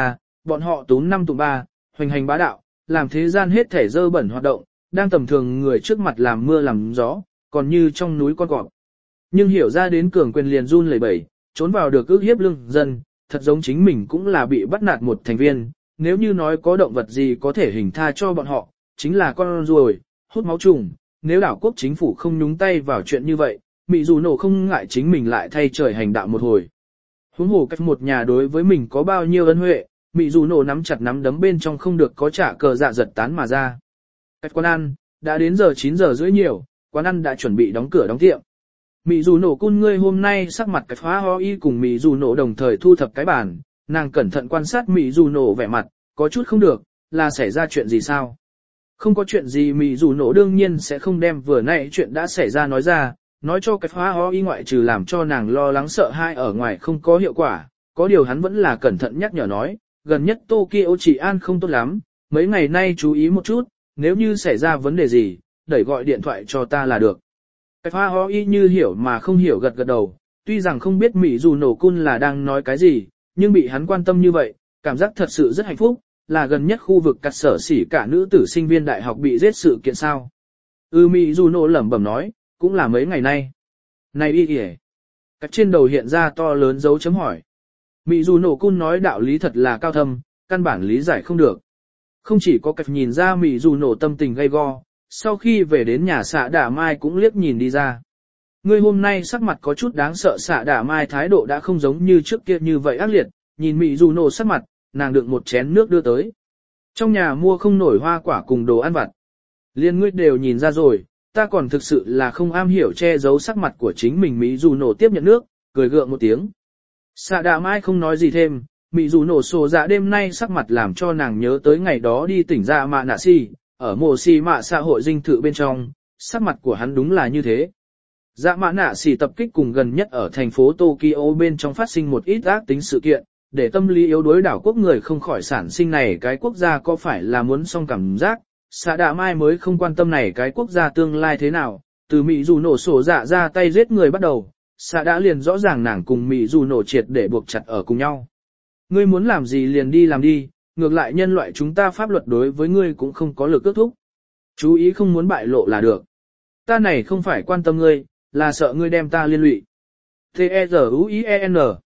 bọn họ túm năm tụm ba, hoành hành bá đạo, làm thế gian hết thể dơ bẩn hoạt động, đang tầm thường người trước mặt làm mưa làm gió, còn như trong núi con cọp. Nhưng hiểu ra đến cường quyền liền run lẩy bẩy, trốn vào được ước hiếp lương dân, thật giống chính mình cũng là bị bắt nạt một thành viên, nếu như nói có động vật gì có thể hình tha cho bọn họ, chính là con ruồi, hút máu trùng, nếu đảo quốc chính phủ không nhúng tay vào chuyện như vậy, Mị Dù Nổ không ngại chính mình lại thay trời hành đạo một hồi. Huống hồ cách một nhà đối với mình có bao nhiêu ân huệ, Mị Dù Nổ nắm chặt nắm đấm bên trong không được có trả cờ dạ giật tán mà ra. Cách quán ăn, đã đến giờ chín giờ rưỡi nhiều, quán ăn đã chuẩn bị đóng cửa đóng tiệm. Mị Dù Nổ cun ngươi hôm nay sắc mặt cách phá ho y cùng Mị Dù Nổ đồng thời thu thập cái bàn, nàng cẩn thận quan sát Mị Dù Nổ vẻ mặt, có chút không được, là xảy ra chuyện gì sao? Không có chuyện gì, Mị Dù Nổ đương nhiên sẽ không đem vừa nãy chuyện đã xảy ra nói ra, nói cho cái phá ho y ngoại trừ làm cho nàng lo lắng sợ hai ở ngoài không có hiệu quả, có điều hắn vẫn là cẩn thận nhắc nhở nói, gần nhất Tokyo trị an không tốt lắm, mấy ngày nay chú ý một chút, nếu như xảy ra vấn đề gì, đẩy gọi điện thoại cho ta là được. Cái phá ho y như hiểu mà không hiểu gật gật đầu, tuy rằng không biết Mị Dù Nổ cun là đang nói cái gì, nhưng bị hắn quan tâm như vậy, cảm giác thật sự rất hạnh phúc, là gần nhất khu vực cắt sở xỉ cả nữ tử sinh viên đại học bị giết sự kiện sao. Ừ, Mị Dù Nổ lẩm bẩm nói, cũng là mấy ngày nay. Này y kìa. Cách trên đầu hiện ra to lớn dấu chấm hỏi. Mị Dù Nổ cun nói đạo lý thật là cao thâm, căn bản lý giải không được. Không chỉ có cách nhìn ra Mị Dù Nổ tâm tình gay go, sau khi về đến nhà xạ đả mai cũng liếc nhìn đi ra. Ngươi hôm nay sắc mặt có chút đáng sợ, xạ đả mai thái độ đã không giống như trước kia như vậy ác liệt, nhìn Mị Dù Nổ sắc mặt, nàng đựng một chén nước đưa tới. Trong nhà mua không nổi hoa quả cùng đồ ăn vặt. Liên ngươi đều nhìn ra rồi, ta còn thực sự là không am hiểu che giấu sắc mặt của chính mình. Mị Dù Nổ tiếp nhận nước, cười gượng một tiếng. Xạ đạ mai không nói gì thêm, Mị Dù Nổ sổ dạ đêm nay sắc mặt làm cho nàng nhớ tới ngày đó đi tỉnh Dạ Mạ Nạ Si, ở mồ xì mạ xã hội dinh thự bên trong, sắc mặt của hắn đúng là như thế. Dạ Mạ Nạ Si tập kích cùng gần nhất ở thành phố Tokyo bên trong phát sinh một ít ác tính sự kiện, để tâm lý yếu đuối đảo quốc người không khỏi sản sinh này cái quốc gia có phải là muốn xong cảm giác. Xạ đạ mai mới không quan tâm này cái quốc gia tương lai thế nào, từ Mị Dù Nổ sổ dạ ra tay giết người bắt đầu, xạ đã liền rõ ràng nàng cùng Mị Dù Nổ triệt để buộc chặt ở cùng nhau. Ngươi muốn làm gì liền đi làm đi, ngược lại nhân loại chúng ta pháp luật đối với ngươi cũng không có lực ước thúc. Chú ý không muốn bại lộ là được. Ta này không phải quan tâm ngươi, là sợ ngươi đem ta liên lụy. T-E-Z-U-I-E-N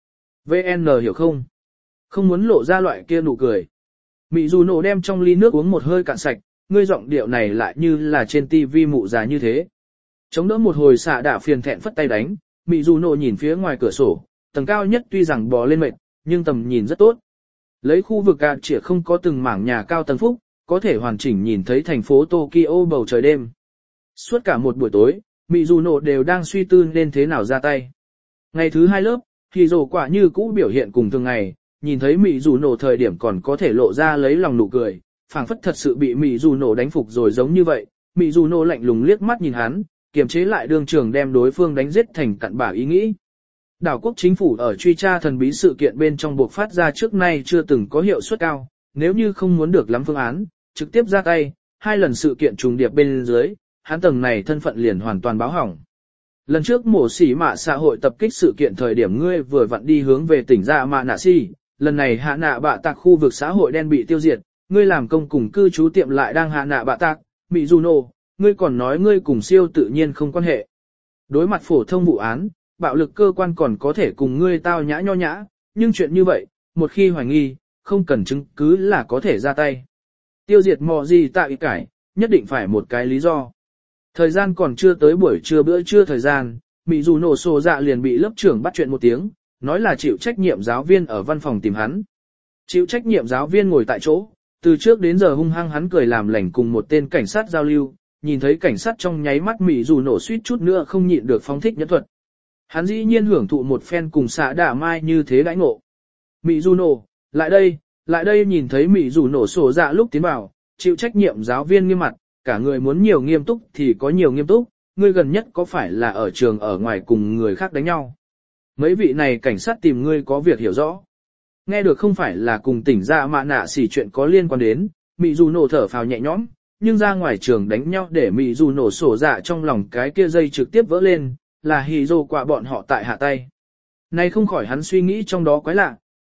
V-N hiểu không? Không muốn lộ ra loại kia nụ cười. Mị Dù Nổ đem trong ly nước uống một hơi cạn sạch, ngươi giọng điệu này lại như là trên tivi mụ già như thế. Chống đỡ một hồi xạ đả phiền thẹn phất tay đánh, Mị Dù Nổ nhìn phía ngoài cửa sổ, tầng cao nhất tuy rằng bò lên mệt, nhưng tầm nhìn rất tốt. Lấy khu vực gạt chỉ không có từng mảng nhà cao tầng phúc, có thể hoàn chỉnh nhìn thấy thành phố Tokyo bầu trời đêm. Suốt cả một buổi tối, Mị Dù Nổ đều đang suy tư nên thế nào ra tay. Ngày thứ hai lớp, thì rổ quả như cũ biểu hiện cùng thường ngày, nhìn thấy Mị Dù Nổ thời điểm còn có thể lộ ra lấy lòng nụ cười, phảng phất thật sự bị Mị Dù Nổ đánh phục rồi giống như vậy. Mị Dù Nổ lạnh lùng liếc mắt nhìn hắn, kiềm chế lại đương trường đem đối phương đánh giết thành cặn bã ý nghĩ. Đảo quốc chính phủ ở truy tra thần bí sự kiện bên trong buộc phát ra trước nay chưa từng có hiệu suất cao, nếu như không muốn được lắm phương án, trực tiếp ra tay, hai lần sự kiện trùng điệp bên dưới, hắn tầng này thân phận liền hoàn toàn báo hỏng. Lần trước mổ xỉ mạ xã hội tập kích sự kiện thời điểm ngươi vừa vặn đi hướng về tỉnh Dạ Mạ Nạ Si, lần này hạ nạ bạ tạc khu vực xã hội đen bị tiêu diệt, ngươi làm công cùng cư trú tiệm lại đang hạ nạ bạ tạc, Mị Dù Nổ, ngươi còn nói ngươi cùng siêu tự nhiên không quan hệ. Đối mặt phổ thông vụ án, bạo lực cơ quan còn có thể cùng ngươi tao nhã nho nhã, nhưng chuyện như vậy, một khi hoài nghi, không cần chứng cứ là có thể ra tay. Tiêu diệt mò gì tại cải, nhất định phải một cái lý do. Thời gian còn chưa tới buổi trưa bữa trưa thời gian, Mị Dù Nổ sổ dạ liền bị lớp trưởng bắt chuyện một tiếng, nói là chịu trách nhiệm giáo viên ở văn phòng tìm hắn. Chịu trách nhiệm giáo viên ngồi tại chỗ, từ trước đến giờ hung hăng hắn cười làm lành cùng một tên cảnh sát giao lưu, nhìn thấy cảnh sát trong nháy mắt Mị Dù Nổ suýt chút nữa không nhịn được phóng thích nhẫn thuật. Hắn dĩ nhiên hưởng thụ một phen cùng xạ đả mai như thế đãi ngộ. Mị Dù Nổ, lại đây, lại đây nhìn thấy Mị Dù Nổ sổ dạ lúc tiến vào, chịu trách nhiệm giáo viên nghiêm mặt, cả người muốn nhiều nghiêm túc thì có nhiều nghiêm túc, ngươi gần nhất có phải là ở trường ở ngoài cùng người khác đánh nhau. Mấy vị này cảnh sát tìm ngươi có việc hiểu rõ. Nghe được không phải là cùng tỉnh Dạ Mạ Nạ xỉ chuyện có liên quan đến, Mị Dù Nổ thở phào nhẹ nhõm, nhưng ra ngoài trường đánh nhau để Mị Dù Nổ sổ dạ trong lòng cái kia dây trực tiếp vỡ lên, là hì rồ quả bọn họ tại hạ tay. Này không khỏi hắn suy nghĩ trong đó quái lạ,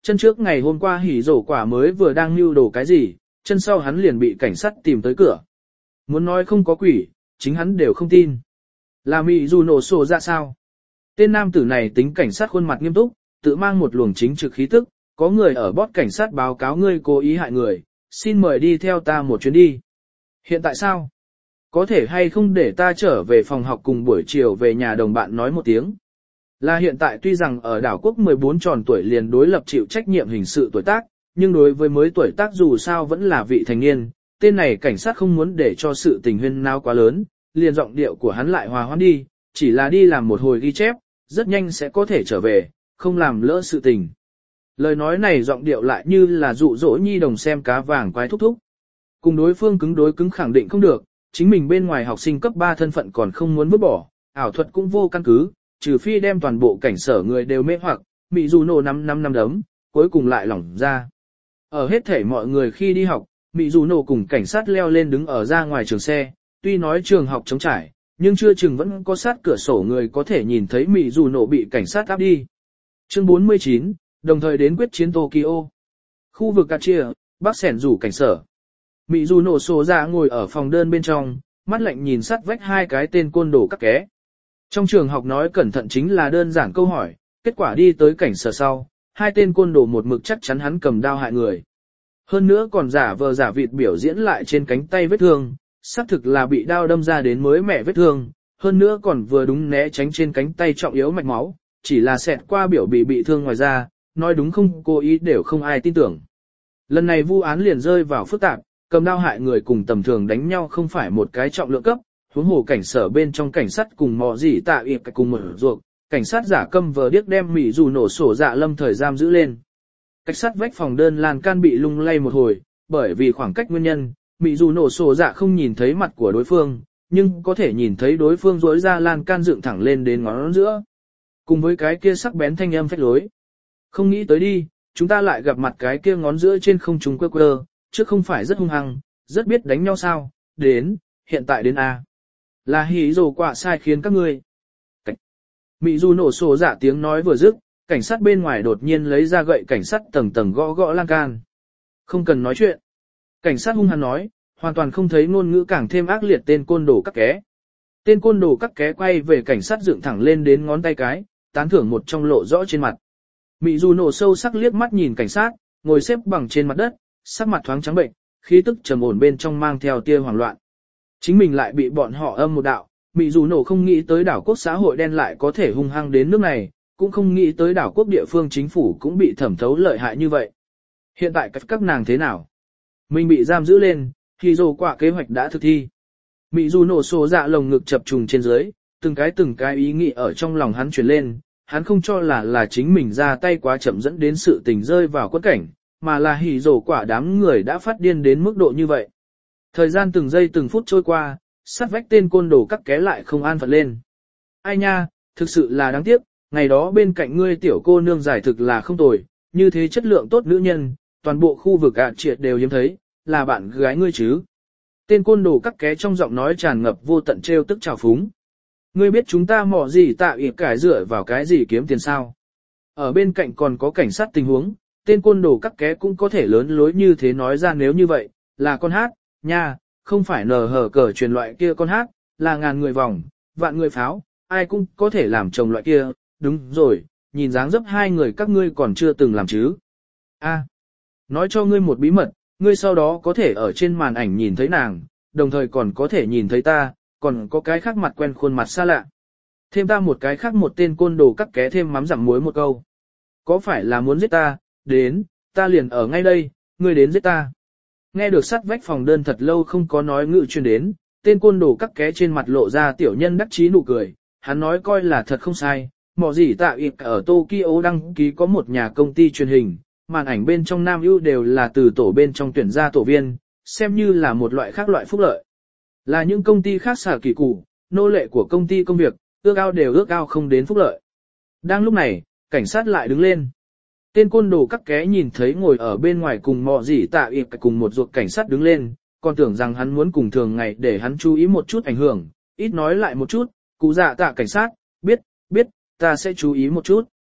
Chân trước ngày hôm qua hỉ rổ quả mới vừa đang mưu đồ cái gì, chân sau hắn liền bị cảnh sát tìm tới cửa. Muốn nói không có quỷ, chính hắn đều không tin. Là mị dù nổ sổ ra sao? Tên nam tử này tính cảnh sát khuôn mặt nghiêm túc, tự mang một luồng chính trực khí tức, có người ở bót cảnh sát báo cáo ngươi cố ý hại người, xin mời đi theo ta một chuyến đi. Hiện tại sao? Có thể hay không để ta trở về phòng học cùng buổi chiều về nhà đồng bạn nói một tiếng. Là hiện tại tuy rằng ở đảo quốc mười bốn tròn tuổi liền đối lập chịu trách nhiệm hình sự tuổi tác, nhưng đối với mới tuổi tác dù sao vẫn là vị thành niên, tên này cảnh sát không muốn để cho sự tình huyên náo quá lớn, liền giọng điệu của hắn lại hòa hoãn đi, chỉ là đi làm một hồi ghi chép, rất nhanh sẽ có thể trở về, không làm lỡ sự tình. Lời nói này giọng điệu lại như là dụ dỗ nhi đồng xem cá vàng quái thúc thúc. Cùng đối phương cứng đối cứng khẳng định không được, chính mình bên ngoài học sinh cấp ba thân phận còn không muốn vứt bỏ, ảo thuật cũng vô căn cứ, trừ phi đem toàn bộ cảnh sở người đều mê hoặc, mị dù nổ năm năm năm đấm, cuối cùng lại lỏng ra. Ở hết thể mọi người khi đi học, mị dù nổ cùng cảnh sát leo lên đứng ở ra ngoài trường xe, tuy nói trường học trống trải, nhưng chưa chừng vẫn có sát cửa sổ người có thể nhìn thấy mị dù nổ bị cảnh sát áp đi. Chương bốn mươi chín, đồng thời đến quyết chiến Tokyo. Khu vực Kachia, Bắc Sẻn rủ cảnh sở. Mị dù nổ sổ ra ngồi ở phòng đơn bên trong, mắt lạnh nhìn sát vách hai cái tên côn đồ các ké. Trong trường học nói cẩn thận chính là đơn giản câu hỏi, kết quả đi tới cảnh sở sau, hai tên côn đồ một mực chắc chắn hắn cầm đao hại người. Hơn nữa còn giả vờ giả vịt biểu diễn lại trên cánh tay vết thương, xác thực là bị đao đâm ra đến mới mẻ vết thương, hơn nữa còn vừa đúng né tránh trên cánh tay trọng yếu mạch máu, chỉ là xẹt qua biểu bị bị thương ngoài ra, nói đúng không cố ý đều không ai tin tưởng. Lần này vụ án liền rơi vào phức tạp, cầm đao hại người cùng tầm thường đánh nhau không phải một cái trọng lượng cấp, huống hồ cảnh sở bên trong cảnh sát cùng mò gì tạ ịp cùng mở ruột, cảnh sát giả câm vờ điếc đem mỉ dù nổ sổ dạ lâm thời giam giữ lên. Cảnh sát vách phòng đơn lan can bị lung lay một hồi, bởi vì khoảng cách nguyên nhân, mỉ dù nổ sổ dạ không nhìn thấy mặt của đối phương, nhưng có thể nhìn thấy đối phương rỗi ra lan can dựng thẳng lên đến ngón giữa. Cùng với cái kia sắc bén thanh âm phách lối. Không nghĩ tới đi, chúng ta lại gặp mặt cái kia ngón giữa trên không trung quơ quơ, chứ không phải rất hung hăng, rất biết đánh nhau sao, đến, hiện tại đến A. Là hỉ rồ quả sai khiến các ngươi. Cảnh. Mị dù nổ sổ dạ tiếng nói vừa dứt, cảnh sát bên ngoài đột nhiên lấy ra gậy cảnh sát tầng tầng gõ gõ lan can. Không cần nói chuyện. Cảnh sát hung hăng nói, hoàn toàn không thấy ngôn ngữ càng thêm ác liệt tên côn đồ các ké. Tên côn đồ các ké quay về cảnh sát dựng thẳng lên đến ngón tay cái, tán thưởng một trong lộ rõ trên mặt. Mị dù nổ sâu sắc liếc mắt nhìn cảnh sát, ngồi xếp bằng trên mặt đất, sắc mặt thoáng trắng bệnh, khí tức trầm ổn bên trong mang theo tia hoảng loạn. Chính mình lại bị bọn họ âm một đạo, mị dù nổ không nghĩ tới đảo quốc xã hội đen lại có thể hung hăng đến nước này, cũng không nghĩ tới đảo quốc địa phương chính phủ cũng bị thẩm thấu lợi hại như vậy. Hiện tại các, các nàng thế nào? Mình bị giam giữ lên, thì dù quả kế hoạch đã thực thi. Mị dù nổ sổ dạ lồng ngực chập trùng trên dưới, từng cái từng cái ý nghĩ ở trong lòng hắn chuyển lên, hắn không cho là là chính mình ra tay quá chậm dẫn đến sự tình rơi vào quẫn cảnh, mà là hỉ rổ quả đám người đã phát điên đến mức độ như vậy. Thời gian từng giây từng phút trôi qua, sát vách tên côn đồ các ké lại không an phận lên. Ai nha, thực sự là đáng tiếc, ngày đó bên cạnh ngươi tiểu cô nương giải thực là không tồi, như thế chất lượng tốt nữ nhân, toàn bộ khu vực ạ triệt đều hiếm thấy, là bạn gái ngươi chứ. Tên côn đồ các ké trong giọng nói tràn ngập vô tận trêu tức trào phúng. Ngươi biết chúng ta mò gì tạ ịp cải dựa vào cái gì kiếm tiền sao? Ở bên cạnh còn có cảnh sát tình huống, tên côn đồ các ké cũng có thể lớn lối như thế nói ra nếu như vậy, là con hát, nha, không phải nờ hở cờ truyền loại kia con hát, là ngàn người vòng, vạn người pháo, ai cũng có thể làm chồng loại kia, đúng rồi, nhìn dáng dấp hai người các ngươi còn chưa từng làm chứ. A, nói cho ngươi một bí mật, ngươi sau đó có thể ở trên màn ảnh nhìn thấy nàng, đồng thời còn có thể nhìn thấy ta, còn có cái khác mặt quen khuôn mặt xa lạ. Thêm ta một cái khác một tên côn đồ cắt ké thêm mắm dặm muối một câu. Có phải là muốn giết ta, đến, ta liền ở ngay đây, ngươi đến giết ta. Nghe được sắt vách phòng đơn thật lâu không có nói ngữ truyền đến, tên côn đồ cắt ké trên mặt lộ ra tiểu nhân đắc chí nụ cười, hắn nói coi là thật không sai, mỏ gì tạ ịp ở Tokyo đăng ký có một nhà công ty truyền hình, màn ảnh bên trong nam ưu đều là từ tổ bên trong tuyển ra tổ viên, xem như là một loại khác loại phúc lợi. Là những công ty khác xả kỳ củ, nô lệ của công ty công việc, ước ao đều ước ao không đến phúc lợi. Đang lúc này, cảnh sát lại đứng lên. Tên côn đồ cắt ké nhìn thấy ngồi ở bên ngoài cùng mọ gì tạ ịp cùng một ruột cảnh sát đứng lên, còn tưởng rằng hắn muốn cùng thường ngày để hắn chú ý một chút ảnh hưởng, ít nói lại một chút, cụ dạ tạ cảnh sát, biết, biết, ta sẽ chú ý một chút.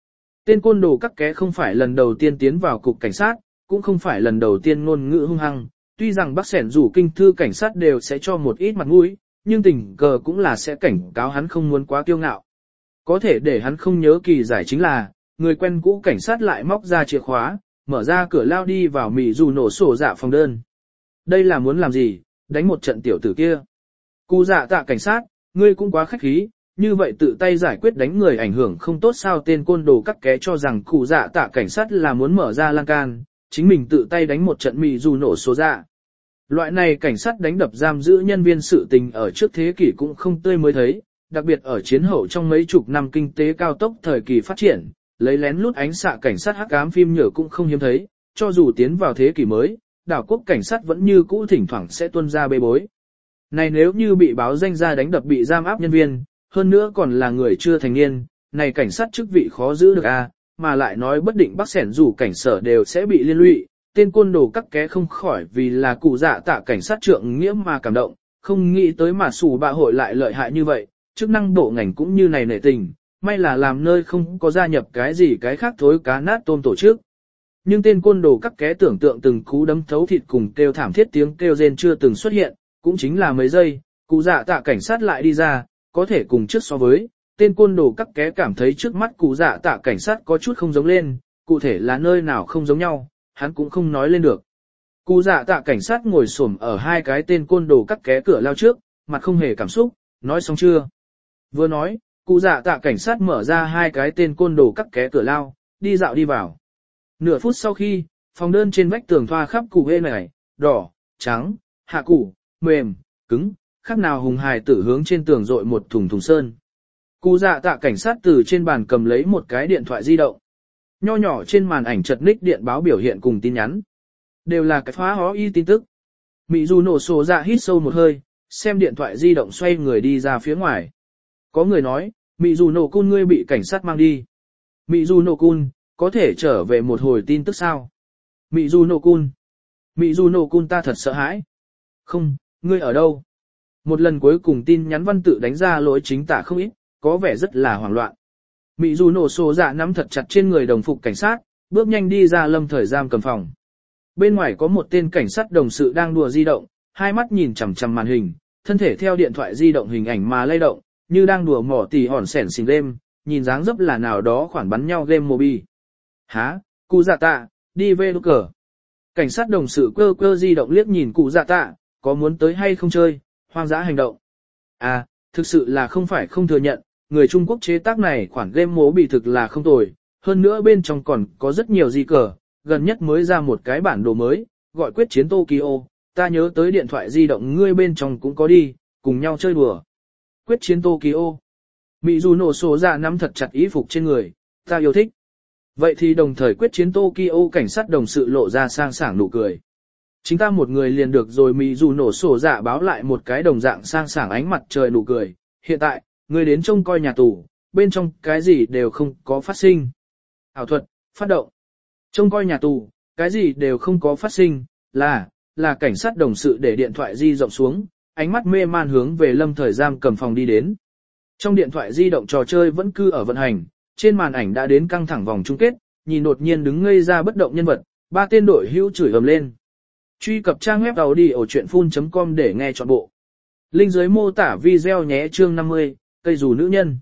Tên côn đồ các ké không phải lần đầu tiên tiến vào cục cảnh sát, cũng không phải lần đầu tiên ngôn ngữ hung hăng, tuy rằng bác sẻn rủ kinh thư cảnh sát đều sẽ cho một ít mặt mũi, nhưng tình cờ cũng là sẽ cảnh cáo hắn không muốn quá kiêu ngạo. Có thể để hắn không nhớ kỳ giải chính là, người quen cũ cảnh sát lại móc ra chìa khóa, mở ra cửa lao đi vào mì dù nổ sổ dạ phòng đơn. Đây là muốn làm gì, đánh một trận tiểu tử kia. Cụ dạ tạ cảnh sát, ngươi cũng quá khách khí, như vậy tự tay giải quyết đánh người ảnh hưởng không tốt sao. Tên côn đồ cắt ké cho rằng cụ dạ tạ cảnh sát là muốn mở ra lan can, chính mình tự tay đánh một trận mì dù nổ sổ dạ. Loại này cảnh sát đánh đập giam giữ nhân viên sự tình ở trước thế kỷ cũng không tươi mới thấy, đặc biệt ở chiến hậu trong mấy chục năm kinh tế cao tốc thời kỳ phát triển, lấy lén lút ánh xạ cảnh sát hắc ám phim nhựa cũng không hiếm thấy, cho dù tiến vào thế kỷ mới, đảo quốc cảnh sát vẫn như cũ thỉnh thoảng sẽ tuân ra bê bối. Này nếu như bị báo danh ra đánh đập bị giam áp nhân viên, hơn nữa còn là người chưa thành niên, này cảnh sát chức vị khó giữ được a, mà lại nói bất định bác sẻn dù cảnh sở đều sẽ bị liên lụy. Tên côn đồ cắt ké không khỏi vì là cụ dạ tạ cảnh sát trượng nghĩa mà cảm động, không nghĩ tới mà sủ bạ hội lại lợi hại như vậy, chức năng bộ ngành cũng như này nể tình, may là làm nơi không có gia nhập cái gì cái khác thối cá nát tôm tổ chức. Nhưng tên côn đồ cắt ké tưởng tượng từng cú đấm thấu thịt cùng kêu thảm thiết tiếng kêu rên chưa từng xuất hiện, cũng chính là mấy giây, cụ dạ tạ cảnh sát lại đi ra, có thể cùng trước so với, tên côn đồ cắt ké cảm thấy trước mắt cụ dạ tạ cảnh sát có chút không giống lên, cụ thể là nơi nào không giống nhau, hắn cũng không nói lên được. Cụ dạ tạ cảnh sát ngồi xổm ở hai cái tên côn đồ cắt ké cửa lao trước, mặt không hề cảm xúc, nói xong chưa? Vừa nói, cụ dạ tạ cảnh sát mở ra hai cái tên côn đồ cắt ké cửa lao, đi dạo đi vào. Nửa phút sau khi, phòng đơn trên vách tường thoa khắp củ hê này, đỏ, trắng, hạ củ, mềm, cứng, khác nào hùng hài tử hướng trên tường dội một thùng thùng sơn. Cụ dạ tạ cảnh sát từ trên bàn cầm lấy một cái điện thoại di động. Nho nhỏ trên màn ảnh chật ních điện báo biểu hiện cùng tin nhắn. Đều là cái phá hó y tin tức. Mị dù nổ sổ dạ hít sâu một hơi, xem điện thoại di động xoay người đi ra phía ngoài. Có người nói, Mị dù nổ cun ngươi bị cảnh sát mang đi. Mị dù nổ cun, có thể trở về một hồi tin tức sao? Mị dù nổ cun. Mị dù nổ cun ta thật sợ hãi. Không, ngươi ở đâu? Một lần cuối cùng tin nhắn văn tự đánh ra lỗi chính tả không ít, có vẻ rất là hoảng loạn. Mị dù nổ sổ dạ nắm thật chặt trên người đồng phục cảnh sát, bước nhanh đi ra lâm thời giam cầm phòng. Bên ngoài có một tên cảnh sát đồng sự đang đùa di động, hai mắt nhìn chằm chằm màn hình, thân thể theo điện thoại di động hình ảnh mà lay động, như đang đùa mỏ tỉ hòn sẻn xình game, nhìn dáng dấp là nào đó khoản bắn nhau game mobile. Hả, cụ dạ tạ, đi về lúc cờ. Cảnh sát đồng sự cơ cơ di động liếc nhìn cụ dạ tạ, có muốn tới hay không chơi, hoang dã hành động. À, thực sự là không phải không thừa nhận, người Trung Quốc chế tác này khoản game mobile thực là không tồi, hơn nữa bên trong còn có rất nhiều di cờ, gần nhất mới ra một cái bản đồ mới, gọi quyết chiến Tokyo, ta nhớ tới điện thoại di động ngươi bên trong cũng có đi, cùng nhau chơi đùa. Quyết chiến Tokyo. Mị dù nổ sổ dạ nắm thật chặt y phục trên người, ta yêu thích. Vậy thì đồng thời quyết chiến Tokyo cảnh sát đồng sự lộ ra sang sảng nụ cười. Chính ta một người liền được rồi. Mị dù nổ sổ dạ báo lại một cái đồng dạng sang sảng ánh mặt trời nụ cười. Hiện tại, ngươi đến trông coi nhà tù, bên trong cái gì đều không có phát sinh. Ảo thuật, phát động. Trông coi nhà tù, cái gì đều không có phát sinh, là, là cảnh sát đồng sự để điện thoại di rộng xuống, ánh mắt mê man hướng về lâm thời giam cầm phòng đi đến. Trong điện thoại di động trò chơi vẫn cứ ở vận hành, trên màn ảnh đã đến căng thẳng vòng chung kết, nhìn đột nhiên đứng ngây ra bất động nhân vật, ba tên đội hữu chửi ầm lên. Truy cập trang web đầu đi ở chuyện phun chấm com để nghe trọn bộ. Link dưới mô tả video nhé. Chương năm mươi, cây dù nữ nhân.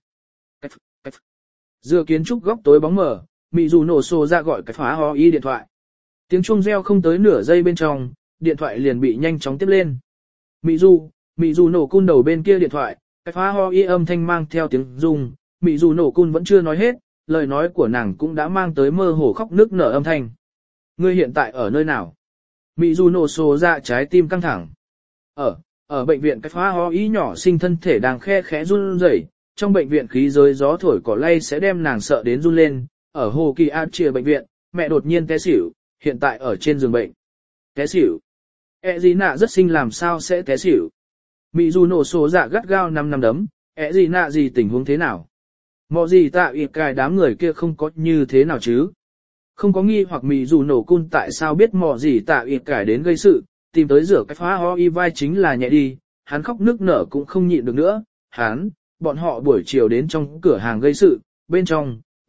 Dựa kiến trúc góc tối bóng mờ, Mị dù nổ sổ ra gọi cái phá ho y điện thoại. Tiếng chuông reo không tới nửa giây bên trong, điện thoại liền bị nhanh chóng tiếp lên. Mị dù, Mị dù nổ cun đầu bên kia điện thoại, cái phá ho y âm thanh mang theo tiếng rung, Mị dù nổ cun vẫn chưa nói hết, lời nói của nàng cũng đã mang tới mơ hồ khóc nức nở âm thanh. Ngươi hiện tại ở nơi nào? Mị dù nổ sổ ra trái tim căng thẳng. Ở, ở bệnh viện cái phá ho y nhỏ sinh thân thể đang khe khẽ run rẩy, trong bệnh viện khí giới gió thổi cỏ lay sẽ đem nàng sợ đến run lên. Ở Hồ Kỳ An Chia bệnh viện, mẹ đột nhiên té xỉu, hiện tại ở trên giường bệnh. Té xỉu. E gì nạ rất xinh làm sao sẽ té xỉu. Mị dù nổ sổ dạ gắt gao năm năm đấm, e gì nạ gì tình huống thế nào? Mọ gì tạ ịt cài đám người kia không có như thế nào chứ? Không có nghi hoặc mị dù nổ cun tại sao biết mọ gì tạ ịt cài đến gây sự, tìm tới rửa cái phá ho y vai chính là nhẹ đi, hắn khóc nức nở cũng không nhịn được nữa, hắn, bọn họ buổi chiều đến trong cửa hàng gây sự, bên trong,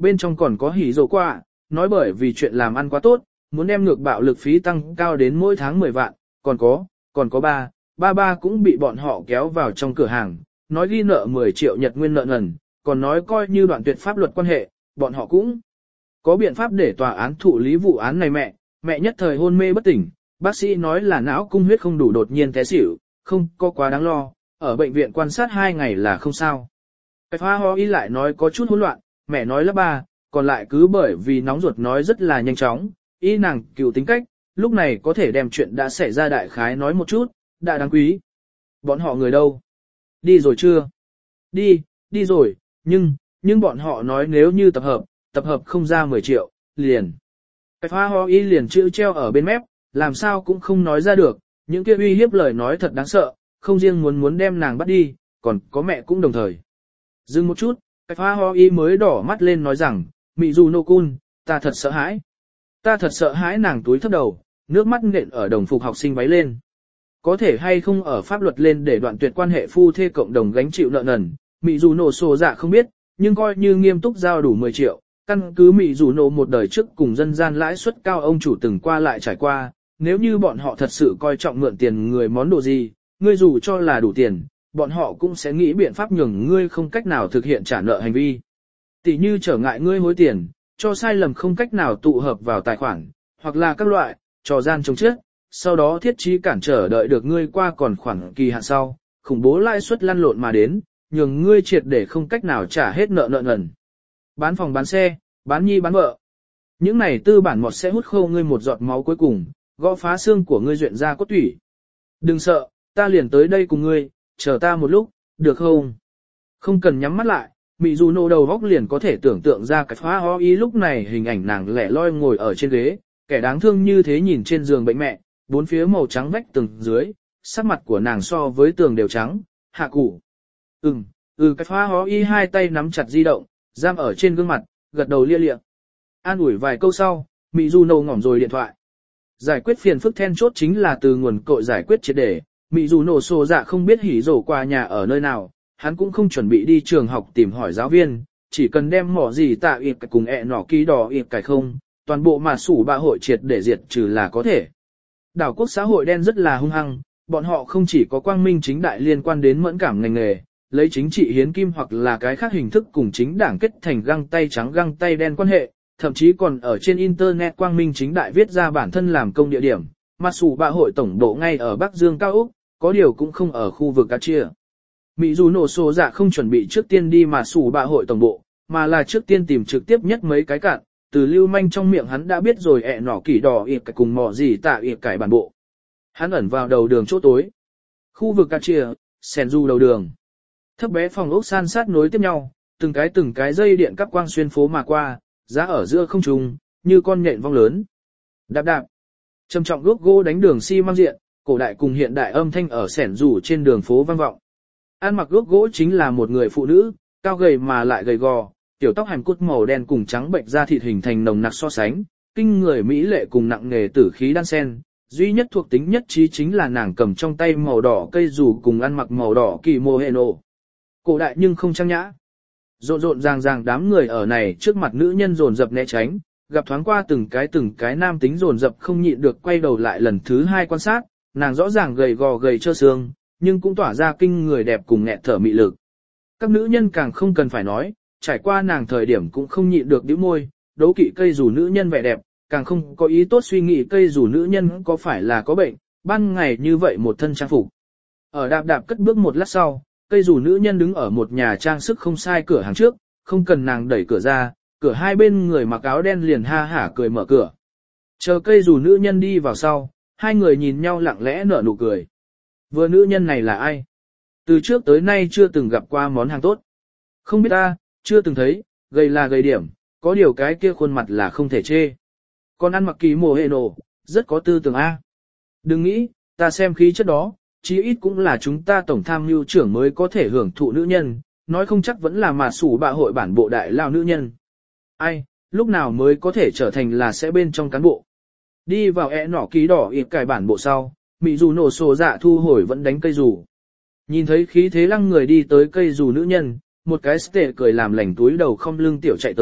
bên trong còn có hỉ dầu qua, nói bởi vì chuyện làm ăn quá tốt, muốn đem ngược bạo lực phí tăng cao đến mỗi tháng mười vạn, còn có, còn có ba, ba ba cũng bị bọn họ kéo vào trong cửa hàng, nói ghi nợ mười triệu nhật nguyên nợ nần, còn nói coi như đoạn tuyệt pháp luật quan hệ, bọn họ cũng có biện pháp để tòa án thụ lý vụ án này mẹ, mẹ nhất thời hôn mê bất tỉnh, bác sĩ nói là não cung huyết không đủ đột nhiên té xỉu, không có quá đáng lo, ở bệnh viện quan sát hai ngày là không sao. Bạch Hoa Ho Y lại nói có chút hỗn loạn, mẹ nói là ba, còn lại cứ bởi vì nóng ruột nói rất là nhanh chóng, y nàng cựu tính cách, lúc này có thể đem chuyện đã xảy ra đại khái nói một chút, đại đáng quý. Bọn họ người đâu? Đi rồi chưa? Đi, đi rồi, nhưng, nhưng bọn họ nói nếu như tập hợp, tập hợp không ra mười triệu, liền. Bạch Hoa Ho Y liền chữ treo ở bên mép, làm sao cũng không nói ra được, những kia uy hiếp lời nói thật đáng sợ, không riêng muốn muốn đem nàng bắt đi, còn có mẹ cũng đồng thời. Dừng một chút, Bạch Hoa Ho Y mới đỏ mắt lên nói rằng, Mị Dù Nô Cun, ta thật sợ hãi. Ta thật sợ hãi nàng túi thấp đầu, nước mắt nện ở đồng phục học sinh váy lên. Có thể hay không ở pháp luật lên để đoạn tuyệt quan hệ phu thê cộng đồng gánh chịu nợ nần, Mị Dù Nô Sô Dạ không biết, nhưng coi như nghiêm túc giao đủ mười triệu, căn cứ Mị Dù Nô một đời trước cùng dân gian lãi suất cao ông chủ từng qua lại trải qua, nếu như bọn họ thật sự coi trọng mượn tiền người món đồ gì, ngươi dù cho là đủ tiền, bọn họ cũng sẽ nghĩ biện pháp nhường ngươi không cách nào thực hiện trả nợ hành vi. Tỷ như trở ngại ngươi hối tiền, cho sai lầm không cách nào tụ hợp vào tài khoản, hoặc là các loại, trò gian chống chết, sau đó thiết trí cản trở đợi được ngươi qua còn khoảng kỳ hạn sau, khủng bố lãi suất lăn lộn mà đến, nhường ngươi triệt để không cách nào trả hết nợ nợ nần. Bán phòng bán xe, bán nhi bán vợ. Những này tư bản mọt sẽ hút khô ngươi một giọt máu cuối cùng, gõ phá xương của ngươi duyện ra cốt tủy. Đừng sợ, ta liền tới đây cùng ngươi, chờ ta một lúc, được không? Không cần nhắm mắt lại, Mị Dù Nô đầu góc liền có thể tưởng tượng ra cái Hoa Ho Y lúc này hình ảnh nàng lẻ loi ngồi ở trên ghế, kẻ đáng thương như thế nhìn trên giường bệnh mẹ, bốn phía màu trắng vách tường dưới, sắc mặt của nàng so với tường đều trắng, hạ củ. Ừm, ừ cái Hoa Ho Y hai tay nắm chặt di động, giam ở trên gương mặt, gật đầu lia lịa. An ủi vài câu sau, Mị Dù Nô ngỏm rồi điện thoại. Giải quyết phiền phức then chốt chính là từ nguồn cội giải quyết triệt để, Mị Dù Nô Sô Dạ không biết hỉ rổ qua nhà ở nơi nào, hắn cũng không chuẩn bị đi trường học tìm hỏi giáo viên, chỉ cần đem mỏ gì tạ ịt cùng ẹ nỏ ký đỏ ịt cải không, toàn bộ mà sủ bạ hội triệt để diệt trừ là có thể. Đảo quốc xã hội đen rất là hung hăng, bọn họ không chỉ có quang minh chính đại liên quan đến mẫn cảm ngành nghề, lấy chính trị hiến kim hoặc là cái khác hình thức cùng chính đảng kết thành găng tay trắng găng tay đen quan hệ, thậm chí còn ở trên internet quang minh chính đại viết ra bản thân làm công địa điểm, mà sủ bạ hội tổng bộ ngay ở Bắc Dương cao Úc, có điều cũng không ở khu vực cá chia. Mị Dù Nô Sô Dạ không chuẩn bị trước tiên đi mà sủ bạ hội tổng bộ, mà là trước tiên tìm trực tiếp nhất mấy cái cạn, từ lưu manh trong miệng hắn đã biết rồi ẹ nỏ kỷ đỏ ịt cải cùng mỏ gì tạ ịt cải bản bộ. Hắn ẩn vào đầu đường chỗ tối. Khu vực cá chia, sèn du đầu đường. Thấp bé phòng ốc san sát nối tiếp nhau, từng cái từng cái dây điện cắp quang xuyên phố mà qua, giá ở giữa không trung, như con nhện vong lớn. Đạp đạp. Trầm trọng gốc gỗ đánh đường xi măng diện, cổ đại cùng hiện đại âm thanh ở sẻn rủ trên đường phố vang vọng. Ăn mặc gốc gỗ chính là một người phụ nữ, cao gầy mà lại gầy gò, tiểu tóc hàm cút màu đen cùng trắng bệnh da thịt hình thành nồng nặc so sánh, kinh người mỹ lệ cùng nặng nghề tử khí đan sen. Duy nhất thuộc tính nhất trí chính là nàng cầm trong tay màu đỏ cây dù cùng ăn mặc màu đỏ kỳ mô hệ nổ. Cổ đại nhưng không trang nhã. Rộn rộn ràng ràng đám người ở này trước mặt nữ nhân dồn dập né tránh, gặp thoáng qua từng cái từng cái nam tính dồn dập không nhịn được quay đầu lại lần thứ hai quan sát, nàng rõ ràng gầy gò gầy trơ xương, nhưng cũng tỏa ra kinh người đẹp cùng nghẹt thở mị lực. Các nữ nhân càng không cần phải nói, trải qua nàng thời điểm cũng không nhịn được bĩu môi, đố kỵ cây dù nữ nhân vẻ đẹp, càng không có ý tốt suy nghĩ cây dù nữ nhân có phải là có bệnh, ban ngày như vậy một thân trang phục. Ở đạp đạp cất bước một lát sau, cây dù nữ nhân đứng ở một nhà trang sức không sai cửa hàng trước, không cần nàng đẩy cửa ra, cửa hai bên người mặc áo đen liền ha hả cười mở cửa. Chờ cây dù nữ nhân đi vào sau, hai người nhìn nhau lặng lẽ nở nụ cười. Vừa nữ nhân này là ai? Từ trước tới nay chưa từng gặp qua món hàng tốt. Không biết ta, chưa từng thấy, gầy là gầy điểm, có điều cái kia khuôn mặt là không thể chê. Còn ăn mặc kỳ mồ hệ nổ, rất có tư tưởng A. Đừng nghĩ, ta xem khí chất đó, chí ít cũng là chúng ta tổng tham mưu trưởng mới có thể hưởng thụ nữ nhân, nói không chắc vẫn là mà sủ bạ hội bản bộ đại lao nữ nhân. Ai, lúc nào mới có thể trở thành là sẽ bên trong cán bộ. Đi vào ẹ nỏ ký đỏ ịt cải bản bộ sau, Mị Dù Nô Sô Dạ thu hồi vẫn đánh cây dù. Nhìn thấy khí thế lăng người đi tới cây dù nữ nhân, một cái stệ cười làm lành túi đầu không lưng tiểu chạy tới,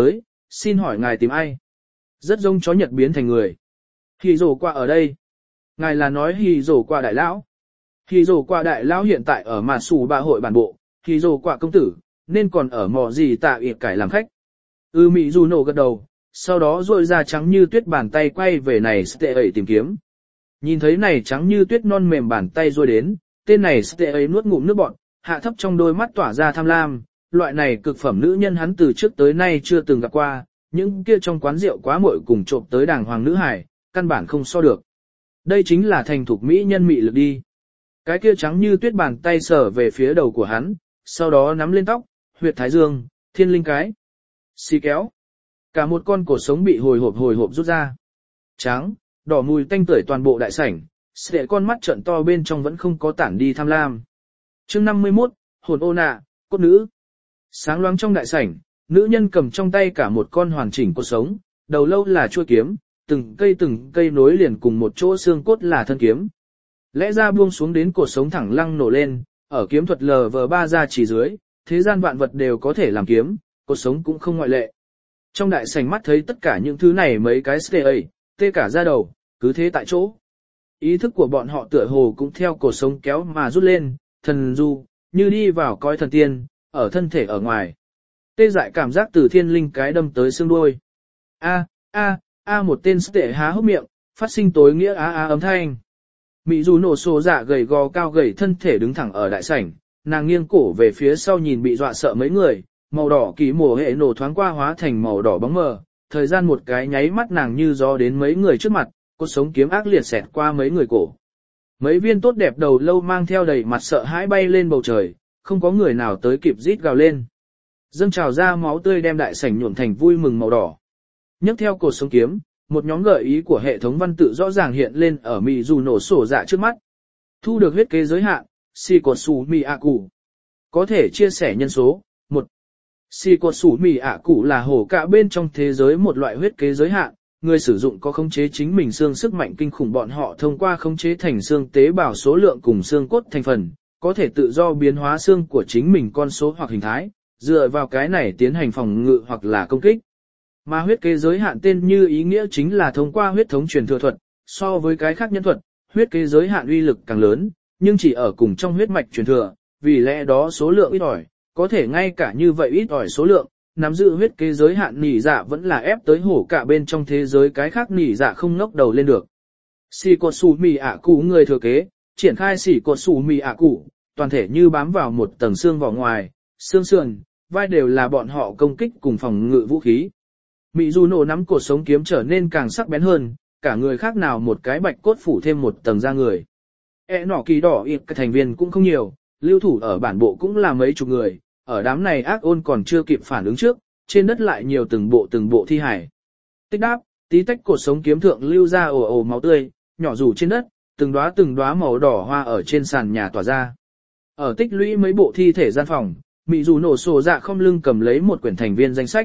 xin hỏi ngài tìm ai? Rất giống chó Nhật biến thành người. Hỉ rổ qua ở đây. Ngài là nói hỉ rổ qua đại lão. Hỉ rổ qua đại lão hiện tại ở mà sủ bạ hội bản bộ, hỉ rổ qua công tử, nên còn ở mò gì tạ ịp cải làm khách. Ư Mị Dù nổ gật đầu, sau đó duỗi ra trắng như tuyết bàn tay quay về này Stệ ấy tìm kiếm. Nhìn thấy này trắng như tuyết non mềm bàn tay duỗi đến, tên này Stệ ấy nuốt ngụm nước bọt, hạ thấp trong đôi mắt tỏa ra tham lam, loại này cực phẩm nữ nhân hắn từ trước tới nay chưa từng gặp qua, những kia trong quán rượu quá muội cùng trộm tới đàng hoàng nữ hải, căn bản không so được. Đây chính là thành thục mỹ nhân mị lực đi. Cái kia trắng như tuyết bàn tay sờ về phía đầu của hắn, sau đó nắm lên tóc, huyệt thái dương, thiên linh cái. Xì kéo. Cả một con cổ sống bị hồi hộp hồi hộp rút ra. Trắng, đỏ mùi tanh tưởi toàn bộ đại sảnh, Sệ con mắt trợn to bên trong vẫn không có tản đi tham lam. Chương năm mươi mốt, hồn ô nạ, cốt nữ. Sáng loáng trong đại sảnh, nữ nhân cầm trong tay cả một con hoàn chỉnh cột sống, đầu lâu là chuôi kiếm, từng cây từng cây nối liền cùng một chỗ xương cốt là thân kiếm. Lẽ ra buông xuống đến cột sống thẳng lăng nổ lên, ở kiếm thuật lờ vờ ba ra chỉ dưới, thế gian vạn vật đều có thể làm kiếm, cột sống cũng không ngoại lệ. Trong đại sảnh mắt thấy tất cả những thứ này mấy cái stay ấy, tê cả da đầu, cứ thế tại chỗ. Ý thức của bọn họ tựa hồ cũng theo cột sống kéo mà rút lên, thần du, như đi vào coi thần tiên, ở thân thể ở ngoài. Tê dại cảm giác từ thiên linh cái đâm tới xương đuôi. A, a, a một tên stay há hốc miệng, phát sinh tối nghĩa a a âm thanh. Mị dù nổ xô dạ gầy gò cao gầy thân thể đứng thẳng ở đại sảnh, nàng nghiêng cổ về phía sau nhìn bị dọa sợ mấy người, màu đỏ kỳ mổ hệ nổ thoáng qua hóa thành màu đỏ bóng mờ, thời gian một cái nháy mắt nàng như gió đến mấy người trước mặt, cốt sống kiếm ác liệt xẹt qua mấy người cổ. Mấy viên tốt đẹp đầu lâu mang theo đầy mặt sợ hãi bay lên bầu trời, không có người nào tới kịp rít gào lên. Dâng trào ra máu tươi đem đại sảnh nhuộm thành vui mừng màu đỏ. Nhấc theo cột sống kiếm, một nhóm gợi ý của hệ thống văn tự rõ ràng hiện lên ở mì dù nổ sổ dạ trước mắt. Thu được huyết kế giới hạn, si cột sủ mì ạ cụ. Có thể chia sẻ nhân số, một. Si cột sủ mì ạ cụ là hổ cạ bên trong thế giới một loại huyết kế giới hạn, người sử dụng có khống chế chính mình xương sức mạnh kinh khủng bọn họ thông qua khống chế thành xương tế bào số lượng cùng xương cốt thành phần, có thể tự do biến hóa xương của chính mình con số hoặc hình thái, dựa vào cái này tiến hành phòng ngự hoặc là công kích. Mà huyết kế giới hạn tên như ý nghĩa chính là thông qua huyết thống truyền thừa thuật, so với cái khác nhân thuật, huyết kế giới hạn uy lực càng lớn, nhưng chỉ ở cùng trong huyết mạch truyền thừa, vì lẽ đó số lượng ít ỏi, có thể ngay cả như vậy ít ỏi số lượng, nắm giữ huyết kế giới hạn nỉ dạ vẫn là ép tới hổ cả bên trong thế giới cái khác nỉ dạ không ngóc đầu lên được. Xì cột xù mì ạ cụ người thừa kế, triển khai xì cột xù mì ạ cụ, toàn thể như bám vào một tầng xương vỏ ngoài, xương sườn, vai đều là bọn họ công kích cùng phòng ngự vũ khí. Mị dù nổ nắm cột sống kiếm trở nên càng sắc bén hơn, cả người khác nào một cái bạch cốt phủ thêm một tầng da người. E nỏ kỳ đỏ ít các thành viên cũng không nhiều, lưu thủ ở bản bộ cũng là mấy chục người, ở đám này ác ôn còn chưa kịp phản ứng trước, trên đất lại nhiều từng bộ từng bộ thi hải. Tích đáp, tí tách cột sống kiếm thượng lưu ra ồ ồ máu tươi, nhỏ rủ trên đất, từng đóa từng đóa màu đỏ hoa ở trên sàn nhà tỏa ra. Ở tích lũy mấy bộ thi thể gian phòng, mị dù nổ sổ dạ không lưng cầm lấy một quyển thành viên danh sách.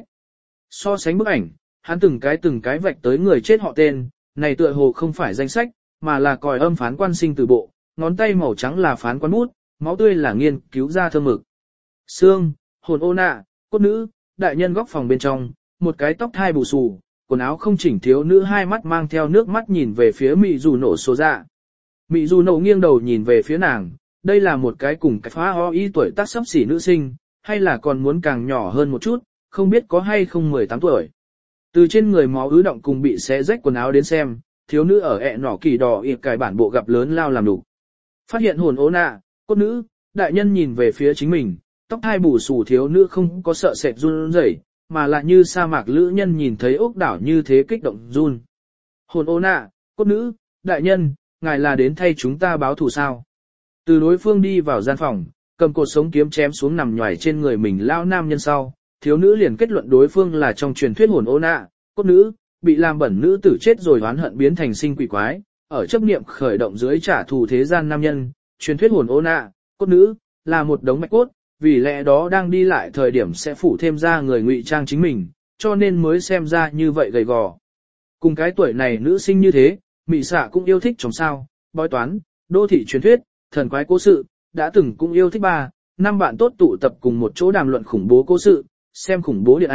So sánh bức ảnh, hắn từng cái từng cái vạch tới người chết họ tên, này tựa hồ không phải danh sách, mà là còi âm phán quan sinh từ bộ, ngón tay màu trắng là phán quan bút, máu tươi là nghiên cứu ra thơm mực. Xương, hồn ô nạ, cốt nữ, đại nhân góc phòng bên trong, một cái tóc thai bù xù, quần áo không chỉnh thiếu nữ hai mắt mang theo nước mắt nhìn về phía mị dù nổ số dạ. Mị dù nổ nghiêng đầu nhìn về phía nàng, đây là một cái cùng cái phá ho y tuổi tác sắp xỉ nữ sinh, hay là còn muốn càng nhỏ hơn một chút, không biết có hay không mười tám tuổi. Từ trên người máu ứ động cùng bị xé rách quần áo đến xem, thiếu nữ ở ẹ nỏ kỳ đỏ y cài bản bộ gặp lớn lao làm đủ. Phát hiện hồn ố nạ, cốt nữ, đại nhân nhìn về phía chính mình, tóc hai bù xù thiếu nữ không có sợ sệt run rẩy, mà là như sa mạc lữ nhân nhìn thấy ốc đảo như thế kích động run. Hồn ố nạ, cốt nữ, đại nhân, ngài là đến thay chúng ta báo thù sao? Từ đối phương đi vào gian phòng, cầm cột sống kiếm chém xuống nằm nhoài trên người mình lao nam nhân sau, thiếu nữ liền kết luận đối phương là trong truyền thuyết hồn ố nạ, cốt nữ, bị làm bẩn nữ tử chết rồi oán hận biến thành sinh quỷ quái, ở chấp niệm khởi động dưới trả thù thế gian nam nhân, truyền thuyết hồn ố nạ, cốt nữ, là một đống mạch cốt, vì lẽ đó đang đi lại thời điểm sẽ phủ thêm ra người ngụy trang chính mình, cho nên mới xem ra như vậy gầy gò. Cùng cái tuổi này nữ sinh như thế, mị xạ cũng yêu thích trong sao, bói toán, đô thị truyền thuyết, thần quái cố sự, đã từng cũng yêu thích ba, năm bạn tốt tụ tập cùng một chỗ đàm luận khủng bố cố sự, xem khủng bố điện ảnh,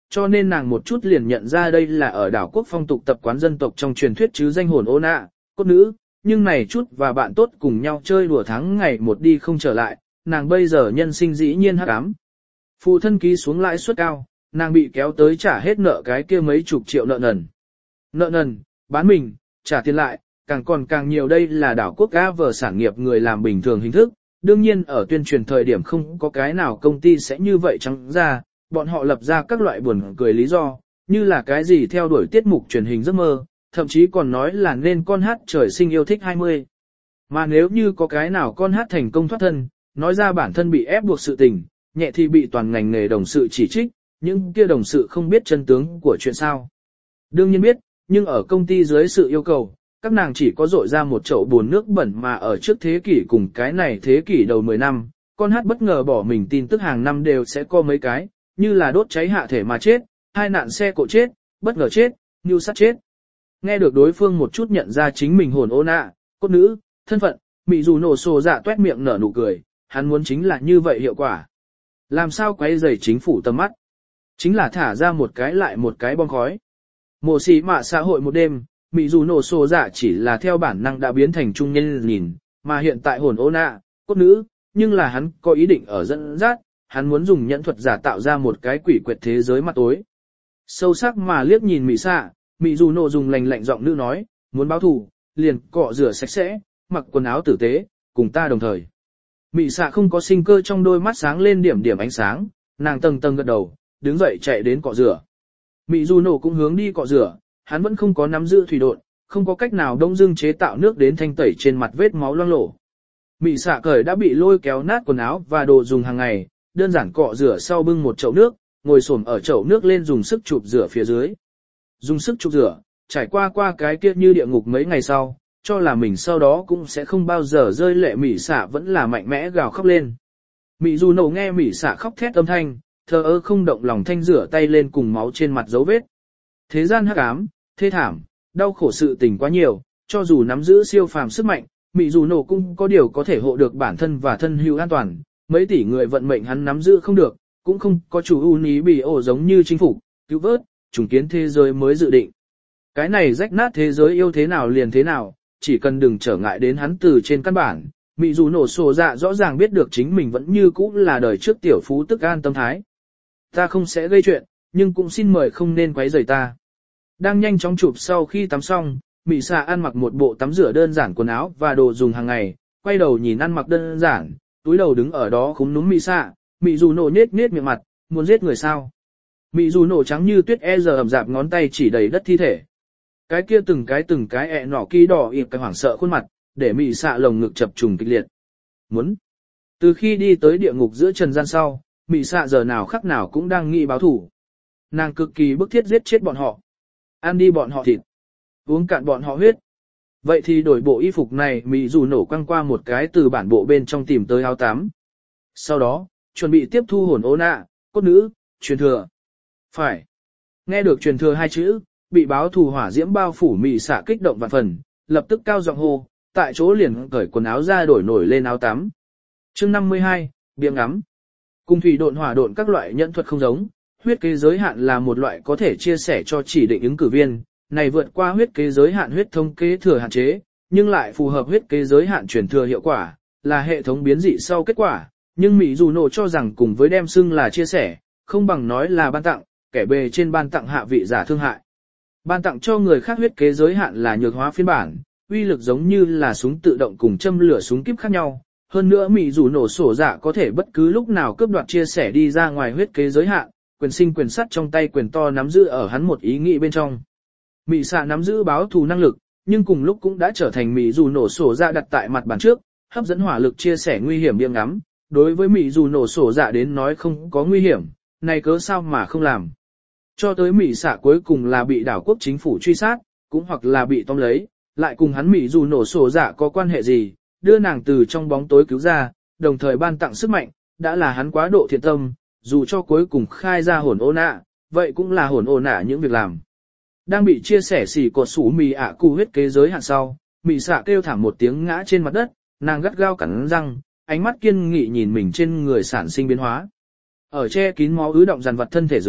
cho nên nàng một chút liền nhận ra đây là ở đảo quốc phong tục tập quán dân tộc trong truyền thuyết chứ danh hồn ô nạ, cốt nữ, nhưng này chút và bạn tốt cùng nhau chơi đùa tháng ngày một đi không trở lại, nàng bây giờ nhân sinh dĩ nhiên hắc ám. Phụ thân ký xuống lãi suất cao, nàng bị kéo tới trả hết nợ cái kia mấy chục triệu nợ nần. Nợ nần, bán mình, trả tiền lại, càng còn càng nhiều đây là đảo quốc cá vờ sản nghiệp người làm bình thường hình thức. Đương nhiên ở tuyên truyền thời điểm không có cái nào công ty sẽ như vậy trắng ra, bọn họ lập ra các loại buồn cười lý do, như là cái gì theo đuổi tiết mục truyền hình giấc mơ, thậm chí còn nói là nên con hát trời sinh yêu thích hai mươi. Mà nếu như có cái nào con hát thành công thoát thân, nói ra bản thân bị ép buộc sự tình, nhẹ thì bị toàn ngành nghề đồng sự chỉ trích, nhưng kia đồng sự không biết chân tướng của chuyện sao. Đương nhiên biết, nhưng ở công ty dưới sự yêu cầu, các nàng chỉ có dội ra một chậu bùn nước bẩn mà ở trước thế kỷ cùng cái này thế kỷ đầu mười năm, con hát bất ngờ bỏ mình tin tức hàng năm đều sẽ có mấy cái, như là đốt cháy hạ thể mà chết, hai nạn xe cộ chết, bất ngờ chết, như sát chết. Nghe được đối phương một chút nhận ra chính mình hồn ô nạ, cốt nữ, thân phận, mị dù nổ sổ dạ tuét miệng nở nụ cười, hắn muốn chính là như vậy hiệu quả. Làm sao quấy rầy chính phủ tầm mắt? Chính là thả ra một cái lại một cái bom khói. Mộ xì mạ xã hội một đêm, mị dù nổ sổ dạ chỉ là theo bản năng đã biến thành trung nhân nhìn, mà hiện tại hồn ô nạ, cốt nữ, nhưng là hắn có ý định ở dẫn dắt, hắn muốn dùng nhẫn thuật giả tạo ra một cái quỷ quyệt thế giới mặt tối. Sâu sắc mà liếc nhìn mị xạ, mị dù nổ dùng lành lạnh giọng nữ nói, muốn báo thù, liền cọ rửa sạch sẽ, mặc quần áo tử tế, cùng ta đồng thời. Mị xạ không có sinh cơ trong đôi mắt sáng lên điểm điểm ánh sáng, nàng tầng tầng gật đầu, đứng dậy chạy đến cọ rửa. Mị dù nổ cũng hướng đi cọ rửa, hắn vẫn không có nắm giữ thủy độn, không có cách nào đông dưng chế tạo nước đến thanh tẩy trên mặt vết máu loang lổ. Mị xạ cởi đã bị lôi kéo nát quần áo và đồ dùng hàng ngày, đơn giản cọ rửa sau bưng một chậu nước, ngồi xổm ở chậu nước lên dùng sức chụp rửa phía dưới. Dùng sức chụp rửa, trải qua qua cái kia như địa ngục mấy ngày sau, cho là mình sau đó cũng sẽ không bao giờ rơi lệ mị xạ vẫn là mạnh mẽ gào khóc lên. Mị dù nổ nghe mị xạ khóc thét âm thanh, thờ ơ không động lòng thanh rửa tay lên cùng máu trên mặt dấu vết. Thế gian hắc ám, thê thảm, đau khổ sự tình quá nhiều, cho dù nắm giữ siêu phàm sức mạnh, mị dù nổ cũng có điều có thể hộ được bản thân và thân hữu an toàn, mấy tỷ người vận mệnh hắn nắm giữ không được, cũng không có chủ ưu ní bị ổ giống như chính phủ, cứu vớt, trùng kiến thế giới mới dự định. Cái này rách nát thế giới yêu thế nào liền thế nào, chỉ cần đừng trở ngại đến hắn từ trên căn bản, mị dù nổ sổ dạ rõ ràng biết được chính mình vẫn như cũ là đời trước tiểu phú tức an tâm thái. Ta không sẽ gây chuyện, nhưng cũng xin mời không nên quấy rầy ta. Đang nhanh chóng chụp sau khi tắm xong, mị xạ ăn mặc một bộ tắm rửa đơn giản quần áo và đồ dùng hàng ngày, quay đầu nhìn ăn mặc đơn giản, túi đầu đứng ở đó khúm núm mị xạ, mị dù nổ nết nết miệng mặt, muốn giết người sao. Mị dù nổ trắng như tuyết e giờ ẩm dạp ngón tay chỉ đầy đất thi thể. Cái kia từng cái từng cái ẹ nọ ký đỏ ịp cái hoảng sợ khuôn mặt, để mị xạ lồng ngực chập trùng kịch liệt. Muốn. Từ khi đi tới địa ngục giữa trần gian sau, mị xạ giờ nào khắc nào cũng đang nghĩ báo thủ. Nàng cực kỳ bức thiết giết chết bọn họ. Ăn đi bọn họ thịt. Uống cạn bọn họ huyết. Vậy thì đổi bộ y phục này mị dù nổ quăng qua một cái từ bản bộ bên trong tìm tới áo tắm. Sau đó, chuẩn bị tiếp thu hồn ô nạ, cốt nữ, truyền thừa. Phải. Nghe được truyền thừa hai chữ, bị báo thù hỏa diễm bao phủ mị xạ kích động vạn phần, lập tức cao giọng hô, tại chỗ liền cởi quần áo ra đổi nổi lên áo tắm. Chương năm mươi hai, biếng ngắm. Cùng thủy độn hỏa độn các loại nhẫn thuật không giống, huyết kế giới hạn là một loại có thể chia sẻ cho chỉ định ứng cử viên, này vượt qua huyết kế giới hạn huyết thống kế thừa hạn chế, nhưng lại phù hợp huyết kế giới hạn truyền thừa hiệu quả, là hệ thống biến dị sau kết quả, nhưng Mỹ dù nổ cho rằng cùng với đem xưng là chia sẻ, không bằng nói là ban tặng, kẻ bề trên ban tặng hạ vị giả thương hại. Ban tặng cho người khác huyết kế giới hạn là nhược hóa phiên bản, uy lực giống như là súng tự động cùng châm lửa súng kíp khác nhau. Hơn nữa Mỹ dù nổ sổ dạ có thể bất cứ lúc nào cướp đoạt chia sẻ đi ra ngoài huyết kế giới hạn, quyền sinh quyền sắt trong tay quyền to nắm giữ ở hắn một ý nghĩ bên trong. Mỹ xạ nắm giữ báo thù năng lực, nhưng cùng lúc cũng đã trở thành Mỹ dù nổ sổ dạ đặt tại mặt bàn trước, hấp dẫn hỏa lực chia sẻ nguy hiểm biếng ngắm. Đối với Mỹ dù nổ sổ dạ đến nói không có nguy hiểm, này cớ sao mà không làm. Cho tới Mỹ xạ cuối cùng là bị đảo quốc chính phủ truy sát, cũng hoặc là bị tóm lấy, lại cùng hắn Mỹ dù nổ sổ dạ có quan hệ gì, đưa nàng từ trong bóng tối cứu ra, đồng thời ban tặng sức mạnh, đã là hắn quá độ thiện tâm, dù cho cuối cùng khai ra hồn ô nạ, vậy cũng là hồn ô nạ những việc làm. Đang bị chia sẻ xỉ cột sủ mì ạ cụ huyết kế giới hạn sau, Mỹ xạ kêu thảm một tiếng ngã trên mặt đất, nàng gắt gao cắn răng, ánh mắt kiên nghị nhìn mình trên người sản sinh biến hóa. Ở che kín máu ứ động dàn vật thân thể dưới,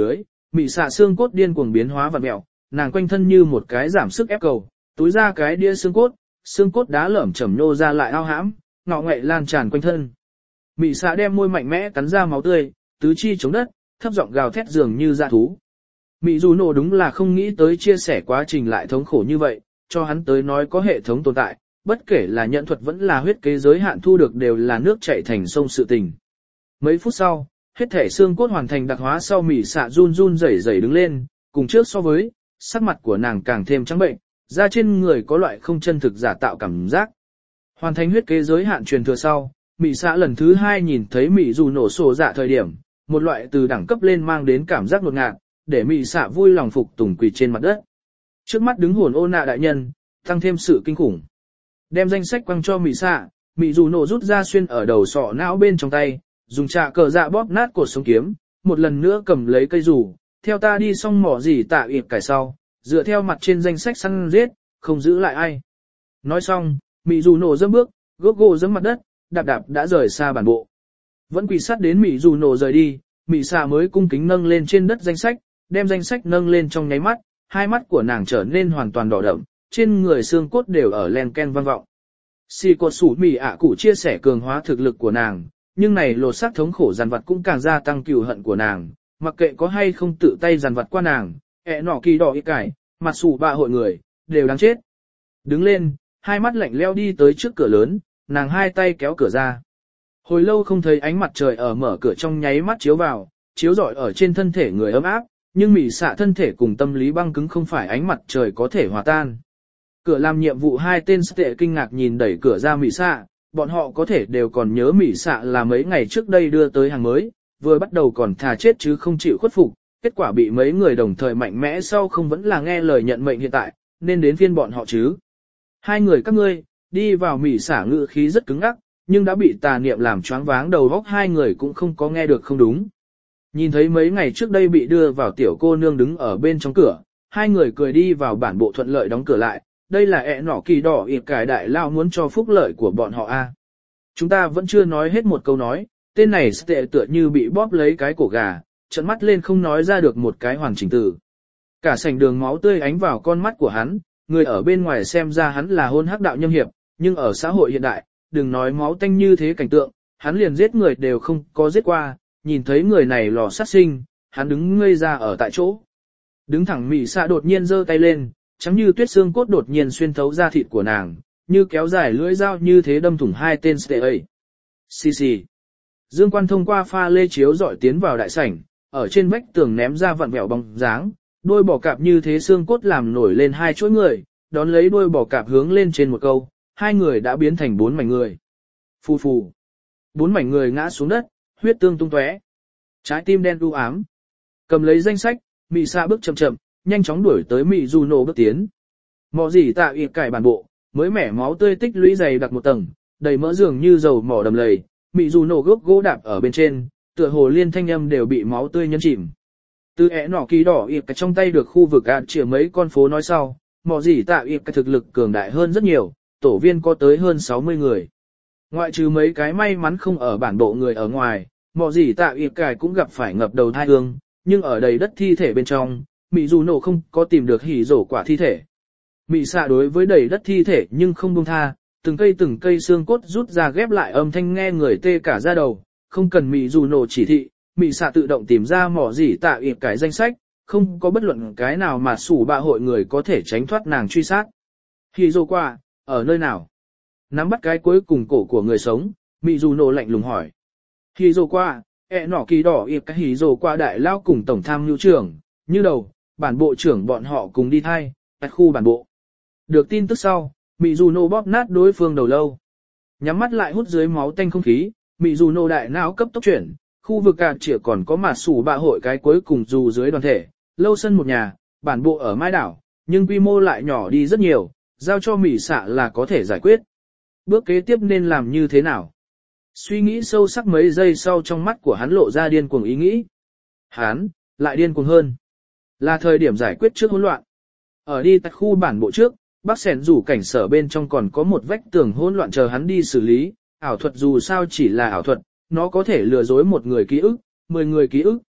mị xạ xương cốt điên cuồng biến hóa vặn mẹo, nàng quanh thân như một cái giảm sức ép cầu, túi ra cái đĩa xương cốt, xương cốt đá lởm chởm nô ra lại ao hãm, ngọ ngậy lan tràn quanh thân. Mị xạ đem môi mạnh mẽ cắn ra máu tươi, tứ chi chống đất, thấp giọng gào thét dường như dã thú. Mị dù nổ đúng là không nghĩ tới chia sẻ quá trình lại thống khổ như vậy, cho hắn tới nói có hệ thống tồn tại, bất kể là nhận thuật vẫn là huyết kế giới hạn thu được đều là nước chảy thành sông sự tình. Mấy phút sau, hết thể xương cốt hoàn thành đặc hóa sau mỉ xạ run run rẩy rẩy đứng lên, cùng trước so với, sắc mặt của nàng càng thêm trắng bệnh, da trên người có loại không chân thực giả tạo cảm giác. Hoàn thành huyết kế giới hạn truyền thừa sau, mỉ xạ lần thứ hai nhìn thấy mỉ dù nổ sổ dạ thời điểm, một loại từ đẳng cấp lên mang đến cảm giác ngột ngạt, để mỉ xạ vui lòng phục tùng quỳ trên mặt đất. Trước mắt đứng hồn ô nạ đại nhân, tăng thêm sự kinh khủng. Đem danh sách quăng cho mỉ xạ, mỉ dù nổ rút ra xuyên ở đầu sọ não bên trong tay, dùng trà cờ dạ bóp nát cột sống kiếm, một lần nữa cầm lấy cây rủ, theo ta đi xong mỏ gì tạ ịp cải sau, dựa theo mặt trên danh sách săn giết, không giữ lại ai. Nói xong, mỉ dù nổ dẫm bước, gốc gỗ dẫm mặt đất, đạp đạp đã rời xa bản bộ. Vẫn quỳ sát đến mỉ dù nổ rời đi, mỉ xạ mới cung kính nâng lên trên đất danh sách, đem danh sách nâng lên trong nháy mắt, hai mắt của nàng trở nên hoàn toàn đỏ đậm, trên người xương cốt đều ở len ken vang vọng. Xì cột sủ mỉ ạ cụ chia sẻ cường hóa thực lực của nàng, nhưng này lột xác thống khổ giàn vật cũng càng gia tăng cừu hận của nàng, mặc kệ có hay không tự tay giàn vật qua nàng, ẹ nọ kỳ đỏ ít cải, mặt sủ bạ hội người, đều đáng chết. Đứng lên, hai mắt lạnh leo đi tới trước cửa lớn, nàng hai tay kéo cửa ra. Hồi lâu không thấy ánh mặt trời ở mở cửa trong nháy mắt chiếu vào, chiếu rọi ở trên thân thể người ấm áp, nhưng mỉ xạ thân thể cùng tâm lý băng cứng không phải ánh mặt trời có thể hòa tan. Cửa làm nhiệm vụ hai tên tệ kinh ngạc nhìn đẩy cửa ra mỉ xạ, bọn họ có thể đều còn nhớ mỉ xạ là mấy ngày trước đây đưa tới hàng mới, vừa bắt đầu còn thà chết chứ không chịu khuất phục, kết quả bị mấy người đồng thời mạnh mẽ sau không vẫn là nghe lời nhận mệnh hiện tại, nên đến phiên bọn họ chứ. Hai người các ngươi, đi vào mỉ xạ ngữ khí rất cứng ngắc, nhưng đã bị tà niệm làm choáng váng đầu óc hai người cũng không có nghe được không đúng. Nhìn thấy mấy ngày trước đây bị đưa vào tiểu cô nương đứng ở bên trong cửa, hai người cười đi vào bản bộ thuận lợi đóng cửa lại, đây là ẹ nỏ kỳ đỏ ịt cải đại lao muốn cho phúc lợi của bọn họ a. Chúng ta vẫn chưa nói hết một câu nói, tên này tệ tựa như bị bóp lấy cái cổ gà, trợn mắt lên không nói ra được một cái hoàn chỉnh từ. Cả sảnh đường máu tươi ánh vào con mắt của hắn, người ở bên ngoài xem ra hắn là hôn hắc đạo nhâm hiệp, nhưng ở xã hội hiện đại, đừng nói máu tanh như thế cảnh tượng, hắn liền giết người đều không có giết qua, nhìn thấy người này lò sát sinh, hắn đứng ngây ra ở tại chỗ. Đứng thẳng mỉ xạ đột nhiên giơ tay lên, trắng như tuyết xương cốt đột nhiên xuyên thấu ra thịt của nàng, như kéo dài lưỡi dao như thế đâm thủng hai tên tệ ấy. Xì xì. Dương Quan thông qua pha lê chiếu dọi tiến vào đại sảnh, ở trên vách tường ném ra vặn vẹo bóng dáng, đôi bò cạp như thế xương cốt làm nổi lên hai chuỗi người, đón lấy đôi bò cạp hướng lên trên một câu, hai người đã biến thành bốn mảnh người. Phù phù. Bốn mảnh người ngã xuống đất, huyết tương tung tóe. Trái tim đen u ám. Cầm lấy danh sách, mị xạ bước chậm chậm, nhanh chóng đuổi tới mị dù nổ bước tiến. Mỏ gì tạ ịt cải bản bộ, mới mẻ máu tươi tích lũy dày đặc một tầng, đầy mỡ dường như dầu mỏ đầm lầy, mị dù nổ gốc gỗ đạp ở bên trên, tựa hồ liên thanh âm đều bị máu tươi nhấn chìm. Từ ẻ nỏ kỳ đỏ ịt trong tay được khu vực ạt chĩa mấy con phố nói sau, mỏ gì tạ ịt thực lực cường đại hơn rất nhiều, tổ viên có tới hơn sáu mươi người. Ngoại trừ mấy cái may mắn không ở bản bộ người ở ngoài, mỏ gì tạ ịt cải cũng gặp phải ngập đầu thai hương, nhưng ở đầy đất thi thể bên trong, mị dù nổ không có tìm được hỉ rổ quả thi thể. Mị xạ đối với đầy đất thi thể nhưng không buông tha, từng cây từng cây xương cốt rút ra ghép lại âm thanh nghe người tê cả da đầu, không cần mị dù nổ chỉ thị, mị xạ tự động tìm ra mỏ gì tạ ịt cái danh sách, không có bất luận cái nào mà sủ bạ hội người có thể tránh thoát nàng truy sát. Hỉ rổ quả, ở nơi nào? Nắm bắt cái cuối cùng cổ của người sống, mị dù nổ lạnh lùng hỏi. Hỉ rổ quả, ẹ nỏ kỳ đỏ ịt cái hỉ rổ quả đại lao cùng tổng tham mưu trưởng, như đầu, bản bộ trưởng bọn họ cùng đi thay, tại khu bản bộ. Được tin tức sau, mị dù nổ bóp nát đối phương đầu lâu. Nhắm mắt lại hút dưới máu tanh không khí, mị dù nổ đại não cấp tốc chuyển, khu vực cạn chỉ còn có mà sủ bạ hội cái cuối cùng dù dưới đoàn thể, lâu sân một nhà, bản bộ ở Mai Đảo, nhưng quy mô lại nhỏ đi rất nhiều, giao cho mị xạ là có thể giải quyết. Bước kế tiếp nên làm như thế nào? Suy nghĩ sâu sắc mấy giây sau trong mắt của hắn lộ ra điên cuồng ý nghĩ. Hắn, lại điên cuồng hơn. Là thời điểm giải quyết trước hỗn loạn. Ở đi tại khu bản bộ trước, bác sẻn rủ cảnh sở bên trong còn có một vách tường hỗn loạn chờ hắn đi xử lý, ảo thuật dù sao chỉ là ảo thuật, nó có thể lừa dối một người ký ức, mười người ký ức,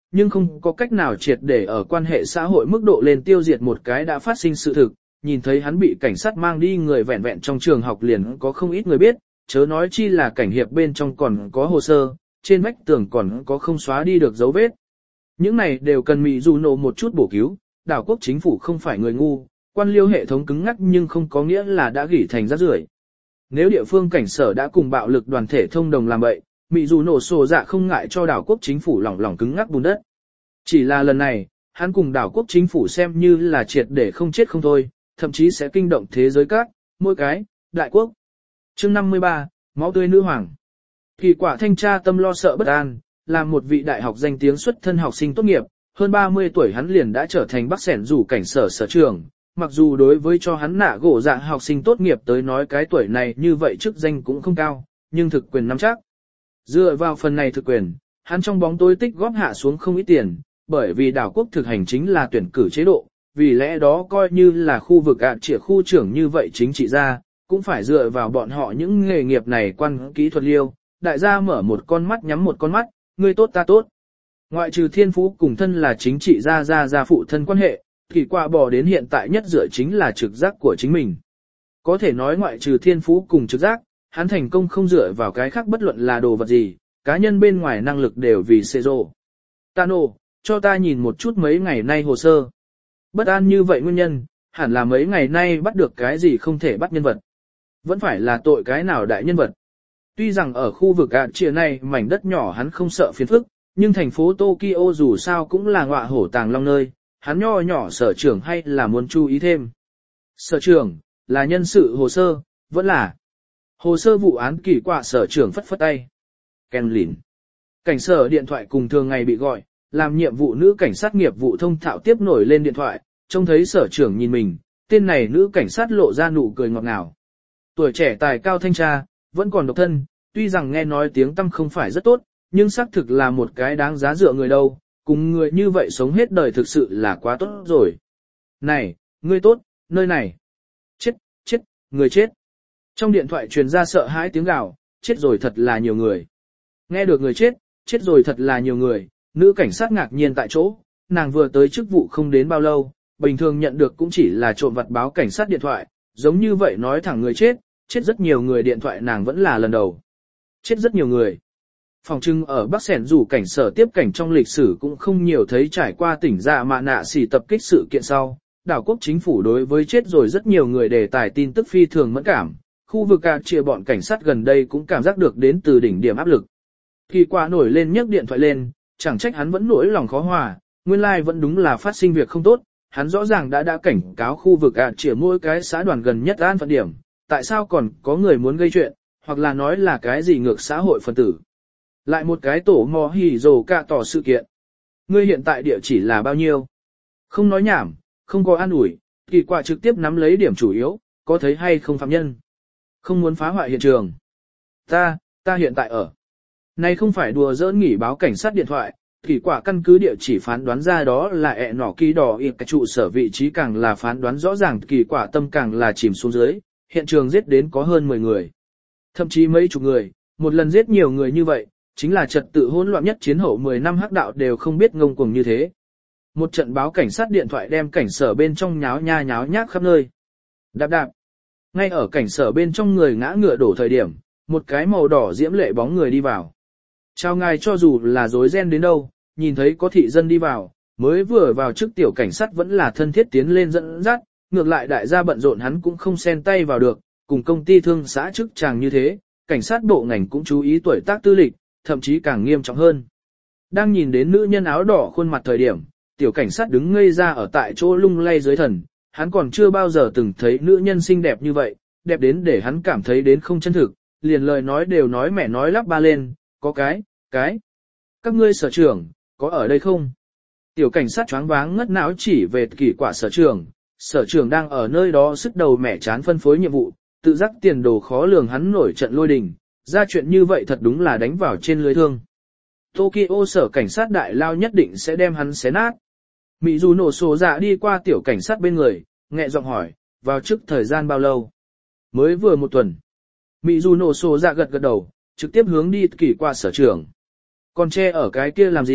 nhưng không có cách nào triệt để ở quan hệ xã hội mức độ lên tiêu diệt một cái đã phát sinh sự thực, nhìn thấy hắn bị cảnh sát mang đi người vẹn vẹn trong trường học liền có không ít người biết, chớ nói chi là cảnh hiệp bên trong còn có hồ sơ, trên vách tường còn có không xóa đi được dấu vết. Những này đều cần Mỹ dù nổ một chút bổ cứu, đảo quốc chính phủ không phải người ngu, quan liêu hệ thống cứng ngắc nhưng không có nghĩa là đã gỉ thành rác rưởi. Nếu địa phương cảnh sở đã cùng bạo lực đoàn thể thông đồng làm vậy, Mỹ dù nổ sổ dạ không ngại cho đảo quốc chính phủ lỏng lỏng cứng ngắc bùn đất. Chỉ là lần này, hắn cùng đảo quốc chính phủ xem như là triệt để không chết không thôi, thậm chí sẽ kinh động thế giới các, mỗi cái, đại quốc. Chương năm mươi ba, máu tươi nữ hoàng. Kỳ quả thanh tra tâm lo sợ bất an, là một vị đại học danh tiếng xuất thân học sinh tốt nghiệp, hơn ba mươi tuổi hắn liền đã trở thành bác sẻn rủ cảnh sở sở trưởng. Mặc dù đối với cho hắn nạ gỗ dạ học sinh tốt nghiệp tới nói cái tuổi này như vậy chức danh cũng không cao, nhưng thực quyền nắm chắc. Dựa vào phần này thực quyền, hắn trong bóng tối tích góp hạ xuống không ít tiền, bởi vì đảo quốc thực hành chính là tuyển cử chế độ, vì lẽ đó coi như là khu vực ạ trịa khu trưởng như vậy chính trị gia, cũng phải dựa vào bọn họ những nghề nghiệp này quan kỹ thuật liêu, đại gia mở một con mắt nhắm một con mắt, ngươi tốt ta tốt. Ngoại trừ thiên phú cùng thân là chính trị gia gia gia phụ thân quan hệ, kỳ quả bỏ đến hiện tại nhất dựa chính là trực giác của chính mình. Có thể nói ngoại trừ thiên phú cùng trực giác, hắn thành công không dựa vào cái khác bất luận là đồ vật gì, cá nhân bên ngoài năng lực đều vì xê rô. Tano, cho ta nhìn một chút mấy ngày nay hồ sơ. Bất an như vậy nguyên nhân, hẳn là mấy ngày nay bắt được cái gì không thể bắt nhân vật. Vẫn phải là tội cái nào đại nhân vật. Tuy rằng ở khu vực ạ trịa này mảnh đất nhỏ hắn không sợ phiền phức, nhưng thành phố Tokyo dù sao cũng là ngọa hổ tàng long nơi, hắn nho nhỏ sở trưởng hay là muốn chú ý thêm. Sở trưởng, là nhân sự hồ sơ, vẫn là hồ sơ vụ án kỳ quạ sở trưởng phất phất tay. Ken lìn. Cảnh sở điện thoại cùng thường ngày bị gọi, làm nhiệm vụ nữ cảnh sát nghiệp vụ thông thạo tiếp nổi lên điện thoại, trông thấy sở trưởng nhìn mình, tên này nữ cảnh sát lộ ra nụ cười ngọt ngào. Tuổi trẻ tài cao thanh tra, vẫn còn độc thân, tuy rằng nghe nói tiếng tâm không phải rất tốt, nhưng xác thực là một cái đáng giá dựa người đâu, cùng người như vậy sống hết đời thực sự là quá tốt rồi. Này, ngươi tốt, nơi này. Chết, chết, người chết. Trong điện thoại truyền ra sợ hãi tiếng gào, chết rồi thật là nhiều người. Nghe được người chết, chết rồi thật là nhiều người, nữ cảnh sát ngạc nhiên tại chỗ, nàng vừa tới chức vụ không đến bao lâu, bình thường nhận được cũng chỉ là trộm vặt báo cảnh sát điện thoại, giống như vậy nói thẳng người chết, chết rất nhiều người điện thoại nàng vẫn là lần đầu. Chết rất nhiều người. Phòng trưng ở Bắc Sẻn rủ cảnh sở tiếp cảnh trong lịch sử cũng không nhiều thấy trải qua tỉnh dạ mạ nạ xỉ tập kích sự kiện sau. Đảo quốc chính phủ đối với chết rồi rất nhiều người đề tài tin tức phi thường mẫn cảm, khu vực ạ chia bọn cảnh sát gần đây cũng cảm giác được đến từ đỉnh điểm áp lực. Kỳ quả nổi lên nhấc điện thoại lên, chẳng trách hắn vẫn nỗi lòng khó hòa, nguyên lai like vẫn đúng là phát sinh việc không tốt, hắn rõ ràng đã đã cảnh cáo khu vực ạ chia mỗi cái xã đoàn gần nhất an phận điểm, tại sao còn có người muốn gây chuyện, hoặc là nói là cái gì ngược xã hội phân tử. Lại một cái tổ mò hỉ rồ cạ tỏ sự kiện. Ngươi hiện tại địa chỉ là bao nhiêu? Không nói nhảm, không có an ủi, kỳ quả trực tiếp nắm lấy điểm chủ yếu, có thấy hay không phạm nhân. Không muốn phá hoại hiện trường. Ta, ta hiện tại ở. Này không phải đùa giỡn nghỉ báo cảnh sát điện thoại, kỳ quả căn cứ địa chỉ phán đoán ra đó là ẹ nỏ ký đỏ y cái trụ sở vị trí càng là phán đoán rõ ràng kỳ quả tâm càng là chìm xuống dưới, hiện trường giết đến có hơn mười người. Thậm chí mấy chục người, một lần giết nhiều người như vậy, chính là trật tự hỗn loạn nhất chiến hậu mười năm hắc đạo đều không biết ngông cuồng như thế. Một trận báo cảnh sát điện thoại đem cảnh sở bên trong nháo nha nháo nhác khắp nơi. Đạp đạp. Ngay ở cảnh sở bên trong người ngã ngựa đổ thời điểm, một cái màu đỏ diễm lệ bóng người đi vào. Chào ngài, cho dù là rối ren đến đâu, nhìn thấy có thị dân đi vào, mới vừa vào trước tiểu cảnh sát vẫn là thân thiết tiến lên dẫn dắt, ngược lại đại gia bận rộn hắn cũng không xen tay vào được, cùng công ty thương xã chức chàng như thế, cảnh sát bộ ngành cũng chú ý tuổi tác tư lịch, thậm chí càng nghiêm trọng hơn. Đang nhìn đến nữ nhân áo đỏ khuôn mặt thời điểm, tiểu cảnh sát đứng ngây ra ở tại chỗ lung lay dưới thần, hắn còn chưa bao giờ từng thấy nữ nhân xinh đẹp như vậy, đẹp đến để hắn cảm thấy đến không chân thực, liền lời nói đều nói mẹ nói lắp ba lên, có cái, cái. Các ngươi sở trưởng, có ở đây không? Tiểu cảnh sát choáng váng ngất não chỉ về kỳ quả sở trưởng, sở trưởng đang ở nơi đó sức đầu mẹ chán phân phối nhiệm vụ, tự giác tiền đồ khó lường hắn nổi trận lôi đình, ra chuyện như vậy thật đúng là đánh vào trên lưới thương. Tokyo sở cảnh sát đại lao nhất định sẽ đem hắn xé nát. Mị dù nổ sổ dạ đi qua tiểu cảnh sát bên người, nhẹ giọng hỏi, vào trước thời gian bao lâu? Mới vừa một tuần. Mị dù nổ sổ dạ gật gật đầu, trực tiếp hướng đi kỳ qua sở trưởng. Còn che ở cái kia làm gì,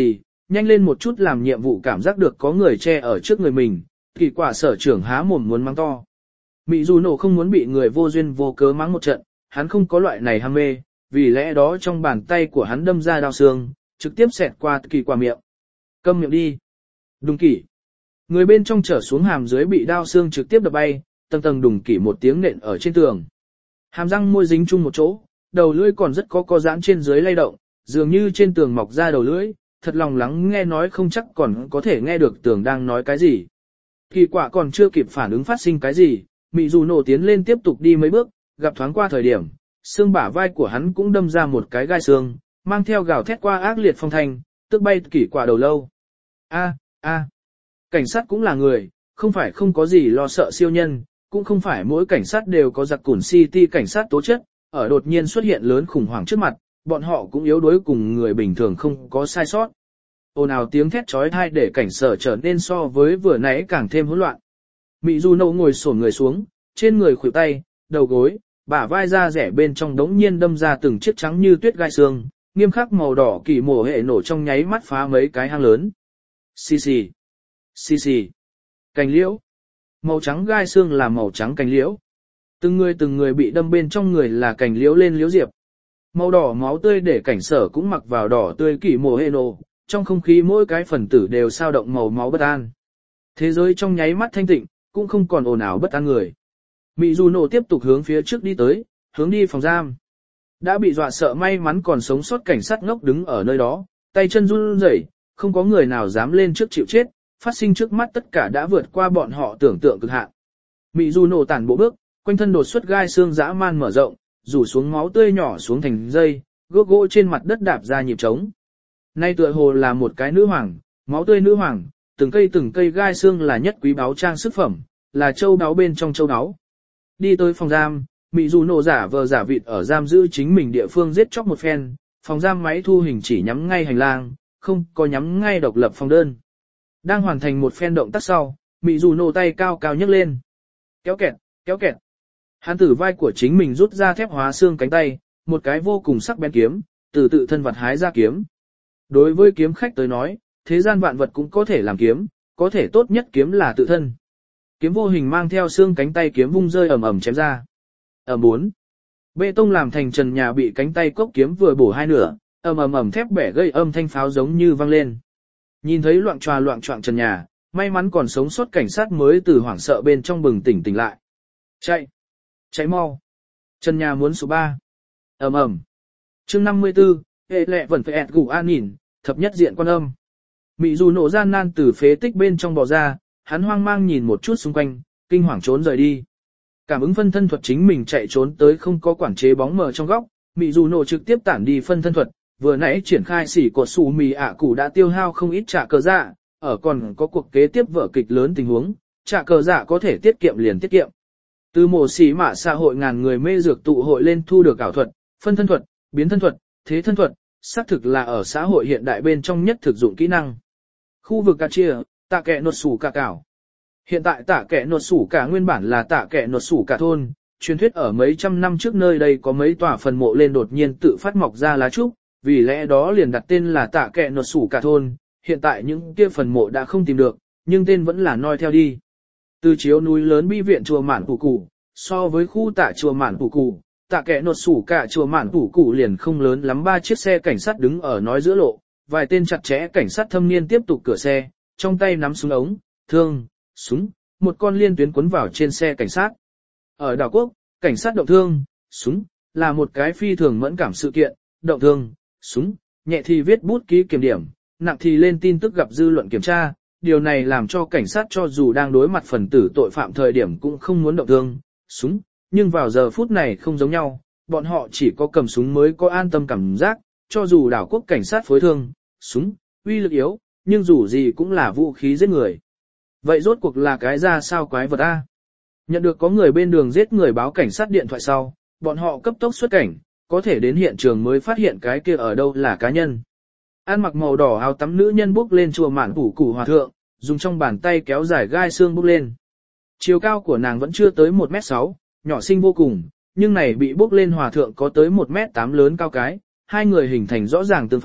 nhanh lên một chút làm nhiệm vụ cảm giác được có người che ở trước người mình, kỳ quả sở trưởng há mồm muốn mắng to. Mị dù nổ không muốn bị người vô duyên vô cớ mắng một trận, hắn không có loại này ham mê, vì lẽ đó trong bàn tay của hắn đâm ra đao xương, trực tiếp xẹt qua kỳ quả miệng. Câm miệng đi. Đùng kỷ. Người bên trong trở xuống hàm dưới bị đao xương trực tiếp đập bay, tầng tầng đùng kỷ một tiếng nện ở trên tường. Hàm răng môi dính chung một chỗ, đầu lưỡi còn rất có co giãn trên dưới lay động, dường như trên tường mọc ra đầu lưỡi, thật lòng lắng nghe nói không chắc còn có thể nghe được tường đang nói cái gì. Kỳ quả còn chưa kịp phản ứng phát sinh cái gì, mị dù nổ tiến lên tiếp tục đi mấy bước, gặp thoáng qua thời điểm, xương bả vai của hắn cũng đâm ra một cái gai xương, mang theo gào thét qua ác liệt phong thanh, tức bay kỳ quả đầu lâu. A, a, cảnh sát cũng là người, không phải không có gì lo sợ siêu nhân, cũng không phải mỗi cảnh sát đều có giặc cùn city cảnh sát tố chất, ở đột nhiên xuất hiện lớn khủng hoảng trước mặt, bọn họ cũng yếu đuối cùng người bình thường không có sai sót. Ồn ào tiếng thét chói tai để cảnh sở trở nên so với vừa nãy càng thêm hỗn loạn. Mị Du Nâu ngồi xổm người xuống, trên người khuỷu tay, đầu gối, bả vai da rẻ bên trong đống nhiên đâm ra từng chiếc trắng như tuyết gai xương, nghiêm khắc màu đỏ kỳ mổ hệ nổ trong nháy mắt phá mấy cái hang lớn. Xì xì, xì xì, cành liễu, màu trắng gai xương là màu trắng cành liễu. Từng người từng người bị đâm bên trong người là cành liễu lên liễu diệp. Màu đỏ máu tươi để cảnh sở cũng mặc vào đỏ tươi kỳ mổ hệ nổ, trong không khí mỗi cái phần tử đều sao động màu máu bất an. Thế giới trong nháy mắt thanh tịnh, cũng không còn ồn ào bất an người. Mị dù nổ tiếp tục hướng phía trước đi tới, hướng đi phòng giam. Đã bị dọa sợ may mắn còn sống sót cảnh sát ngốc đứng ở nơi đó, tay chân run rẩy, không có người nào dám lên trước chịu chết, phát sinh trước mắt tất cả đã vượt qua bọn họ tưởng tượng cực hạn. Mị dù nổ tản bộ bước, quanh thân đột xuất gai xương dã man mở rộng, rủ xuống máu tươi nhỏ xuống thành dây, gốc gỗ trên mặt đất đạp ra nhịp trống. Nay tựa hồ là một cái nữ hoàng, máu tươi nữ hoàng, từng cây từng cây gai xương là nhất quý báu trang sức phẩm, là châu báu bên trong châu báu. Đi tới phòng giam, Mị dù nổ giả vờ giả vịt ở giam giữ chính mình địa phương giết chóc một phen, phòng giam máy thu hình chỉ nhắm ngay hành lang, không có nhắm ngay độc lập phòng đơn. Đang hoàn thành một phen động tác sau, Mị dù nổ tay cao cao nhấc lên. Kéo kẹt, kéo kẹt. Hắn từ vai của chính mình rút ra thép hóa xương cánh tay, một cái vô cùng sắc bén kiếm, từ tự thân vật hái ra kiếm. Đối với kiếm khách tới nói, thế gian vạn vật cũng có thể làm kiếm, có thể tốt nhất kiếm là tự thân. Kiếm vô hình mang theo xương cánh tay kiếm vung rơi ầm ầm chém ra. Ầm bốn. Bê tông làm thành trần nhà bị cánh tay cốc kiếm vừa bổ hai nửa, ầm ầm ầm thép bẻ gây âm thanh pháo giống như vang lên. Nhìn thấy loạn tròa loạn choạng trần nhà, may mắn còn sống sót cảnh sát mới từ hoảng sợ bên trong bừng tỉnh tỉnh lại. Chạy! Chạy mau! Trần nhà muốn số ba. Ầm ầm. Chương năm mươi tư, hệ lệ vẫn phải ẹt gù an nhìn, thập nhất diện quan âm. Mị dù nổ gian nan từ phế tích bên trong bò ra, hắn hoang mang nhìn một chút xung quanh, kinh hoàng trốn rời đi. Cảm ứng phân thân thuật chính mình chạy trốn tới không có quản chế bóng mờ trong góc, Mị dù nổ trực tiếp tản đi phân thân thuật, vừa nãy triển khai xỉ cột xù mì ạ củ đã tiêu hao không ít trả cờ dạ, ở còn có cuộc kế tiếp vở kịch lớn tình huống, trả cờ dạ có thể tiết kiệm liền tiết kiệm. Từ mổ xỉ mạ xã hội ngàn người mê dược tụ hội lên thu được ảo thuật, phân thân thuật, biến thân thuật, thế thân thuật, xác thực là ở xã hội hiện đại bên trong nhất thực dụng kỹ năng. Khu vực cà chia, tạ kẹ nột sủ cả cảo. Hiện tại tạ kẹ nột sủ cả nguyên bản là tạ kẹ nột sủ cả thôn, truyền thuyết ở mấy trăm năm trước nơi đây có mấy tòa phần mộ lên đột nhiên tự phát mọc ra lá trúc, vì lẽ đó liền đặt tên là tạ kẹ nột sủ cả thôn. Hiện tại những kia phần mộ đã không tìm được, nhưng tên vẫn là noi theo đi. Từ chiếu núi lớn bi viện chùa Mản Phủ Cụ, so với khu tạ chùa Mản Phủ Cụ, tạ kẹ nột sủ cả chùa Mản Phủ Cụ liền không lớn lắm, ba chiếc xe cảnh sát đứng ở nói giữa lộ, vài tên chặt chẽ cảnh sát thâm niên tiếp tục cửa xe, trong tay nắm súng ống, thương, súng, một con liên tuyến quấn vào trên xe cảnh sát. Ở đảo quốc, cảnh sát động thương, súng, là một cái phi thường mẫn cảm sự kiện, động thương, súng, nhẹ thì viết bút ký kiểm điểm, nặng thì lên tin tức gặp dư luận kiểm tra, điều này làm cho cảnh sát cho dù đang đối mặt phần tử tội phạm thời điểm cũng không muốn động thương, súng, nhưng vào giờ phút này không giống nhau, bọn họ chỉ có cầm súng mới có an tâm cảm giác, cho dù đảo quốc cảnh sát phối thương, súng, uy lực yếu, nhưng dù gì cũng là vũ khí giết người. Vậy rốt cuộc là cái ra sao quái vật a? Nhận được có người bên đường giết người báo cảnh sát điện thoại sau, bọn họ cấp tốc xuất cảnh, có thể đến hiện trường mới phát hiện cái kia ở đâu là cá nhân. Ăn mặc màu đỏ áo tắm nữ nhân bước lên chùa Mản Phủ Cụ hòa thượng, dùng trong bàn tay kéo dài gai xương bước lên. Chiều cao của nàng vẫn chưa tới một mét sáu, nhỏ xinh vô cùng, nhưng này bị bước lên hòa thượng có tới một mét tám lớn cao cái, hai người hình thành rõ ràng tương phản,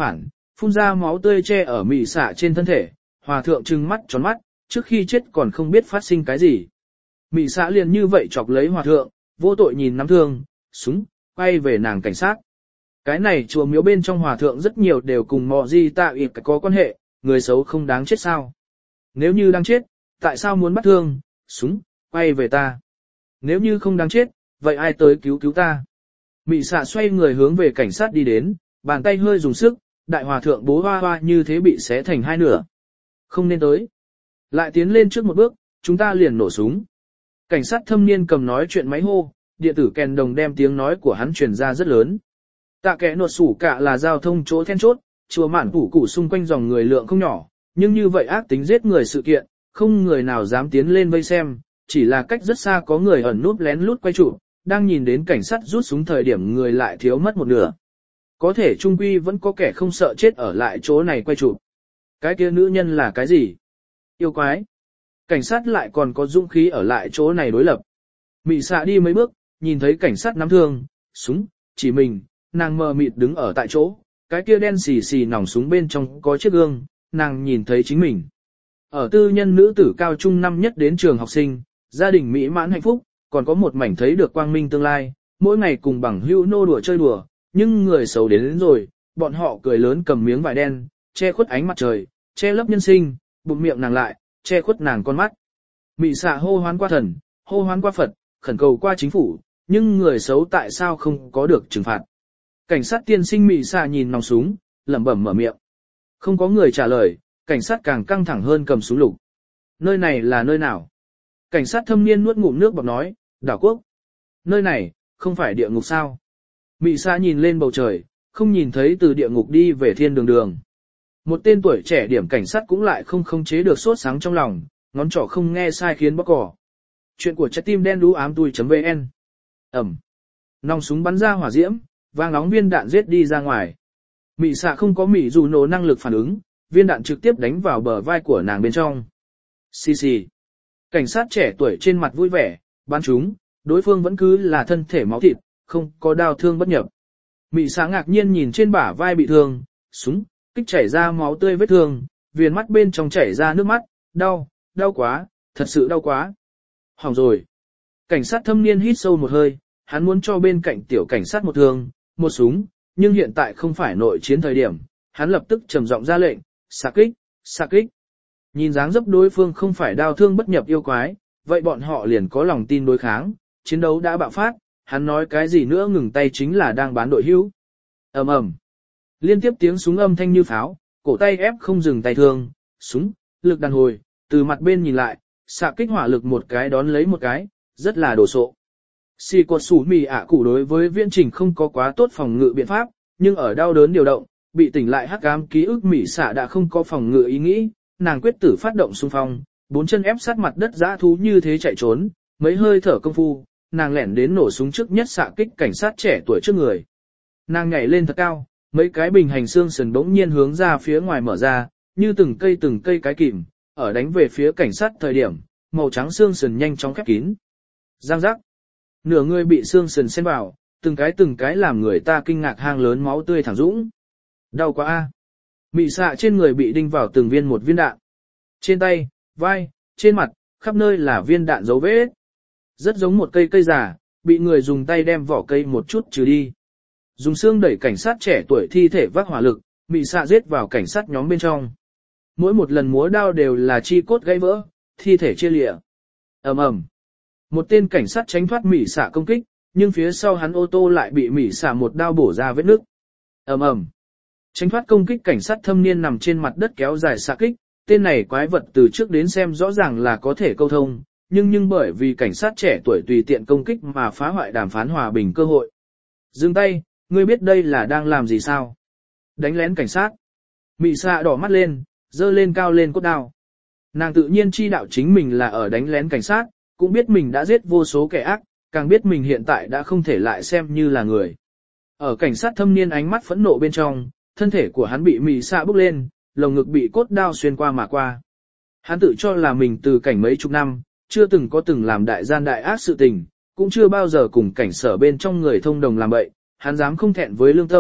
phun ra máu tươi che ở mị xạ trên thân thể, hòa thượng trừng mắt tròn mắt, trước khi chết còn không biết phát sinh cái gì. Mị xạ liền như vậy chọc lấy hòa thượng, vô tội nhìn nắm thương, súng, quay về nàng cảnh sát. Cái này chùa miếu bên trong hòa thượng rất nhiều đều cùng mò di tạ ịt có quan hệ, người xấu không đáng chết sao. Nếu như đáng chết, tại sao muốn bắt thương, súng, quay về ta? Nếu như không đáng chết, vậy ai tới cứu cứu ta? Mị xạ xoay người hướng về cảnh sát đi đến, bàn tay hơi dùng sức, đại hòa thượng bố hoa hoa như thế bị xé thành hai nửa. Không nên tới. Lại tiến lên trước một bước, chúng ta liền nổ súng. Cảnh sát thâm niên cầm nói chuyện máy hô, điện tử kèn đồng đem tiếng nói của hắn truyền ra rất lớn. Tạ kẻ nột sủ cả là giao thông chỗ then chốt, chùa mạn củ củ xung quanh dòng người lượng không nhỏ, nhưng như vậy ác tính giết người sự kiện, không người nào dám tiến lên vây xem, chỉ là cách rất xa có người ẩn núp lén lút quay chụp, đang nhìn đến cảnh sát rút súng thời điểm người lại thiếu mất một nửa. Có thể trung quy vẫn có kẻ không sợ chết ở lại chỗ này quay chụp. Cái kia nữ nhân là cái gì? Yêu quái. Cảnh sát lại còn có dũng khí ở lại chỗ này đối lập. Mị xạ đi mấy bước, nhìn thấy cảnh sát nắm thương, súng, chỉ mình, nàng mờ mịt đứng ở tại chỗ, cái kia đen xì xì nòng súng bên trong có chiếc gương, nàng nhìn thấy chính mình. Ở tư nhân nữ tử cao trung năm nhất đến trường học sinh, gia đình mỹ mãn hạnh phúc, còn có một mảnh thấy được quang minh tương lai, mỗi ngày cùng bằng hữu nô đùa chơi đùa, nhưng người xấu đến, đến rồi, bọn họ cười lớn cầm miếng vải đen, che khuất ánh mặt trời, che lấp nhân sinh, bụng miệng nàng lại, che khuất nàng con mắt. Mị xạ hô hoán qua thần, hô hoán qua Phật, khẩn cầu qua chính phủ, nhưng người xấu tại sao không có được trừng phạt. Cảnh sát tiên sinh mị xạ nhìn nòng súng, lẩm bẩm mở miệng. Không có người trả lời, cảnh sát càng căng thẳng hơn cầm súng lục. Nơi này là nơi nào? Cảnh sát thâm niên nuốt ngụm nước bọt nói, đảo quốc. Nơi này, không phải địa ngục sao? Mị xạ nhìn lên bầu trời, không nhìn thấy từ địa ngục đi về thiên đường đường. Một tên tuổi trẻ điểm cảnh sát cũng lại không khống chế được sốt sáng trong lòng, ngón trỏ không nghe sai khiến bóc cỏ. Chuyện của trái tim đen đú ám tui.vn. Ẩm. Nòng súng bắn ra hỏa diễm, vang nóng viên đạn giết đi ra ngoài. Mị xạ không có mị dù nổ năng lực phản ứng, viên đạn trực tiếp đánh vào bờ vai của nàng bên trong. Xì xì. Cảnh sát trẻ tuổi trên mặt vui vẻ, bắn chúng, đối phương vẫn cứ là thân thể máu thịt, không có đau thương bất nhập. Mị xạ ngạc nhiên nhìn trên bả vai bị thương, súng, kích chảy ra máu tươi vết thương, viền mắt bên trong chảy ra nước mắt, đau, đau quá, thật sự đau quá. Hỏng rồi. Cảnh sát thâm niên hít sâu một hơi, hắn muốn cho bên cạnh tiểu cảnh sát một thương, một súng, nhưng hiện tại không phải nội chiến thời điểm, hắn lập tức trầm giọng ra lệnh, xạ kích, xạ kích. Nhìn dáng dấp đối phương không phải đau thương bất nhập yêu quái, vậy bọn họ liền có lòng tin đối kháng, chiến đấu đã bạo phát, hắn nói cái gì nữa ngừng tay chính là đang bán đội hữu. Ầm ầm. Liên tiếp tiếng súng âm thanh như pháo, cổ tay ép không dừng tay thương, súng, lực đàn hồi, từ mặt bên nhìn lại, xạ kích hỏa lực một cái đón lấy một cái, rất là đồ sộ. Xì cột sủ mì ạ cụ đối với viễn trình không có quá tốt phòng ngự biện pháp, nhưng ở đau đớn điều động, bị tỉnh lại hắc ám ký ức mỉ xạ đã không có phòng ngự ý nghĩ, nàng quyết tử phát động xung phong, bốn chân ép sát mặt đất dã thú như thế chạy trốn, mấy hơi thở công phu, nàng lẻn đến nổ súng trước nhất xạ kích cảnh sát trẻ tuổi trước người. Nàng nhảy lên thật cao, mấy cái bình hành xương sườn bỗng nhiên hướng ra phía ngoài mở ra, như từng cây từng cây cái kìm, ở đánh về phía cảnh sát thời điểm, màu trắng xương sườn nhanh chóng khép kín. Giang giác. Nửa người bị xương sườn xen vào, từng cái từng cái làm người ta kinh ngạc hang lớn máu tươi thẳng dũng. Đau quá a. Mị xạ trên người bị đinh vào từng viên một viên đạn. Trên tay, vai, trên mặt, khắp nơi là viên đạn dấu vết. Rất giống một cây cây già, bị người dùng tay đem vỏ cây một chút trừ đi. Dùng xương đẩy cảnh sát trẻ tuổi thi thể vác hỏa lực, mị xạ giết vào cảnh sát nhóm bên trong. Mỗi một lần múa đao đều là chi cốt gãy vỡ, thi thể chia lịa. Ầm ầm. Một tên cảnh sát tránh thoát mị xạ công kích, nhưng phía sau hắn ô tô lại bị mị xạ một đao bổ ra vết nứt. Ầm ầm. Tránh thoát công kích cảnh sát thâm niên nằm trên mặt đất kéo dài xạ kích, tên này quái vật từ trước đến xem rõ ràng là có thể câu thông, nhưng nhưng bởi vì cảnh sát trẻ tuổi tùy tiện công kích mà phá hoại đàm phán hòa bình cơ hội. Dừng tay, ngươi biết đây là đang làm gì sao? Đánh lén cảnh sát. Mị xạ đỏ mắt lên, dơ lên cao lên cốt đao. Nàng tự nhiên chi đạo chính mình là ở đánh lén cảnh sát, cũng biết mình đã giết vô số kẻ ác, càng biết mình hiện tại đã không thể lại xem như là người. Ở cảnh sát thâm niên ánh mắt phẫn nộ bên trong, thân thể của hắn bị mị xạ bốc lên, lồng ngực bị cốt đao xuyên qua mà qua. Hắn tự cho là mình từ cảnh mấy chục năm, chưa từng có từng làm đại gian đại ác sự tình, cũng chưa bao giờ cùng cảnh sở bên trong người thông đồng làm bậy, hắn dám không thẹn với lương tâm,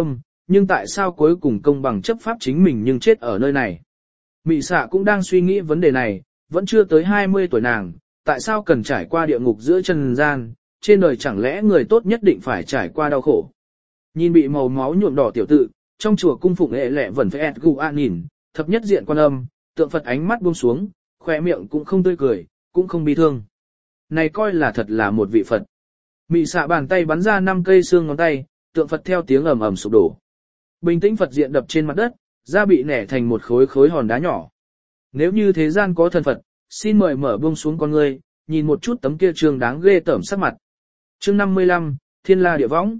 nhưng tại sao cuối cùng công bằng chấp pháp chính mình nhưng chết ở nơi này. Mị xạ cũng đang suy nghĩ vấn đề này, vẫn chưa tới hai mươi tuổi nàng, tại sao cần trải qua địa ngục giữa trần gian, trên đời chẳng lẽ người tốt nhất định phải trải qua đau khổ. Nhìn bị màu máu nhuộm đỏ tiểu tự, trong chùa cung phụng ệ lệ vẫn phải ẹt gu an nhìn, thập nhất diện quan âm, tượng Phật ánh mắt buông xuống, khỏe miệng cũng không tươi cười, cũng không bi thương. Này coi là thật là một vị Phật. Mị xạ bàn tay bắn ra năm cây xương ngón tay, tượng Phật theo tiếng ầm ầm sụp đổ. Bình tĩnh Phật diện đập trên mặt đất, da bị nẻ thành một khối khối hòn đá nhỏ. Nếu như thế gian có thần Phật, xin mời mở buông xuống con ngươi, nhìn một chút tấm kia trường đáng ghê tởm sắc mặt. Chương năm mươi lăm, Thiên La Địa Võng.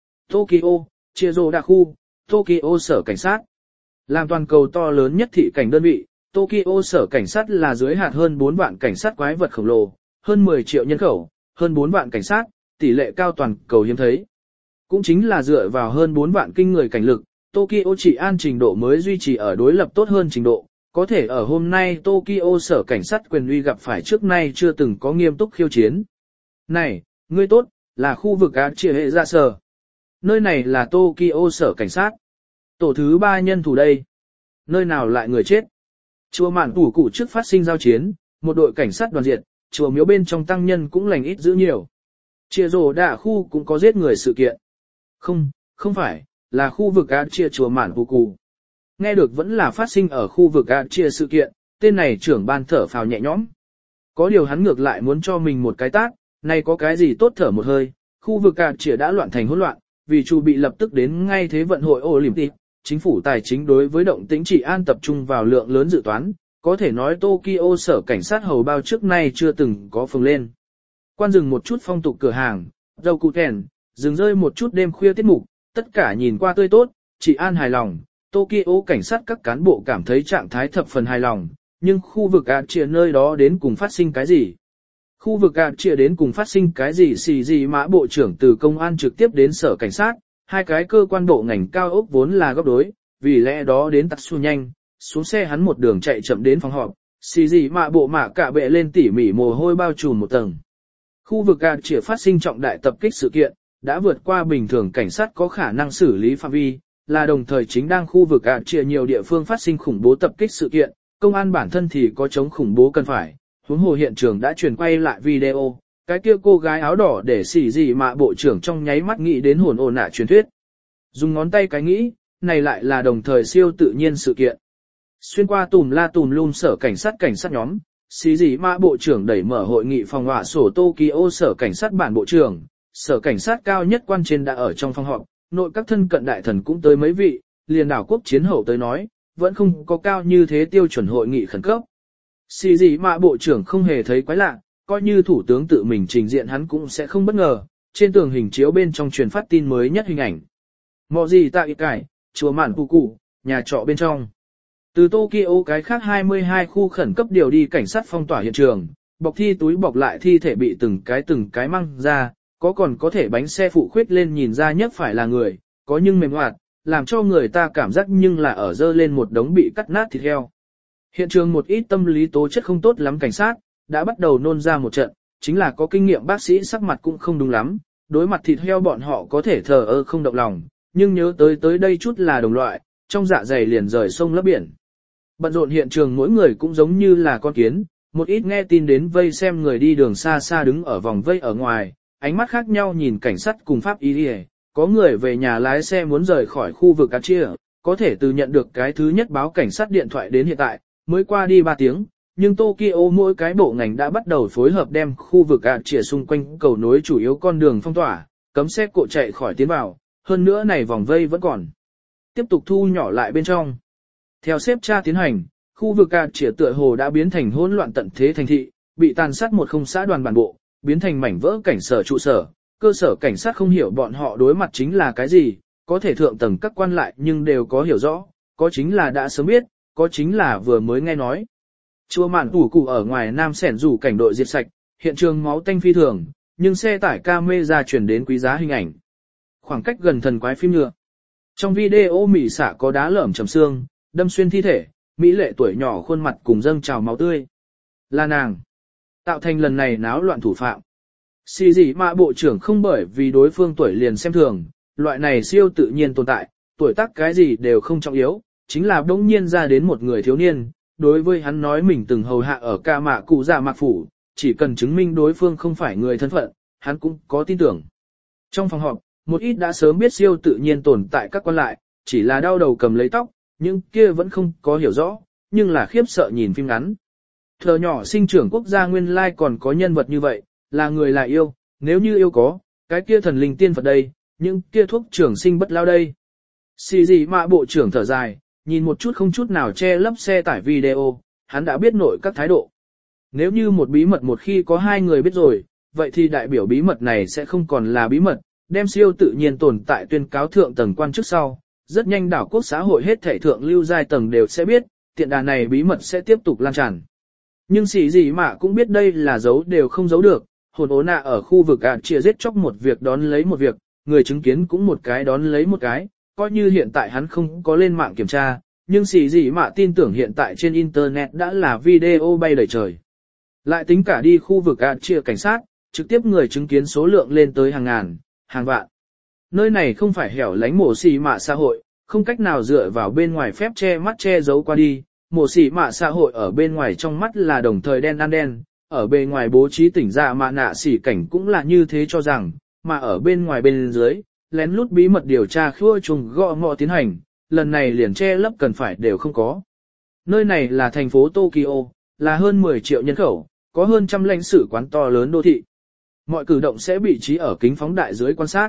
Tokyo, Chizo Đa Khu, Tokyo Sở Cảnh sát. Làm toàn cầu to lớn nhất thị cảnh đơn vị, Tokyo Sở Cảnh sát là dưới hạt hơn bốn vạn cảnh sát quái vật khổng lồ, hơn mười triệu nhân khẩu, hơn bốn vạn cảnh sát, tỷ lệ cao toàn cầu hiếm thấy. Cũng chính là dựa vào hơn bốn vạn kinh người cảnh lực, Tokyo trị an trình độ mới duy trì ở đối lập tốt hơn trình độ, có thể ở hôm nay Tokyo Sở Cảnh sát quyền uy gặp phải trước nay chưa từng có nghiêm túc khiêu chiến. Này, ngươi tốt, là khu vực Á Chia Hệ Gia Sở. Nơi này là Tokyo Sở Cảnh sát. Tổ thứ ba nhân thủ đây. Nơi nào lại người chết? Chùa Mạn Tủ Cụ trước phát sinh giao chiến, một đội cảnh sát đoàn diệt, chùa miếu bên trong tăng nhân cũng lành ít giữ nhiều. Chia rồ đạ khu cũng có giết người sự kiện. Không, không phải, là khu vực Á Chia chùa Mạn Tủ Cụ. Nghe được vẫn là phát sinh ở khu vực Á Chia sự kiện, tên này trưởng ban thở phào nhẹ nhõm. Có điều hắn ngược lại muốn cho mình một cái tát, này có cái gì tốt thở một hơi, khu vực Á Chia đã loạn thành hỗn loạn, vì chủ bị lập tức đến ngay thế vận hội Olympic, chính phủ tài chính đối với động tĩnh trị an tập trung vào lượng lớn dự toán, có thể nói Tokyo Sở Cảnh sát hầu bao trước nay chưa từng có phồng lên. Quan dừng một chút phong tục cửa hàng, dầu cụ thèn, dừng rơi một chút đêm khuya tiết mục, tất cả nhìn qua tươi tốt, trị an hài lòng, Tokyo cảnh sát các cán bộ cảm thấy trạng thái thập phần hài lòng, nhưng khu vực Á Chia nơi đó đến cùng phát sinh cái gì? Khu vực Á Chia đến cùng phát sinh cái gì xì gì mã bộ trưởng từ công an trực tiếp đến sở cảnh sát, hai cái cơ quan bộ ngành cao ốc vốn là góc đối, vì lẽ đó đến tắt xu nhanh, xuống xe hắn một đường chạy chậm đến phòng họp, xì gì mã bộ mạ cả bệ lên tỉ mỉ mồ hôi bao trùm một tầng. Khu vực Á Chia phát sinh trọng đại tập kích sự kiện, đã vượt qua bình thường cảnh sát có khả năng xử lý phạm vi, là đồng thời chính đang khu vực Á Chia nhiều địa phương phát sinh khủng bố tập kích sự kiện, công an bản thân thì có chống khủng bố cần phải, huống hồ hiện trường đã truyền quay lại video, cái kia cô gái áo đỏ để xỉ gì mà bộ trưởng trong nháy mắt nghĩ đến hồn ồn nạ truyền thuyết. Dùng ngón tay cái nghĩ, này lại là đồng thời siêu tự nhiên sự kiện. Xuyên qua tùm la tùm lum sở cảnh sát cảnh sát nhóm, xỉ gì mà bộ trưởng đẩy mở hội nghị phòng họa sổ Tokyo sở cảnh sát bản bộ trưởng, sở cảnh sát cao nhất quan trên đã ở trong phòng họp, nội các thân cận đại thần cũng tới mấy vị, liền đảo quốc chiến hậu tới nói, vẫn không có cao như thế tiêu chuẩn hội nghị khẩn cấp. Xì gì mà bộ trưởng không hề thấy quái lạ, coi như thủ tướng tự mình trình diện hắn cũng sẽ không bất ngờ, trên tường hình chiếu bên trong truyền phát tin mới nhất hình ảnh. Mọ gì tại cải, chùa Mạn Tủ Cụ, nhà trọ bên trong. Từ Tokyo cái khác hai mươi hai khu khẩn cấp điều đi cảnh sát phong tỏa hiện trường, bọc thi túi bọc lại thi thể bị từng cái từng cái mang ra, có còn có thể bánh xe phụ khuyết lên nhìn ra nhất phải là người, có nhưng mềm hoạt, làm cho người ta cảm giác nhưng là ở dơ lên một đống bị cắt nát thịt heo. Hiện trường một ít tâm lý tố chất không tốt lắm cảnh sát, đã bắt đầu nôn ra một trận, chính là có kinh nghiệm bác sĩ sắc mặt cũng không đúng lắm, đối mặt thịt heo bọn họ có thể thờ ơ không động lòng, nhưng nhớ tới tới đây chút là đồng loại, trong dạ dày liền rời sông lấp biển. Bận rộn hiện trường mỗi người cũng giống như là con kiến, một ít nghe tin đến vây xem người đi đường xa xa đứng ở vòng vây ở ngoài, ánh mắt khác nhau nhìn cảnh sát cùng pháp y đi, có người về nhà lái xe muốn rời khỏi khu vực Á Chia, có thể từ nhận được cái thứ nhất báo cảnh sát điện thoại đến hiện tại, mới qua đi ba tiếng, nhưng Tokyo mỗi cái bộ ngành đã bắt đầu phối hợp đem khu vực Á Chia xung quanh cầu nối chủ yếu con đường phong tỏa, cấm xe cộ chạy khỏi tiến vào, hơn nữa này vòng vây vẫn còn tiếp tục thu nhỏ lại bên trong. Theo xếp tra tiến hành, khu vực Á Chia tựa hồ đã biến thành hỗn loạn tận thế thành thị, bị tàn sát một không xã đoàn bản bộ, biến thành mảnh vỡ cảnh sở trụ sở, cơ sở cảnh sát không hiểu bọn họ đối mặt chính là cái gì, có thể thượng tầng các quan lại nhưng đều có hiểu rõ, có chính là đã sớm biết, có chính là vừa mới nghe nói. Chùa Mạn Tủ Cụ ở ngoài Nam Sẻn rủ cảnh đội diệt sạch, hiện trường máu tanh phi thường, nhưng xe tải camera truyền đến quý giá hình ảnh. Khoảng cách gần thần quái phim nhựa. Trong video Mỹ xạ có đá lởm chầm xương, đâm xuyên thi thể, Mỹ lệ tuổi nhỏ khuôn mặt cùng dâng trào máu tươi. Là nàng. Tạo thành lần này náo loạn thủ phạm. Xì gì mà bộ trưởng không bởi vì đối phương tuổi liền xem thường, loại này siêu tự nhiên tồn tại, tuổi tác cái gì đều không trọng yếu, chính là đống nhiên ra đến một người thiếu niên, đối với hắn nói mình từng hầu hạ ở ca mạ cụ dạ mạc phủ, chỉ cần chứng minh đối phương không phải người thân phận, hắn cũng có tin tưởng. Trong phòng họp, một ít đã sớm biết siêu tự nhiên tồn tại các quan lại, chỉ là đau đầu cầm lấy tóc, nhưng kia vẫn không có hiểu rõ, nhưng là khiếp sợ nhìn phim ngắn. Thờ nhỏ sinh trưởng quốc gia nguyên lai còn có nhân vật như vậy, là người là yêu, nếu như yêu có, cái kia thần linh tiên Phật đây, những kia thuốc trưởng sinh bất lao đây. Xì gì mà bộ trưởng thở dài, nhìn một chút không chút nào che lấp xe tải video, hắn đã biết nội các thái độ. Nếu như một bí mật một khi có hai người biết rồi, vậy thì đại biểu bí mật này sẽ không còn là bí mật, đem siêu tự nhiên tồn tại tuyên cáo thượng tầng quan chức sau. Rất nhanh đảo quốc xã hội hết thảy thượng lưu giai tầng đều sẽ biết, tiện đà này bí mật sẽ tiếp tục lan tràn. Nhưng xì gì mà cũng biết đây là giấu đều không giấu được, hồn ố nạ ở khu vực ạt chia giết chóc một việc đón lấy một việc, người chứng kiến cũng một cái đón lấy một cái, coi như hiện tại hắn không có lên mạng kiểm tra, nhưng xì gì mà tin tưởng hiện tại trên internet đã là video bay đầy trời. Lại tính cả đi khu vực ạt chia cảnh sát, trực tiếp người chứng kiến số lượng lên tới hàng ngàn, hàng vạn. Nơi này không phải hẻo lánh mổ xì mạ xã hội, không cách nào dựa vào bên ngoài phép che mắt che giấu qua đi. Mổ xì mạ xã hội ở bên ngoài trong mắt là đồng thời đen ăn đen, ở bên ngoài bố trí tỉnh ra mạ nạ xỉ cảnh cũng là như thế cho rằng, mà ở bên ngoài bên dưới, lén lút bí mật điều tra khua trùng gõ ngọ tiến hành, lần này liền che lấp cần phải đều không có. Nơi này là thành phố Tokyo, là hơn mười triệu nhân khẩu, có hơn trăm lãnh sự quán to lớn đô thị. Mọi cử động sẽ bị trí ở kính phóng đại dưới quan sát.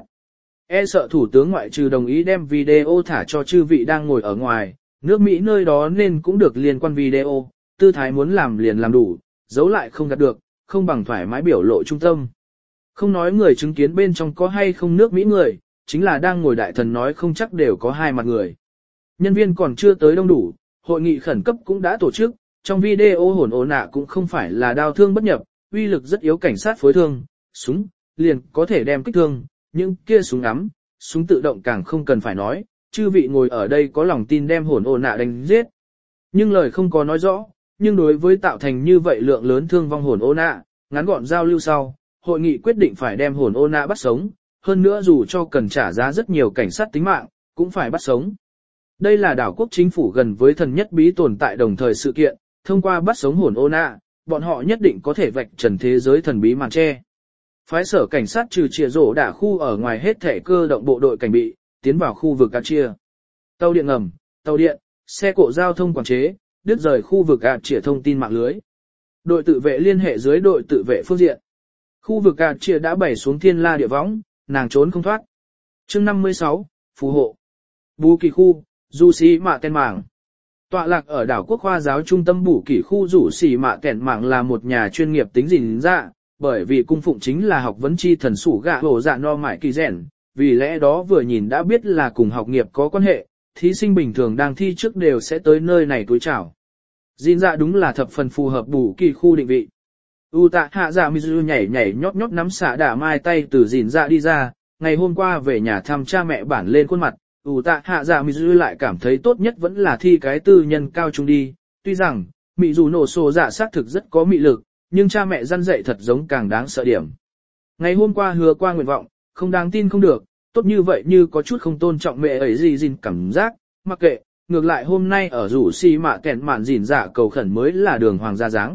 E sợ thủ tướng ngoại trừ đồng ý đem video thả cho chư vị đang ngồi ở ngoài, nước Mỹ nơi đó nên cũng được liên quan video, tư thái muốn làm liền làm đủ, giấu lại không gạt được, không bằng thoải mái biểu lộ trung tâm. Không nói người chứng kiến bên trong có hay không nước Mỹ người, chính là đang ngồi đại thần nói không chắc đều có hai mặt người. Nhân viên còn chưa tới đông đủ, hội nghị khẩn cấp cũng đã tổ chức, trong video hồn ố nạ cũng không phải là đao thương bất nhập, uy lực rất yếu cảnh sát phối thương, súng, liền có thể đem kích thương, nhưng kia súng ngắm, súng tự động càng không cần phải nói, chư vị ngồi ở đây có lòng tin đem hồn ố nạ đánh giết. Nhưng lời không có nói rõ, nhưng đối với tạo thành như vậy lượng lớn thương vong hồn ố nạ, ngắn gọn giao lưu sau, hội nghị quyết định phải đem hồn ố nạ bắt sống, hơn nữa dù cho cần trả giá rất nhiều cảnh sát tính mạng, cũng phải bắt sống. Đây là đảo quốc chính phủ gần với thần nhất bí tồn tại đồng thời sự kiện, thông qua bắt sống hồn ố nạ, bọn họ nhất định có thể vạch trần thế giới thần bí màn che. Phái sở cảnh sát trừ chìa rổ đả khu ở ngoài hết thể cơ động bộ đội cảnh bị, tiến vào khu vực ạt chia. Tàu điện ngầm, tàu điện, xe cộ giao thông quản chế, đứt rời khu vực ạt chia thông tin mạng lưới. Đội tự vệ liên hệ dưới đội tự vệ phương diện. Khu vực ạt chia đã bày xuống thiên la địa võng, nàng trốn không thoát. Chương năm mươi sáu, phù hộ. Bù kỳ khu, du sĩ mạ tên mảng. Tọa lạc ở đảo quốc khoa giáo trung tâm bù kỳ khu rủ xỉ mạ kẹn mạng là một nhà chuyên nghiệp tính gìn dạ, bởi vì cung phụng chính là học vấn chi thần sủ gạ hổ dạ no mải kỳ rèn, vì lẽ đó vừa nhìn đã biết là cùng học nghiệp có quan hệ, thí sinh bình thường đang thi trước đều sẽ tới nơi này túi chào. Gìn dạ đúng là thập phần phù hợp bù kỳ khu định vị. U tạ hạ dạ Mizu nhảy nhảy nhót nhót nắm xả đả mai tay từ gìn dạ đi ra, ngày hôm qua về nhà thăm cha mẹ bản lên khuôn mặt. Ủ tạ hạ dạ Mị Dù lại cảm thấy tốt nhất vẫn là thi cái tư nhân cao trung đi, tuy rằng, Mị Dù nổ sổ dạ xác thực rất có mị lực, nhưng cha mẹ răn dạy thật giống càng đáng sợ điểm. Ngày hôm qua hứa qua nguyện vọng, không đáng tin không được, tốt như vậy như có chút không tôn trọng mẹ ấy gì gìn cảm giác, mặc kệ, ngược lại hôm nay ở rủ si mạ kẹn mạn gìn dạ cầu khẩn mới là đường hoàng gia dáng.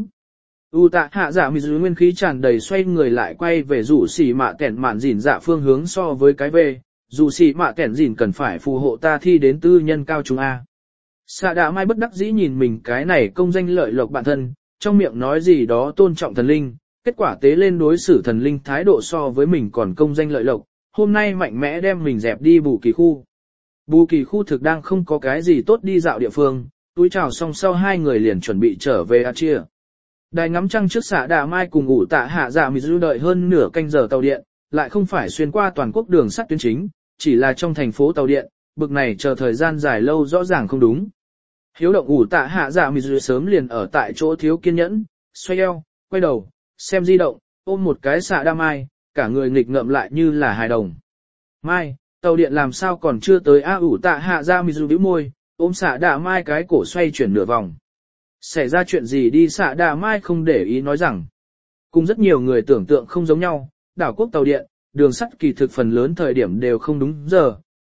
U tạ hạ dạ Mị Dù nguyên khí tràn đầy xoay người lại quay về rủ si mạ kẹn mạn gìn dạ phương hướng so với cái về. Dù xì mạ kẻn gìn cần phải phù hộ ta thi đến tư nhân cao trung A. Xạ đạ mai bất đắc dĩ nhìn mình cái này công danh lợi lộc bản thân, trong miệng nói gì đó tôn trọng thần linh, kết quả tế lên đối xử thần linh thái độ so với mình còn công danh lợi lộc, hôm nay mạnh mẽ đem mình dẹp đi bù kỳ khu. Bù kỳ khu thực đang không có cái gì tốt đi dạo địa phương, túi chào xong sau hai người liền chuẩn bị trở về A chia. Đài ngắm trăng trước xạ đạ mai cùng ủ tạ hạ dạ Mị Dù đợi hơn nửa canh giờ tàu điện, lại không phải xuyên qua toàn quốc đường sắt tuyến chính, chỉ là trong thành phố tàu điện, bực này chờ thời gian dài lâu rõ ràng không đúng. Hiếu động ủ tạ hạ dạ Mị Dù sớm liền ở tại chỗ thiếu kiên nhẫn, xoay eo, quay đầu, xem di động, ôm một cái xạ đa mai, cả người nghịch ngợm lại như là hài đồng. Mai, tàu điện làm sao còn chưa tới a ủ tạ hạ dạ Mị Dù bĩu môi, ôm xạ đa mai cái cổ xoay chuyển nửa vòng. Xảy ra chuyện gì đi xạ đa mai không để ý nói rằng. Cùng rất nhiều người tưởng tượng không giống nhau, đảo quốc tàu điện, đường sắt kỳ thực phần lớn thời điểm đều không đúng giờ,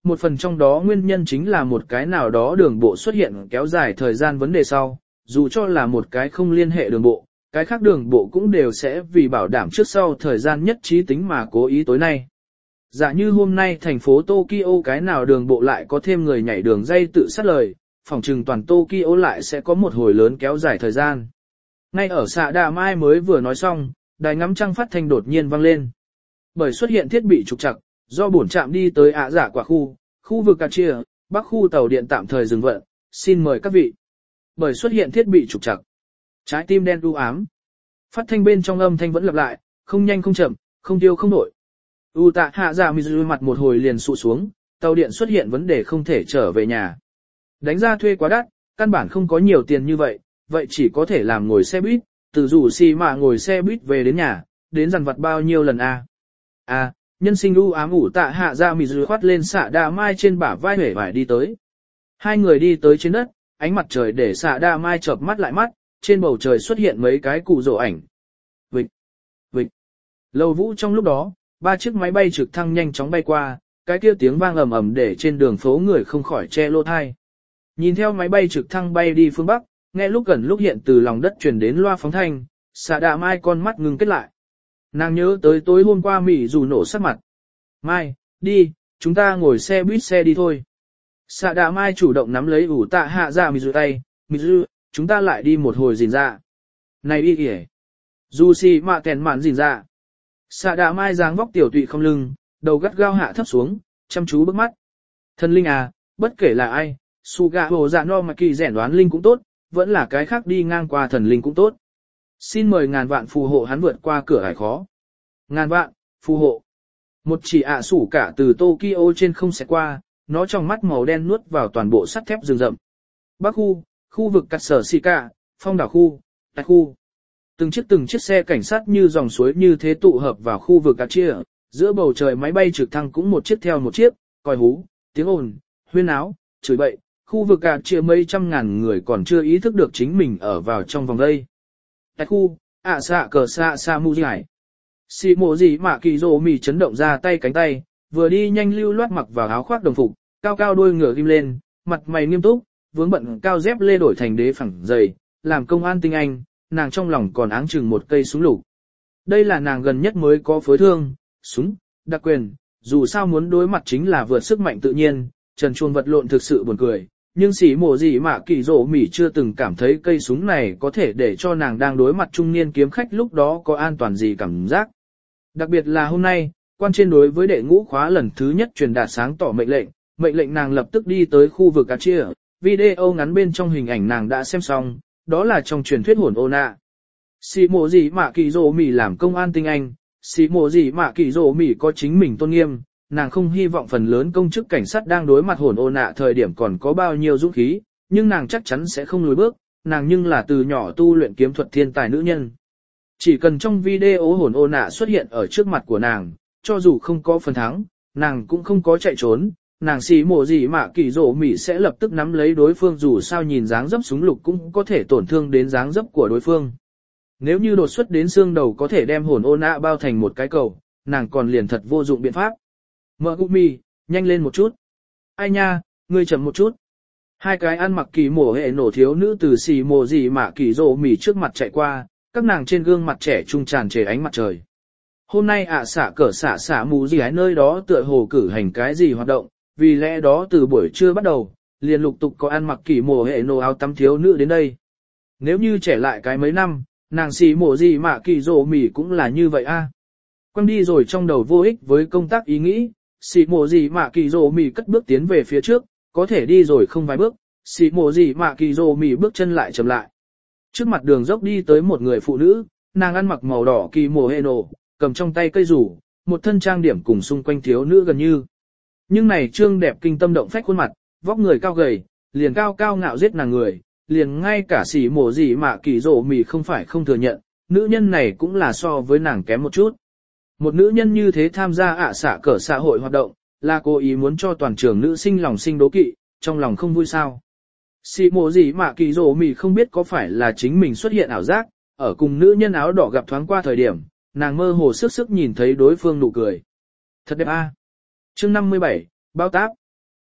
một phần trong đó nguyên nhân chính là một cái nào đó đường bộ xuất hiện kéo dài thời gian vấn đề sau, dù cho là một cái không liên hệ đường bộ, cái khác đường bộ cũng đều sẽ vì bảo đảm trước sau thời gian nhất trí tính mà cố ý tối nay. Giả như hôm nay thành phố Tokyo cái nào đường bộ lại có thêm người nhảy đường dây tự sát lời, phòng trừng toàn Tokyo lại sẽ có một hồi lớn kéo dài thời gian. Ngay ở xạ đà mai mới vừa nói xong, đài ngắm trăng phát thanh đột nhiên vang lên. Bởi xuất hiện thiết bị trục trặc, do bổn trạm đi tới ạ giả quả khu, khu vực Cachia, bắc khu tàu điện tạm thời dừng vận, xin mời các vị. Bởi xuất hiện thiết bị trục trặc, trái tim đen u ám. Phát thanh bên trong âm thanh vẫn lặp lại, không nhanh không chậm, không tiêu không nổi. U tạ hạ dạ Mizu mặt một hồi liền sụ xuống, tàu điện xuất hiện vấn đề không thể trở về nhà. Đánh ra thuê quá đắt, căn bản không có nhiều tiền như vậy, vậy chỉ có thể làm ngồi xe buýt, từ rủ xì mà ngồi xe buýt về đến nhà, đến dằn vặt bao nhiêu lần a? À? à, nhân sinh u ám ủ tạ hạ dạ Mizu khoát lên xạ đà mai trên bả vai hể vải đi tới. Hai người đi tới trên đất, ánh mặt trời để xạ đà mai chợp mắt lại mắt, trên bầu trời xuất hiện mấy cái cụ rổ ảnh. Vịch, vịch. Lầu vũ trong lúc đó, ba chiếc máy bay trực thăng nhanh chóng bay qua, cái kia tiếng vang ầm ầm để trên đường phố người không khỏi che lỗ thai. Nhìn theo máy bay trực thăng bay đi phương Bắc, nghe lúc gần lúc hiện từ lòng đất truyền đến loa phóng thanh, xạ đà mai con mắt ngưng kết lại. Nàng nhớ tới tối hôm qua Mỹ dù nổ sắc mặt. Mai, đi, chúng ta ngồi xe buýt xe đi thôi. Xạ đà mai chủ động nắm lấy ủ tạ hạ dạ Mizu tay, Mizu, chúng ta lại đi một hồi rìn ra. Này đi kìa. Dù xì mạ kèn mạn rìn ra. Xạ đà mai dáng vóc tiểu tụy không lưng, đầu gắt gao hạ thấp xuống, chăm chú bước mắt. Thần linh à, bất kể là ai, Suga hồ dạ no mà kỳ rèn đoán linh cũng tốt, vẫn là cái khác đi ngang qua thần linh cũng tốt. Xin mời ngàn vạn phù hộ hắn vượt qua cửa ải khó. Ngàn vạn, phù hộ. Một chỉ ạ à sủ cả từ Tokyo trên không sẽ qua, nó trong mắt màu đen nuốt vào toàn bộ sắt thép rừng rậm. Bắc khu, khu vực cắt sở Shika, phong đảo khu, tại khu. Từng chiếc từng chiếc xe cảnh sát như dòng suối như thế tụ hợp vào khu vực Cachia, giữa bầu trời máy bay trực thăng cũng một chiếc theo một chiếc, còi hú, tiếng ồn, huyên áo, chửi bậy, khu vực Cachia mấy trăm ngàn người còn chưa ý thức được chính mình ở vào trong vòng đây. Tại khu, ạ xạ cờ xạ xạ mu giải. Xì mộ gì mà kỳ rồ mì chấn động ra tay cánh tay, vừa đi nhanh lưu loát mặc vào áo khoác đồng phục, cao cao đôi ngựa ghim lên, mặt mày nghiêm túc, vướng bận cao dép lê đổi thành đế phẳng dày, làm công an tinh anh, nàng trong lòng còn áng chừng một cây súng lục. Đây là nàng gần nhất mới có phối thương, súng, đặc quyền, dù sao muốn đối mặt chính là vượt sức mạnh tự nhiên, trần chuồn vật lộn thực sự buồn cười, nhưng xỉ mổ gì mà kỳ rổ mỉ chưa từng cảm thấy cây súng này có thể để cho nàng đang đối mặt trung niên kiếm khách lúc đó có an toàn gì cảm giác. Đặc biệt là hôm nay, quan trên đối với đệ ngũ khóa lần thứ nhất truyền đạt sáng tỏ mệnh lệnh, mệnh lệnh nàng lập tức đi tới khu vực Cachia, video ngắn bên trong hình ảnh nàng đã xem xong, đó là trong truyền thuyết hồn ô nạ. Xì mộ gì mà kỳ rồ mỉ làm công an tinh anh, xì mộ gì mà kỳ rồ mỉ có chính mình tôn nghiêm, nàng không hy vọng phần lớn công chức cảnh sát đang đối mặt hồn ô nạ thời điểm còn có bao nhiêu dũng khí, nhưng nàng chắc chắn sẽ không lùi bước, nàng nhưng là từ nhỏ tu luyện kiếm thuật thiên tài nữ nhân. Chỉ cần trong video hồn ô nạ xuất hiện ở trước mặt của nàng, cho dù không có phần thắng, nàng cũng không có chạy trốn, nàng xì mộ gì mà kỳ rồ mỉ sẽ lập tức nắm lấy đối phương dù sao nhìn dáng dấp súng lục cũng có thể tổn thương đến dáng dấp của đối phương. Nếu như đột xuất đến xương đầu có thể đem hồn ô nạ bao thành một cái cầu, nàng còn liền thật vô dụng biện pháp. Mợ Gumi, nhanh lên một chút. Ai nha, ngươi chậm một chút. Hai cái ăn mặc kỳ mổ hệ nổ thiếu nữ từ xì mồ gì mà kỳ rồ mỉ trước mặt chạy qua, các nàng trên gương mặt trẻ trung tràn trề ánh mặt trời. Hôm nay ạ xả cỡ xả xả mù gì ấy nơi đó tựa hồ cử hành cái gì hoạt động, vì lẽ đó từ buổi trưa bắt đầu, liền lục tục có ăn mặc kỳ mồ hệ nổ áo tắm thiếu nữ đến đây. Nếu như trẻ lại cái mấy năm, nàng xì mổ gì mà kỳ rồ mỉ cũng là như vậy a. À. Quăng đi rồi trong đầu vô ích với công tác ý nghĩ, xì mổ gì mà kỳ rồ mỉ cất bước tiến về phía trước, có thể đi rồi không vài bước, xì mổ gì mà kỳ rồ mỉ bước chân lại chậm lại. Trước mặt đường dốc đi tới một người phụ nữ, nàng ăn mặc màu đỏ kỳ mồ hệ nổ, cầm trong tay cây rủ, một thân trang điểm cùng xung quanh thiếu nữ gần như. Nhưng này trương đẹp kinh tâm động phách khuôn mặt, vóc người cao gầy, liền cao cao ngạo giết nàng người, liền ngay cả xỉ mổ gì mà kỳ rổ mì không phải không thừa nhận, nữ nhân này cũng là so với nàng kém một chút. Một nữ nhân như thế tham gia ạ xạ cỡ xã hội hoạt động, là cố ý muốn cho toàn trường nữ sinh lòng sinh đố kỵ, trong lòng không vui sao. Xỉ mổ gì mà kỳ rổ mì không biết có phải là chính mình xuất hiện ảo giác, ở cùng nữ nhân áo đỏ gặp thoáng qua thời điểm, nàng mơ hồ sức sức nhìn thấy đối phương nụ cười. Thật đẹp a. Chương năm mươi bảy, bao táp.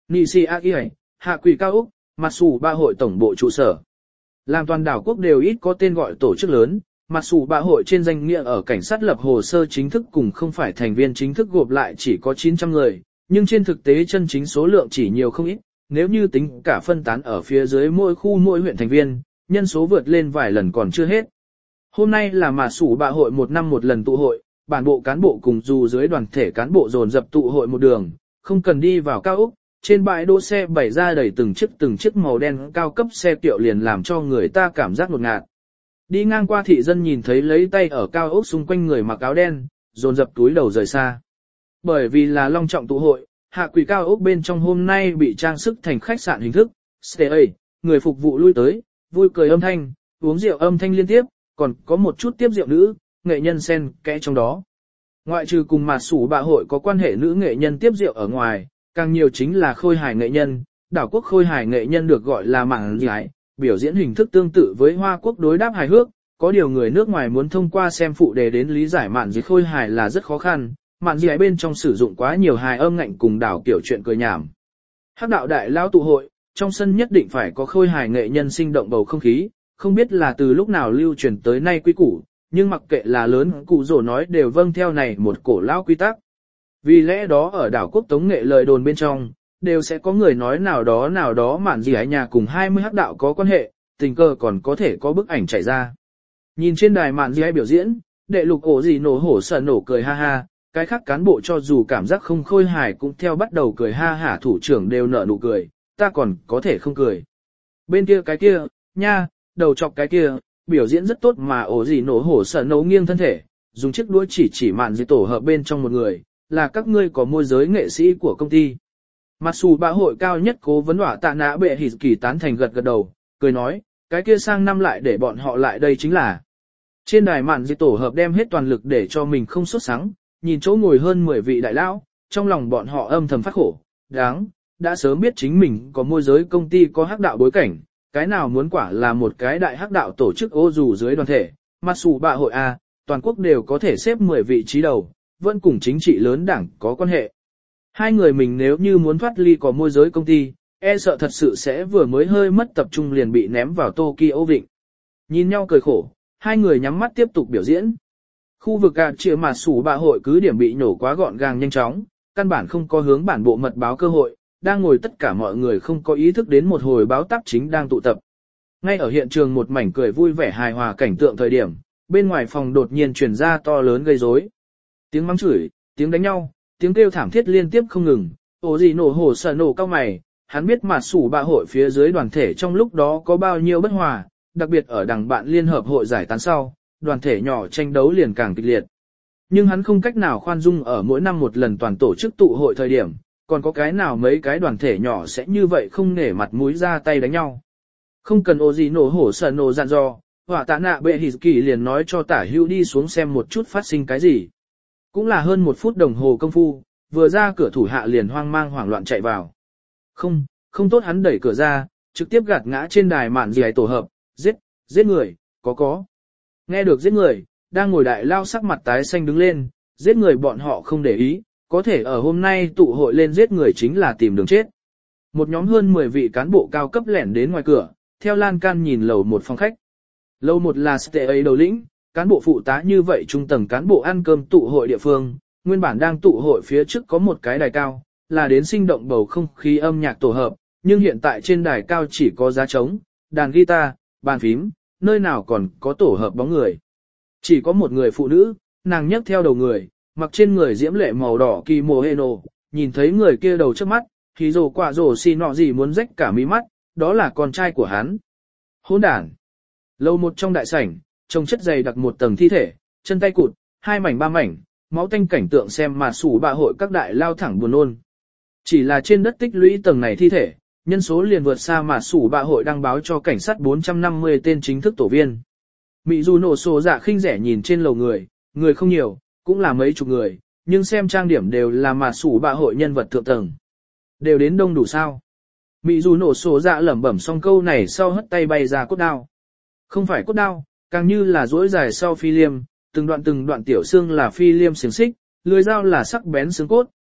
Nisi A Y, Hạ Quỷ Cao Úc, Mặt Sủ Ba hội tổng bộ trụ sở. Làm toàn đảo quốc đều ít có tên gọi tổ chức lớn, Mặt Sủ Ba hội trên danh nghĩa ở cảnh sát lập hồ sơ chính thức cùng không phải thành viên chính thức gộp lại chỉ có chín trăm người, nhưng trên thực tế chân chính số lượng chỉ nhiều không ít, nếu như tính cả phân tán ở phía dưới mỗi khu mỗi huyện thành viên, nhân số vượt lên vài lần còn chưa hết. Hôm nay là Mặt Sủ Ba hội một năm một lần tụ hội, bản bộ cán bộ cùng dù dưới đoàn thể cán bộ dồn dập tụ hội một đường, không cần đi vào cao ốc, trên bãi đỗ xe bày ra đầy từng chiếc từng chiếc màu đen cao cấp xe kiệu liền làm cho người ta cảm giác ngột ngạt. Đi ngang qua thị dân nhìn thấy lấy tay ở cao ốc xung quanh người mặc áo đen, dồn dập túi đầu rời xa. Bởi vì là long trọng tụ hội, Hạ Quỷ cao ốc bên trong hôm nay bị trang sức thành khách sạn hình thức, stay, người phục vụ lui tới, vui cười âm thanh, uống rượu âm thanh liên tiếp, còn có một chút tiếp rượu nữ, nghệ nhân xen kẽ trong đó. Ngoại trừ cùng Mặt Sủ Ba hội có quan hệ nữ nghệ nhân tiếp rượu ở ngoài, càng nhiều chính là khôi hài nghệ nhân, đảo quốc khôi hài nghệ nhân được gọi là mảng giải, biểu diễn hình thức tương tự với Hoa Quốc đối đáp hài hước, có điều người nước ngoài muốn thông qua xem phụ đề đến lý giải mạn gì khôi hài là rất khó khăn, mạn gì bên trong sử dụng quá nhiều hài âm ngạnh cùng đảo kiểu chuyện cười nhảm. Hắc đạo đại lao tụ hội, trong sân nhất định phải có khôi hài nghệ nhân sinh động bầu không khí, không biết là từ lúc nào lưu truyền tới nay quy củ, nhưng mặc kệ là lớn cụ rổ nói đều vâng theo này một cổ lão quy tắc. Vì lẽ đó ở đảo quốc tống nghệ lời đồn bên trong, đều sẽ có người nói nào đó nào đó mạn gì ấy nhà cùng hai mươi hắc đạo có quan hệ, tình cờ còn có thể có bức ảnh chạy ra. Nhìn trên đài mạn gì ấy biểu diễn, đệ lục ổ gì nổ hổ sợ nổ cười ha ha, cái khác cán bộ cho dù cảm giác không khôi hài cũng theo bắt đầu cười ha hả, thủ trưởng đều nở nụ cười, ta còn có thể không cười. Bên kia cái kia, nha, đầu chọc cái kia, biểu diễn rất tốt mà ổ gì nổ hổ sợ nổ nghiêng thân thể, dùng chiếc đuôi chỉ chỉ mạn gì tổ hợp bên trong một người, là các ngươi có môi giới nghệ sĩ của công ty. Mặt Sủ Ba hội cao nhất cố vấn hỏa tạ nã bệ hỉ kỳ tán thành gật gật đầu, cười nói, cái kia sang năm lại để bọn họ lại đây chính là. Trên đài mạn gì tổ hợp đem hết toàn lực để cho mình không xuất sáng, nhìn chỗ ngồi hơn mười vị đại lão, trong lòng bọn họ âm thầm phát khổ, đáng, đã sớm biết chính mình có môi giới công ty có hắc đạo bối cảnh, cái nào muốn quả là một cái đại hắc đạo tổ chức ô dù dưới đoàn thể, Mặt Sủ Ba hội A, toàn quốc đều có thể xếp mười vị trí đầu, vẫn cùng chính trị lớn đảng có quan hệ. Hai người mình nếu như muốn thoát ly có môi giới công ty, e sợ thật sự sẽ vừa mới hơi mất tập trung liền bị ném vào Tokyo Vịnh. Nhìn nhau cười khổ, hai người nhắm mắt tiếp tục biểu diễn. Khu vực gạt chia Mặt Sủ Ba hội cứ điểm bị nổ quá gọn gàng nhanh chóng, căn bản không có hướng bản bộ mật báo cơ hội, đang ngồi tất cả mọi người không có ý thức đến một hồi báo táp chính đang tụ tập. Ngay ở hiện trường một mảnh cười vui vẻ hài hòa cảnh tượng thời điểm, bên ngoài phòng đột nhiên truyền ra to lớn gây rối. Tiếng mắng chửi, tiếng đánh nhau, tiếng kêu thảm thiết liên tiếp không ngừng, ổ gì nổ hổ sợ nổ cao mày, hắn biết Mặt Sủ Ba hội phía dưới đoàn thể trong lúc đó có bao nhiêu bất hòa, đặc biệt ở đằng bạn liên hợp hội giải tán sau, đoàn thể nhỏ tranh đấu liền càng kịch liệt. Nhưng hắn không cách nào khoan dung ở mỗi năm một lần toàn tổ chức tụ hội thời điểm, còn có cái nào mấy cái đoàn thể nhỏ sẽ như vậy không nể mặt mũi ra tay đánh nhau. Không cần ổ gì nổ hổ sợ nổ dặn dò, hỏa tạ nạ bệ hỉ kỳ liền nói cho tả hữu đi xuống xem một chút phát sinh cái gì. Cũng là hơn một phút đồng hồ công phu, vừa ra cửa thủ hạ liền hoang mang hoảng loạn chạy vào. Không, không tốt, hắn đẩy cửa ra, trực tiếp gạt ngã trên đài mạn gì ấy tổ hợp, giết, giết người, có có. Nghe được giết người, đang ngồi đại lao sắc mặt tái xanh đứng lên, giết người bọn họ không để ý, có thể ở hôm nay tụ hội lên giết người chính là tìm đường chết. Một nhóm hơn mười vị cán bộ cao cấp lẻn đến ngoài cửa, theo lan can nhìn lầu một phòng khách. Lầu một là stay đầu lĩnh, cán bộ phụ tá như vậy trung tầng cán bộ ăn cơm tụ hội địa phương, nguyên bản đang tụ hội phía trước có một cái đài cao, là đến sinh động bầu không khí âm nhạc tổ hợp, nhưng hiện tại trên đài cao chỉ có giá trống, đàn guitar, bàn phím, nơi nào còn có tổ hợp bóng người. Chỉ có một người phụ nữ, nàng nhấc theo đầu người, mặc trên người diễm lệ màu đỏ kimono, nhìn thấy người kia đầu trước mắt, thì rồ quả rồ xì nọ gì muốn rách cả mí mắt, đó là con trai của hắn. Hỗn đản. Lâu một trong đại sảnh, trông chất dày đặc một tầng thi thể, chân tay cụt, hai mảnh ba mảnh, máu tanh cảnh tượng xem mà Sủ Ba hội các đại lao thẳng buồn nôn. Chỉ là trên đất tích lũy tầng này thi thể, nhân số liền vượt xa mà Sủ Ba hội đăng báo cho cảnh sát bốn trăm năm mươi tên chính thức tổ viên. Mị dù nổ sổ dạ khinh rẻ nhìn trên lầu người, người không nhiều, cũng là mấy chục người, nhưng xem trang điểm đều là mà Sủ Ba hội nhân vật thượng tầng. Đều đến đông đủ sao? Mị dù nổ sổ dạ lẩm bẩm xong câu này sau hất tay bay ra cốt đao. Không phải cốt đao, càng như là duỗi dài sau phi liêm, từng đoạn từng đoạn tiểu xương là phi liêm xiềng xích, lưỡi dao là sắc bén xương cốt,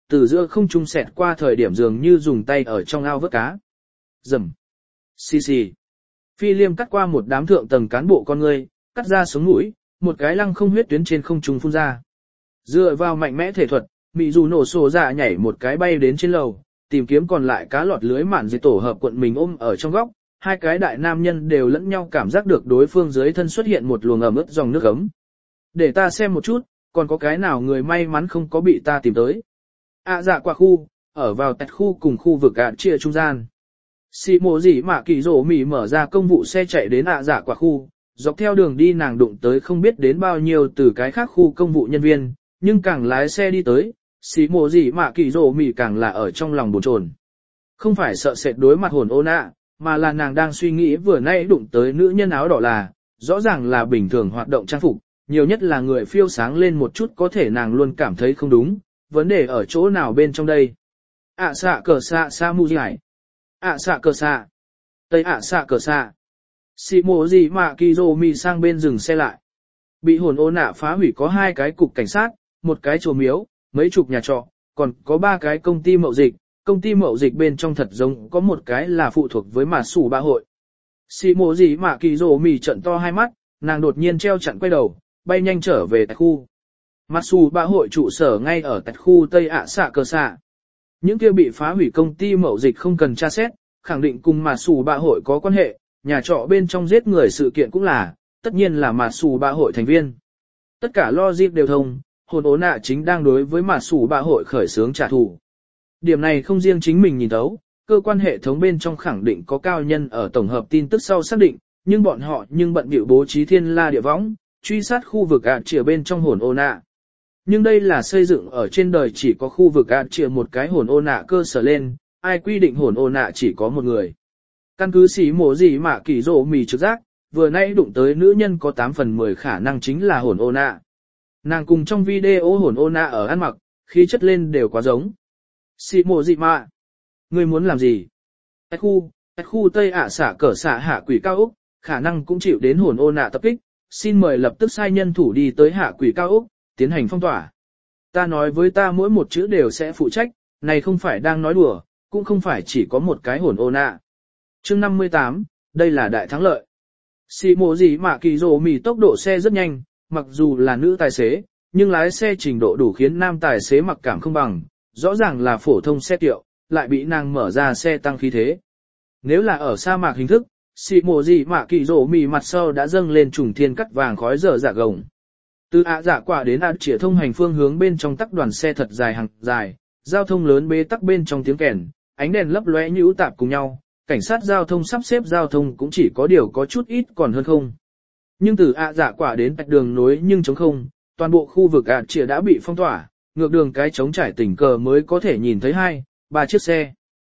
từ giữa không trung xẹt qua thời điểm dường như dùng tay ở trong ao vớt cá. Rầm. Xì xì. Phi liêm cắt qua một đám thượng tầng cán bộ con người, cắt ra sống mũi, một cái lăng không huyết tuyến trên không trung phun ra. Dựa vào mạnh mẽ thể thuật, mị dù nổ sổ dạ nhảy một cái bay đến trên lầu, tìm kiếm còn lại cá lọt lưới mạn dị tổ hợp cuộn mình ôm ở trong góc. Hai cái đại nam nhân đều lẫn nhau cảm giác được đối phương dưới thân xuất hiện một luồng ẩm ướt dòng nước ấm. Để ta xem một chút, còn có cái nào người may mắn không có bị ta tìm tới. À dạ quả khu, ở vào tạch khu cùng khu vực ạ chia trung gian. Xì mộ gì mà kỳ rổ mỉ mở ra công vụ xe chạy đến ạ dạ quả khu, dọc theo đường đi nàng đụng tới không biết đến bao nhiêu từ cái khác khu công vụ nhân viên, nhưng càng lái xe đi tới, xì mộ gì mà kỳ rổ mỉ càng là ở trong lòng bồn chồn. Không phải sợ sệt đối mặt hồn ôn ạ, mà là nàng đang suy nghĩ vừa nay đụng tới nữ nhân áo đỏ là, rõ ràng là bình thường hoạt động trang phục, nhiều nhất là người phiêu sáng lên một chút có thể nàng luôn cảm thấy không đúng, vấn đề ở chỗ nào bên trong đây. ạ xạ cờ xạ xa mu giải. ạ xạ cờ xạ. Tây ạ xạ cờ xạ. Xì mộ gì mà kỳ rồ mì sang bên dừng xe lại. Bị hồn ô nạ phá hủy có hai cái cục cảnh sát, một cái chùa miếu, mấy chục nhà trọ, còn có ba cái công ty mậu dịch. Công ty mậu dịch bên trong thật giống có một cái là phụ thuộc với mà sủ ba hội. Xì mộ gì mà kỳ rồ mì trận to hai mắt, nàng đột nhiên treo chặn quay đầu, bay nhanh trở về tại khu. Mà sủ ba hội trụ sở ngay ở tại khu Tây ạ xạ cờ xạ. Những kia bị phá hủy công ty mậu dịch không cần tra xét, khẳng định cùng mà sủ ba hội có quan hệ, nhà trọ bên trong giết người sự kiện cũng là, tất nhiên là mà sủ ba hội thành viên. Tất cả logic đều thông, hồn ố nạ chính đang đối với mà sủ ba hội khởi xướng trả thù. Điểm này không riêng chính mình nhìn thấu, cơ quan hệ thống bên trong khẳng định có cao nhân ở tổng hợp tin tức sau xác định, nhưng bọn họ nhưng bận bịu bố trí thiên la địa võng, truy sát khu vực ạt chìa bên trong hồn ô nạ. Nhưng đây là xây dựng ở trên đời chỉ có khu vực ạt chìa một cái hồn ô nạ cơ sở lên, ai quy định hồn ô nạ chỉ có một người. Căn cứ xí mổ gì mà kỳ rộ mì trực giác, vừa nãy đụng tới nữ nhân có tám phần mười khả năng chính là hồn ô nạ. Nàng cùng trong video hồn ô nạ ở ăn mặc, khí chất lên đều quá giống. Xì mộ gì mà? Ngươi muốn làm gì? Tại khu, tại khu Tây ạ xả cỡ xả hạ quỷ cao Úc, khả năng cũng chịu đến hồn ô nạ tập kích, xin mời lập tức sai nhân thủ đi tới hạ quỷ cao Úc, tiến hành phong tỏa. Ta nói với ta mỗi một chữ đều sẽ phụ trách, này không phải đang nói đùa, cũng không phải chỉ có một cái hồn ô nạ. Chương năm mươi tám, đây là đại thắng lợi. Xì mộ gì mà kỳ rồ mì tốc độ xe rất nhanh, mặc dù là nữ tài xế, nhưng lái xe trình độ đủ khiến nam tài xế mặc cảm không bằng. Rõ ràng là phổ thông xe tiệu, lại bị nàng mở ra xe tăng khí thế. Nếu là ở sa mạc hình thức, xì mộ gì mà kỳ rổ mì mặt sau đã dâng lên trùng thiên cắt vàng khói dở dạ gồng. Từ ạ dạ quả đến ạ chĩa thông hành phương hướng bên trong tắc đoàn xe thật dài hàng dài, giao thông lớn bế tắc bên trong tiếng kèn, ánh đèn lấp lóe nhũ tạp cùng nhau, cảnh sát giao thông sắp xếp giao thông cũng chỉ có điều có chút ít còn hơn không. Nhưng từ ạ dạ quả đến tạch đường nối nhưng trống không, toàn bộ khu vực ạ chĩa đã bị phong tỏa. Ngược đường cái trống trải tình cờ mới có thể nhìn thấy hai, ba chiếc xe.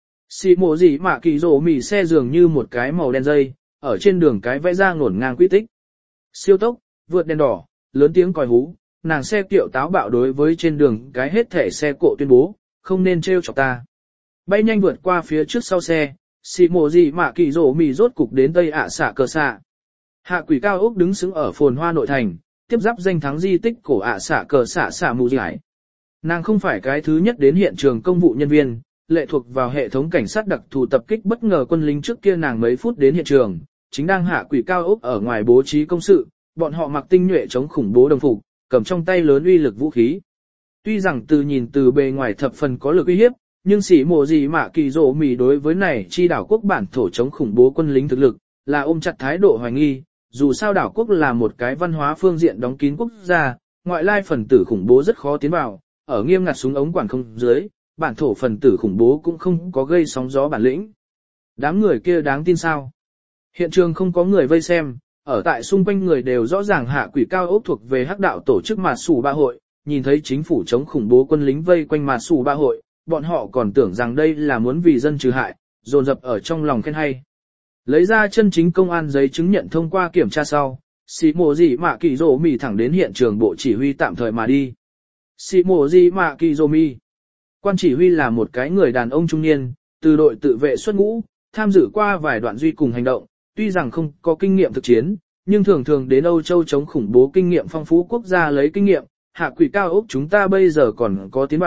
Xì mộ gì mà kỳ rổ mì xe dường như một cái màu đen dây, ở trên đường cái vẽ ra ngổn ngang quy tích. Siêu tốc, vượt đèn đỏ, lớn tiếng còi hú, nàng xe tiệu táo bạo đối với trên đường cái hết thể xe cộ tuyên bố, không nên trêu chọc ta. Bay nhanh vượt qua phía trước sau xe, xì mộ gì mà kỳ rổ mì rốt cục đến Tây ạ xạ cờ xạ. Hạ quỷ cao ốc đứng xứng ở phồn hoa nội thành, tiếp giáp danh thắng di tích cổ ạ xạ cờ xạ xạ mù giải. Nàng không phải cái thứ nhất đến hiện trường công vụ nhân viên, lệ thuộc vào hệ thống cảnh sát đặc thù tập kích bất ngờ quân lính trước kia nàng mấy phút đến hiện trường, chính đang hạ quỷ cao ốc ở ngoài bố trí công sự, bọn họ mặc tinh nhuệ chống khủng bố đồng phục, cầm trong tay lớn uy lực vũ khí. Tuy rằng từ nhìn từ bề ngoài thập phần có lực uy hiếp, nhưng xỉ mộ gì mà kỳ rộ mì đối với này chi đảo quốc bản thổ chống khủng bố quân lính thực lực, là ôm chặt thái độ hoài nghi, dù sao đảo quốc là một cái văn hóa phương diện đóng kín quốc gia, ngoại lai phần tử khủng bố rất khó tiến vào. Ở nghiêm ngặt súng ống quản không dưới, bản thổ phần tử khủng bố cũng không có gây sóng gió bản lĩnh. Đám người kia đáng tin sao? Hiện trường không có người vây xem, ở tại xung quanh người đều rõ ràng hạ quỷ cao ốc thuộc về hắc đạo tổ chức Mạt Sủ Ba hội, nhìn thấy chính phủ chống khủng bố quân lính vây quanh Mạt Sủ Ba hội, bọn họ còn tưởng rằng đây là muốn vì dân trừ hại, dồn dập ở trong lòng khen hay. Lấy ra chân chính công an giấy chứng nhận thông qua kiểm tra sau, xì mộ gì mà kỳ rổ mì thẳng đến hiện trường bộ chỉ huy tạm thời mà đi. Xì mộ gì mà kỳ rổ mì. Quan chỉ huy là một cái người đàn ông trung niên, từ đội tự vệ xuất ngũ, tham dự qua vài đoạn duy cùng hành động, tuy rằng không có kinh nghiệm thực chiến, nhưng thường thường đến Âu Châu chống khủng bố kinh nghiệm phong phú quốc gia lấy kinh nghiệm, hạ quỷ cao ốc chúng ta bây giờ còn có tiến vào,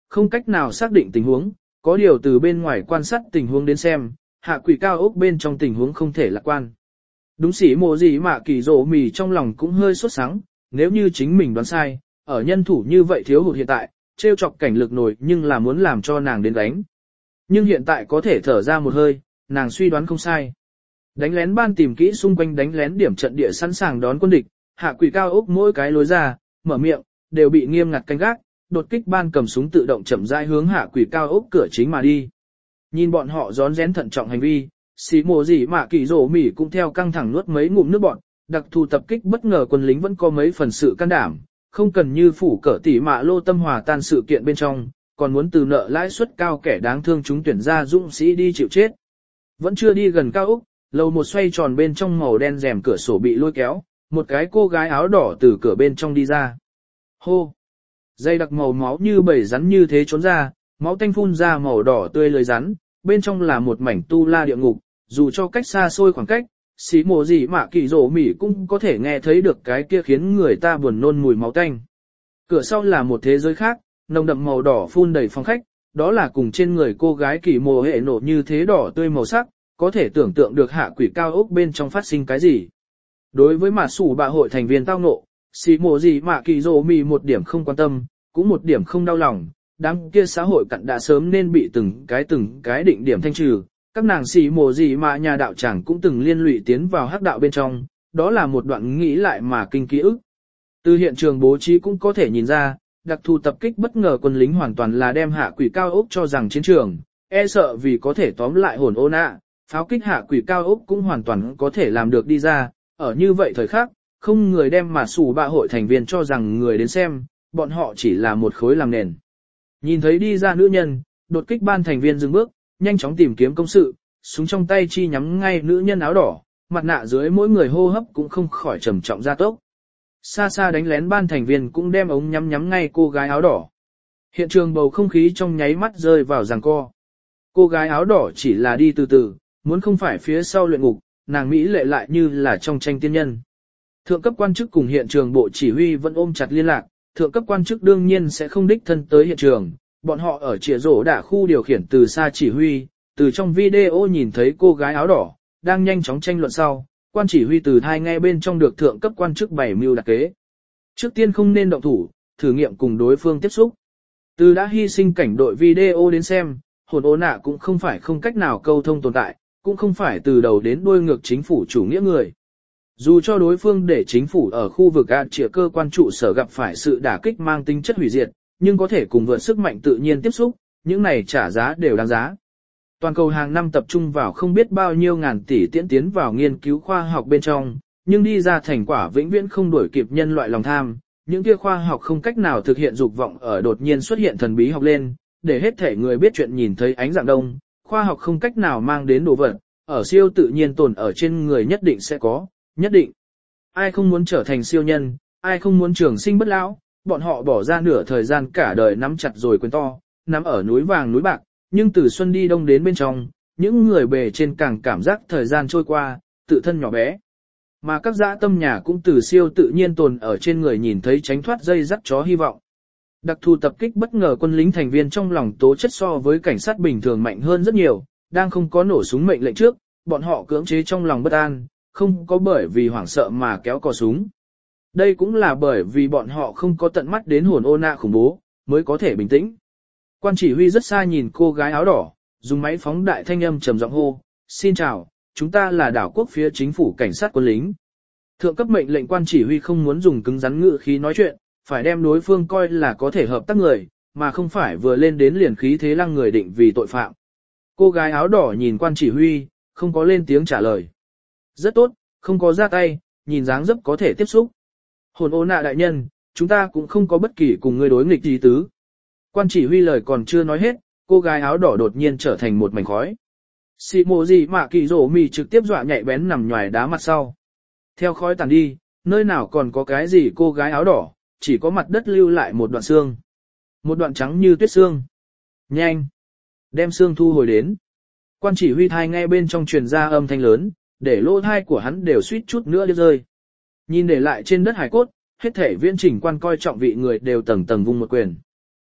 không cách nào xác định tình huống, có điều từ bên ngoài quan sát tình huống đến xem, hạ quỷ cao ốc bên trong tình huống không thể lạc quan. Đúng sĩ mộ gì mà kỳ rộ mì trong lòng cũng hơi sốt sắng, nếu như chính mình đoán sai, ở nhân thủ như vậy thiếu hụt hiện tại, trêu chọc cảnh lực nổi nhưng là muốn làm cho nàng đến đánh. Nhưng hiện tại có thể thở ra một hơi, nàng suy đoán không sai. Đánh lén ban tìm kỹ xung quanh đánh lén điểm trận địa sẵn sàng đón quân địch, hạ quỷ cao ốc mỗi cái lối ra, mở miệng, đều bị nghiêm ngặt canh gác, đột kích ban cầm súng tự động chậm rãi hướng hạ quỷ cao ốc cửa chính mà đi. Nhìn bọn họ rón rén thận trọng hành vi, xì mồ gì mà kỳ rổ mỉ cũng theo căng thẳng nuốt mấy ngụm nước bọt, đặc thù tập kích bất ngờ quân lính vẫn có mấy phần sự can đảm, không cần như phủ cỡ tỉ mạ lô tâm hòa tan sự kiện bên trong, còn muốn từ nợ lãi suất cao kẻ đáng thương chúng tuyển ra dũng sĩ đi chịu chết. Vẫn chưa đi gần cao ốc, lầu một xoay tròn bên trong màu đen rèm cửa sổ bị lôi kéo, một cái cô gái áo đỏ từ cửa bên trong đi ra. Hô! Dây đặc màu máu như bầy rắn như thế trốn ra, máu tanh phun ra màu đỏ tươi lưới rắn, bên trong là một mảnh tu la địa ngục, dù cho cách xa xôi khoảng cách, xí mồ gì mà kỳ rổ mỉ cũng có thể nghe thấy được cái kia khiến người ta buồn nôn mùi máu tanh. Cửa sau là một thế giới khác, nồng đậm màu đỏ phun đầy phòng khách, đó là cùng trên người cô gái kỳ mồ hệ nổ như thế đỏ tươi màu sắc, có thể tưởng tượng được hạ quỷ cao ốc bên trong phát sinh cái gì. Đối với mà sủ bạ hội thành viên tao ngộ, xí mồ gì mà kỳ rổ mỉ một điểm không quan tâm, cũng một điểm không đau lòng, đám kia xã hội cặn đã sớm nên bị từng cái từng cái định điểm thanh trừ. Các nàng xì mồ gì mà nhà đạo tràng cũng từng liên lụy tiến vào hắc đạo bên trong, đó là một đoạn nghĩ lại mà kinh ký ức. Từ hiện trường bố trí cũng có thể nhìn ra, đặc thù tập kích bất ngờ quân lính hoàn toàn là đem hạ quỷ cao ốc cho rằng chiến trường, e sợ vì có thể tóm lại hồn ô nạ, pháo kích hạ quỷ cao ốc cũng hoàn toàn có thể làm được đi ra, ở như vậy thời khắc, không người đem mà sủ bạ hội thành viên cho rằng người đến xem, bọn họ chỉ là một khối làm nền. Nhìn thấy đi ra nữ nhân, đột kích ban thành viên dừng bước, nhanh chóng tìm kiếm công sự, súng trong tay chi nhắm ngay nữ nhân áo đỏ, mặt nạ dưới mỗi người hô hấp cũng không khỏi trầm trọng gia tốc. Xa xa đánh lén ban thành viên cũng đem ống nhắm nhắm ngay cô gái áo đỏ. Hiện trường bầu không khí trong nháy mắt rơi vào giằng co. Cô gái áo đỏ chỉ là đi từ từ, muốn không phải phía sau luyện ngục, nàng Mỹ lệ lại như là trong tranh tiên nhân. Thượng cấp quan chức cùng hiện trường bộ chỉ huy vẫn ôm chặt liên lạc, thượng cấp quan chức đương nhiên sẽ không đích thân tới hiện trường. Bọn họ ở chìa rổ đả khu điều khiển từ xa chỉ huy, từ trong video nhìn thấy cô gái áo đỏ, đang nhanh chóng tranh luận sau, quan chỉ huy từ thai nghe bên trong được thượng cấp quan chức bảy mưu đặc kế. Trước tiên không nên động thủ, thử nghiệm cùng đối phương tiếp xúc. Từ đã hy sinh cảnh đội video đến xem, hồn ô nạ cũng không phải không cách nào câu thông tồn tại, cũng không phải từ đầu đến đuôi ngược chính phủ chủ nghĩa người. Dù cho đối phương để chính phủ ở khu vực A trịa cơ quan trụ sở gặp phải sự đả kích mang tính chất hủy diệt, nhưng có thể cùng vượt sức mạnh tự nhiên tiếp xúc, những này trả giá đều đáng giá. Toàn cầu hàng năm tập trung vào không biết bao nhiêu ngàn tỷ tiễn tiến vào nghiên cứu khoa học bên trong, nhưng đi ra thành quả vĩnh viễn không đuổi kịp nhân loại lòng tham, những kia khoa học không cách nào thực hiện dục vọng ở đột nhiên xuất hiện thần bí học lên, để hết thể người biết chuyện nhìn thấy ánh dạng đông, khoa học không cách nào mang đến đồ vật, ở siêu tự nhiên tồn ở trên người nhất định sẽ có, nhất định. Ai không muốn trở thành siêu nhân, ai không muốn trường sinh bất lão, bọn họ bỏ ra nửa thời gian cả đời nắm chặt rồi quyền to, nắm ở núi vàng núi bạc, nhưng từ xuân đi đông đến bên trong, những người bề trên càng cảm giác thời gian trôi qua, tự thân nhỏ bé. Mà các dã tâm nhà cũng từ siêu tự nhiên tồn ở trên người nhìn thấy tránh thoát dây dắt chó hy vọng. Đặc thù tập kích bất ngờ quân lính thành viên trong lòng tố chất so với cảnh sát bình thường mạnh hơn rất nhiều, đang không có nổ súng mệnh lệnh trước, bọn họ cưỡng chế trong lòng bất an, không có bởi vì hoảng sợ mà kéo cò súng. Đây cũng là bởi vì bọn họ không có tận mắt đến hồn ô nạ khủng bố, mới có thể bình tĩnh. Quan chỉ huy rất xa nhìn cô gái áo đỏ, dùng máy phóng đại thanh âm trầm giọng hô, xin chào, chúng ta là đảo quốc phía chính phủ cảnh sát quân lính. Thượng cấp mệnh lệnh quan chỉ huy không muốn dùng cứng rắn ngữ khí nói chuyện, phải đem đối phương coi là có thể hợp tác người, mà không phải vừa lên đến liền khí thế lăng người định vì tội phạm. Cô gái áo đỏ nhìn quan chỉ huy, không có lên tiếng trả lời. Rất tốt, không có ra tay, nhìn dáng dấp có thể tiếp xúc. Hồn ô nạ đại nhân, chúng ta cũng không có bất kỳ cùng người đối nghịch gì tứ. Quan chỉ huy lời còn chưa nói hết, cô gái áo đỏ đột nhiên trở thành một mảnh khói. Xị mộ gì mà kỳ rổ mì trực tiếp dọa nhạy bén nằm nhòi đá mặt sau. Theo khói tàn đi, nơi nào còn có cái gì cô gái áo đỏ, chỉ có mặt đất lưu lại một đoạn xương. Một đoạn trắng như tuyết xương. Nhanh! Đem xương thu hồi đến. Quan chỉ huy thai nghe bên trong truyền ra âm thanh lớn, để lỗ thai của hắn đều suýt chút nữa đi rơi. Nhìn để lại trên đất hải cốt, hết thể viễn chỉnh quan coi trọng vị người đều tầng tầng vung một quyền.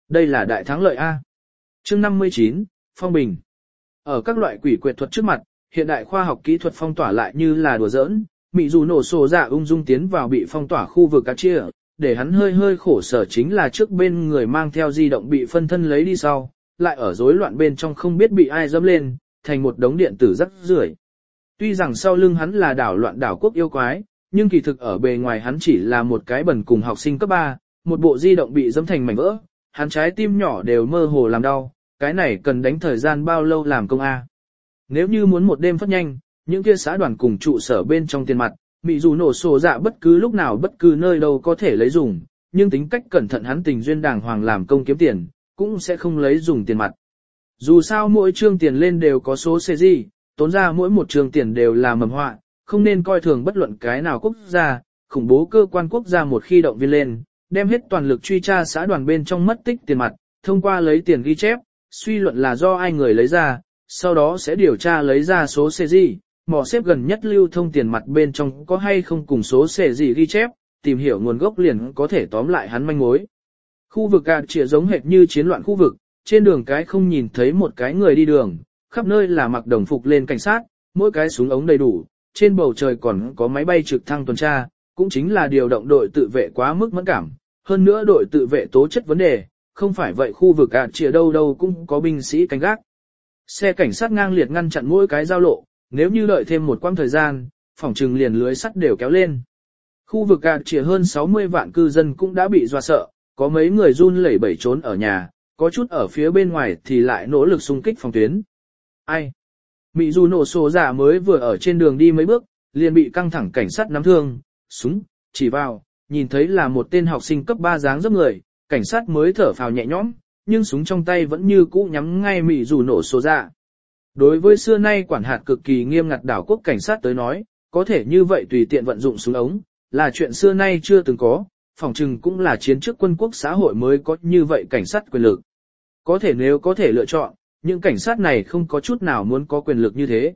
Đây là đại thắng lợi A. Chương năm mươi chín, Phong Bình. Ở các loại quỷ quyệt thuật trước mặt, hiện đại khoa học kỹ thuật phong tỏa lại như là đùa giỡn, mị dù nổ sổ dạ ung dung tiến vào bị phong tỏa khu vực cá chia, để hắn hơi hơi khổ sở chính là trước bên người mang theo di động bị phân thân lấy đi sau, lại ở rối loạn bên trong không biết bị ai dẫm lên, thành một đống điện tử rắc rưởi. Tuy rằng sau lưng hắn là đảo loạn đảo quốc yêu quái, nhưng kỳ thực ở bề ngoài hắn chỉ là một cái bẩn cùng học sinh cấp ba, một bộ di động bị dẫm thành mảnh vỡ, hắn trái tim nhỏ đều mơ hồ làm đau, cái này cần đánh thời gian bao lâu làm công a? Nếu như muốn một đêm phát nhanh, những kia xã đoàn cùng trụ sở bên trong tiền mặt, mị dù nổ sổ dạ bất cứ lúc nào bất cứ nơi đâu có thể lấy dùng, nhưng tính cách cẩn thận hắn tình duyên đàng hoàng làm công kiếm tiền, cũng sẽ không lấy dùng tiền mặt. Dù sao mỗi trương tiền lên đều có số xê gì, tốn ra mỗi một trương tiền đều là mầm họa, không nên coi thường bất luận cái nào quốc gia, khủng bố cơ quan quốc gia một khi động viên lên, đem hết toàn lực truy tra xã đoàn bên trong mất tích tiền mặt, thông qua lấy tiền ghi chép, suy luận là do ai người lấy ra, sau đó sẽ điều tra lấy ra số xê gì, mò xếp gần nhất lưu thông tiền mặt bên trong có hay không cùng số xê gì ghi chép, tìm hiểu nguồn gốc liền có thể tóm lại hắn manh mối. Khu vực gạt chĩa giống hệt như chiến loạn khu vực, trên đường cái không nhìn thấy một cái người đi đường, khắp nơi là mặc đồng phục lên cảnh sát, mỗi cái súng ống đầy đủ, trên bầu trời còn có máy bay trực thăng tuần tra, cũng chính là điều động đội tự vệ quá mức mẫn cảm, hơn nữa đội tự vệ tố chất vấn đề, không phải vậy khu vực gạt chĩa đâu đâu cũng có binh sĩ canh gác. Xe cảnh sát ngang liệt ngăn chặn mỗi cái giao lộ, nếu như đợi thêm một quãng thời gian, phòng trừng liền lưới sắt đều kéo lên. Khu vực gạt chĩa hơn sáu mươi vạn cư dân cũng đã bị dọa sợ, có mấy người run lẩy bẩy trốn ở nhà, có chút ở phía bên ngoài thì lại nỗ lực xung kích phòng tuyến. Ai? Mị dù nổ sổ giả mới vừa ở trên đường đi mấy bước, liền bị căng thẳng cảnh sát nắm thương, súng, chỉ vào, nhìn thấy là một tên học sinh cấp ba dáng dấp người, cảnh sát mới thở phào nhẹ nhõm, nhưng súng trong tay vẫn như cũ nhắm ngay mị dù nổ sổ giả. Đối với xưa nay quản hạt cực kỳ nghiêm ngặt đảo quốc cảnh sát tới nói, có thể như vậy tùy tiện vận dụng súng ống, là chuyện xưa nay chưa từng có, phòng trừng cũng là chiến trước quân quốc xã hội mới có như vậy cảnh sát quyền lực. Có thể nếu có thể lựa chọn, những cảnh sát này không có chút nào muốn có quyền lực như thế.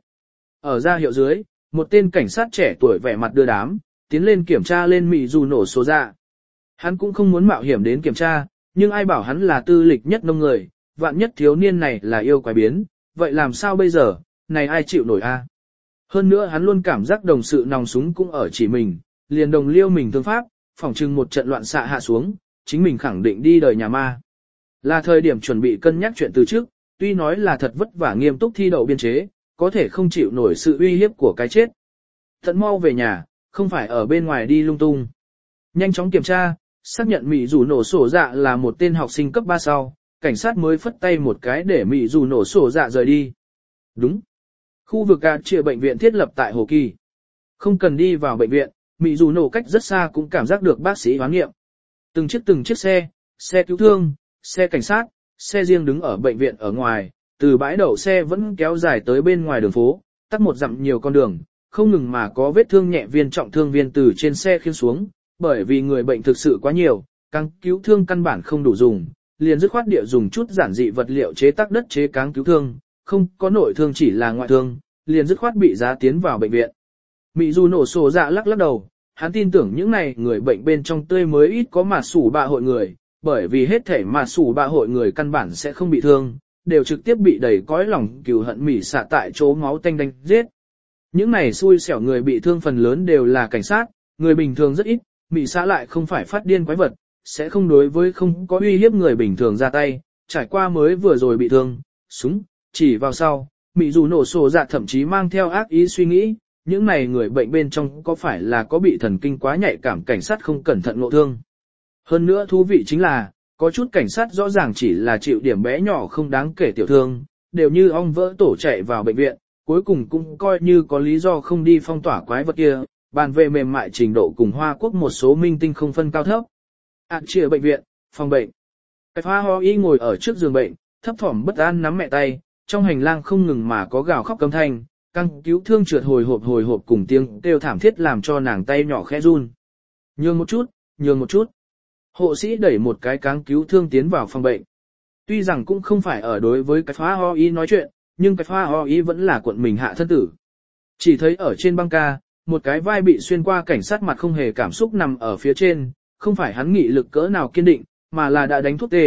Ở ra hiệu dưới, một tên cảnh sát trẻ tuổi vẻ mặt đưa đám, tiến lên kiểm tra lên mị dù nổ số ra. Hắn cũng không muốn mạo hiểm đến kiểm tra, nhưng ai bảo hắn là tư lịch nhất nông người, vạn nhất thiếu niên này là yêu quái biến, vậy làm sao bây giờ, này ai chịu nổi a? Hơn nữa hắn luôn cảm giác đồng sự nòng súng cũng ở chỉ mình, liền đồng liêu mình thương pháp, phỏng chừng một trận loạn xạ hạ xuống, chính mình khẳng định đi đời nhà ma. Là thời điểm chuẩn bị cân nhắc chuyện từ trước, tuy nói là thật vất vả nghiêm túc thi đậu biên chế, có thể không chịu nổi sự uy hiếp của cái chết. Tận mau về nhà, không phải ở bên ngoài đi lung tung. Nhanh chóng kiểm tra, xác nhận mị dù nổ sổ dạ là một tên học sinh cấp ba sau, cảnh sát mới phất tay một cái để mị dù nổ sổ dạ rời đi. Đúng. Khu vực gạt chĩa bệnh viện thiết lập tại Hồ Kỳ. Không cần đi vào bệnh viện, mị dù nổ cách rất xa cũng cảm giác được bác sĩ hoán nghiệm. Từng chiếc từng chiếc xe, xe cứu thương, xe cảnh sát, xe riêng đứng ở bệnh viện ở ngoài, từ bãi đậu xe vẫn kéo dài tới bên ngoài đường phố, tắt một dặm nhiều con đường, không ngừng mà có vết thương nhẹ viên trọng thương viên từ trên xe khiêng xuống, bởi vì người bệnh thực sự quá nhiều, cáng cứu thương căn bản không đủ dùng, liền dứt khoát địa dùng chút giản dị vật liệu chế tác đất chế cáng cứu thương, không có nội thương chỉ là ngoại thương, liền dứt khoát bị giá tiến vào bệnh viện. Mị dù nổ sổ dạ lắc lắc đầu, hắn tin tưởng những này người bệnh bên trong tươi mới ít có mà sủ bạ hội người, bởi vì hết thể mà sủ bạ hội người căn bản sẽ không bị thương, đều trực tiếp bị đầy cõi lòng cừu hận mỉ xạ tại chỗ máu tanh đánh giết. Những này xui xẻo người bị thương phần lớn đều là cảnh sát, người bình thường rất ít, mỉ xạ lại không phải phát điên quái vật, sẽ không đối với không có uy hiếp người bình thường ra tay, trải qua mới vừa rồi bị thương, súng, chỉ vào sau, mị dù nổ sổ dạ thậm chí mang theo ác ý suy nghĩ, những này người bệnh bên trong có phải là có bị thần kinh quá nhạy cảm cảnh sát không cẩn thận ngộ thương. Hơn nữa thú vị chính là, có chút cảnh sát rõ ràng chỉ là chịu điểm bé nhỏ không đáng kể tiểu thương, đều như ong vỡ tổ chạy vào bệnh viện, cuối cùng cũng coi như có lý do không đi phong tỏa quái vật kia, bàn về mềm mại trình độ cùng Hoa Quốc một số minh tinh không phân cao thấp. Ản chia bệnh viện, phòng bệnh. Cái pha ho y ngồi ở trước giường bệnh, thấp thỏm bất an nắm mẹ tay, trong hành lang không ngừng mà có gào khóc câm thanh, căng cứu thương trượt hồi hộp hồi hộp cùng tiếng kêu thảm thiết làm cho nàng tay nhỏ khẽ run. Nhường một chút, nhường một chút. Hộ sĩ đẩy một cái cáng cứu thương tiến vào phòng bệnh. Tuy rằng cũng không phải ở đối với cái pha ho y nói chuyện, nhưng cái pha ho y vẫn là cuộn mình hạ thân tử. Chỉ thấy ở trên băng ca, một cái vai bị xuyên qua cảnh sát mặt không hề cảm xúc nằm ở phía trên, không phải hắn nghị lực cỡ nào kiên định, mà là đã đánh thuốc tê,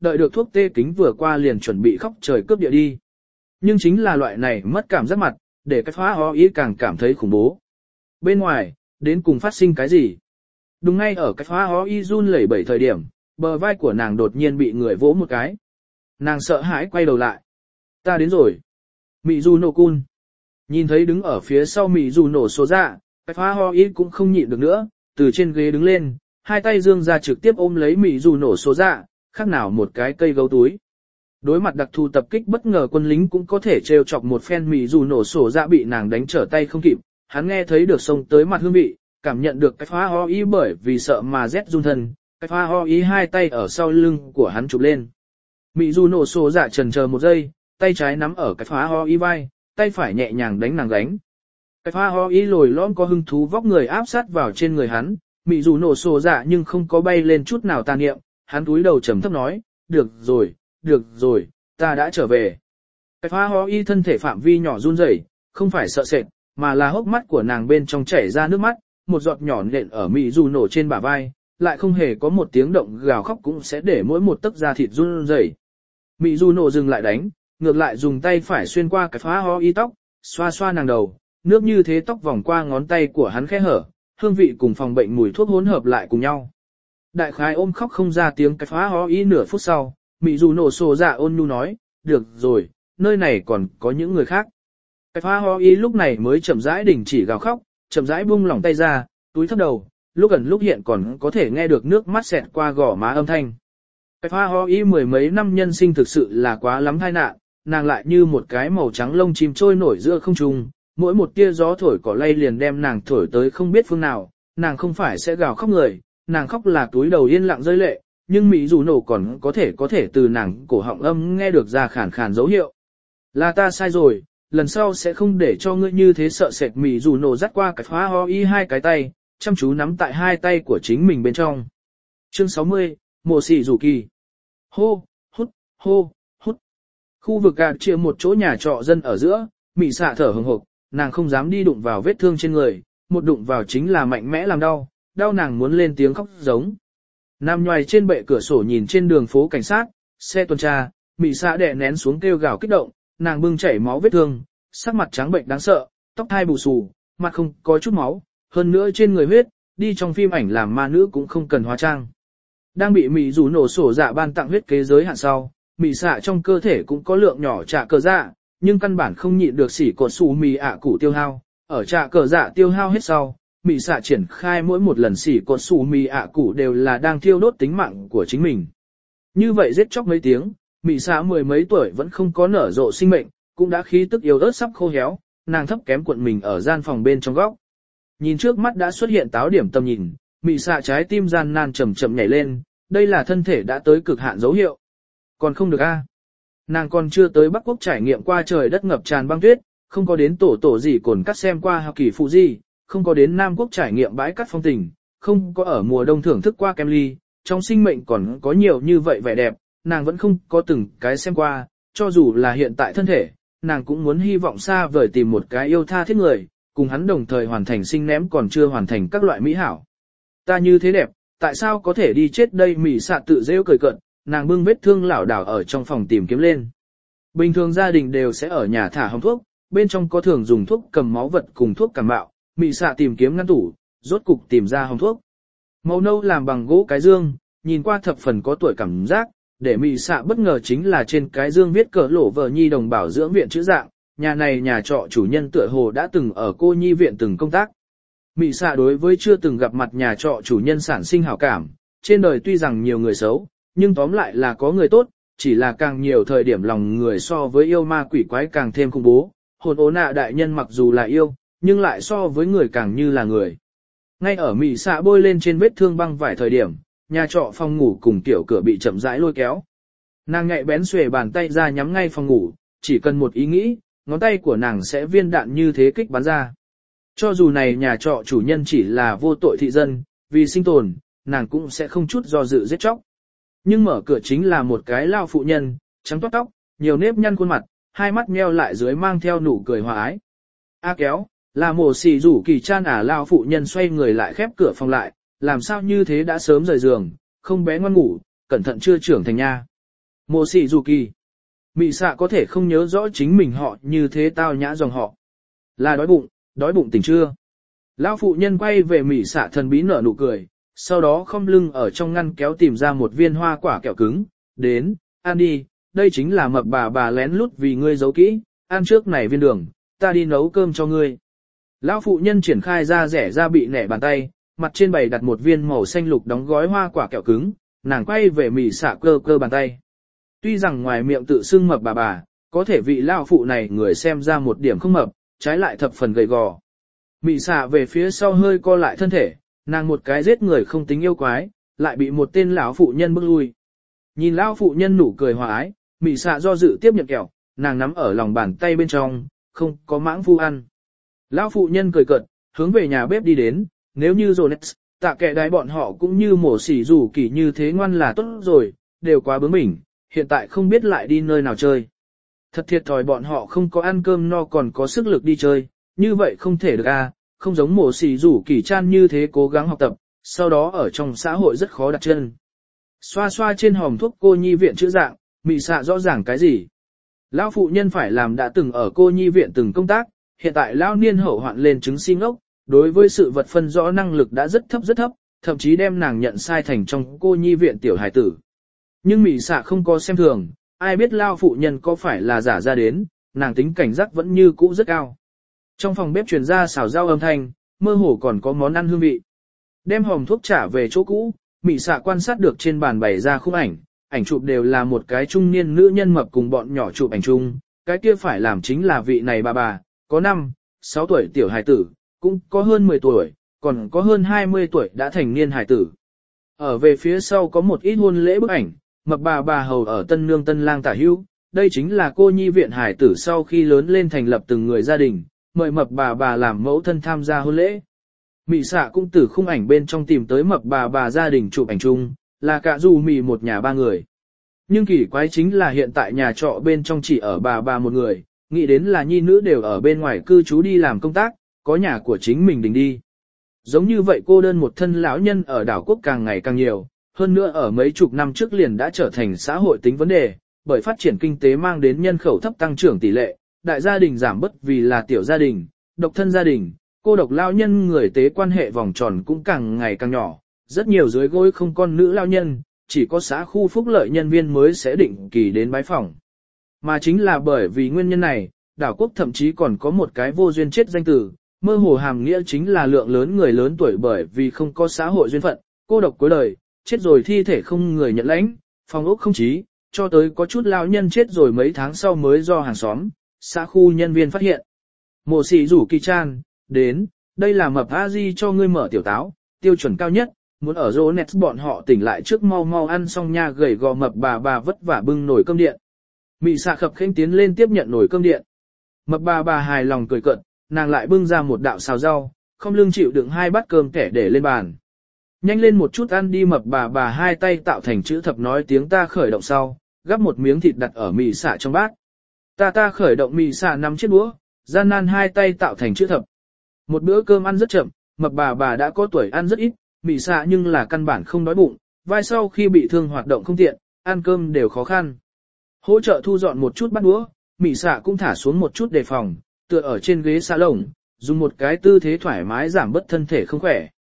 đợi được thuốc tê kính vừa qua liền chuẩn bị khóc trời cướp địa đi. Nhưng chính là loại này mất cảm giác mặt, để cái phá ho ý càng cảm thấy khủng bố. Bên ngoài, đến cùng phát sinh cái gì? Đúng ngay ở cái phá ho ý run lẩy bẩy thời điểm, bờ vai của nàng đột nhiên bị người vỗ một cái. Nàng sợ hãi quay đầu lại. Ta đến rồi. Mị dù nổ cun. Nhìn thấy đứng ở phía sau mị dù nổ số dạ, cái phá ho ý cũng không nhịn được nữa, từ trên ghế đứng lên, hai tay dương ra trực tiếp ôm lấy mị dù nổ số dạ, khác nào một cái cây gấu túi. Đối mặt đặc thù tập kích bất ngờ quân lính cũng có thể trêu chọc một phen mị dù nổ sổ dạ bị nàng đánh trở tay không kịp, hắn nghe thấy được sông tới mặt hương vị, cảm nhận được cái phá ho ý bởi vì sợ mà rét run thân, cái phá ho ý hai tay ở sau lưng của hắn chụp lên. Mị dù nổ sổ dạ chần chờ một giây, tay trái nắm ở cái phá ho ý vai, tay phải nhẹ nhàng đánh nàng gánh. Cái phá ho ý lồi lõm có hứng thú vóc người áp sát vào trên người hắn, mị dù nổ sổ dạ nhưng không có bay lên chút nào tàn niệm, hắn cúi đầu trầm thấp nói, được rồi, được rồi, ta đã trở về. Cái phá ho y thân thể phạm vi nhỏ run rẩy, không phải sợ sệt, mà là hốc mắt của nàng bên trong chảy ra nước mắt, một giọt nhỏ nện ở mị dù nổ trên bả vai, lại không hề có một tiếng động gào khóc cũng sẽ để mỗi một tấc da thịt run rẩy. Mị dù nổ dừng lại đánh, ngược lại dùng tay phải xuyên qua cái phá ho y tóc, xoa xoa nàng đầu, nước như thế tóc vòng qua ngón tay của hắn khẽ hở, hương vị cùng phòng bệnh mùi thuốc hỗn hợp lại cùng nhau. Đại khái ôm khóc không ra tiếng cái phá ho y nửa phút sau, mị dù nổ sổ dạ ôn nhu nói, được rồi, nơi này còn có những người khác. Cái phá ho y lúc này mới chậm rãi đình chỉ gào khóc, chậm rãi buông lỏng tay ra, túi thấp đầu, lúc gần lúc hiện còn có thể nghe được nước mắt xẹt qua gò má âm thanh. Cái phá ho y mười mấy năm nhân sinh thực sự là quá lắm tai nạn, nàng lại như một cái màu trắng lông chim trôi nổi giữa không trung, mỗi một tia gió thổi cỏ lay liền đem nàng thổi tới không biết phương nào, nàng không phải sẽ gào khóc người, nàng khóc là túi đầu yên lặng rơi lệ, nhưng Mỹ dù nổ còn có thể có thể từ nàng cổ họng âm nghe được ra khàn khàn dấu hiệu. Là ta sai rồi, lần sau sẽ không để cho ngươi như thế sợ sệt. Mỹ dù nổ dắt qua cái phá ho y hai cái tay, chăm chú nắm tại hai tay của chính mình bên trong. Chương sáu mươi, Mộ Sĩ Dù Kỳ. Hô, hút, hô, hút. Khu vực gạt chia một chỗ nhà trọ dân ở giữa, Mỹ xạ thở hừng hực, nàng không dám đi đụng vào vết thương trên người, một đụng vào chính là mạnh mẽ làm đau, đau nàng muốn lên tiếng khóc giống. Nằm nhoài trên bệ cửa sổ nhìn trên đường phố cảnh sát, xe tuần tra, Mỹ xạ đè nén xuống kêu gào kích động, nàng bưng chảy máu vết thương, sắc mặt trắng bệnh đáng sợ, tóc hai bù xù, mặt không có chút máu, hơn nữa trên người huyết, đi trong phim ảnh làm ma nữ cũng không cần hóa trang. Đang bị Mỹ dù nổ sổ dạ ban tặng huyết kế giới hạn sau, Mỹ xạ trong cơ thể cũng có lượng nhỏ trả cờ dạ, nhưng căn bản không nhịn được xỉ cột xù mì ạ củ tiêu hao, ở trả cờ dạ tiêu hao hết sau. Mỹ xạ triển khai mỗi một lần xỉ cột xù mì ạ củ đều là đang thiêu đốt tính mạng của chính mình. Như vậy giết chóc mấy tiếng, Mỹ xạ mười mấy tuổi vẫn không có nở rộ sinh mệnh, cũng đã khí tức yếu ớt sắp khô héo, nàng thấp kém cuộn mình ở gian phòng bên trong góc. Nhìn trước mắt đã xuất hiện táo điểm tầm nhìn, Mỹ xạ trái tim gian nan chậm chậm nhảy lên, đây là thân thể đã tới cực hạn dấu hiệu. Còn không được a. Nàng còn chưa tới Bắc Quốc trải nghiệm qua trời đất ngập tràn băng tuyết, không có đến tổ tổ gì cồn cắt xem qua Hào Kỳ Phụ Di, không có đến Nam Quốc trải nghiệm bãi cát phong tình, không có ở mùa đông thưởng thức qua kem ly, trong sinh mệnh còn có nhiều như vậy vẻ đẹp, nàng vẫn không có từng cái xem qua, cho dù là hiện tại thân thể, nàng cũng muốn hy vọng xa vời tìm một cái yêu tha thiết người, cùng hắn đồng thời hoàn thành sinh ném còn chưa hoàn thành các loại mỹ hảo. Ta như thế đẹp, tại sao có thể đi chết đây? Mỹ xạ tự rêu cười cợt, nàng bưng vết thương lảo đảo ở trong phòng tìm kiếm lên. Bình thường gia đình đều sẽ ở nhà thả hồng thuốc, bên trong có thường dùng thuốc cầm máu vật cùng thuốc cảm mạo. Mỹ xạ tìm kiếm ngăn tủ, rốt cục tìm ra hồng thuốc. Màu nâu làm bằng gỗ cái dương, nhìn qua thập phần có tuổi cảm giác, để Mỹ xạ bất ngờ chính là trên cái dương viết cờ lỗ vợ nhi đồng bảo dưỡng viện chữ dạng, nhà này nhà trọ chủ nhân tựa hồ đã từng ở cô nhi viện từng công tác. Mỹ xạ đối với chưa từng gặp mặt nhà trọ chủ nhân sản sinh hảo cảm, trên đời tuy rằng nhiều người xấu, nhưng tóm lại là có người tốt, chỉ là càng nhiều thời điểm lòng người so với yêu ma quỷ quái càng thêm khủng bố, hồn ố nạ đại nhân mặc dù là yêu, nhưng lại so với người càng như là người. Ngay ở Mỹ xạ bôi lên trên vết thương băng vài thời điểm, nhà trọ phòng ngủ cùng tiểu cửa bị chậm rãi lôi kéo. Nàng nhạy bén xuề bàn tay ra nhắm ngay phòng ngủ, chỉ cần một ý nghĩ, ngón tay của nàng sẽ viên đạn như thế kích bắn ra. Cho dù này nhà trọ chủ nhân chỉ là vô tội thị dân, vì sinh tồn, nàng cũng sẽ không chút do dự giết chóc. Nhưng mở cửa chính là một cái lao phụ nhân, trắng toát tóc, nhiều nếp nhăn khuôn mặt, hai mắt nheo lại dưới mang theo nụ cười hòa ái. A kéo, là Mộ Sĩ Dù Kỳ chan à? Lao phụ nhân xoay người lại khép cửa phòng lại, làm sao như thế đã sớm rời giường, không bé ngoan ngủ, cẩn thận chưa trưởng thành nha. Mộ sĩ dù kỳ. Mị xạ có thể không nhớ rõ chính mình họ như thế tao nhã dòng họ. Là đói bụng, đói bụng tỉnh chưa? Lão phụ nhân quay về mị xạ thần bí nở nụ cười, sau đó không lưng ở trong ngăn kéo tìm ra một viên hoa quả kẹo cứng, đến, ăn đi, đây chính là mập bà bà lén lút vì ngươi giấu kỹ, ăn trước này viên đường, ta đi nấu cơm cho ngươi. Lão phụ nhân triển khai ra rẻ ra bị nẻ bàn tay, mặt trên bày đặt một viên màu xanh lục đóng gói hoa quả kẹo cứng, nàng quay về mị xạ cơ cơ bàn tay. Tuy rằng ngoài miệng tự xưng mập bà bà, có thể vị lão phụ này người xem ra một điểm không mập, trái lại thập phần gầy gò. Mị xạ về phía sau hơi co lại thân thể, nàng một cái giết người không tính yêu quái, lại bị một tên lão phụ nhân bức lui. Nhìn lão phụ nhân nụ cười hòa ái, mị xạ do dự tiếp nhận kẹo, nàng nắm ở lòng bàn tay bên trong, không có mãng phu ăn. Lão phụ nhân cười cợt, hướng về nhà bếp đi đến, nếu như rồi tạ kệ đái bọn họ cũng như mổ xỉ rủ kỳ như thế ngoan là tốt rồi, đều quá bướng bỉnh, hiện tại không biết lại đi nơi nào chơi. Thật thiệt thòi bọn họ không có ăn cơm no còn có sức lực đi chơi, như vậy không thể được à, không giống mổ xỉ rủ kỳ chan như thế cố gắng học tập, sau đó ở trong xã hội rất khó đặt chân. Xoa xoa trên hòm thuốc cô nhi viện chữ dạng, mị xạ rõ ràng cái gì. Lão phụ nhân phải làm đã từng ở cô nhi viện từng công tác, hiện tại lão niên hậu hoạn lên chứng si ngốc, đối với sự vật phân rõ năng lực đã rất thấp rất thấp, thậm chí đem nàng nhận sai thành trong cô nhi viện tiểu hài tử. Nhưng mị xạ không có xem thường, ai biết lão phụ nhân có phải là giả ra đến, nàng tính cảnh giác vẫn như cũ rất cao. Trong phòng bếp truyền ra xào rau âm thanh, mơ hồ còn có món ăn hương vị. Đem hòm thuốc trả về chỗ cũ, mị xạ quan sát được trên bàn bày ra khung ảnh, ảnh chụp đều là một cái trung niên nữ nhân mập cùng bọn nhỏ chụp ảnh chung, cái kia phải làm chính là vị này bà bà, có năm, sáu tuổi tiểu hài tử, cũng có hơn mười tuổi, còn có hơn hai mươi tuổi đã thành niên hài tử. Ở về phía sau có một ít hôn lễ bức ảnh, mập bà bà hầu ở tân nương tân lang tả hữu, đây chính là cô nhi viện hài tử sau khi lớn lên thành lập từng người gia đình, mời mập bà bà làm mẫu thân tham gia hôn lễ. Mị xạ cũng từ khung ảnh bên trong tìm tới mập bà bà gia đình chụp ảnh chung, là cả dù mì một nhà ba người. Nhưng kỳ quái chính là hiện tại nhà trọ bên trong chỉ ở bà bà một người, nghĩ đến là nhi nữ đều ở bên ngoài cư trú đi làm công tác, có nhà của chính mình đình đi. Giống như vậy cô đơn một thân lão nhân ở đảo quốc càng ngày càng nhiều, hơn nữa ở mấy chục năm trước liền đã trở thành xã hội tính vấn đề, bởi phát triển kinh tế mang đến nhân khẩu thấp tăng trưởng tỷ lệ, đại gia đình giảm bất vì là tiểu gia đình, độc thân gia đình, cô độc lao nhân người tế quan hệ vòng tròn cũng càng ngày càng nhỏ, rất nhiều dưới gối không con nữ lao nhân, chỉ có xã khu phúc lợi nhân viên mới sẽ định kỳ đến bái phỏng. Mà chính là bởi vì nguyên nhân này, đảo quốc thậm chí còn có một cái vô duyên chết danh từ, mơ hồ hàm nghĩa chính là lượng lớn người lớn tuổi bởi vì không có xã hội duyên phận, cô độc cuối đời, chết rồi thi thể không người nhận lãnh, phòng ốc không chí, cho tới có chút lao nhân chết rồi mấy tháng sau mới do hàng xóm, xã khu nhân viên phát hiện. Mộ sĩ rủ kỳ chan, đến, đây là mập a di cho ngươi mở tiểu táo, tiêu chuẩn cao nhất, muốn ở Ronex bọn họ tỉnh lại trước mau mau ăn xong nha gầy gò mập bà bà vất vả bưng nồi cơm điện. Mị xạ khập khênh tiến lên tiếp nhận nồi cơm điện. Mập bà bà hài lòng cười cợt, nàng lại bưng ra một đạo xào rau, không lưng chịu đựng hai bát cơm kẻ để lên bàn. Nhanh lên một chút ăn đi mập bà bà hai tay tạo thành chữ thập nói tiếng ta khởi động sau, gắp một miếng thịt đặt ở mị xạ trong bát. Ta ta khởi động mị xạ nắm chiếc đũa, gian nan hai tay tạo thành chữ thập. Một bữa cơm ăn rất chậm, mập bà bà đã có tuổi ăn rất ít, mị xạ nhưng là căn bản không đói bụng, vai sau khi bị thương hoạt động không tiện, ăn cơm đều khó khăn. Hỗ trợ thu dọn một chút bát đũa, mị xạ cũng thả xuống một chút đề phòng, tựa ở trên ghế salon, dùng một cái tư thế thoải mái giảm bớt thân thể không khỏe.